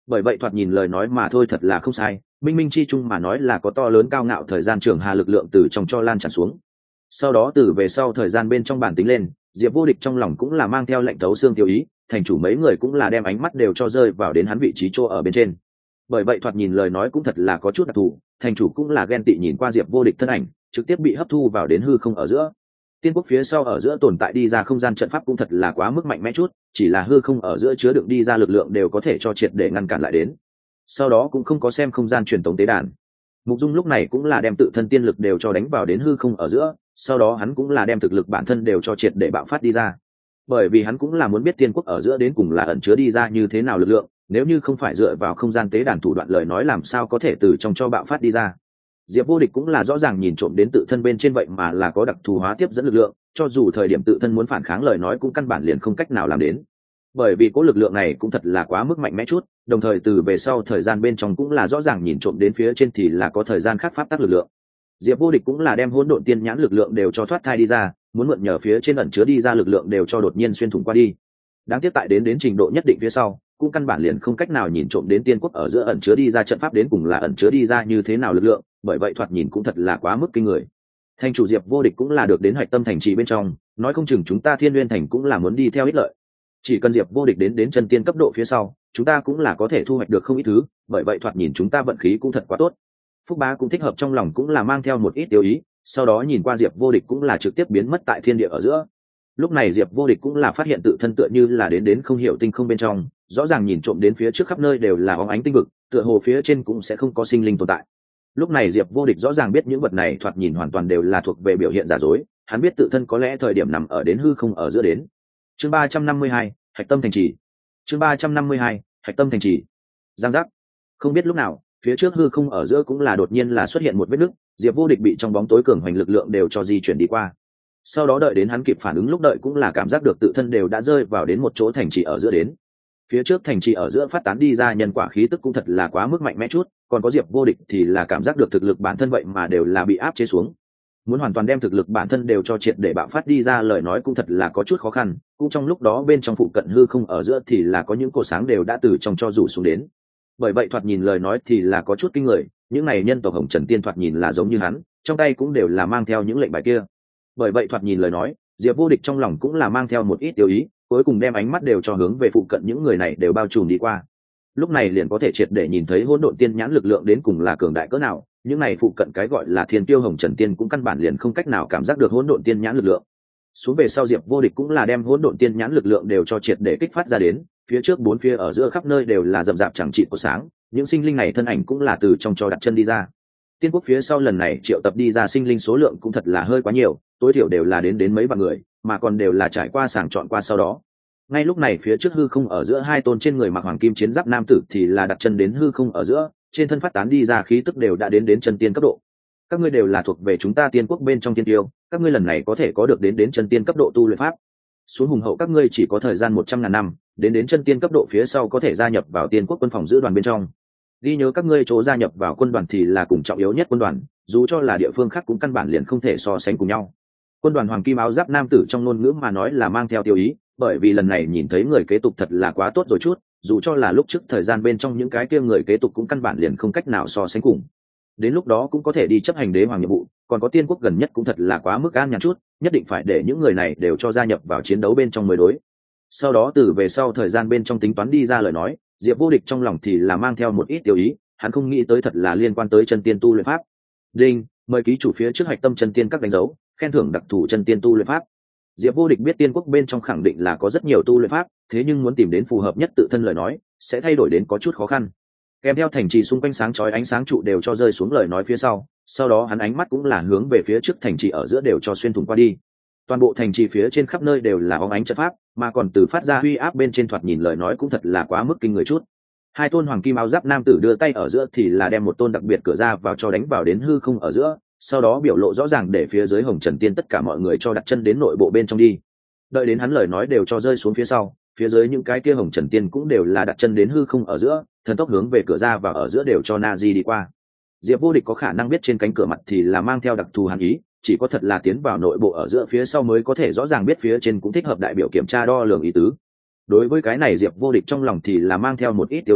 bởi vậy thoạt nhìn lời nói mà thôi thật là không sai, minh minh chi chung mà nói là có to lớn cao ngạo thời gian trường hà lực lượng từ trong cho lan tràn xuống. Sau đó từ về sau thời gian bên trong bản tính lên, Diệp Vô Địch trong lòng cũng là mang theo lệnh thấu xương tiêu ý, thành chủ mấy người cũng là đem ánh mắt đều cho rơi vào đến hắn vị trí chỗ ở bên trên. Bởi vậy thoạt nhìn lời nói cũng thật là có chút đặc thù, thành chủ cũng là ghen tị nhìn qua Diệp Vô Địch thân ảnh, trực tiếp bị hấp thu vào đến hư không ở giữa. Tiên quốc phía sau ở giữa tồn tại đi ra không gian trận pháp cũng thật là quá mức mạnh mẽ chút, chỉ là hư không ở giữa chứa đựng đi ra lực lượng đều có thể cho triệt để ngăn cản lại đến. Sau đó cũng không có xem không gian truyền tống tế đàn. Mục Dung lúc này cũng là đem tự thân tiên lực đều cho đánh vào đến hư không ở giữa, sau đó hắn cũng là đem thực lực bản thân đều cho triệt để bạo phát đi ra. Bởi vì hắn cũng là muốn biết tiên quốc ở giữa đến cùng là ẩn chứa đi ra như thế nào lực lượng, nếu như không phải dựa vào không gian tế đàn thủ đoạn lời nói làm sao có thể từ trong cho bạo phát đi ra. Diệp Vô Địch cũng là rõ ràng nhìn trộm đến tự thân bên trên vậy mà là có đặc thù hóa tiếp dẫn lực lượng, cho dù thời điểm tự thân muốn phản kháng lời nói cũng căn bản liền không cách nào làm đến. Bởi vì cố lực lượng này cũng thật là quá mức mạnh mẽ chút, đồng thời từ về sau thời gian bên trong cũng là rõ ràng nhìn trộm đến phía trên thì là có thời gian khác pháp tắc lực lượng. Diệp Vô Địch cũng là đem hỗn độn tiên nhãn lực lượng đều cho thoát thai đi ra, muốn mượn nhờ phía trên ẩn chứa đi ra lực lượng đều cho đột nhiên xuyên thủng qua đi. Đáng tiếc tại đến đến trình độ nhất định phía sau, cũng căn bản liền không cách nào nhìn trộm đến tiên quốc ở giữa ẩn chứa đi ra trận pháp đến cùng là ẩn chứa đi ra như thế nào lực lượng, bởi vậy thoạt nhìn cũng thật là quá mức kinh người. Thành chủ Diệp Vô Địch cũng là được đến Hạch Tâm thành trì bên trong, nói không chừng chúng ta Thiên Nguyên thành cũng là muốn đi theo ích lợi. Chỉ cần Diệp Vô Địch đến đến chân tiên cấp độ phía sau, chúng ta cũng là có thể thu hoạch được không ít thứ, bởi vậy thoạt nhìn chúng ta vận khí cũng thật quá tốt. Phúc Bá cũng thích hợp trong lòng cũng là mang theo một ít tiêu ý, sau đó nhìn qua Diệp Vô Địch cũng là trực tiếp biến mất tại thiên địa ở giữa. Lúc này Diệp Vô Địch cũng là phát hiện tự thân tựa như là đến đến không hiểu tinh không bên trong, rõ ràng nhìn trộm đến phía trước khắp nơi đều là óng ánh tinh vực, tựa hồ phía trên cũng sẽ không có sinh linh tồn tại. Lúc này Diệp Vô Địch rõ ràng biết những vật này thoạt nhìn hoàn toàn đều là thuộc về biểu hiện giả dối, hắn biết tự thân có lẽ thời điểm nằm ở đến hư không ở giữa đến. Chương ba trăm năm mươi hai, Hạch Tâm thành trì. Chương ba trăm năm mươi hai, Hạch Tâm thành trì. Giang giác. Không biết lúc nào, phía trước hư không ở giữa cũng là đột nhiên là xuất hiện một vết nứt, Diệp Vô Địch bị trong bóng tối cường hoành lực lượng đều cho di chuyển đi qua. Sau đó đợi đến hắn kịp phản ứng lúc đợi cũng là cảm giác được tự thân đều đã rơi vào đến một chỗ thành trì ở giữa đến. Phía trước thành trì ở giữa phát tán đi ra nhân quả khí tức cũng thật là quá mức mạnh mẽ chút, còn có Diệp Vô Địch thì là cảm giác được thực lực bản thân vậy mà đều là bị áp chế xuống. Muốn hoàn toàn đem thực lực bản thân đều cho triệt để bạo phát đi ra lời nói cũng thật là có chút khó khăn, cũng trong lúc đó bên trong phụ cận hư không ở giữa thì là có những cột sáng đều đã từ trong cho rủ xuống đến. Bởi vậy thoạt nhìn lời nói thì là có chút kinh người, những này nhân tộc Hồng Trần Tiên thoạt nhìn là giống như hắn, trong tay cũng đều là mang theo những lệnh bài kia. Bởi vậy thoạt nhìn lời nói, Diệp Vô Địch trong lòng cũng là mang theo một ít tiêu ý, cuối cùng đem ánh mắt đều cho hướng về phụ cận những người này đều bao trùm đi qua. Lúc này liền có thể triệt để nhìn thấy hỗn độn tiên nhãn lực lượng đến cùng là cường đại cỡ nào, những này phụ cận cái gọi là Thiên Tiêu Hồng Trần Tiên cũng căn bản liền không cách nào cảm giác được hỗn độn tiên nhãn lực lượng. Xuống về sau Diệp Vô Địch cũng là đem hỗn độn tiên nhãn lực lượng đều cho triệt để kích phát ra đến, phía trước bốn phía ở giữa khắp nơi đều là rậm rạp chẳng trị của sáng, những sinh linh này thân ảnh cũng là từ trong cho đặt chân đi ra. Tiên quốc phía sau lần này triệu tập đi ra sinh linh số lượng cũng thật là hơi quá nhiều, tối thiểu đều là đến đến mấy vạn người, mà còn đều là trải qua sàng chọn qua sau đó. Ngay lúc này phía trước hư không ở giữa hai tôn trên người mặc hoàng kim chiến giáp nam tử thì là đặt chân đến hư không ở giữa, trên thân phát tán đi ra khí tức đều đã đến đến chân tiên cấp độ. Các ngươi đều là thuộc về chúng ta tiên quốc bên trong tiên tiêu, các ngươi lần này có thể có được đến đến chân tiên cấp độ tu luyện pháp. Xuống hùng hậu các ngươi chỉ có thời gian một trăm ngàn năm, đến đến chân tiên cấp độ phía sau có thể gia nhập vào tiên quốc quân phòng giữ đoàn bên trong. Ghi nhớ các ngươi chỗ gia nhập vào quân đoàn thì là cùng trọng yếu nhất quân đoàn, dù cho là địa phương khác cũng căn bản liền không thể so sánh cùng nhau. Quân đoàn hoàng kim áo giáp nam tử trong ngôn ngữ mà nói là mang theo tiêu ý, bởi vì lần này nhìn thấy người kế tục thật là quá tốt rồi chút, dù cho là lúc trước thời gian bên trong những cái kia người kế tục cũng căn bản liền không cách nào so sánh cùng. Đến lúc đó cũng có thể đi chấp hành đế hoàng nhiệm vụ, còn có tiên quốc gần nhất cũng thật là quá mức an nhàn chút, nhất định phải để những người này đều cho gia nhập vào chiến đấu bên trong mới đối. Sau đó từ về sau thời gian bên trong tính toán đi ra lời nói, Diệp Vô Địch trong lòng thì là mang theo một ít tiêu ý, hắn không nghĩ tới thật là liên quan tới chân tiên tu luyện pháp. Đinh, mời ký chủ phía trước Hạch Tâm chân tiên các đánh dấu, khen thưởng đặc thù chân tiên tu luyện pháp. Diệp Vô Địch biết tiên quốc bên trong khẳng định là có rất nhiều tu luyện pháp, thế nhưng muốn tìm đến phù hợp nhất tự thân lời nói, sẽ thay đổi đến có chút khó khăn. Kèm theo thành trì xung quanh sáng chói ánh sáng trụ đều cho rơi xuống lời nói phía sau, sau đó hắn ánh mắt cũng là hướng về phía trước thành trì ở giữa đều cho xuyên thủng qua đi. Toàn bộ thành trì phía trên khắp nơi đều là óng ánh trận pháp, mà còn từ phát ra uy áp bên trên thoạt nhìn lời nói cũng thật là quá mức kinh người chút. Hai tôn hoàng kim áo giáp nam tử đưa tay ở giữa thì là đem một tôn đặc biệt cửa ra vào cho đánh vào đến hư không ở giữa, sau đó biểu lộ rõ ràng để phía dưới Hồng Trần Tiên tất cả mọi người cho đặt chân đến nội bộ bên trong đi. Đợi đến hắn lời nói đều cho rơi xuống phía sau, phía dưới những cái kia Hồng Trần Tiên cũng đều là đặt chân đến hư không ở giữa, thần tốc hướng về cửa ra và ở giữa đều cho Nazi đi qua. Diệp Vô Địch có khả năng biết trên cánh cửa mặt thì là mang theo đặc thù hàn ý, chỉ có thật là tiến vào nội bộ ở giữa phía sau mới có thể rõ ràng biết phía trên cũng thích hợp đại biểu kiểm tra đo lường ý tứ. Đối với cái này Diệp Vô Địch trong lòng thì là mang theo một ít tiêu ý,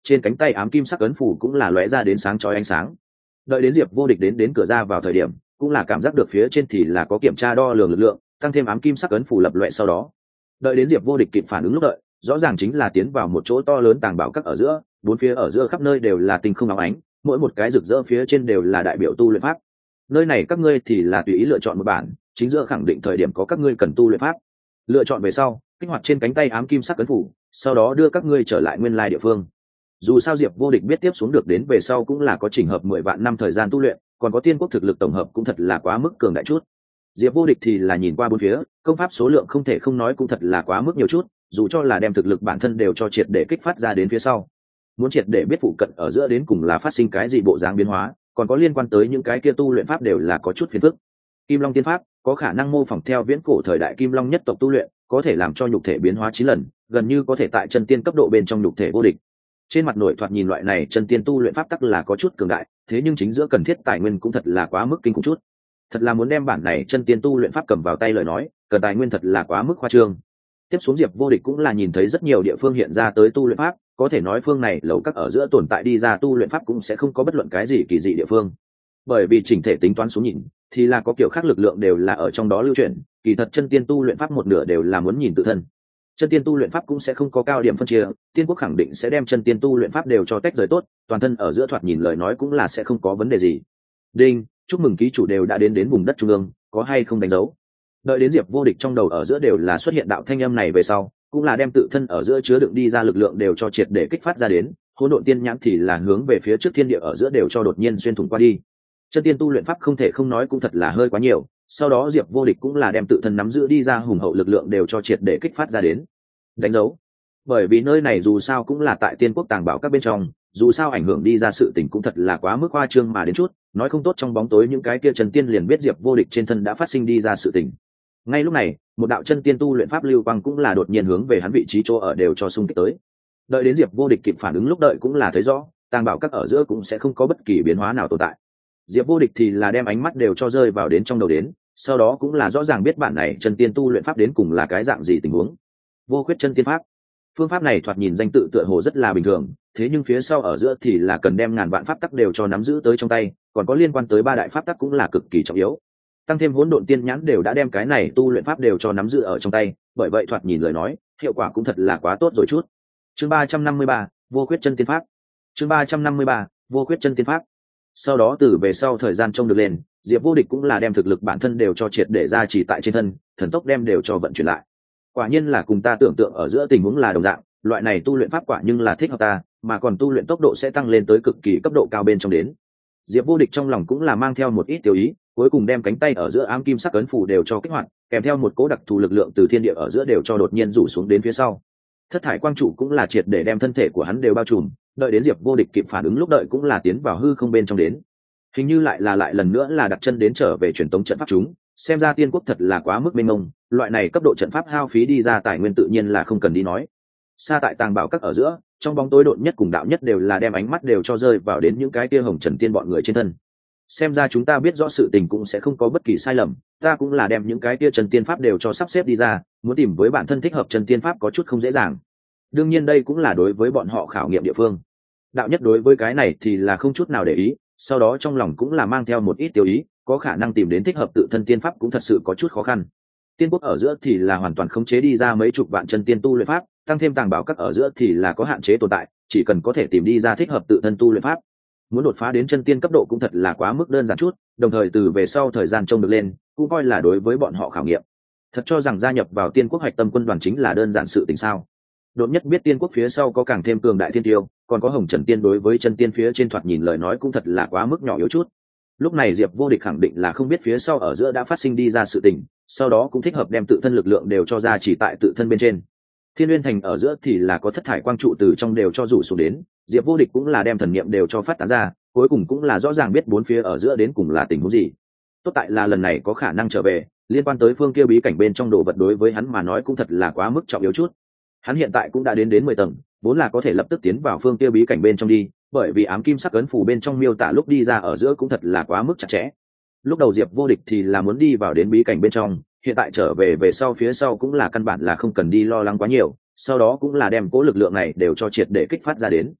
trên cánh tay ám kim sắc ấn phủ cũng là lóe ra đến sáng chói ánh sáng. Đợi đến Diệp Vô Địch đến đến cửa ra vào thời điểm, cũng là cảm giác được phía trên thì là có kiểm tra đo lường lực lượng, tăng thêm ám kim sắc ấn phủ lập loè sau đó. Đợi đến Diệp Vô Địch kịp phản ứng lúc đợi, rõ ràng chính là tiến vào một chỗ to lớn tàng bảo các ở giữa, bốn phía ở giữa khắp nơi đều là tinh không óng ánh, mỗi một cái rực rỡ phía trên đều là đại biểu tu luyện pháp. Nơi này các ngươi thì là tùy ý lựa chọn một bản, chính giữa khẳng định thời điểm có các ngươi cần tu luyện pháp. Lựa chọn về sau, kích hoạt trên cánh tay ám kim sắc ấn phủ, sau đó đưa các ngươi trở lại nguyên lai địa phương. Dù sao Diệp Vô Địch biết tiếp xuống được đến về sau cũng là có chỉnh hợp mười vạn năm thời gian tu luyện, còn có tiên quốc thực lực tổng hợp cũng thật là quá mức cường đại chút. Diệp Vô Địch thì là nhìn qua bốn phía, công pháp số lượng không thể không nói cũng thật là quá mức nhiều chút, dù cho là đem thực lực bản thân đều cho triệt để kích phát ra đến phía sau. Muốn triệt để biết phụ cận ở giữa đến cùng là phát sinh cái gì bộ dáng biến hóa, còn có liên quan tới những cái kia tu luyện pháp đều là có chút phiền phức. Kim Long tiên pháp có khả năng mô phỏng theo viễn cổ thời đại Kim Long nhất tộc tu luyện, có thể làm cho nhục thể biến hóa chín lần, gần như có thể tại chân tiên cấp độ bên trong nhục thể vô địch. Trên mặt nội thoạt nhìn loại này chân tiên tu luyện pháp tắc là có chút cường đại, thế nhưng chính giữa cần thiết tài nguyên cũng thật là quá mức kinh khủng chút. Thật là muốn đem bản này chân tiên tu luyện pháp cầm vào tay lời nói, cần tài nguyên thật là quá mức khoa trương. Tiếp xuống Diệp Vô Địch cũng là nhìn thấy rất nhiều địa phương hiện ra tới tu luyện pháp, có thể nói phương này lầu các ở giữa tồn tại đi ra tu luyện pháp cũng sẽ không có bất luận cái gì kỳ dị địa phương. Bởi vì chỉnh thể tính toán xuống nhìn, thì là có kiểu khác lực lượng đều là ở trong đó lưu chuyển, kỳ thật chân tiên tu luyện pháp một nửa đều là muốn nhìn tự thân. Chân tiên tu luyện pháp cũng sẽ không có cao điểm phân chia, tiên quốc khẳng định sẽ đem chân tiên tu luyện pháp đều cho tách rời tốt, toàn thân ở giữa thoạt nhìn lời nói cũng là sẽ không có vấn đề gì. Đinh, chúc mừng ký chủ đều đã đến đến vùng đất trung ương, có hay không đánh dấu? Đợi đến Diệp Vô Địch trong đầu ở giữa đều là xuất hiện đạo thanh âm này về sau, cũng là đem tự thân ở giữa chứa đựng đi ra lực lượng đều cho triệt để kích phát ra đến, hỗn độn tiên nhãn thì là hướng về phía trước thiên địa ở giữa đều cho đột nhiên xuyên thủng qua đi. Chân tiên tu luyện pháp không thể không nói cũng thật là hơi quá nhiều, sau đó Diệp Vô Địch cũng là đem tự thân nắm giữ đi ra hùng hậu lực lượng đều cho triệt để kích phát ra đến. Đánh dấu. Bởi vì nơi này dù sao cũng là tại tiên quốc tàng bảo các bên trong, dù sao ảnh hưởng đi ra sự tình cũng thật là quá mức khoa trương mà đến chút, nói không tốt trong bóng tối những cái kia chân tiên liền biết Diệp Vô Địch trên thân đã phát sinh đi ra sự tình. Ngay lúc này, một đạo chân tiên tu luyện pháp lưu quang cũng là đột nhiên hướng về hắn vị trí chỗ ở đều cho xung kích tới. Đợi đến Diệp Vô Địch kịp phản ứng lúc đợi cũng là thấy rõ, tàng bảo các ở giữa cũng sẽ không có bất kỳ biến hóa nào tồn tại. Diệp Vô Địch thì là đem ánh mắt đều cho rơi vào đến trong đầu đến, sau đó cũng là rõ ràng biết bản này chân tiên tu luyện pháp đến cùng là cái dạng gì tình huống. Vô khuyết chân tiên pháp. Phương pháp này thoạt nhìn danh tự tựa hồ rất là bình thường, thế nhưng phía sau ở giữa thì là cần đem ngàn vạn pháp tắc đều cho nắm giữ tới trong tay, còn có liên quan tới ba đại pháp tắc cũng là cực kỳ trọng yếu. Tăng thêm hỗn độn tiên nhãn đều đã đem cái này tu luyện pháp đều cho nắm giữ ở trong tay, bởi vậy thoạt nhìn lời nói, hiệu quả cũng thật là quá tốt rồi chút. Chương ba trăm năm mươi ba, Vô khuyết chân tiên pháp. Chương ba trăm năm mươi ba, Vô khuyết chân tiên pháp. Sau đó từ về sau thời gian trông được lên, Diệp Vô Địch cũng là đem thực lực bản thân đều cho triệt để ra chỉ tại trên thân, thần tốc đem đều cho vận chuyển lại. Quả nhiên là cùng ta tưởng tượng ở giữa tình huống là đồng dạng, loại này tu luyện pháp quả nhưng là thích hợp ta, mà còn tu luyện tốc độ sẽ tăng lên tới cực kỳ cấp độ cao bên trong đến. Diệp Vô Địch trong lòng cũng là mang theo một ít tiêu ý, cuối cùng đem cánh tay ở giữa ám kim sắc ấn phủ đều cho kích hoạt, kèm theo một cỗ đặc thù lực lượng từ thiên địa ở giữa đều cho đột nhiên rủ xuống đến phía sau. Thất thải quang trụ cũng là triệt để đem thân thể của hắn đều bao trùm, đợi đến Diệp Vô Địch kịp phản ứng lúc đợi cũng là tiến vào hư không bên trong đến. Hình như lại là lại lần nữa là đặt chân đến trở về truyền tống trận pháp chúng, xem ra tiên quốc thật là quá mức mênh mông, loại này cấp độ trận pháp hao phí đi ra tài nguyên tự nhiên là không cần đi nói. Xa tại tàng bảo các ở giữa, trong bóng tối độn nhất cùng đạo nhất đều là đem ánh mắt đều cho rơi vào đến những cái kia hồng trần tiên bọn người trên thân. Xem ra chúng ta biết rõ sự tình cũng sẽ không có bất kỳ sai lầm, ta cũng là đem những cái kia trần tiên pháp đều cho sắp xếp đi ra, muốn tìm với bản thân thích hợp trần tiên pháp có chút không dễ dàng. Đương nhiên đây cũng là đối với bọn họ khảo nghiệm địa phương. Đạo nhất đối với cái này thì là không chút nào để ý, sau đó trong lòng cũng là mang theo một ít tiêu ý, có khả năng tìm đến thích hợp tự thân tiên pháp cũng thật sự có chút khó khăn. Tiên quốc ở giữa thì là hoàn toàn khống chế đi ra mấy chục vạn chân tiên tu luyện pháp, tăng thêm tàng bảo các ở giữa thì là có hạn chế tồn tại, chỉ cần có thể tìm đi ra thích hợp tự thân tu luyện pháp. Muốn đột phá đến chân tiên cấp độ cũng thật là quá mức đơn giản chút, đồng thời từ về sau thời gian trông được lên, cũng coi là đối với bọn họ khảo nghiệm. Thật cho rằng gia nhập vào tiên quốc hạch tâm quân đoàn chính là đơn giản sự tình sao? Đột nhất biết tiên quốc phía sau có càng thêm cường đại thiên tiêu, còn có hồng trần tiên đối với chân tiên phía trên thoạt nhìn lời nói cũng thật là quá mức nhỏ yếu chút. Lúc này Diệp Vô Địch khẳng định là không biết phía sau ở giữa đã phát sinh đi ra sự tình, sau đó cũng thích hợp đem tự thân lực lượng đều cho ra chỉ tại tự thân bên trên. Thiên Nguyên Thành ở giữa thì là có thất thải quang trụ từ trong đều cho rủ xuống đến, Diệp Vô Địch cũng là đem thần niệm đều cho phát tán ra, cuối cùng cũng là rõ ràng biết bốn phía ở giữa đến cùng là tình huống gì. Tốt tại là lần này có khả năng trở về, liên quan tới phương kia bí cảnh bên trong đồ vật đối với hắn mà nói cũng thật là quá mức trọng yếu chút. Hắn hiện tại cũng đã đến đến mười tầng, vốn là có thể lập tức tiến vào phương kia bí cảnh bên trong đi, bởi vì ám kim sắc ấn phù bên trong miêu tả lúc đi ra ở giữa cũng thật là quá mức chặt chẽ. Lúc đầu Diệp Vô Địch thì là muốn đi vào đến bí cảnh bên trong, hiện tại trở về về sau phía sau cũng là căn bản là không cần đi lo lắng quá nhiều, sau đó cũng là đem cố lực lượng này đều cho triệt để kích phát ra đến.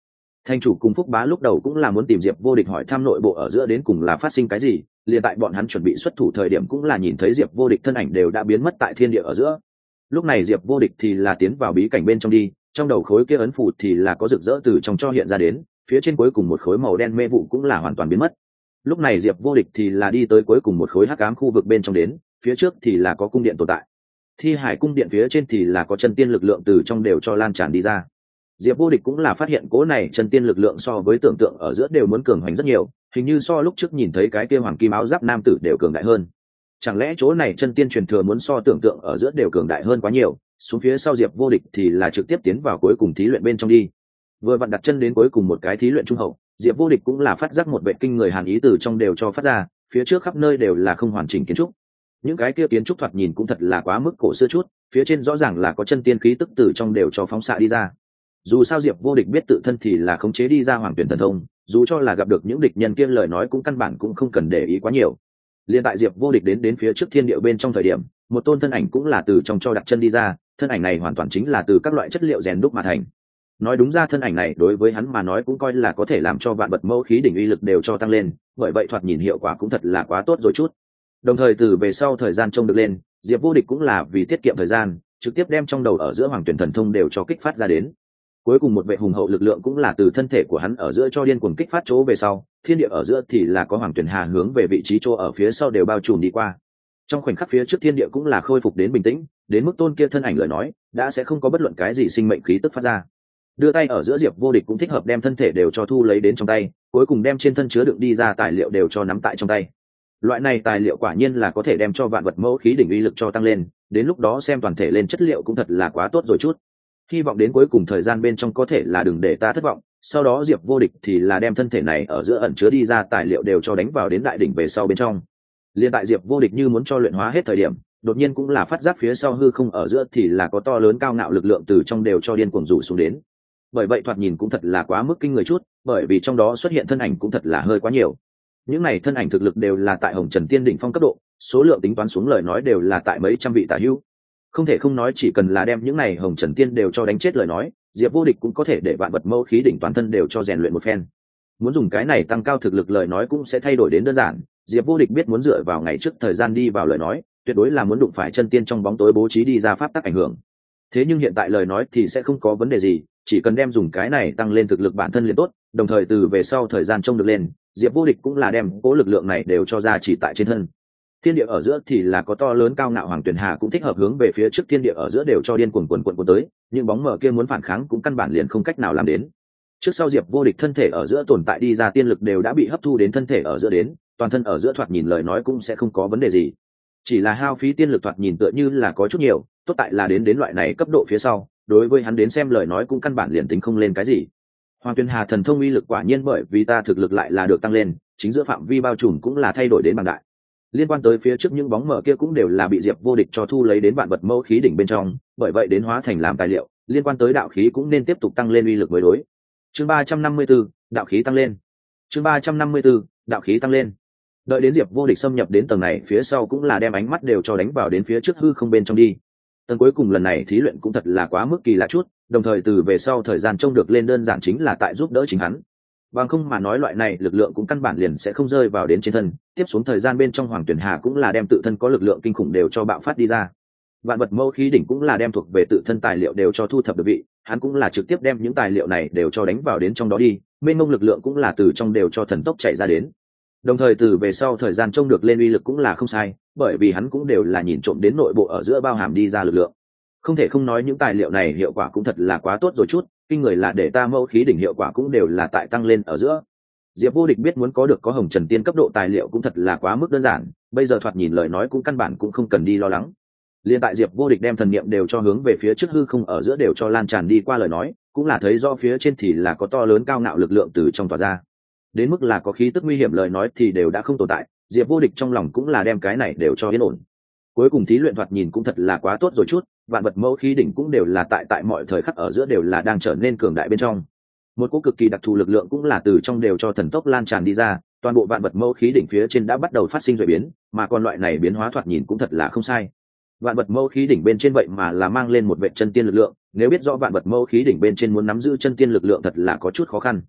Thành chủ cùng Phúc Bá lúc đầu cũng là muốn tìm Diệp Vô Địch hỏi thăm nội bộ ở giữa đến cùng là phát sinh cái gì, liền tại bọn hắn chuẩn bị xuất thủ thời điểm cũng là nhìn thấy Diệp Vô Địch thân ảnh đều đã biến mất tại thiên địa ở giữa. Lúc này Diệp Vô Địch thì là tiến vào bí cảnh bên trong đi, trong đầu khối kia ấn phù thì là có rực rỡ từ trong cho hiện ra đến, phía trên cuối cùng một khối màu đen mê vụ cũng là hoàn toàn biến mất. Lúc này Diệp Vô Địch thì là đi tới cuối cùng một khối hắc ám khu vực bên trong đến, phía trước thì là có cung điện tồn tại. Thi Hải cung điện phía trên thì là có chân tiên lực lượng từ trong đều cho lan tràn đi ra. Diệp Vô Địch cũng là phát hiện cố này chân tiên lực lượng so với tưởng tượng ở giữa đều muốn cường hoành rất nhiều, hình như so lúc trước nhìn thấy cái kia hoàng kim áo giáp nam tử đều cường đại hơn. Chẳng lẽ chỗ này chân tiên truyền thừa muốn so tưởng tượng ở giữa đều cường đại hơn quá nhiều? Xuống phía sau Diệp Vô Địch thì là trực tiếp tiến vào cuối cùng thí luyện bên trong đi. Vừa vặn đặt chân đến cuối cùng một cái thí luyện trung hậu, Diệp Vô Địch cũng là phát giác một vệ kinh người hàn ý từ trong đều cho phát ra, phía trước khắp nơi đều là không hoàn chỉnh kiến trúc. Những cái kia kiến trúc thoạt nhìn cũng thật là quá mức cổ xưa chút, phía trên rõ ràng là có chân tiên khí tức từ trong đều cho phóng xạ đi ra. Dù sao Diệp Vô Địch biết tự thân thì là khống chế đi ra hoàng tuyển thần thông, dù cho là gặp được những địch nhân kia lời nói cũng căn bản cũng không cần để ý quá nhiều. Liên tại Diệp Vô Địch đến đến phía trước thiên địa bên trong thời điểm, một tôn thân ảnh cũng là từ trong cho đặt chân đi ra, thân ảnh này hoàn toàn chính là từ các loại chất liệu rèn đúc mà thành. Nói đúng ra thân ảnh này đối với hắn mà nói cũng coi là có thể làm cho vạn vật mẫu khí đỉnh uy lực đều cho tăng lên, bởi vậy thoạt nhìn hiệu quả cũng thật là quá tốt rồi chút. Đồng thời từ về sau thời gian trông được lên, Diệp Vô Địch cũng là vì tiết kiệm thời gian, trực tiếp đem trong đầu ở giữa hoàng tuyển thần thông đều cho kích phát ra đến. Cuối cùng một vệ hùng hậu lực lượng cũng là từ thân thể của hắn ở giữa cho điên cuồng kích phát chỗ về sau, thiên địa ở giữa thì là có hoàng tuyển hà hướng về vị trí chỗ ở phía sau đều bao trùm đi qua. Trong khoảnh khắc phía trước thiên địa cũng là khôi phục đến bình tĩnh, đến mức tôn kia thân ảnh lời nói đã sẽ không có bất luận cái gì sinh mệnh khí tức phát ra. Đưa tay ở giữa Diệp Vô Địch cũng thích hợp đem thân thể đều cho thu lấy đến trong tay, cuối cùng đem trên thân chứa đựng đi ra tài liệu đều cho nắm tại trong tay. Loại này tài liệu quả nhiên là có thể đem cho vạn vật mẫu khí đỉnh uy lực cho tăng lên, đến lúc đó xem toàn thể lên chất liệu cũng thật là quá tốt rồi chút. Hy vọng đến cuối cùng thời gian bên trong có thể là đừng để ta thất vọng. Sau đó Diệp Vô Địch thì là đem thân thể này ở giữa ẩn chứa đi ra tài liệu đều cho đánh vào đến đại đỉnh về sau bên trong. Liên tại Diệp Vô Địch như muốn cho luyện hóa hết thời điểm, đột nhiên cũng là phát giác phía sau hư không ở giữa thì là có to lớn cao ngạo lực lượng từ trong đều cho điên cuồng rủ xuống đến. Bởi vậy thoạt nhìn cũng thật là quá mức kinh người chút, bởi vì trong đó xuất hiện thân ảnh cũng thật là hơi quá nhiều. Những này thân ảnh thực lực đều là tại Hồng Trần Tiên đỉnh phong cấp độ, số lượng tính toán xuống lời nói đều là tại mấy trăm vị tả hữu. Không thể không nói chỉ cần là đem những này Hồng Trần Tiên đều cho đánh chết lời nói, Diệp Vô Địch cũng có thể để vạn vật mẫu khí đỉnh toàn thân đều cho rèn luyện một phen. Muốn dùng cái này tăng cao thực lực lời nói cũng sẽ thay đổi đến đơn giản, Diệp Vô Địch biết muốn dựa vào ngày trước thời gian đi vào lời nói, tuyệt đối là muốn đụng phải chân tiên trong bóng tối bố trí đi ra pháp tắc ảnh hưởng. Thế nhưng hiện tại lời nói thì sẽ không có vấn đề gì, chỉ cần đem dùng cái này tăng lên thực lực bản thân liền tốt, đồng thời từ về sau thời gian trông được lên, Diệp Vô Địch cũng là đem cố lực lượng này đều cho ra chỉ tại trên thân. Thiên địa ở giữa thì là có to lớn cao ngạo hoàng tuyển hà cũng thích hợp hướng về phía trước thiên địa ở giữa đều cho điên cuồng cuồn cuộn cuộn tới, nhưng bóng mờ kia muốn phản kháng cũng căn bản liền không cách nào làm đến. Trước sau Diệp Vô Địch thân thể ở giữa tồn tại đi ra tiên lực đều đã bị hấp thu đến thân thể ở giữa đến, toàn thân ở giữa thoạt nhìn lời nói cũng sẽ không có vấn đề gì. Chỉ là hao phí tiên lực thoạt nhìn tựa như là có chút nhiều, tốt tại là đến đến loại này cấp độ phía sau, đối với hắn đến xem lời nói cũng căn bản liền tính không lên cái gì. Hoàng Tuyên Hà thần thông uy lực quả nhiên bởi vì ta thực lực lại là được tăng lên, chính giữa phạm vi bao trùm cũng là thay đổi đến bằng đại. Liên quan tới phía trước những bóng mờ kia cũng đều là bị Diệp Vô Địch cho thu lấy đến vạn vật mẫu khí đỉnh bên trong, bởi vậy đến hóa thành làm tài liệu, liên quan tới đạo khí cũng nên tiếp tục tăng lên uy lực mới đối. Chương ba trăm năm mươi 4, đạo khí tăng lên. Chương ba trăm năm mươi 4, đạo khí tăng lên. Đợi đến Diệp Vô Địch xâm nhập đến tầng này phía sau cũng là đem ánh mắt đều cho đánh vào đến phía trước hư không bên trong đi. Tầng cuối cùng lần này thí luyện cũng thật là quá mức kỳ lạ chút, đồng thời từ về sau thời gian trông được lên đơn giản chính là tại giúp đỡ chính hắn. Bằng không mà nói loại này lực lượng cũng căn bản liền sẽ không rơi vào đến trên thân, tiếp xuống thời gian bên trong Hoàng Tuyển Hà cũng là đem tự thân có lực lượng kinh khủng đều cho bạo phát đi ra. Vạn vật mâu khí đỉnh cũng là đem thuộc về tự thân tài liệu đều cho thu thập được vị, hắn cũng là trực tiếp đem những tài liệu này đều cho đánh vào đến trong đó đi, mênh mông lực lượng cũng là từ trong đều cho thần tốc chạy ra đến. Đồng thời từ về sau thời gian trông được lên uy lực cũng là không sai, bởi vì hắn cũng đều là nhìn trộm đến nội bộ ở giữa bao hàm đi ra lực lượng. Không thể không nói những tài liệu này hiệu quả cũng thật là quá tốt rồi chút, kinh người là để ta mâu khí đỉnh hiệu quả cũng đều là tại tăng lên ở giữa. Diệp Vô Địch biết muốn có được có Hồng Trần Tiên cấp độ tài liệu cũng thật là quá mức đơn giản, bây giờ thoạt nhìn lời nói cũng căn bản cũng không cần đi lo lắng. Liên tại Diệp Vô Địch đem thần niệm đều cho hướng về phía trước hư không ở giữa đều cho lan tràn đi qua lời nói, cũng là thấy do phía trên thì là có to lớn cao ngạo lực lượng từ trong tỏa ra. Đến mức là có khí tức nguy hiểm lời nói thì đều đã không tồn tại, Diệp Vô Địch trong lòng cũng là đem cái này đều cho yên ổn. Cuối cùng thí luyện thoạt nhìn cũng thật là quá tốt rồi chút, vạn vật mẫu khí đỉnh cũng đều là tại tại mọi thời khắc ở giữa đều là đang trở nên cường đại bên trong. Một cỗ cực kỳ đặc thù lực lượng cũng là từ trong đều cho thần tốc lan tràn đi ra, toàn bộ vạn vật mẫu khí đỉnh phía trên đã bắt đầu phát sinh rồi biến, mà còn loại này biến hóa thoạt nhìn cũng thật là không sai. Vạn vật mẫu khí đỉnh bên trên vậy mà là mang lên một vệ chân tiên lực lượng, nếu biết rõ vạn vật mẫu khí đỉnh bên trên muốn nắm giữ chân tiên lực lượng thật là có chút khó khăn.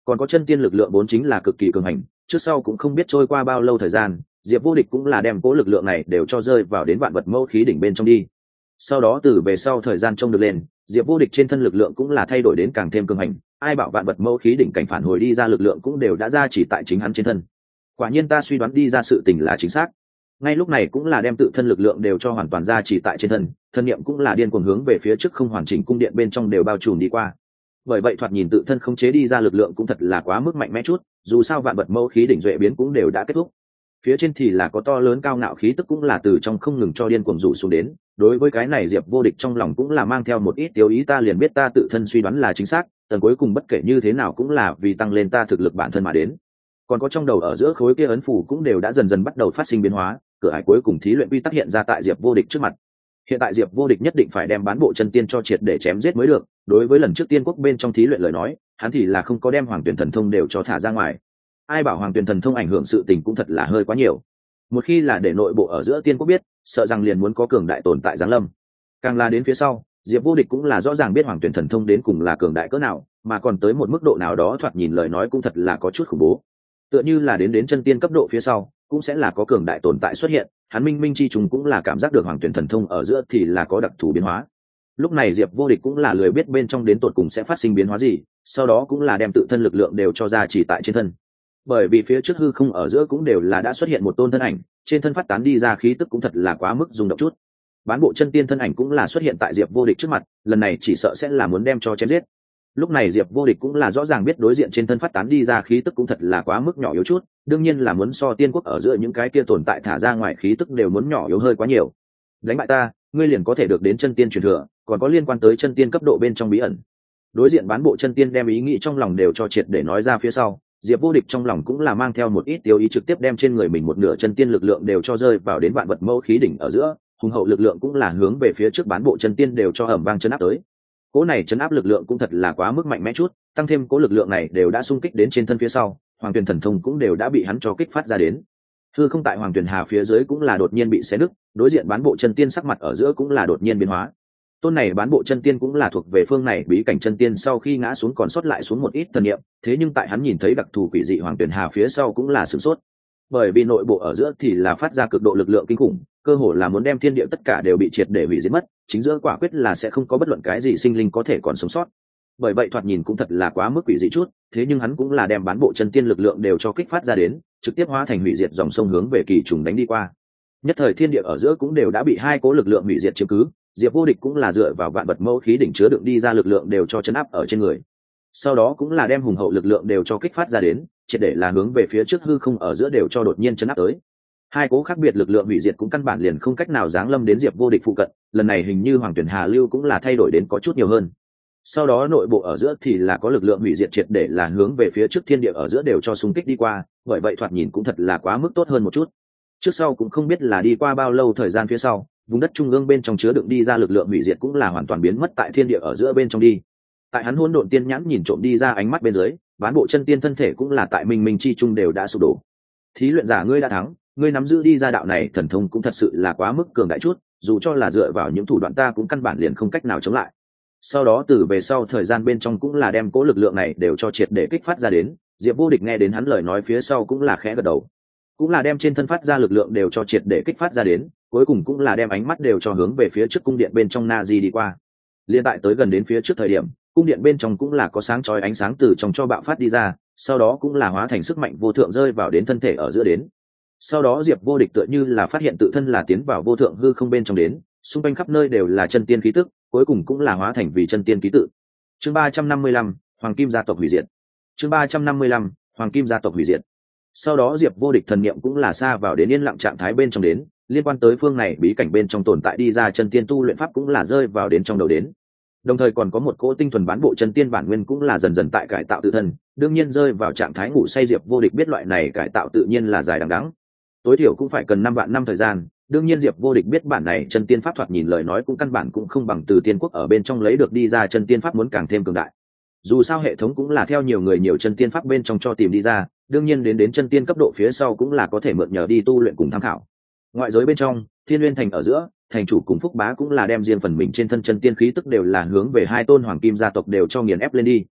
còn có chân tiên lực lượng vốn chính là cực kỳ cường hành, trước sau cũng không biết trôi qua bao lâu thời gian, Diệp Vô Địch cũng là đem cố lực lượng này đều cho rơi vào đến vạn vật mẫu khí đỉnh bên trong đi. Sau đó từ về sau thời gian trông được lên, Diệp Vô Địch trên thân lực lượng cũng là thay đổi đến càng thêm cường hành, ai bảo vạn vật mẫu khí đỉnh cảnh phản hồi đi ra lực lượng cũng đều đã ra chỉ tại chính hắn trên thân. Quả nhiên ta suy đoán đi ra sự tình là chính xác. Ngay lúc này cũng là đem tự thân lực lượng đều cho hoàn toàn ra chỉ tại trên thân, thân niệm cũng là điên cuồng hướng về phía trước không hoàn chỉnh cung điện bên trong đều bao trùm đi qua. Bởi vậy thoạt nhìn tự thân khống chế đi ra lực lượng cũng thật là quá mức mạnh mẽ chút, dù sao vạn vật mẫu khí đỉnh duệ biến cũng đều đã kết thúc. Phía trên thì là có to lớn cao ngạo khí tức cũng là từ trong không ngừng cho điên cuồng rủ xuống đến, đối với cái này Diệp Vô Địch trong lòng cũng là mang theo một ít tiêu ý, ta liền biết ta tự thân suy đoán là chính xác, tầng cuối cùng bất kể như thế nào cũng là vì tăng lên ta thực lực bản thân mà đến. Còn có trong đầu ở giữa khối kia ấn phủ cũng đều đã dần dần bắt đầu phát sinh biến hóa, cửa ải cuối cùng thí luyện quy tắc hiện ra tại Diệp Vô Địch trước mặt. Hiện tại Diệp Vô Địch nhất định phải đem bán bộ chân tiên cho triệt để chém giết mới được, đối với lần trước tiên quốc bên trong thí luyện lời nói, hắn thì là không có đem Hoàng Tuyển Thần Thông đều cho thả ra ngoài. Ai bảo Hoàng Tuyển Thần Thông ảnh hưởng sự tình cũng thật là hơi quá nhiều. Một khi là để nội bộ ở giữa tiên quốc biết, sợ rằng liền muốn có cường đại tồn tại giáng lâm. Càng là đến phía sau, Diệp Vô Địch cũng là rõ ràng biết Hoàng Tuyển Thần Thông đến cùng là cường đại cỡ nào, mà còn tới một mức độ nào đó thoạt nhìn lời nói cũng thật là có chút khủng bố. Tựa như là đến đến chân tiên cấp độ phía sau, cũng sẽ là có cường đại tồn tại xuất hiện, hắn minh minh chi trùng cũng là cảm giác được Hoàng Tuyển Thần Thông ở giữa thì là có đặc thù biến hóa. Lúc này Diệp Vô Địch cũng là lười biết bên trong đến tột cùng sẽ phát sinh biến hóa gì, sau đó cũng là đem tự thân lực lượng đều cho ra chỉ tại trên thân. Bởi vì phía trước hư không ở giữa cũng đều là đã xuất hiện một tôn thân ảnh, trên thân phát tán đi ra khí tức cũng thật là quá mức rung động chút. Bán bộ chân tiên thân ảnh cũng là xuất hiện tại Diệp Vô Địch trước mặt, lần này chỉ sợ sẽ là muốn đem cho chém giết. Lúc này Diệp Vô Địch cũng là rõ ràng biết đối diện trên thân phát tán đi ra khí tức cũng thật là quá mức nhỏ yếu chút, đương nhiên là muốn so tiên quốc ở giữa những cái kia tồn tại thả ra ngoài khí tức đều muốn nhỏ yếu hơi quá nhiều. Đánh bại ta, ngươi liền có thể được đến chân tiên truyền thừa, còn có liên quan tới chân tiên cấp độ bên trong bí ẩn. Đối diện bán bộ chân tiên đem ý nghĩ trong lòng đều cho triệt để nói ra phía sau, Diệp Vô Địch trong lòng cũng là mang theo một ít tiêu ý trực tiếp đem trên người mình một nửa chân tiên lực lượng đều cho rơi vào đến vạn vật mẫu khí đỉnh ở giữa, hùng hậu lực lượng cũng là hướng về phía trước bán bộ chân tiên đều cho ầm vang chấn áp tới. Cố này chấn áp lực lượng cũng thật là quá mức mạnh mẽ chút, tăng thêm cố lực lượng này đều đã xung kích đến trên thân phía sau, Hoàng Tuyển Thần Thông cũng đều đã bị hắn cho kích phát ra đến. Hư không tại Hoàng Tuyển Hà phía dưới cũng là đột nhiên bị xé nứt, đối diện bán bộ chân tiên sắc mặt ở giữa cũng là đột nhiên biến hóa. Tôn này bán bộ chân tiên cũng là thuộc về phương này bí cảnh chân tiên sau khi ngã xuống còn sót lại xuống một ít thần niệm, thế nhưng tại hắn nhìn thấy đặc thù quỷ dị Hoàng Tuyển Hà phía sau cũng là sửng sốt. Bởi vì nội bộ ở giữa thì là phát ra cực độ lực lượng kinh khủng, cơ hồ là muốn đem thiên địa tất cả đều bị triệt để hủy diệt mất, chính giữa quả quyết là sẽ không có bất luận cái gì sinh linh có thể còn sống sót. Bởi vậy thoạt nhìn cũng thật là quá mức quỷ dị chút, thế nhưng hắn cũng là đem bán bộ chân tiên lực lượng đều cho kích phát ra đến, trực tiếp hóa thành hủy diệt dòng sông hướng về kỳ trùng đánh đi qua. Nhất thời thiên địa ở giữa cũng đều đã bị hai cố lực lượng hủy diệt chiếm cứ, Diệp Vô Địch cũng là dựa vào vạn vật mẫu khí đỉnh chứa đựng đi ra lực lượng đều cho chấn áp ở trên người. Sau đó cũng là đem hùng hậu lực lượng đều cho kích phát ra đến, triệt để là hướng về phía trước hư không ở giữa đều cho đột nhiên chấn áp tới. Hai cố khác biệt lực lượng hủy diệt cũng căn bản liền không cách nào giáng lâm đến Diệp Vô Địch phụ cận, lần này hình như Hoàng Tuyển Hà lưu cũng là thay đổi đến có chút nhiều hơn. Sau đó nội bộ ở giữa thì là có lực lượng hủy diệt triệt để là hướng về phía trước thiên địa ở giữa đều cho xung kích đi qua, bởi vậy thoạt nhìn cũng thật là quá mức tốt hơn một chút. Trước sau cũng không biết là đi qua bao lâu thời gian phía sau, vùng đất trung ương bên trong chứa đựng đi ra lực lượng hủy diệt cũng là hoàn toàn biến mất tại thiên địa ở giữa bên trong đi. Tại hắn hỗn độn tiên nhãn nhìn trộm đi ra ánh mắt bên dưới, bán bộ chân tiên thân thể cũng là tại minh minh chi trung đều đã sụp đổ. Thí luyện giả ngươi đã thắng, ngươi nắm giữ đi ra đạo này thần thông cũng thật sự là quá mức cường đại chút, dù cho là dựa vào những thủ đoạn ta cũng căn bản liền không cách nào chống lại. Sau đó từ về sau thời gian bên trong cũng là đem cố lực lượng này đều cho triệt để kích phát ra đến, Diệp Vô Địch nghe đến hắn lời nói phía sau cũng là khẽ gật đầu, cũng là đem trên thân phát ra lực lượng đều cho triệt để kích phát ra đến, cuối cùng cũng là đem ánh mắt đều cho hướng về phía trước cung điện bên trong Na Di đi qua. Liên tại tới gần đến phía trước thời điểm, cung điện bên trong cũng là có sáng chói ánh sáng từ trong cho bạo phát đi ra, sau đó cũng là hóa thành sức mạnh vô thượng rơi vào đến thân thể ở giữa đến. Sau đó Diệp Vô Địch tựa như là phát hiện tự thân là tiến vào vô thượng hư không bên trong đến, xung quanh khắp nơi đều là chân tiên khí tức, cuối cùng cũng là hóa thành vì chân tiên ký tự. Chương ba trăm năm mươi lăm, Hoàng Kim gia tộc hủy diệt. Chương ba trăm năm mươi lăm, Hoàng Kim gia tộc hủy diệt. Sau đó Diệp Vô Địch thần niệm cũng là xa vào đến yên lặng trạng thái bên trong đến, liên quan tới phương này bí cảnh bên trong tồn tại đi ra chân tiên tu luyện pháp cũng là rơi vào đến trong đầu đến. Đồng thời còn có một cỗ tinh thuần bán bộ chân tiên bản nguyên cũng là dần dần tại cải tạo tự thân, đương nhiên rơi vào trạng thái ngủ say Diệp Vô Địch biết loại này cải tạo tự nhiên là dài đằng đẵng, tối thiểu cũng phải cần năm vạn năm thời gian. Đương nhiên Diệp Vô Địch biết bản này chân tiên pháp thoạt nhìn lời nói cũng căn bản cũng không bằng từ tiên quốc ở bên trong lấy được đi ra chân tiên pháp muốn càng thêm cường đại. Dù sao hệ thống cũng là theo nhiều người nhiều chân tiên pháp bên trong cho tìm đi ra, đương nhiên đến đến chân tiên cấp độ phía sau cũng là có thể mượn nhờ đi tu luyện cùng tham khảo. Ngoại giới bên trong, Thiên Nguyên thành ở giữa, thành chủ cùng Phúc Bá cũng là đem riêng phần mình trên thân chân tiên khí tức đều là hướng về hai tôn hoàng kim gia tộc đều cho nghiền ép lên đi.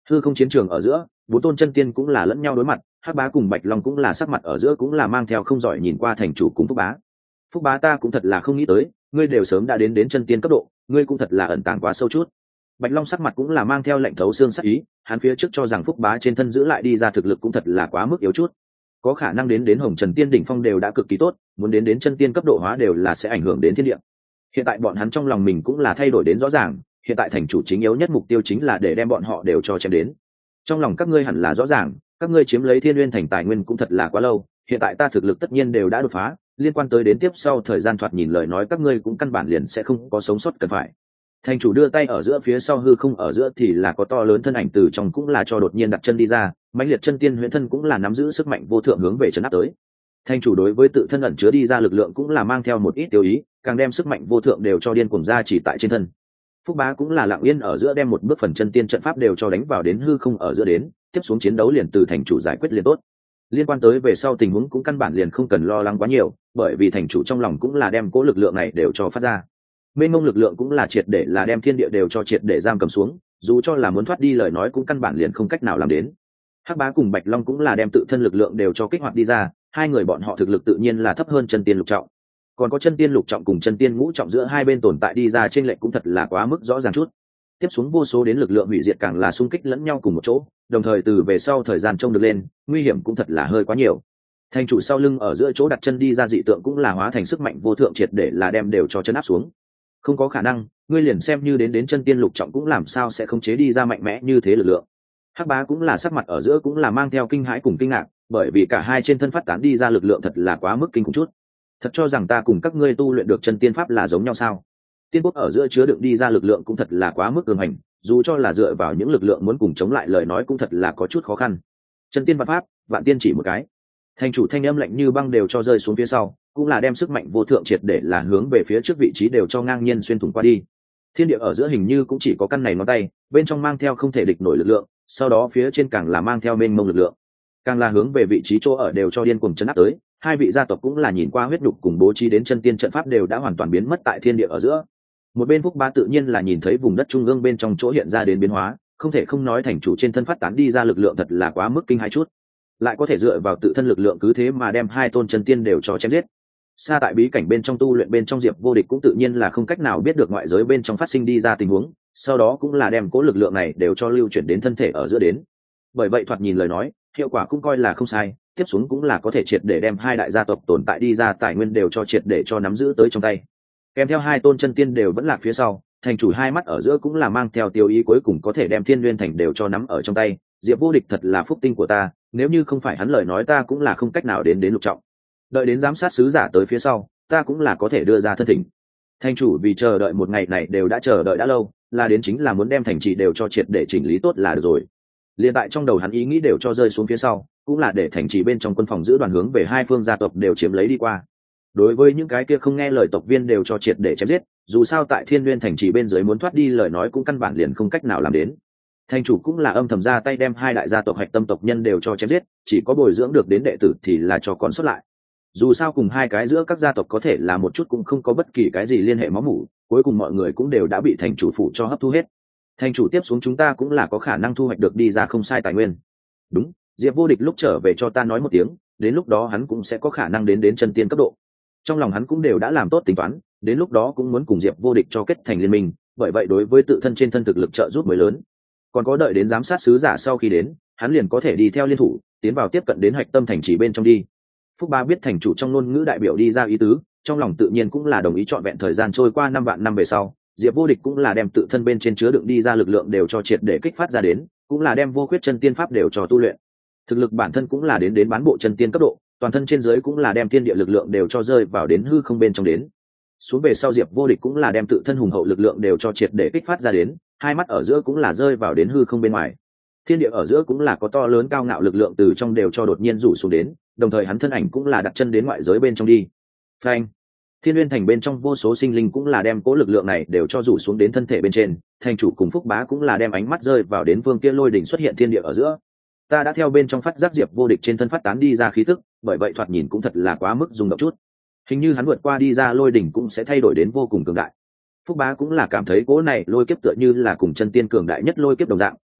Hư không chiến trường ở giữa, bốn tôn chân tiên cũng là lẫn nhau đối mặt, Hắc Bá cùng Bạch Long cũng là sắc mặt ở giữa cũng là mang theo không giỏi nhìn qua thành chủ cùng Phúc Bá. Phúc Bá, ta cũng thật là không nghĩ tới, ngươi đều sớm đã đến đến chân tiên cấp độ, ngươi cũng thật là ẩn tàng quá sâu chút. Bạch Long sắc mặt cũng là mang theo lạnh thấu xương sắc ý, hắn phía trước cho rằng Phúc Bá trên thân giữ lại đi ra thực lực cũng thật là quá mức yếu chút. Có khả năng đến đến Hồng Trần Tiên đỉnh phong đều đã cực kỳ tốt, muốn đến đến chân tiên cấp độ hóa đều là sẽ ảnh hưởng đến thiên địa. Hiện tại bọn hắn trong lòng mình cũng là thay đổi đến rõ ràng, hiện tại thành chủ chính yếu nhất mục tiêu chính là để đem bọn họ đều cho chém đến. Trong lòng các ngươi hẳn là rõ ràng, các ngươi chiếm lấy Thiên Nguyên thành tài nguyên cũng thật là quá lâu, hiện tại ta thực lực tất nhiên đều đã đột phá, liên quan tới đến tiếp sau thời gian thoạt nhìn lời nói các ngươi cũng căn bản liền sẽ không có sống sót cần phải. Thành chủ đưa tay ở giữa phía sau hư không ở giữa thì là có to lớn thân ảnh từ trong cũng là cho đột nhiên đặt chân đi ra, mãnh liệt chân tiên huyễn thân cũng là nắm giữ sức mạnh vô thượng hướng về trấn áp tới. Thành chủ đối với tự thân ẩn chứa đi ra lực lượng cũng là mang theo một ít tiêu ý, càng đem sức mạnh vô thượng đều cho điên cuồng ra chỉ tại trên thân. Phúc Bá cũng là lặng yên ở giữa đem một bước phần chân tiên trận pháp đều cho đánh vào đến hư không ở giữa đến, tiếp xuống chiến đấu liền từ thành chủ giải quyết liền tốt. Liên quan tới về sau tình huống cũng căn bản liền không cần lo lắng quá nhiều, bởi vì thành chủ trong lòng cũng là đem cố lực lượng này đều cho phát ra. Mênh mông lực lượng cũng là triệt để là đem thiên địa đều cho triệt để giam cầm xuống, dù cho là muốn thoát đi lời nói cũng căn bản liền không cách nào làm đến. Hắc Bá cùng Bạch Long cũng là đem tự thân lực lượng đều cho kích hoạt đi ra, hai người bọn họ thực lực tự nhiên là thấp hơn chân tiên lục trọng. Còn có chân tiên lục trọng cùng chân tiên ngũ trọng giữa hai bên tồn tại đi ra trên lệnh cũng thật là quá mức rõ ràng chút. Tiếp xuống vô số đến lực lượng hủy diệt càng là xung kích lẫn nhau cùng một chỗ, đồng thời từ về sau thời gian trông được lên, nguy hiểm cũng thật là hơi quá nhiều. Thành chủ sau lưng ở giữa chỗ đặt chân đi ra dị tượng cũng là hóa thành sức mạnh vô thượng triệt để là đem đều cho chân áp xuống. Không có khả năng, ngươi liền xem như đến đến chân tiên lục trọng cũng làm sao sẽ không chế đi ra mạnh mẽ như thế lực lượng. Hắc Bá cũng là sắc mặt ở giữa cũng là mang theo kinh hãi cùng kinh ngạc, bởi vì cả hai trên thân phát tán đi ra lực lượng thật là quá mức kinh khủng chút. Thật cho rằng ta cùng các ngươi tu luyện được chân tiên pháp là giống nhau sao? Tiên quốc ở giữa chứa đựng đi ra lực lượng cũng thật là quá mức cường hành, dù cho là dựa vào những lực lượng muốn cùng chống lại lời nói cũng thật là có chút khó khăn. Chân tiên văn pháp, vạn tiên chỉ một cái. Thành chủ thanh âm lạnh như băng đều cho rơi xuống phía sau, cũng là đem sức mạnh vô thượng triệt để là hướng về phía trước vị trí đều cho ngang nhiên xuyên thủng qua đi. Thiên địa ở giữa hình như cũng chỉ có căn này ngón tay, bên trong mang theo không thể địch nổi lực lượng, sau đó phía trên càng là mang theo mênh mông lực lượng, càng là hướng về vị trí chỗ ở đều cho điên cuồng chấn áp tới. Hai vị gia tộc cũng là nhìn qua huyết nhục cùng bố trí đến chân tiên trận pháp đều đã hoàn toàn biến mất tại thiên địa ở giữa. Một bên Phúc Bá tự nhiên là nhìn thấy vùng đất trung ương bên trong chỗ hiện ra đến biến hóa, không thể không nói thành chủ trên thân phát tán đi ra lực lượng thật là quá mức kinh hãi chút, lại có thể dựa vào tự thân lực lượng cứ thế mà đem hai tôn chân tiên đều cho chém giết. Xa tại bí cảnh bên trong tu luyện bên trong Diệp Vô Địch cũng tự nhiên là không cách nào biết được ngoại giới bên trong phát sinh đi ra tình huống, sau đó cũng là đem cố lực lượng này đều cho lưu chuyển đến thân thể ở giữa đến. Bởi vậy thoạt nhìn lời nói, hiệu quả cũng coi là không sai, tiếp xuống cũng là có thể triệt để đem hai đại gia tộc tồn tại đi ra tài nguyên đều cho triệt để cho nắm giữ tới trong tay. Kèm theo hai tôn chân tiên đều vẫn lạc phía sau, thành chủ hai mắt ở giữa cũng là mang theo tiêu ý cuối cùng có thể đem Thiên Nguyên thành đều cho nắm ở trong tay. Diệp Vô Địch thật là phúc tinh của ta, nếu như không phải hắn lời nói ta cũng là không cách nào đến đến lục trọng. Đợi đến giám sát sứ giả tới phía sau, ta cũng là có thể đưa ra thân thỉnh. Thành chủ vì chờ đợi một ngày này đều đã chờ đợi đã lâu, là đến chính là muốn đem thành trì đều cho triệt để chỉnh lý tốt là được rồi. Liên tại trong đầu hắn ý nghĩ đều cho rơi xuống phía sau, cũng là để thành trì bên trong quân phòng giữ đoàn hướng về hai phương gia tộc đều chiếm lấy đi qua. Đối với những cái kia không nghe lời tộc viên đều cho triệt để chém giết, dù sao tại Thiên Nguyên thành trì bên dưới muốn thoát đi lời nói cũng căn bản liền không cách nào làm đến. Thành chủ cũng là âm thầm ra tay đem hai đại gia tộc hạch tâm tộc nhân đều cho chém giết, chỉ có bồi dưỡng được đến đệ tử thì là cho còn xuất lại. Dù sao cùng hai cái giữa các gia tộc có thể là một chút cũng không có bất kỳ cái gì liên hệ máu mủ, cuối cùng mọi người cũng đều đã bị thành chủ phủ cho hấp thu hết. Thành chủ tiếp xuống chúng ta cũng là có khả năng thu hoạch được đi ra không sai tài nguyên. Đúng, Diệp Vô Địch lúc trở về cho ta nói một tiếng, đến lúc đó hắn cũng sẽ có khả năng đến đến chân tiên cấp độ. Trong lòng hắn cũng đều đã làm tốt tính toán, đến lúc đó cũng muốn cùng Diệp Vô Địch cho kết thành liên minh, bởi vậy đối với tự thân trên thân thực lực trợ giúp mới lớn. Còn có đợi đến giám sát sứ giả sau khi đến, hắn liền có thể đi theo liên thủ, tiến vào tiếp cận đến hạch tâm thành trì bên trong đi. Phúc Ba biết thành chủ trong ngôn ngữ đại biểu đi ra ý tứ, trong lòng tự nhiên cũng là đồng ý trọn vẹn thời gian trôi qua năm vạn năm về sau, Diệp Vô Địch cũng là đem tự thân bên trên chứa đựng đi ra lực lượng đều cho triệt để kích phát ra đến, cũng là đem vô khuyết chân tiên pháp đều cho tu luyện. Thực lực bản thân cũng là đến đến bán bộ chân tiên cấp độ, toàn thân trên dưới cũng là đem thiên địa lực lượng đều cho rơi vào đến hư không bên trong đến. Xuống về sau Diệp Vô Địch cũng là đem tự thân hùng hậu lực lượng đều cho triệt để kích phát ra đến, hai mắt ở giữa cũng là rơi vào đến hư không bên ngoài. Thiên địa ở giữa cũng là có to lớn cao ngạo lực lượng từ trong đều cho đột nhiên rủ xuống đến, đồng thời hắn thân ảnh cũng là đặt chân đến ngoại giới bên trong đi. Phanh! Thiên Nguyên thành bên trong vô số sinh linh cũng là đem cố lực lượng này đều cho rủ xuống đến thân thể bên trên, thành chủ cùng Phúc Bá cũng là đem ánh mắt rơi vào đến vương kia lôi đỉnh xuất hiện thiên địa ở giữa. Ta đã theo bên trong phát giác Diệp Vô Địch trên thân phát tán đi ra khí tức, bởi vậy thoạt nhìn cũng thật là quá mức rung động chút. Hình như hắn vượt qua đi ra lôi đỉnh cũng sẽ thay đổi đến vô cùng cường đại. Phúc Bá cũng là cảm thấy cỗ này lôi kiếp tựa như là cùng chân tiên cường đại nhất lôi kiếp đồng dạng,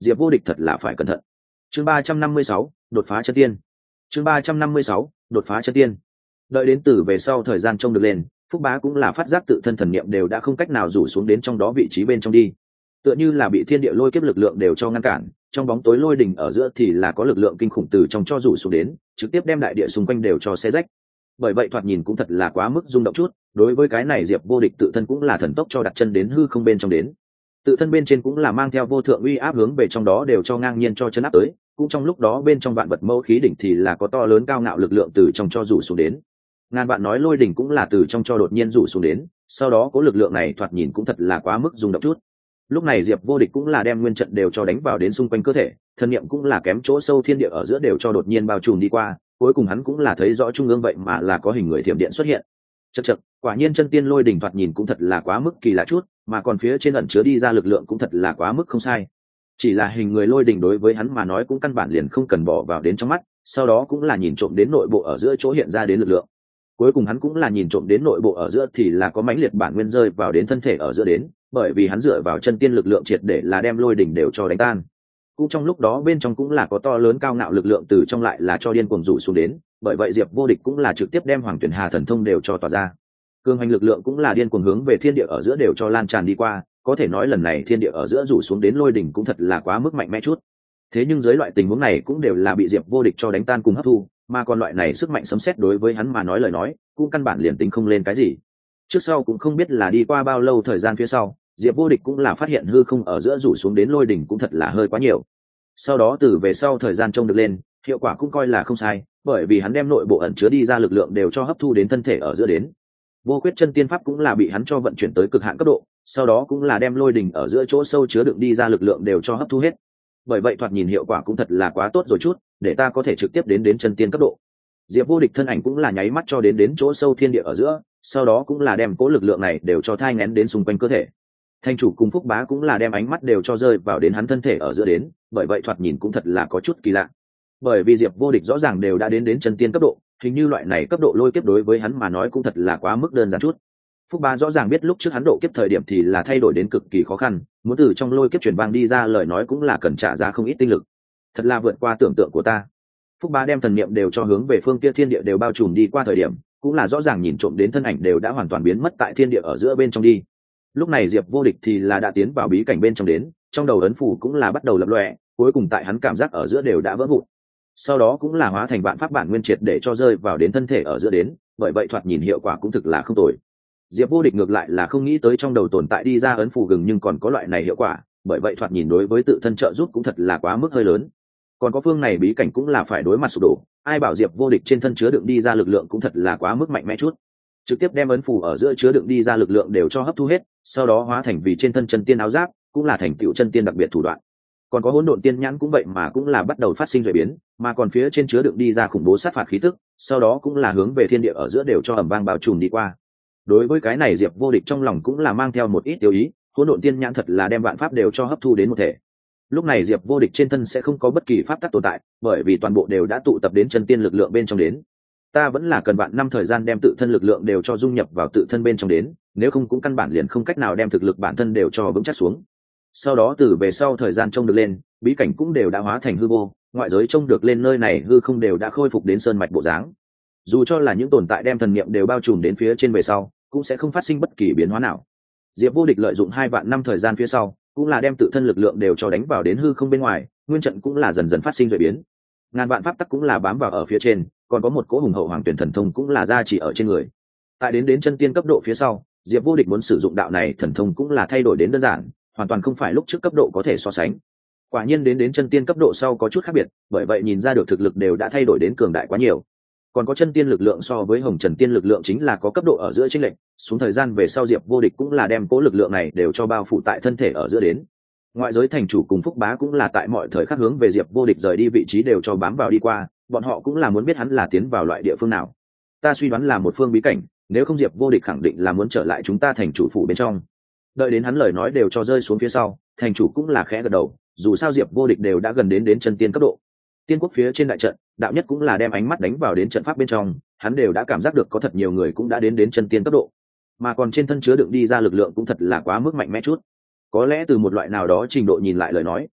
Diệp Vô Địch thật là phải cẩn thận. Chương ba trăm năm mươi sáu, đột phá chân tiên. Chương ba trăm năm mươi sáu, đột phá chân tiên. Đợi đến từ về sau thời gian trông được lên, Phúc Bá cũng là phát giác tự thân thần niệm đều đã không cách nào rủ xuống đến trong đó vị trí bên trong đi, tựa như là bị thiên địa lôi kiếp lực lượng đều cho ngăn cản. Trong bóng tối lôi đỉnh ở giữa thì là có lực lượng kinh khủng từ trong cho rủ xuống đến, trực tiếp đem đại địa xung quanh đều cho xé rách. Bởi vậy thoạt nhìn cũng thật là quá mức rung động chút. Đối với cái này Diệp Vô Địch tự thân cũng là thần tốc cho đặt chân đến hư không bên trong đến, tự thân bên trên cũng là mang theo vô thượng uy áp hướng về trong đó đều cho ngang nhiên cho chân áp tới. Cũng trong lúc đó bên trong vạn vật mẫu khí đỉnh thì là có to lớn cao ngạo lực lượng từ trong cho rủ xuống đến, ngàn vạn nói lôi đỉnh cũng là từ trong cho đột nhiên rủ xuống đến. Sau đó có lực lượng này thoạt nhìn cũng thật là quá mức rung động chút. Lúc này Diệp Vô Địch cũng là đem nguyên trận đều cho đánh vào đến xung quanh cơ thể, thần niệm cũng là kém chỗ sâu thiên địa ở giữa đều cho đột nhiên bao trùm đi qua. Cuối cùng hắn cũng là thấy rõ trung ương vậy mà là có hình người thiểm điện xuất hiện. Chậc chậc, quả nhiên chân tiên lôi đỉnh thoạt nhìn cũng thật là quá mức kỳ lạ chút, mà còn phía trên ẩn chứa đi ra lực lượng cũng thật là quá mức không sai. Chỉ là hình người lôi đỉnh đối với hắn mà nói cũng căn bản liền không cần bỏ vào đến trong mắt, sau đó cũng là nhìn trộm đến nội bộ ở giữa chỗ hiện ra đến lực lượng. Cuối cùng hắn cũng là nhìn trộm đến nội bộ ở giữa thì là có mãnh liệt bản nguyên rơi vào đến thân thể ở giữa đến, bởi vì hắn dựa vào chân tiên lực lượng triệt để là đem lôi đỉnh đều cho đánh tan. Cũng trong lúc đó bên trong cũng là có to lớn cao ngạo lực lượng từ trong lại là cho điên cuồng rủ xuống đến, bởi vậy Diệp Vô Địch cũng là trực tiếp đem Hoàng Tuyển Hà thần thông đều cho tỏa ra. Cường hành lực lượng cũng là điên cuồng hướng về thiên địa ở giữa đều cho lan tràn đi qua, có thể nói lần này thiên địa ở giữa rủ xuống đến lôi đỉnh cũng thật là quá mức mạnh mẽ chút. Thế nhưng dưới loại tình huống này cũng đều là bị Diệp Vô Địch cho đánh tan cùng hấp thu, mà còn loại này sức mạnh sấm sét đối với hắn mà nói lời nói cũng căn bản liền tính không lên cái gì. Trước sau cũng không biết là đi qua bao lâu thời gian phía sau, Diệp Vô Địch cũng là phát hiện hư không ở giữa rủ xuống đến lôi đỉnh cũng thật là hơi quá nhiều. Sau đó từ về sau thời gian trông được lên, hiệu quả cũng coi là không sai, bởi vì hắn đem nội bộ ẩn chứa đi ra lực lượng đều cho hấp thu đến thân thể ở giữa đến. Vô Khuyết chân tiên pháp cũng là bị hắn cho vận chuyển tới cực hạn cấp độ, sau đó cũng là đem lôi đỉnh ở giữa chỗ sâu chứa đựng đi ra lực lượng đều cho hấp thu hết. Bởi vậy thoạt nhìn hiệu quả cũng thật là quá tốt rồi chút, để ta có thể trực tiếp đến đến chân tiên cấp độ. Diệp Vô Địch thân ảnh cũng là nháy mắt cho đến đến chỗ sâu thiên địa ở giữa, sau đó cũng là đem cố lực lượng này đều cho thai nghén đến xung quanh cơ thể. Thành chủ cùng Phúc Bá cũng là đem ánh mắt đều cho rơi vào đến hắn thân thể ở giữa đến, bởi vậy thoạt nhìn cũng thật là có chút kỳ lạ. Bởi vì Diệp Vô Địch rõ ràng đều đã đến đến chân tiên cấp độ, hình như loại này cấp độ lôi kiếp đối với hắn mà nói cũng thật là quá mức đơn giản chút. Phúc Bá rõ ràng biết lúc trước hắn độ kiếp thời điểm thì là thay đổi đến cực kỳ khó khăn, muốn từ trong lôi kiếp truyền vang đi ra lời nói cũng là cần trả giá không ít tinh lực. Thật là vượt qua tưởng tượng của ta. Phúc Bá đem thần niệm đều cho hướng về phương kia thiên địa đều bao trùm đi qua thời điểm, cũng là rõ ràng nhìn trộm đến thân ảnh đều đã hoàn toàn biến mất tại thiên địa ở giữa bên trong đi. Lúc này Diệp Vô Địch thì là đã tiến vào bí cảnh bên trong đến, trong đầu ấn phủ cũng là bắt đầu lập lòe, cuối cùng tại hắn cảm giác ở giữa đều đã vỡ vụn. Sau đó cũng là hóa thành vạn pháp bản nguyên triệt để cho rơi vào đến thân thể ở giữa đến, bởi vậy thoạt nhìn hiệu quả cũng thực là không tồi. Diệp Vô Địch ngược lại là không nghĩ tới trong đầu tồn tại đi ra ấn phù gừng nhưng còn có loại này hiệu quả, bởi vậy thoạt nhìn đối với tự thân trợ giúp cũng thật là quá mức hơi lớn. Còn có phương này bí cảnh cũng là phải đối mặt sụp đổ, ai bảo Diệp Vô Địch trên thân chứa đựng đi ra lực lượng cũng thật là quá mức mạnh mẽ chút, trực tiếp đem ấn phù ở giữa chứa đựng đi ra lực lượng đều cho hấp thu hết, sau đó hóa thành vì trên thân chân tiên áo giáp, cũng là thành tựu chân tiên đặc biệt thủ đoạn. Còn có hỗn độn tiên nhãn cũng vậy mà cũng là bắt đầu phát sinh rồi biến, mà còn phía trên chứa đựng đi ra khủng bố sát phạt khí tức, sau đó cũng là hướng về thiên địa ở giữa đều cho ầm vang bao trùm đi qua. Đối với cái này Diệp Vô Địch trong lòng cũng là mang theo một ít tiêu ý, hỗn độn tiên nhãn thật là đem vạn pháp đều cho hấp thu đến một thể. Lúc này Diệp Vô Địch trên thân sẽ không có bất kỳ pháp tắc tồn tại, bởi vì toàn bộ đều đã tụ tập đến chân tiên lực lượng bên trong đến. Ta vẫn là cần vạn năm thời gian đem tự thân lực lượng đều cho dung nhập vào tự thân bên trong đến, nếu không cũng căn bản liền không cách nào đem thực lực bản thân đều cho vững chắc xuống. Sau đó từ về sau thời gian trông được lên, bí cảnh cũng đều đã hóa thành hư vô, ngoại giới trông được lên nơi này hư không đều đã khôi phục đến sơn mạch bộ dáng. Dù cho là những tồn tại đem thần niệm đều bao trùm đến phía trên về sau, cũng sẽ không phát sinh bất kỳ biến hóa nào. Diệp Vô Địch lợi dụng hai vạn năm thời gian phía sau, cũng là đem tự thân lực lượng đều cho đánh vào đến hư không bên ngoài, nguyên trận cũng là dần dần phát sinh rồi biến. Ngàn vạn pháp tắc cũng là bám vào ở phía trên, còn có một cỗ hùng hậu hoàng tuyển thần thông cũng là gia trì ở trên người. Tại đến đến chân tiên cấp độ phía sau, Diệp Vô Địch muốn sử dụng đạo này thần thông cũng là thay đổi đến đơn giản, hoàn toàn không phải lúc trước cấp độ có thể so sánh. Quả nhiên đến đến chân tiên cấp độ sau có chút khác biệt, bởi vậy nhìn ra được thực lực đều đã thay đổi đến cường đại quá nhiều. Còn có chân tiên lực lượng so với hồng trần tiên lực lượng chính là có cấp độ ở giữa chênh lệch, xuống thời gian về sau Diệp Vô Địch cũng là đem cố lực lượng này đều cho bao phủ tại thân thể ở giữa đến. Ngoại giới thành chủ cùng Phúc Bá cũng là tại mọi thời khắc hướng về Diệp Vô Địch rời đi vị trí đều cho bám vào đi qua, bọn họ cũng là muốn biết hắn là tiến vào loại địa phương nào. Ta suy đoán là một phương bí cảnh, nếu không Diệp Vô Địch khẳng định là muốn trở lại chúng ta thành chủ phủ bên trong. Đợi đến hắn lời nói đều cho rơi xuống phía sau, thành chủ cũng là khẽ gật đầu, dù sao Diệp Vô Địch đều đã gần đến đến chân tiên cấp độ. Tiên quốc phía trên đại trận, đạo nhất cũng là đem ánh mắt đánh vào đến trận pháp bên trong, hắn đều đã cảm giác được có thật nhiều người cũng đã đến đến chân tiên cấp độ, mà còn trên thân chứa đựng đi ra lực lượng cũng thật là quá mức mạnh mẽ chút. Có lẽ từ một loại nào đó trình độ nhìn lại lời nói,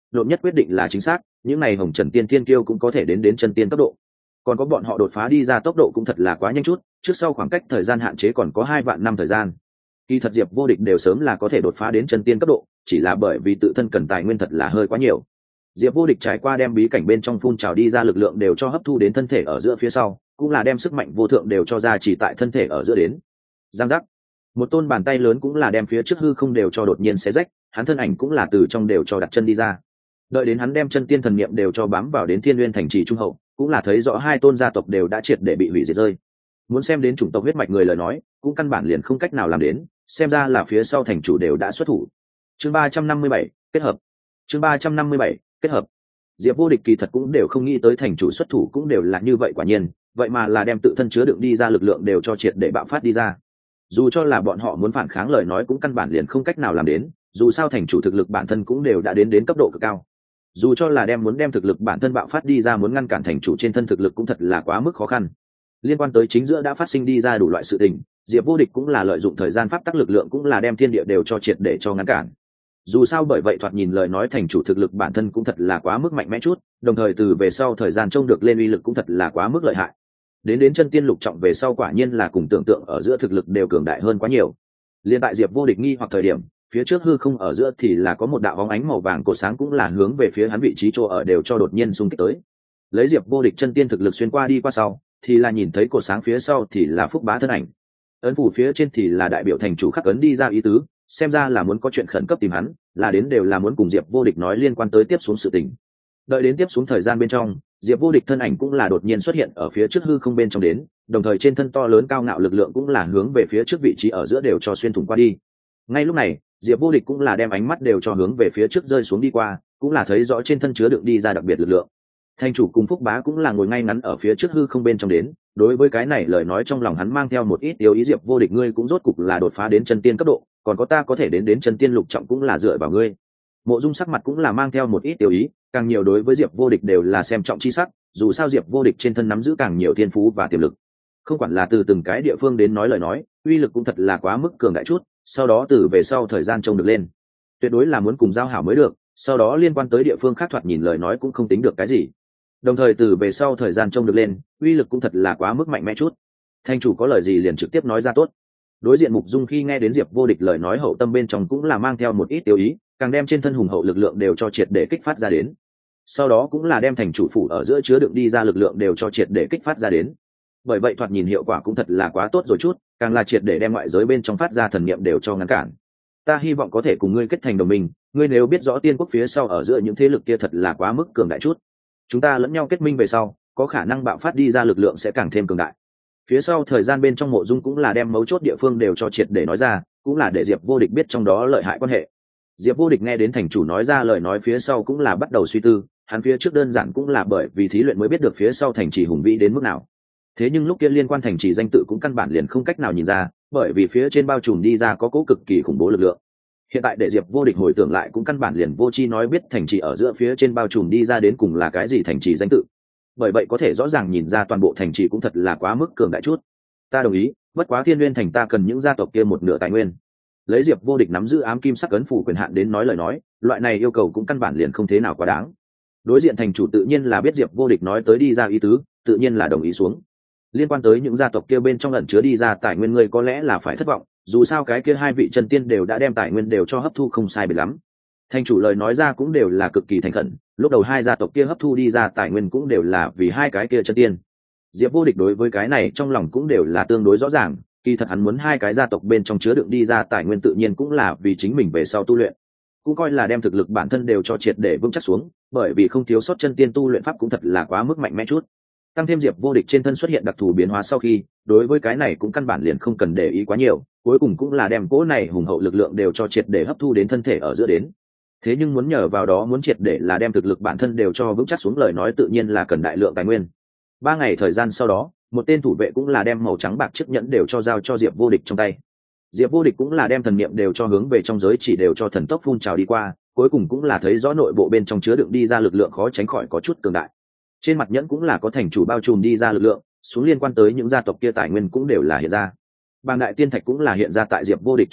độn nhất quyết định là chính xác, những này hồng trần tiên tiên kiêu cũng có thể đến đến chân tiên cấp độ. Còn có bọn họ đột phá đi ra tốc độ cũng thật là quá nhanh chút, trước sau khoảng cách thời gian hạn chế còn có hai vạn năm thời gian. Kỳ thật Diệp Vô Địch đều sớm là có thể đột phá đến chân tiên cấp độ, chỉ là bởi vì tự thân cần tài nguyên thật là hơi quá nhiều. Diệp Vô Địch trải qua đem bí cảnh bên trong phun trào đi ra lực lượng đều cho hấp thu đến thân thể ở giữa phía sau, cũng là đem sức mạnh vô thượng đều cho ra chỉ tại thân thể ở giữa đến. Giang giác, một tôn bàn tay lớn cũng là đem phía trước hư không đều cho đột nhiên xé rách, hắn thân ảnh cũng là từ trong đều cho đặt chân đi ra. Đợi đến hắn đem chân tiên thần niệm đều cho bám vào đến Thiên Nguyên thành trì trung hậu, cũng là thấy rõ hai tôn gia tộc đều đã triệt để bị hủy diệt rơi. Muốn xem đến chủng tộc huyết mạch người lời nói, cũng căn bản liền không cách nào làm đến, xem ra là phía sau thành chủ đều đã xuất thủ. Chương ba trăm năm mươi bảy kết hợp. Chương ba trăm năm mươi bảy kết hợp. Diệp Vô Địch kỳ thật cũng đều không nghĩ tới thành chủ xuất thủ cũng đều là như vậy quả nhiên, vậy mà là đem tự thân chứa đựng đi ra lực lượng đều cho triệt để bạo phát đi ra. Dù cho là bọn họ muốn phản kháng lời nói cũng căn bản liền không cách nào làm đến, dù sao thành chủ thực lực bản thân cũng đều đã đến đến cấp độ cực cao. Dù cho là đem muốn đem thực lực bản thân bạo phát đi ra muốn ngăn cản thành chủ trên thân thực lực cũng thật là quá mức khó khăn. Liên quan tới chính giữa đã phát sinh đi ra đủ loại sự tình, Diệp Vô Địch cũng là lợi dụng thời gian pháp tắc lực lượng cũng là đem thiên địa đều cho triệt để cho ngăn cản. Dù sao bởi vậy thoạt nhìn lời nói thành chủ thực lực bản thân cũng thật là quá mức mạnh mẽ chút, đồng thời từ về sau thời gian trông được lên uy lực cũng thật là quá mức lợi hại. Đến đến chân tiên lục trọng về sau quả nhiên là cùng tưởng tượng ở giữa thực lực đều cường đại hơn quá nhiều. Liên tại Diệp Vô Địch nghi hoặc thời điểm, phía trước hư không ở giữa thì là có một đạo bóng ánh màu vàng cột sáng cũng là hướng về phía hắn vị trí chỗ ở đều cho đột nhiên xung kích tới. Lấy Diệp Vô Địch chân tiên thực lực xuyên qua đi qua sau, thì là nhìn thấy cột sáng phía sau thì là Phúc Bá thân ảnh. Ấn phủ phía trên thì là đại biểu thành chủ khắc ấn đi ra ý tứ, xem ra là muốn có chuyện khẩn cấp tìm hắn, là đến đều là muốn cùng Diệp Vô Địch nói liên quan tới tiếp xuống sự tình. Đợi đến tiếp xuống thời gian bên trong, Diệp Vô Địch thân ảnh cũng là đột nhiên xuất hiện ở phía trước hư không bên trong đến, đồng thời trên thân to lớn cao ngạo lực lượng cũng là hướng về phía trước vị trí ở giữa đều cho xuyên thủng qua đi. Ngay lúc này, Diệp Vô Địch cũng là đem ánh mắt đều cho hướng về phía trước rơi xuống đi qua, cũng là thấy rõ trên thân chứa đựng đi ra đặc biệt lực lượng. Thành chủ cùng Phúc Bá cũng là ngồi ngay ngắn ở phía trước hư không bên trong đến, đối với cái này lời nói trong lòng hắn mang theo một ít tiêu ý. Diệp Vô Địch ngươi cũng rốt cục là đột phá đến chân tiên cấp độ, còn có ta có thể đến đến chân tiên lục trọng cũng là dựa vào ngươi. Mộ Dung sắc mặt cũng là mang theo một ít tiêu ý, càng nhiều đối với Diệp Vô Địch đều là xem trọng chi sắc, dù sao Diệp Vô Địch trên thân nắm giữ càng nhiều thiên phú và tiềm lực. Không quản là từ từng cái địa phương đến nói lời nói, uy lực cũng thật là quá mức cường đại chút, sau đó từ về sau thời gian trông được lên. Tuyệt đối là muốn cùng giao hảo mới được, sau đó liên quan tới địa phương khác thoạt nhìn lời nói cũng không tính được cái gì. Đồng thời từ về sau thời gian trông được lên, uy lực cũng thật là quá mức mạnh mẽ chút. Thành chủ có lời gì liền trực tiếp nói ra tốt. Đối diện Mục Dung khi nghe đến Diệp Vô Địch lời nói hậu tâm bên trong cũng là mang theo một ít tiêu ý, càng đem trên thân hùng hậu lực lượng đều cho triệt để kích phát ra đến. Sau đó cũng là đem thành chủ phủ ở giữa chứa đựng đi ra lực lượng đều cho triệt để kích phát ra đến. Bởi vậy thoạt nhìn hiệu quả cũng thật là quá tốt rồi chút, càng là triệt để đem ngoại giới bên trong phát ra thần niệm đều cho ngăn cản. Ta hy vọng có thể cùng ngươi kết thành đồng minh, ngươi nếu biết rõ tiên quốc phía sau ở giữa những thế lực kia thật là quá mức cường đại chút, chúng ta lẫn nhau kết minh về sau, có khả năng bạo phát đi ra lực lượng sẽ càng thêm cường đại. Phía sau thời gian bên trong Mộ Dung cũng là đem mấu chốt địa phương đều cho triệt để nói ra, cũng là để Diệp Vô Địch biết trong đó lợi hại quan hệ. Diệp Vô Địch nghe đến thành chủ nói ra lời nói phía sau cũng là bắt đầu suy tư, hắn phía trước đơn giản cũng là bởi vì thí luyện mới biết được phía sau thành trì hùng vĩ đến mức nào. Thế nhưng lúc kia liên quan thành trì danh tự cũng căn bản liền không cách nào nhìn ra, bởi vì phía trên bao trùm đi ra có cố cực kỳ khủng bố lực lượng. Hiện tại để Diệp Vô Địch hồi tưởng lại cũng căn bản liền vô chi nói biết thành trì ở giữa phía trên bao trùm đi ra đến cùng là cái gì thành trì danh tự. Bởi vậy có thể rõ ràng nhìn ra toàn bộ thành trì cũng thật là quá mức cường đại chút. Ta đồng ý, bất quá Thiên Nguyên thành ta cần những gia tộc kia một nửa tài nguyên. Lấy Diệp Vô Địch nắm giữ ám kim sắc ấn phủ quyền hạn đến nói lời nói, loại này yêu cầu cũng căn bản liền không thế nào quá đáng. Đối diện thành chủ tự nhiên là biết Diệp Vô Địch nói tới đi ra ý tứ, tự nhiên là đồng ý xuống. Liên quan tới những gia tộc kia bên trong ẩn chứa đi ra tài nguyên ngươi có lẽ là phải thất vọng, dù sao cái kia hai vị chân tiên đều đã đem tài nguyên đều cho hấp thu không sai biệt lắm. Thành chủ lời nói ra cũng đều là cực kỳ thành khẩn, lúc đầu hai gia tộc kia hấp thu đi ra tài nguyên cũng đều là vì hai cái kia chân tiên. Diệp Vô Địch đối với cái này trong lòng cũng đều là tương đối rõ ràng, kỳ thật hắn muốn hai cái gia tộc bên trong chứa đựng đi ra tài nguyên tự nhiên cũng là vì chính mình về sau tu luyện, cũng coi là đem thực lực bản thân đều cho triệt để vững chắc xuống, bởi vì không thiếu sót chân tiên tu luyện pháp cũng thật là quá mức mạnh mẽ chút. Tăng thêm Diệp Vô Địch trên thân xuất hiện đặc thù biến hóa sau khi, đối với cái này cũng căn bản liền không cần để ý quá nhiều, cuối cùng cũng là đem cỗ này hùng hậu lực lượng đều cho triệt để hấp thu đến thân thể ở giữa đến. Thế nhưng muốn nhờ vào đó muốn triệt để là đem thực lực bản thân đều cho vững chắc xuống lời nói tự nhiên là cần đại lượng tài nguyên. Ba ngày thời gian sau đó, một tên thủ vệ cũng là đem màu trắng bạc chiếc nhẫn đều cho giao cho Diệp Vô Địch trong tay. Diệp Vô Địch cũng là đem thần niệm đều cho hướng về trong giới chỉ đều cho thần tốc phun trào đi qua, cuối cùng cũng là thấy rõ nội bộ bên trong chứa đựng đi ra lực lượng khó tránh khỏi có chút cường đại. Trên mặt nhẫn cũng là có thành chủ bao trùm đi ra lực lượng, xuống liên quan tới những gia tộc kia tài nguyên cũng đều là hiện ra. Bàng đại tiên thạch cũng là hiện ra tại Diệp Vô Địch trong mắt,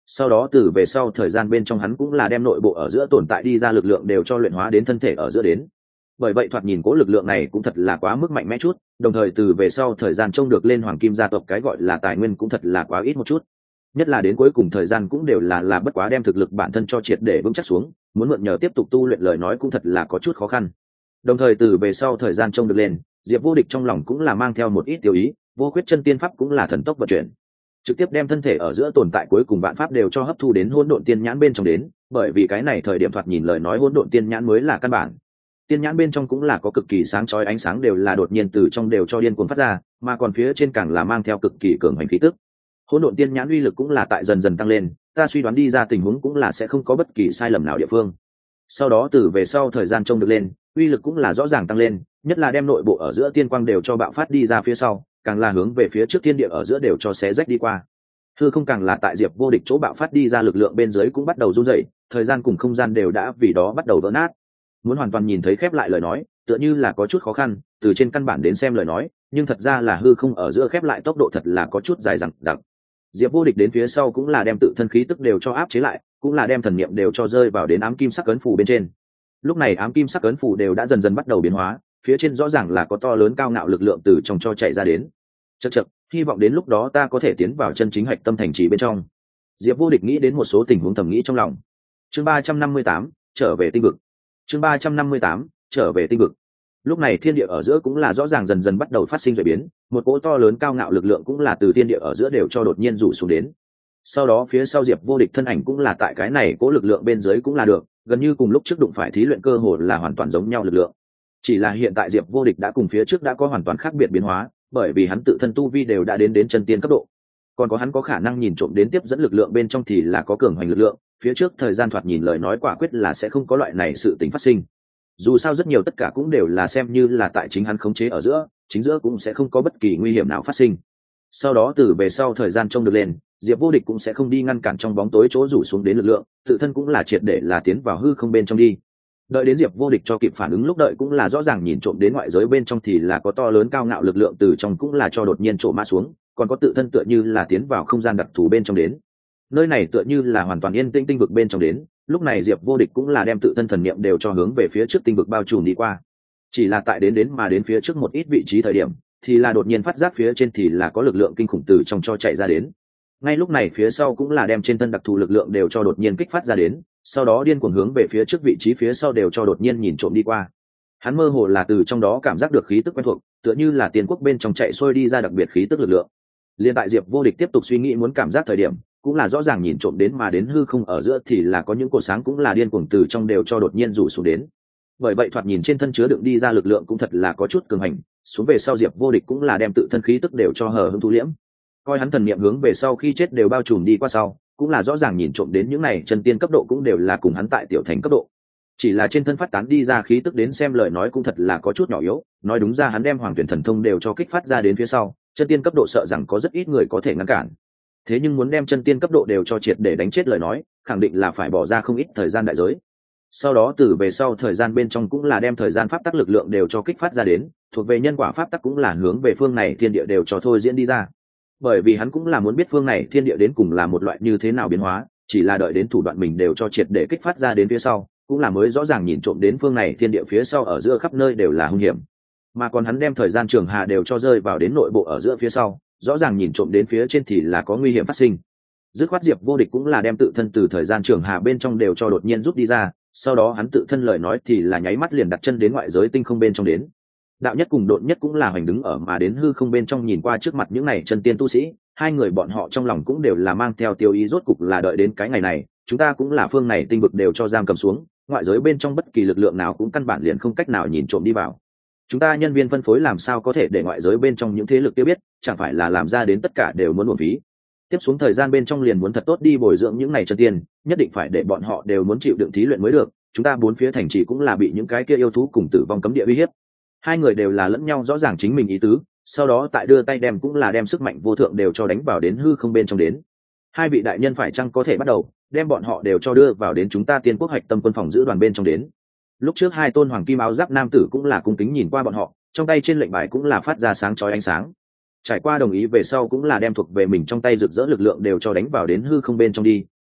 sau đó từ về sau thời gian bên trong hắn cũng là đem nội bộ ở giữa tồn tại đi ra lực lượng đều cho luyện hóa đến thân thể ở giữa đến. Bởi vậy thoạt nhìn cố lực lượng này cũng thật là quá mức mạnh mẽ chút, đồng thời từ về sau thời gian trông được lên hoàng kim gia tộc cái gọi là tài nguyên cũng thật là quá ít một chút, nhất là đến cuối cùng thời gian cũng đều là là bất quá đem thực lực bản thân cho triệt để vững chắc xuống, muốn mượn nhờ tiếp tục tu luyện lời nói cũng thật là có chút khó khăn. Đồng thời từ về sau thời gian trông được lên, Diệp Vô Địch trong lòng cũng là mang theo một ít tiêu ý, vô khuyết chân tiên pháp cũng là thần tốc vận chuyển, trực tiếp đem thân thể ở giữa tồn tại cuối cùng vạn pháp đều cho hấp thu đến hỗn độn tiên nhãn bên trong đến, bởi vì cái này thời điểm thoạt nhìn lời nói hỗn độn tiên nhãn mới là căn bản. Tiên nhãn bên trong cũng là có cực kỳ sáng chói ánh sáng đều là đột nhiên từ trong đều cho điên cuồng phát ra, mà còn phía trên càng là mang theo cực kỳ cường hành khí tức. Hỗn độn tiên nhãn uy lực cũng là tại dần dần tăng lên, ta suy đoán đi ra tình huống cũng là sẽ không có bất kỳ sai lầm nào địa phương. Sau đó từ về sau thời gian trông được lên, uy lực cũng là rõ ràng tăng lên, nhất là đem nội bộ ở giữa tiên quang đều cho bạo phát đi ra phía sau, càng là hướng về phía trước thiên địa ở giữa đều cho xé rách đi qua. Hư không càng là tại Diệp Vô Địch chỗ bạo phát đi ra lực lượng bên dưới cũng bắt đầu run rẩy, thời gian cùng không gian đều đã vì đó bắt đầu vỡ nát. Muốn hoàn toàn nhìn thấy khép lại lời nói, tựa như là có chút khó khăn, từ trên căn bản đến xem lời nói, nhưng thật ra là hư không ở giữa khép lại tốc độ thật là có chút dài dằng dặc. Diệp Vô Địch đến phía sau cũng là đem tự thân khí tức đều cho áp chế lại, cũng là đem thần niệm đều cho rơi vào đến ám kim sắc ấn phù bên trên. Lúc này ám kim sắc ấn phù đều đã dần dần bắt đầu biến hóa, phía trên rõ ràng là có to lớn cao ngạo lực lượng từ trong cho chạy ra đến. Chậc chậc, hy vọng đến lúc đó ta có thể tiến vào chân chính hạch tâm thành trì bên trong. Diệp Vô Địch nghĩ đến một số tình huống thầm nghĩ trong lòng. Chương ba trăm năm mươi tám, trở về tinh vực. Chương ba trăm năm mươi tám, trở về tinh vực. Lúc này thiên địa ở giữa cũng là rõ ràng dần dần bắt đầu phát sinh rời biến, một cỗ to lớn cao ngạo lực lượng cũng là từ thiên địa ở giữa đều cho đột nhiên rủ xuống đến. Sau đó phía sau Diệp Vô Địch thân ảnh cũng là tại cái này cỗ lực lượng bên dưới cũng là được, gần như cùng lúc trước đụng phải thí luyện cơ hồ là hoàn toàn giống nhau lực lượng. Chỉ là hiện tại Diệp Vô Địch đã cùng phía trước đã có hoàn toàn khác biệt biến hóa, bởi vì hắn tự thân tu vi đều đã đến đến chân tiên cấp độ. Còn có hắn có khả năng nhìn trộm đến tiếp dẫn lực lượng bên trong thì là có cường hành lực lượng, phía trước thời gian thoạt nhìn lời nói quả quyết là sẽ không có loại này sự tình phát sinh. Dù sao rất nhiều tất cả cũng đều là xem như là tại chính hắn khống chế ở giữa, chính giữa cũng sẽ không có bất kỳ nguy hiểm nào phát sinh. Sau đó từ về sau thời gian trông được lên, Diệp Vô Địch cũng sẽ không đi ngăn cản trong bóng tối chỗ rủ xuống đến lực lượng, tự thân cũng là triệt để là tiến vào hư không bên trong đi. Đợi đến Diệp Vô Địch cho kịp phản ứng lúc đợi cũng là rõ ràng nhìn trộm đến ngoại giới bên trong thì là có to lớn cao ngạo lực lượng từ trong cũng là cho đột nhiên trổ mã xuống, còn có tự thân tựa như là tiến vào không gian đặc thù bên trong đến. Nơi này tựa như là hoàn toàn yên tĩnh tinh vực bên trong đến, lúc này Diệp Vô Địch cũng là đem tự thân thần niệm đều cho hướng về phía trước tinh vực bao trùm đi qua. Chỉ là tại đến đến mà đến phía trước một ít vị trí thời điểm, thì là đột nhiên phát giác phía trên thì là có lực lượng kinh khủng từ trong cho chạy ra đến. Ngay lúc này phía sau cũng là đem trên thân đặc thù lực lượng đều cho đột nhiên kích phát ra đến, sau đó điên cuồng hướng về phía trước vị trí phía sau đều cho đột nhiên nhìn trộm đi qua. Hắn mơ hồ là từ trong đó cảm giác được khí tức quen thuộc, tựa như là tiên quốc bên trong chạy xuôi đi ra đặc biệt khí tức lực lượng. Liên tại Diệp Vô Địch tiếp tục suy nghĩ muốn cảm giác thời điểm, cũng là rõ ràng nhìn trộm đến mà đến hư không ở giữa thì là có những cột sáng cũng là điên cuồng từ trong đều cho đột nhiên rủ xuống đến. Bởi vậy thoạt nhìn trên thân chứa đựng đi ra lực lượng cũng thật là có chút cường hành, xuống về sau Diệp Vô Địch cũng là đem tự thân khí tức đều cho hờ hững thu liễm. Coi hắn thần niệm hướng về sau khi chết đều bao trùm đi qua sau, cũng là rõ ràng nhìn trộm đến những này chân tiên cấp độ cũng đều là cùng hắn tại tiểu thành cấp độ. Chỉ là trên thân phát tán đi ra khí tức đến xem lời nói cũng thật là có chút nhỏ yếu, nói đúng ra hắn đem hoàng tuyển thần thông đều cho kích phát ra đến phía sau, chân tiên cấp độ sợ rằng có rất ít người có thể ngăn cản. Thế nhưng muốn đem chân tiên cấp độ đều cho triệt để đánh chết lời nói, khẳng định là phải bỏ ra không ít thời gian đại giới. Sau đó từ về sau thời gian bên trong cũng là đem thời gian pháp tắc lực lượng đều cho kích phát ra đến, thuộc về nhân quả pháp tắc cũng là hướng về phương này thiên địa đều cho thôi diễn đi ra. Bởi vì hắn cũng là muốn biết phương này thiên địa đến cùng là một loại như thế nào biến hóa, chỉ là đợi đến thủ đoạn mình đều cho triệt để kích phát ra đến phía sau, cũng là mới rõ ràng nhìn trộm đến phương này thiên địa phía sau ở giữa khắp nơi đều là hung hiểm. Mà còn hắn đem thời gian trường hà đều cho rơi vào đến nội bộ ở giữa phía sau, rõ ràng nhìn trộm đến phía trên thì là có nguy hiểm phát sinh. Dứt khoát Diệp Vô Địch cũng là đem tự thân từ thời gian trường hà bên trong đều cho đột nhiên rút đi ra, sau đó hắn tự thân lời nói thì là nháy mắt liền đặt chân đến ngoại giới tinh không bên trong đến. Đạo nhất cùng độn nhất cũng là hoành đứng ở mà đến hư không bên trong nhìn qua trước mặt những này chân tiên tu sĩ, hai người bọn họ trong lòng cũng đều là mang theo tiêu ý rốt cục là đợi đến cái ngày này, chúng ta cũng là phương này tinh vực đều cho giam cầm xuống, ngoại giới bên trong bất kỳ lực lượng nào cũng căn bản liền không cách nào nhìn trộm đi vào. Chúng ta nhân viên phân phối làm sao có thể để ngoại giới bên trong những thế lực kia biết, chẳng phải là làm ra đến tất cả đều muốn uổng phí. Tiếp xuống thời gian bên trong liền muốn thật tốt đi bồi dưỡng những này chân tiên, nhất định phải để bọn họ đều muốn chịu đựng thí luyện mới được, chúng ta bốn phía thành trì cũng là bị những cái kia yêu thú cùng tử vong cấm địa uy hiếp. Hai người đều là lẫn nhau rõ ràng chính mình ý tứ, sau đó tại đưa tay đem cũng là đem sức mạnh vô thượng đều cho đánh vào đến hư không bên trong đến. Hai vị đại nhân phải chăng có thể bắt đầu đem bọn họ đều cho đưa vào đến chúng ta tiên quốc hạch tâm quân phòng giữ đoàn bên trong đến. Lúc trước hai tôn hoàng kim áo giáp nam tử cũng là cung kính nhìn qua bọn họ, trong tay trên lệnh bài cũng là phát ra sáng chói ánh sáng. Trải qua đồng ý về sau cũng là đem thuộc về mình trong tay rực rỡ lực lượng đều cho đánh vào đến hư không bên trong đi,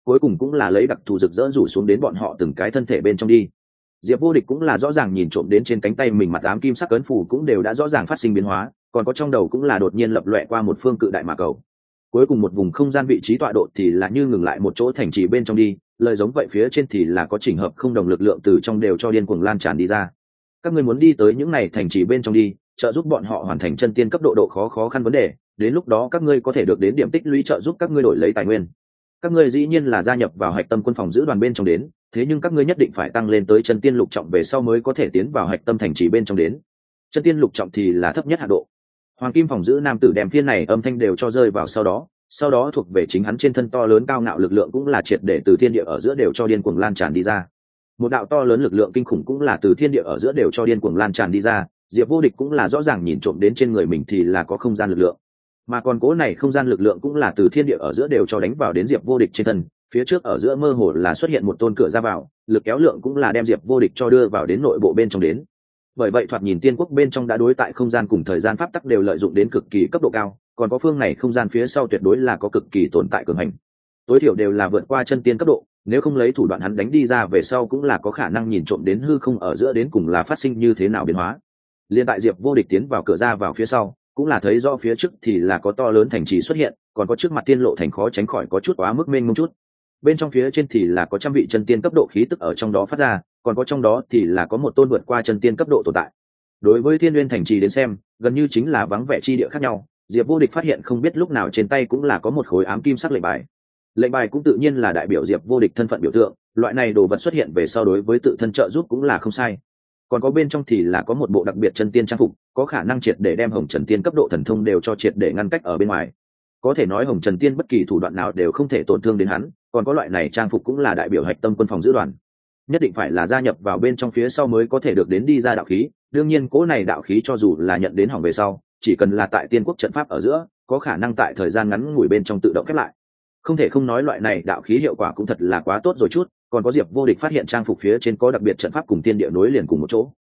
cuối cùng cũng là lấy đặc thù rực rỡ rủ xuống đến bọn họ từng cái thân thể bên trong đi. Diệp Vô Địch cũng là rõ ràng nhìn trộm đến trên cánh tay mình mặt ám kim sắc cấn phủ cũng đều đã rõ ràng phát sinh biến hóa, còn có trong đầu cũng là đột nhiên lập loè qua một phương cự đại mà cầu. Cuối cùng một vùng không gian vị trí tọa độ thì là như ngừng lại một chỗ thành trì bên trong đi, lời giống vậy phía trên thì là có chỉnh hợp không đồng lực lượng từ trong đều cho điên cuồng lan tràn đi ra. Các ngươi muốn đi tới những này thành trì bên trong đi, trợ giúp bọn họ hoàn thành chân tiên cấp độ độ khó khó khăn vấn đề, đến lúc đó các ngươi có thể được đến điểm tích lũy trợ giúp các ngươi đổi lấy tài nguyên. Các ngươi dĩ nhiên là gia nhập vào hạch tâm quân phòng giữ đoàn bên trong đến, thế nhưng các ngươi nhất định phải tăng lên tới chân tiên lục trọng về sau mới có thể tiến vào hạch tâm thành trì bên trong đến. Chân tiên lục trọng thì là thấp nhất hạ độ. Hoàng kim phòng giữ nam tử đem phiên này âm thanh đều cho rơi vào sau đó, sau đó thuộc về chính hắn trên thân to lớn cao ngạo lực lượng cũng là triệt để từ thiên địa ở giữa đều cho điên cuồng lan tràn đi ra. Một đạo to lớn lực lượng kinh khủng cũng là từ thiên địa ở giữa đều cho điên cuồng lan tràn đi ra, Diệp Vô Địch cũng là rõ ràng nhìn trộm đến trên người mình thì là có không gian lực lượng, mà còn cố này không gian lực lượng cũng là từ thiên địa ở giữa đều cho đánh vào đến Diệp Vô Địch trên thân. Phía trước ở giữa mơ hồ là xuất hiện một tôn cửa ra vào, lực kéo lượng cũng là đem Diệp Vô Địch cho đưa vào đến nội bộ bên trong đến. Bởi vậy thoạt nhìn tiên quốc bên trong đã đối tại không gian cùng thời gian pháp tắc đều lợi dụng đến cực kỳ cấp độ cao, còn có phương này không gian phía sau tuyệt đối là có cực kỳ tồn tại cường hành, tối thiểu đều là vượt qua chân tiên cấp độ, nếu không lấy thủ đoạn hắn đánh đi ra về sau cũng là có khả năng nhìn trộm đến hư không ở giữa đến cùng là phát sinh như thế nào biến hóa. Liên tại Diệp Vô Địch tiến vào cửa ra vào phía sau, cũng là thấy rõ phía trước thì là có to lớn thành trì xuất hiện, còn có trước mặt tiên lộ thành khó tránh khỏi có chút quá mức mênh mông chút. Bên trong phía trên thì là có trăm vị chân tiên cấp độ khí tức ở trong đó phát ra, còn có trong đó thì là có một tôn vượt qua chân tiên cấp độ tồn tại. Đối với Thiên Nguyên thành trì đến xem, gần như chính là vắng vẻ chi địa khác nhau. Diệp Vô Địch phát hiện không biết lúc nào trên tay cũng là có một khối ám kim sắc lệnh bài. Lệnh bài cũng tự nhiên là đại biểu Diệp Vô Địch thân phận biểu tượng, loại này đồ vật xuất hiện về sau đối với tự thân trợ giúp cũng là không sai. Còn có bên trong thì là có một bộ đặc biệt chân tiên trang phục, có khả năng triệt để đem Hồng Trần Tiên cấp độ thần thông đều cho triệt để ngăn cách ở bên ngoài. Có thể nói Hồng Trần Tiên bất kỳ thủ đoạn nào đều không thể tổn thương đến hắn, còn có loại này trang phục cũng là đại biểu hạch tâm quân phòng giữ đoàn. Nhất định phải là gia nhập vào bên trong phía sau mới có thể được đến đi ra đạo khí, đương nhiên cố này đạo khí cho dù là nhận đến hỏng về sau, chỉ cần là tại tiên quốc trận pháp ở giữa, có khả năng tại thời gian ngắn ngủi bên trong tự động khép lại. Không thể không nói loại này đạo khí hiệu quả cũng thật là quá tốt rồi chút, còn có Diệp Vô Địch phát hiện trang phục phía trên có đặc biệt trận pháp cùng tiên địa nối liền cùng một chỗ.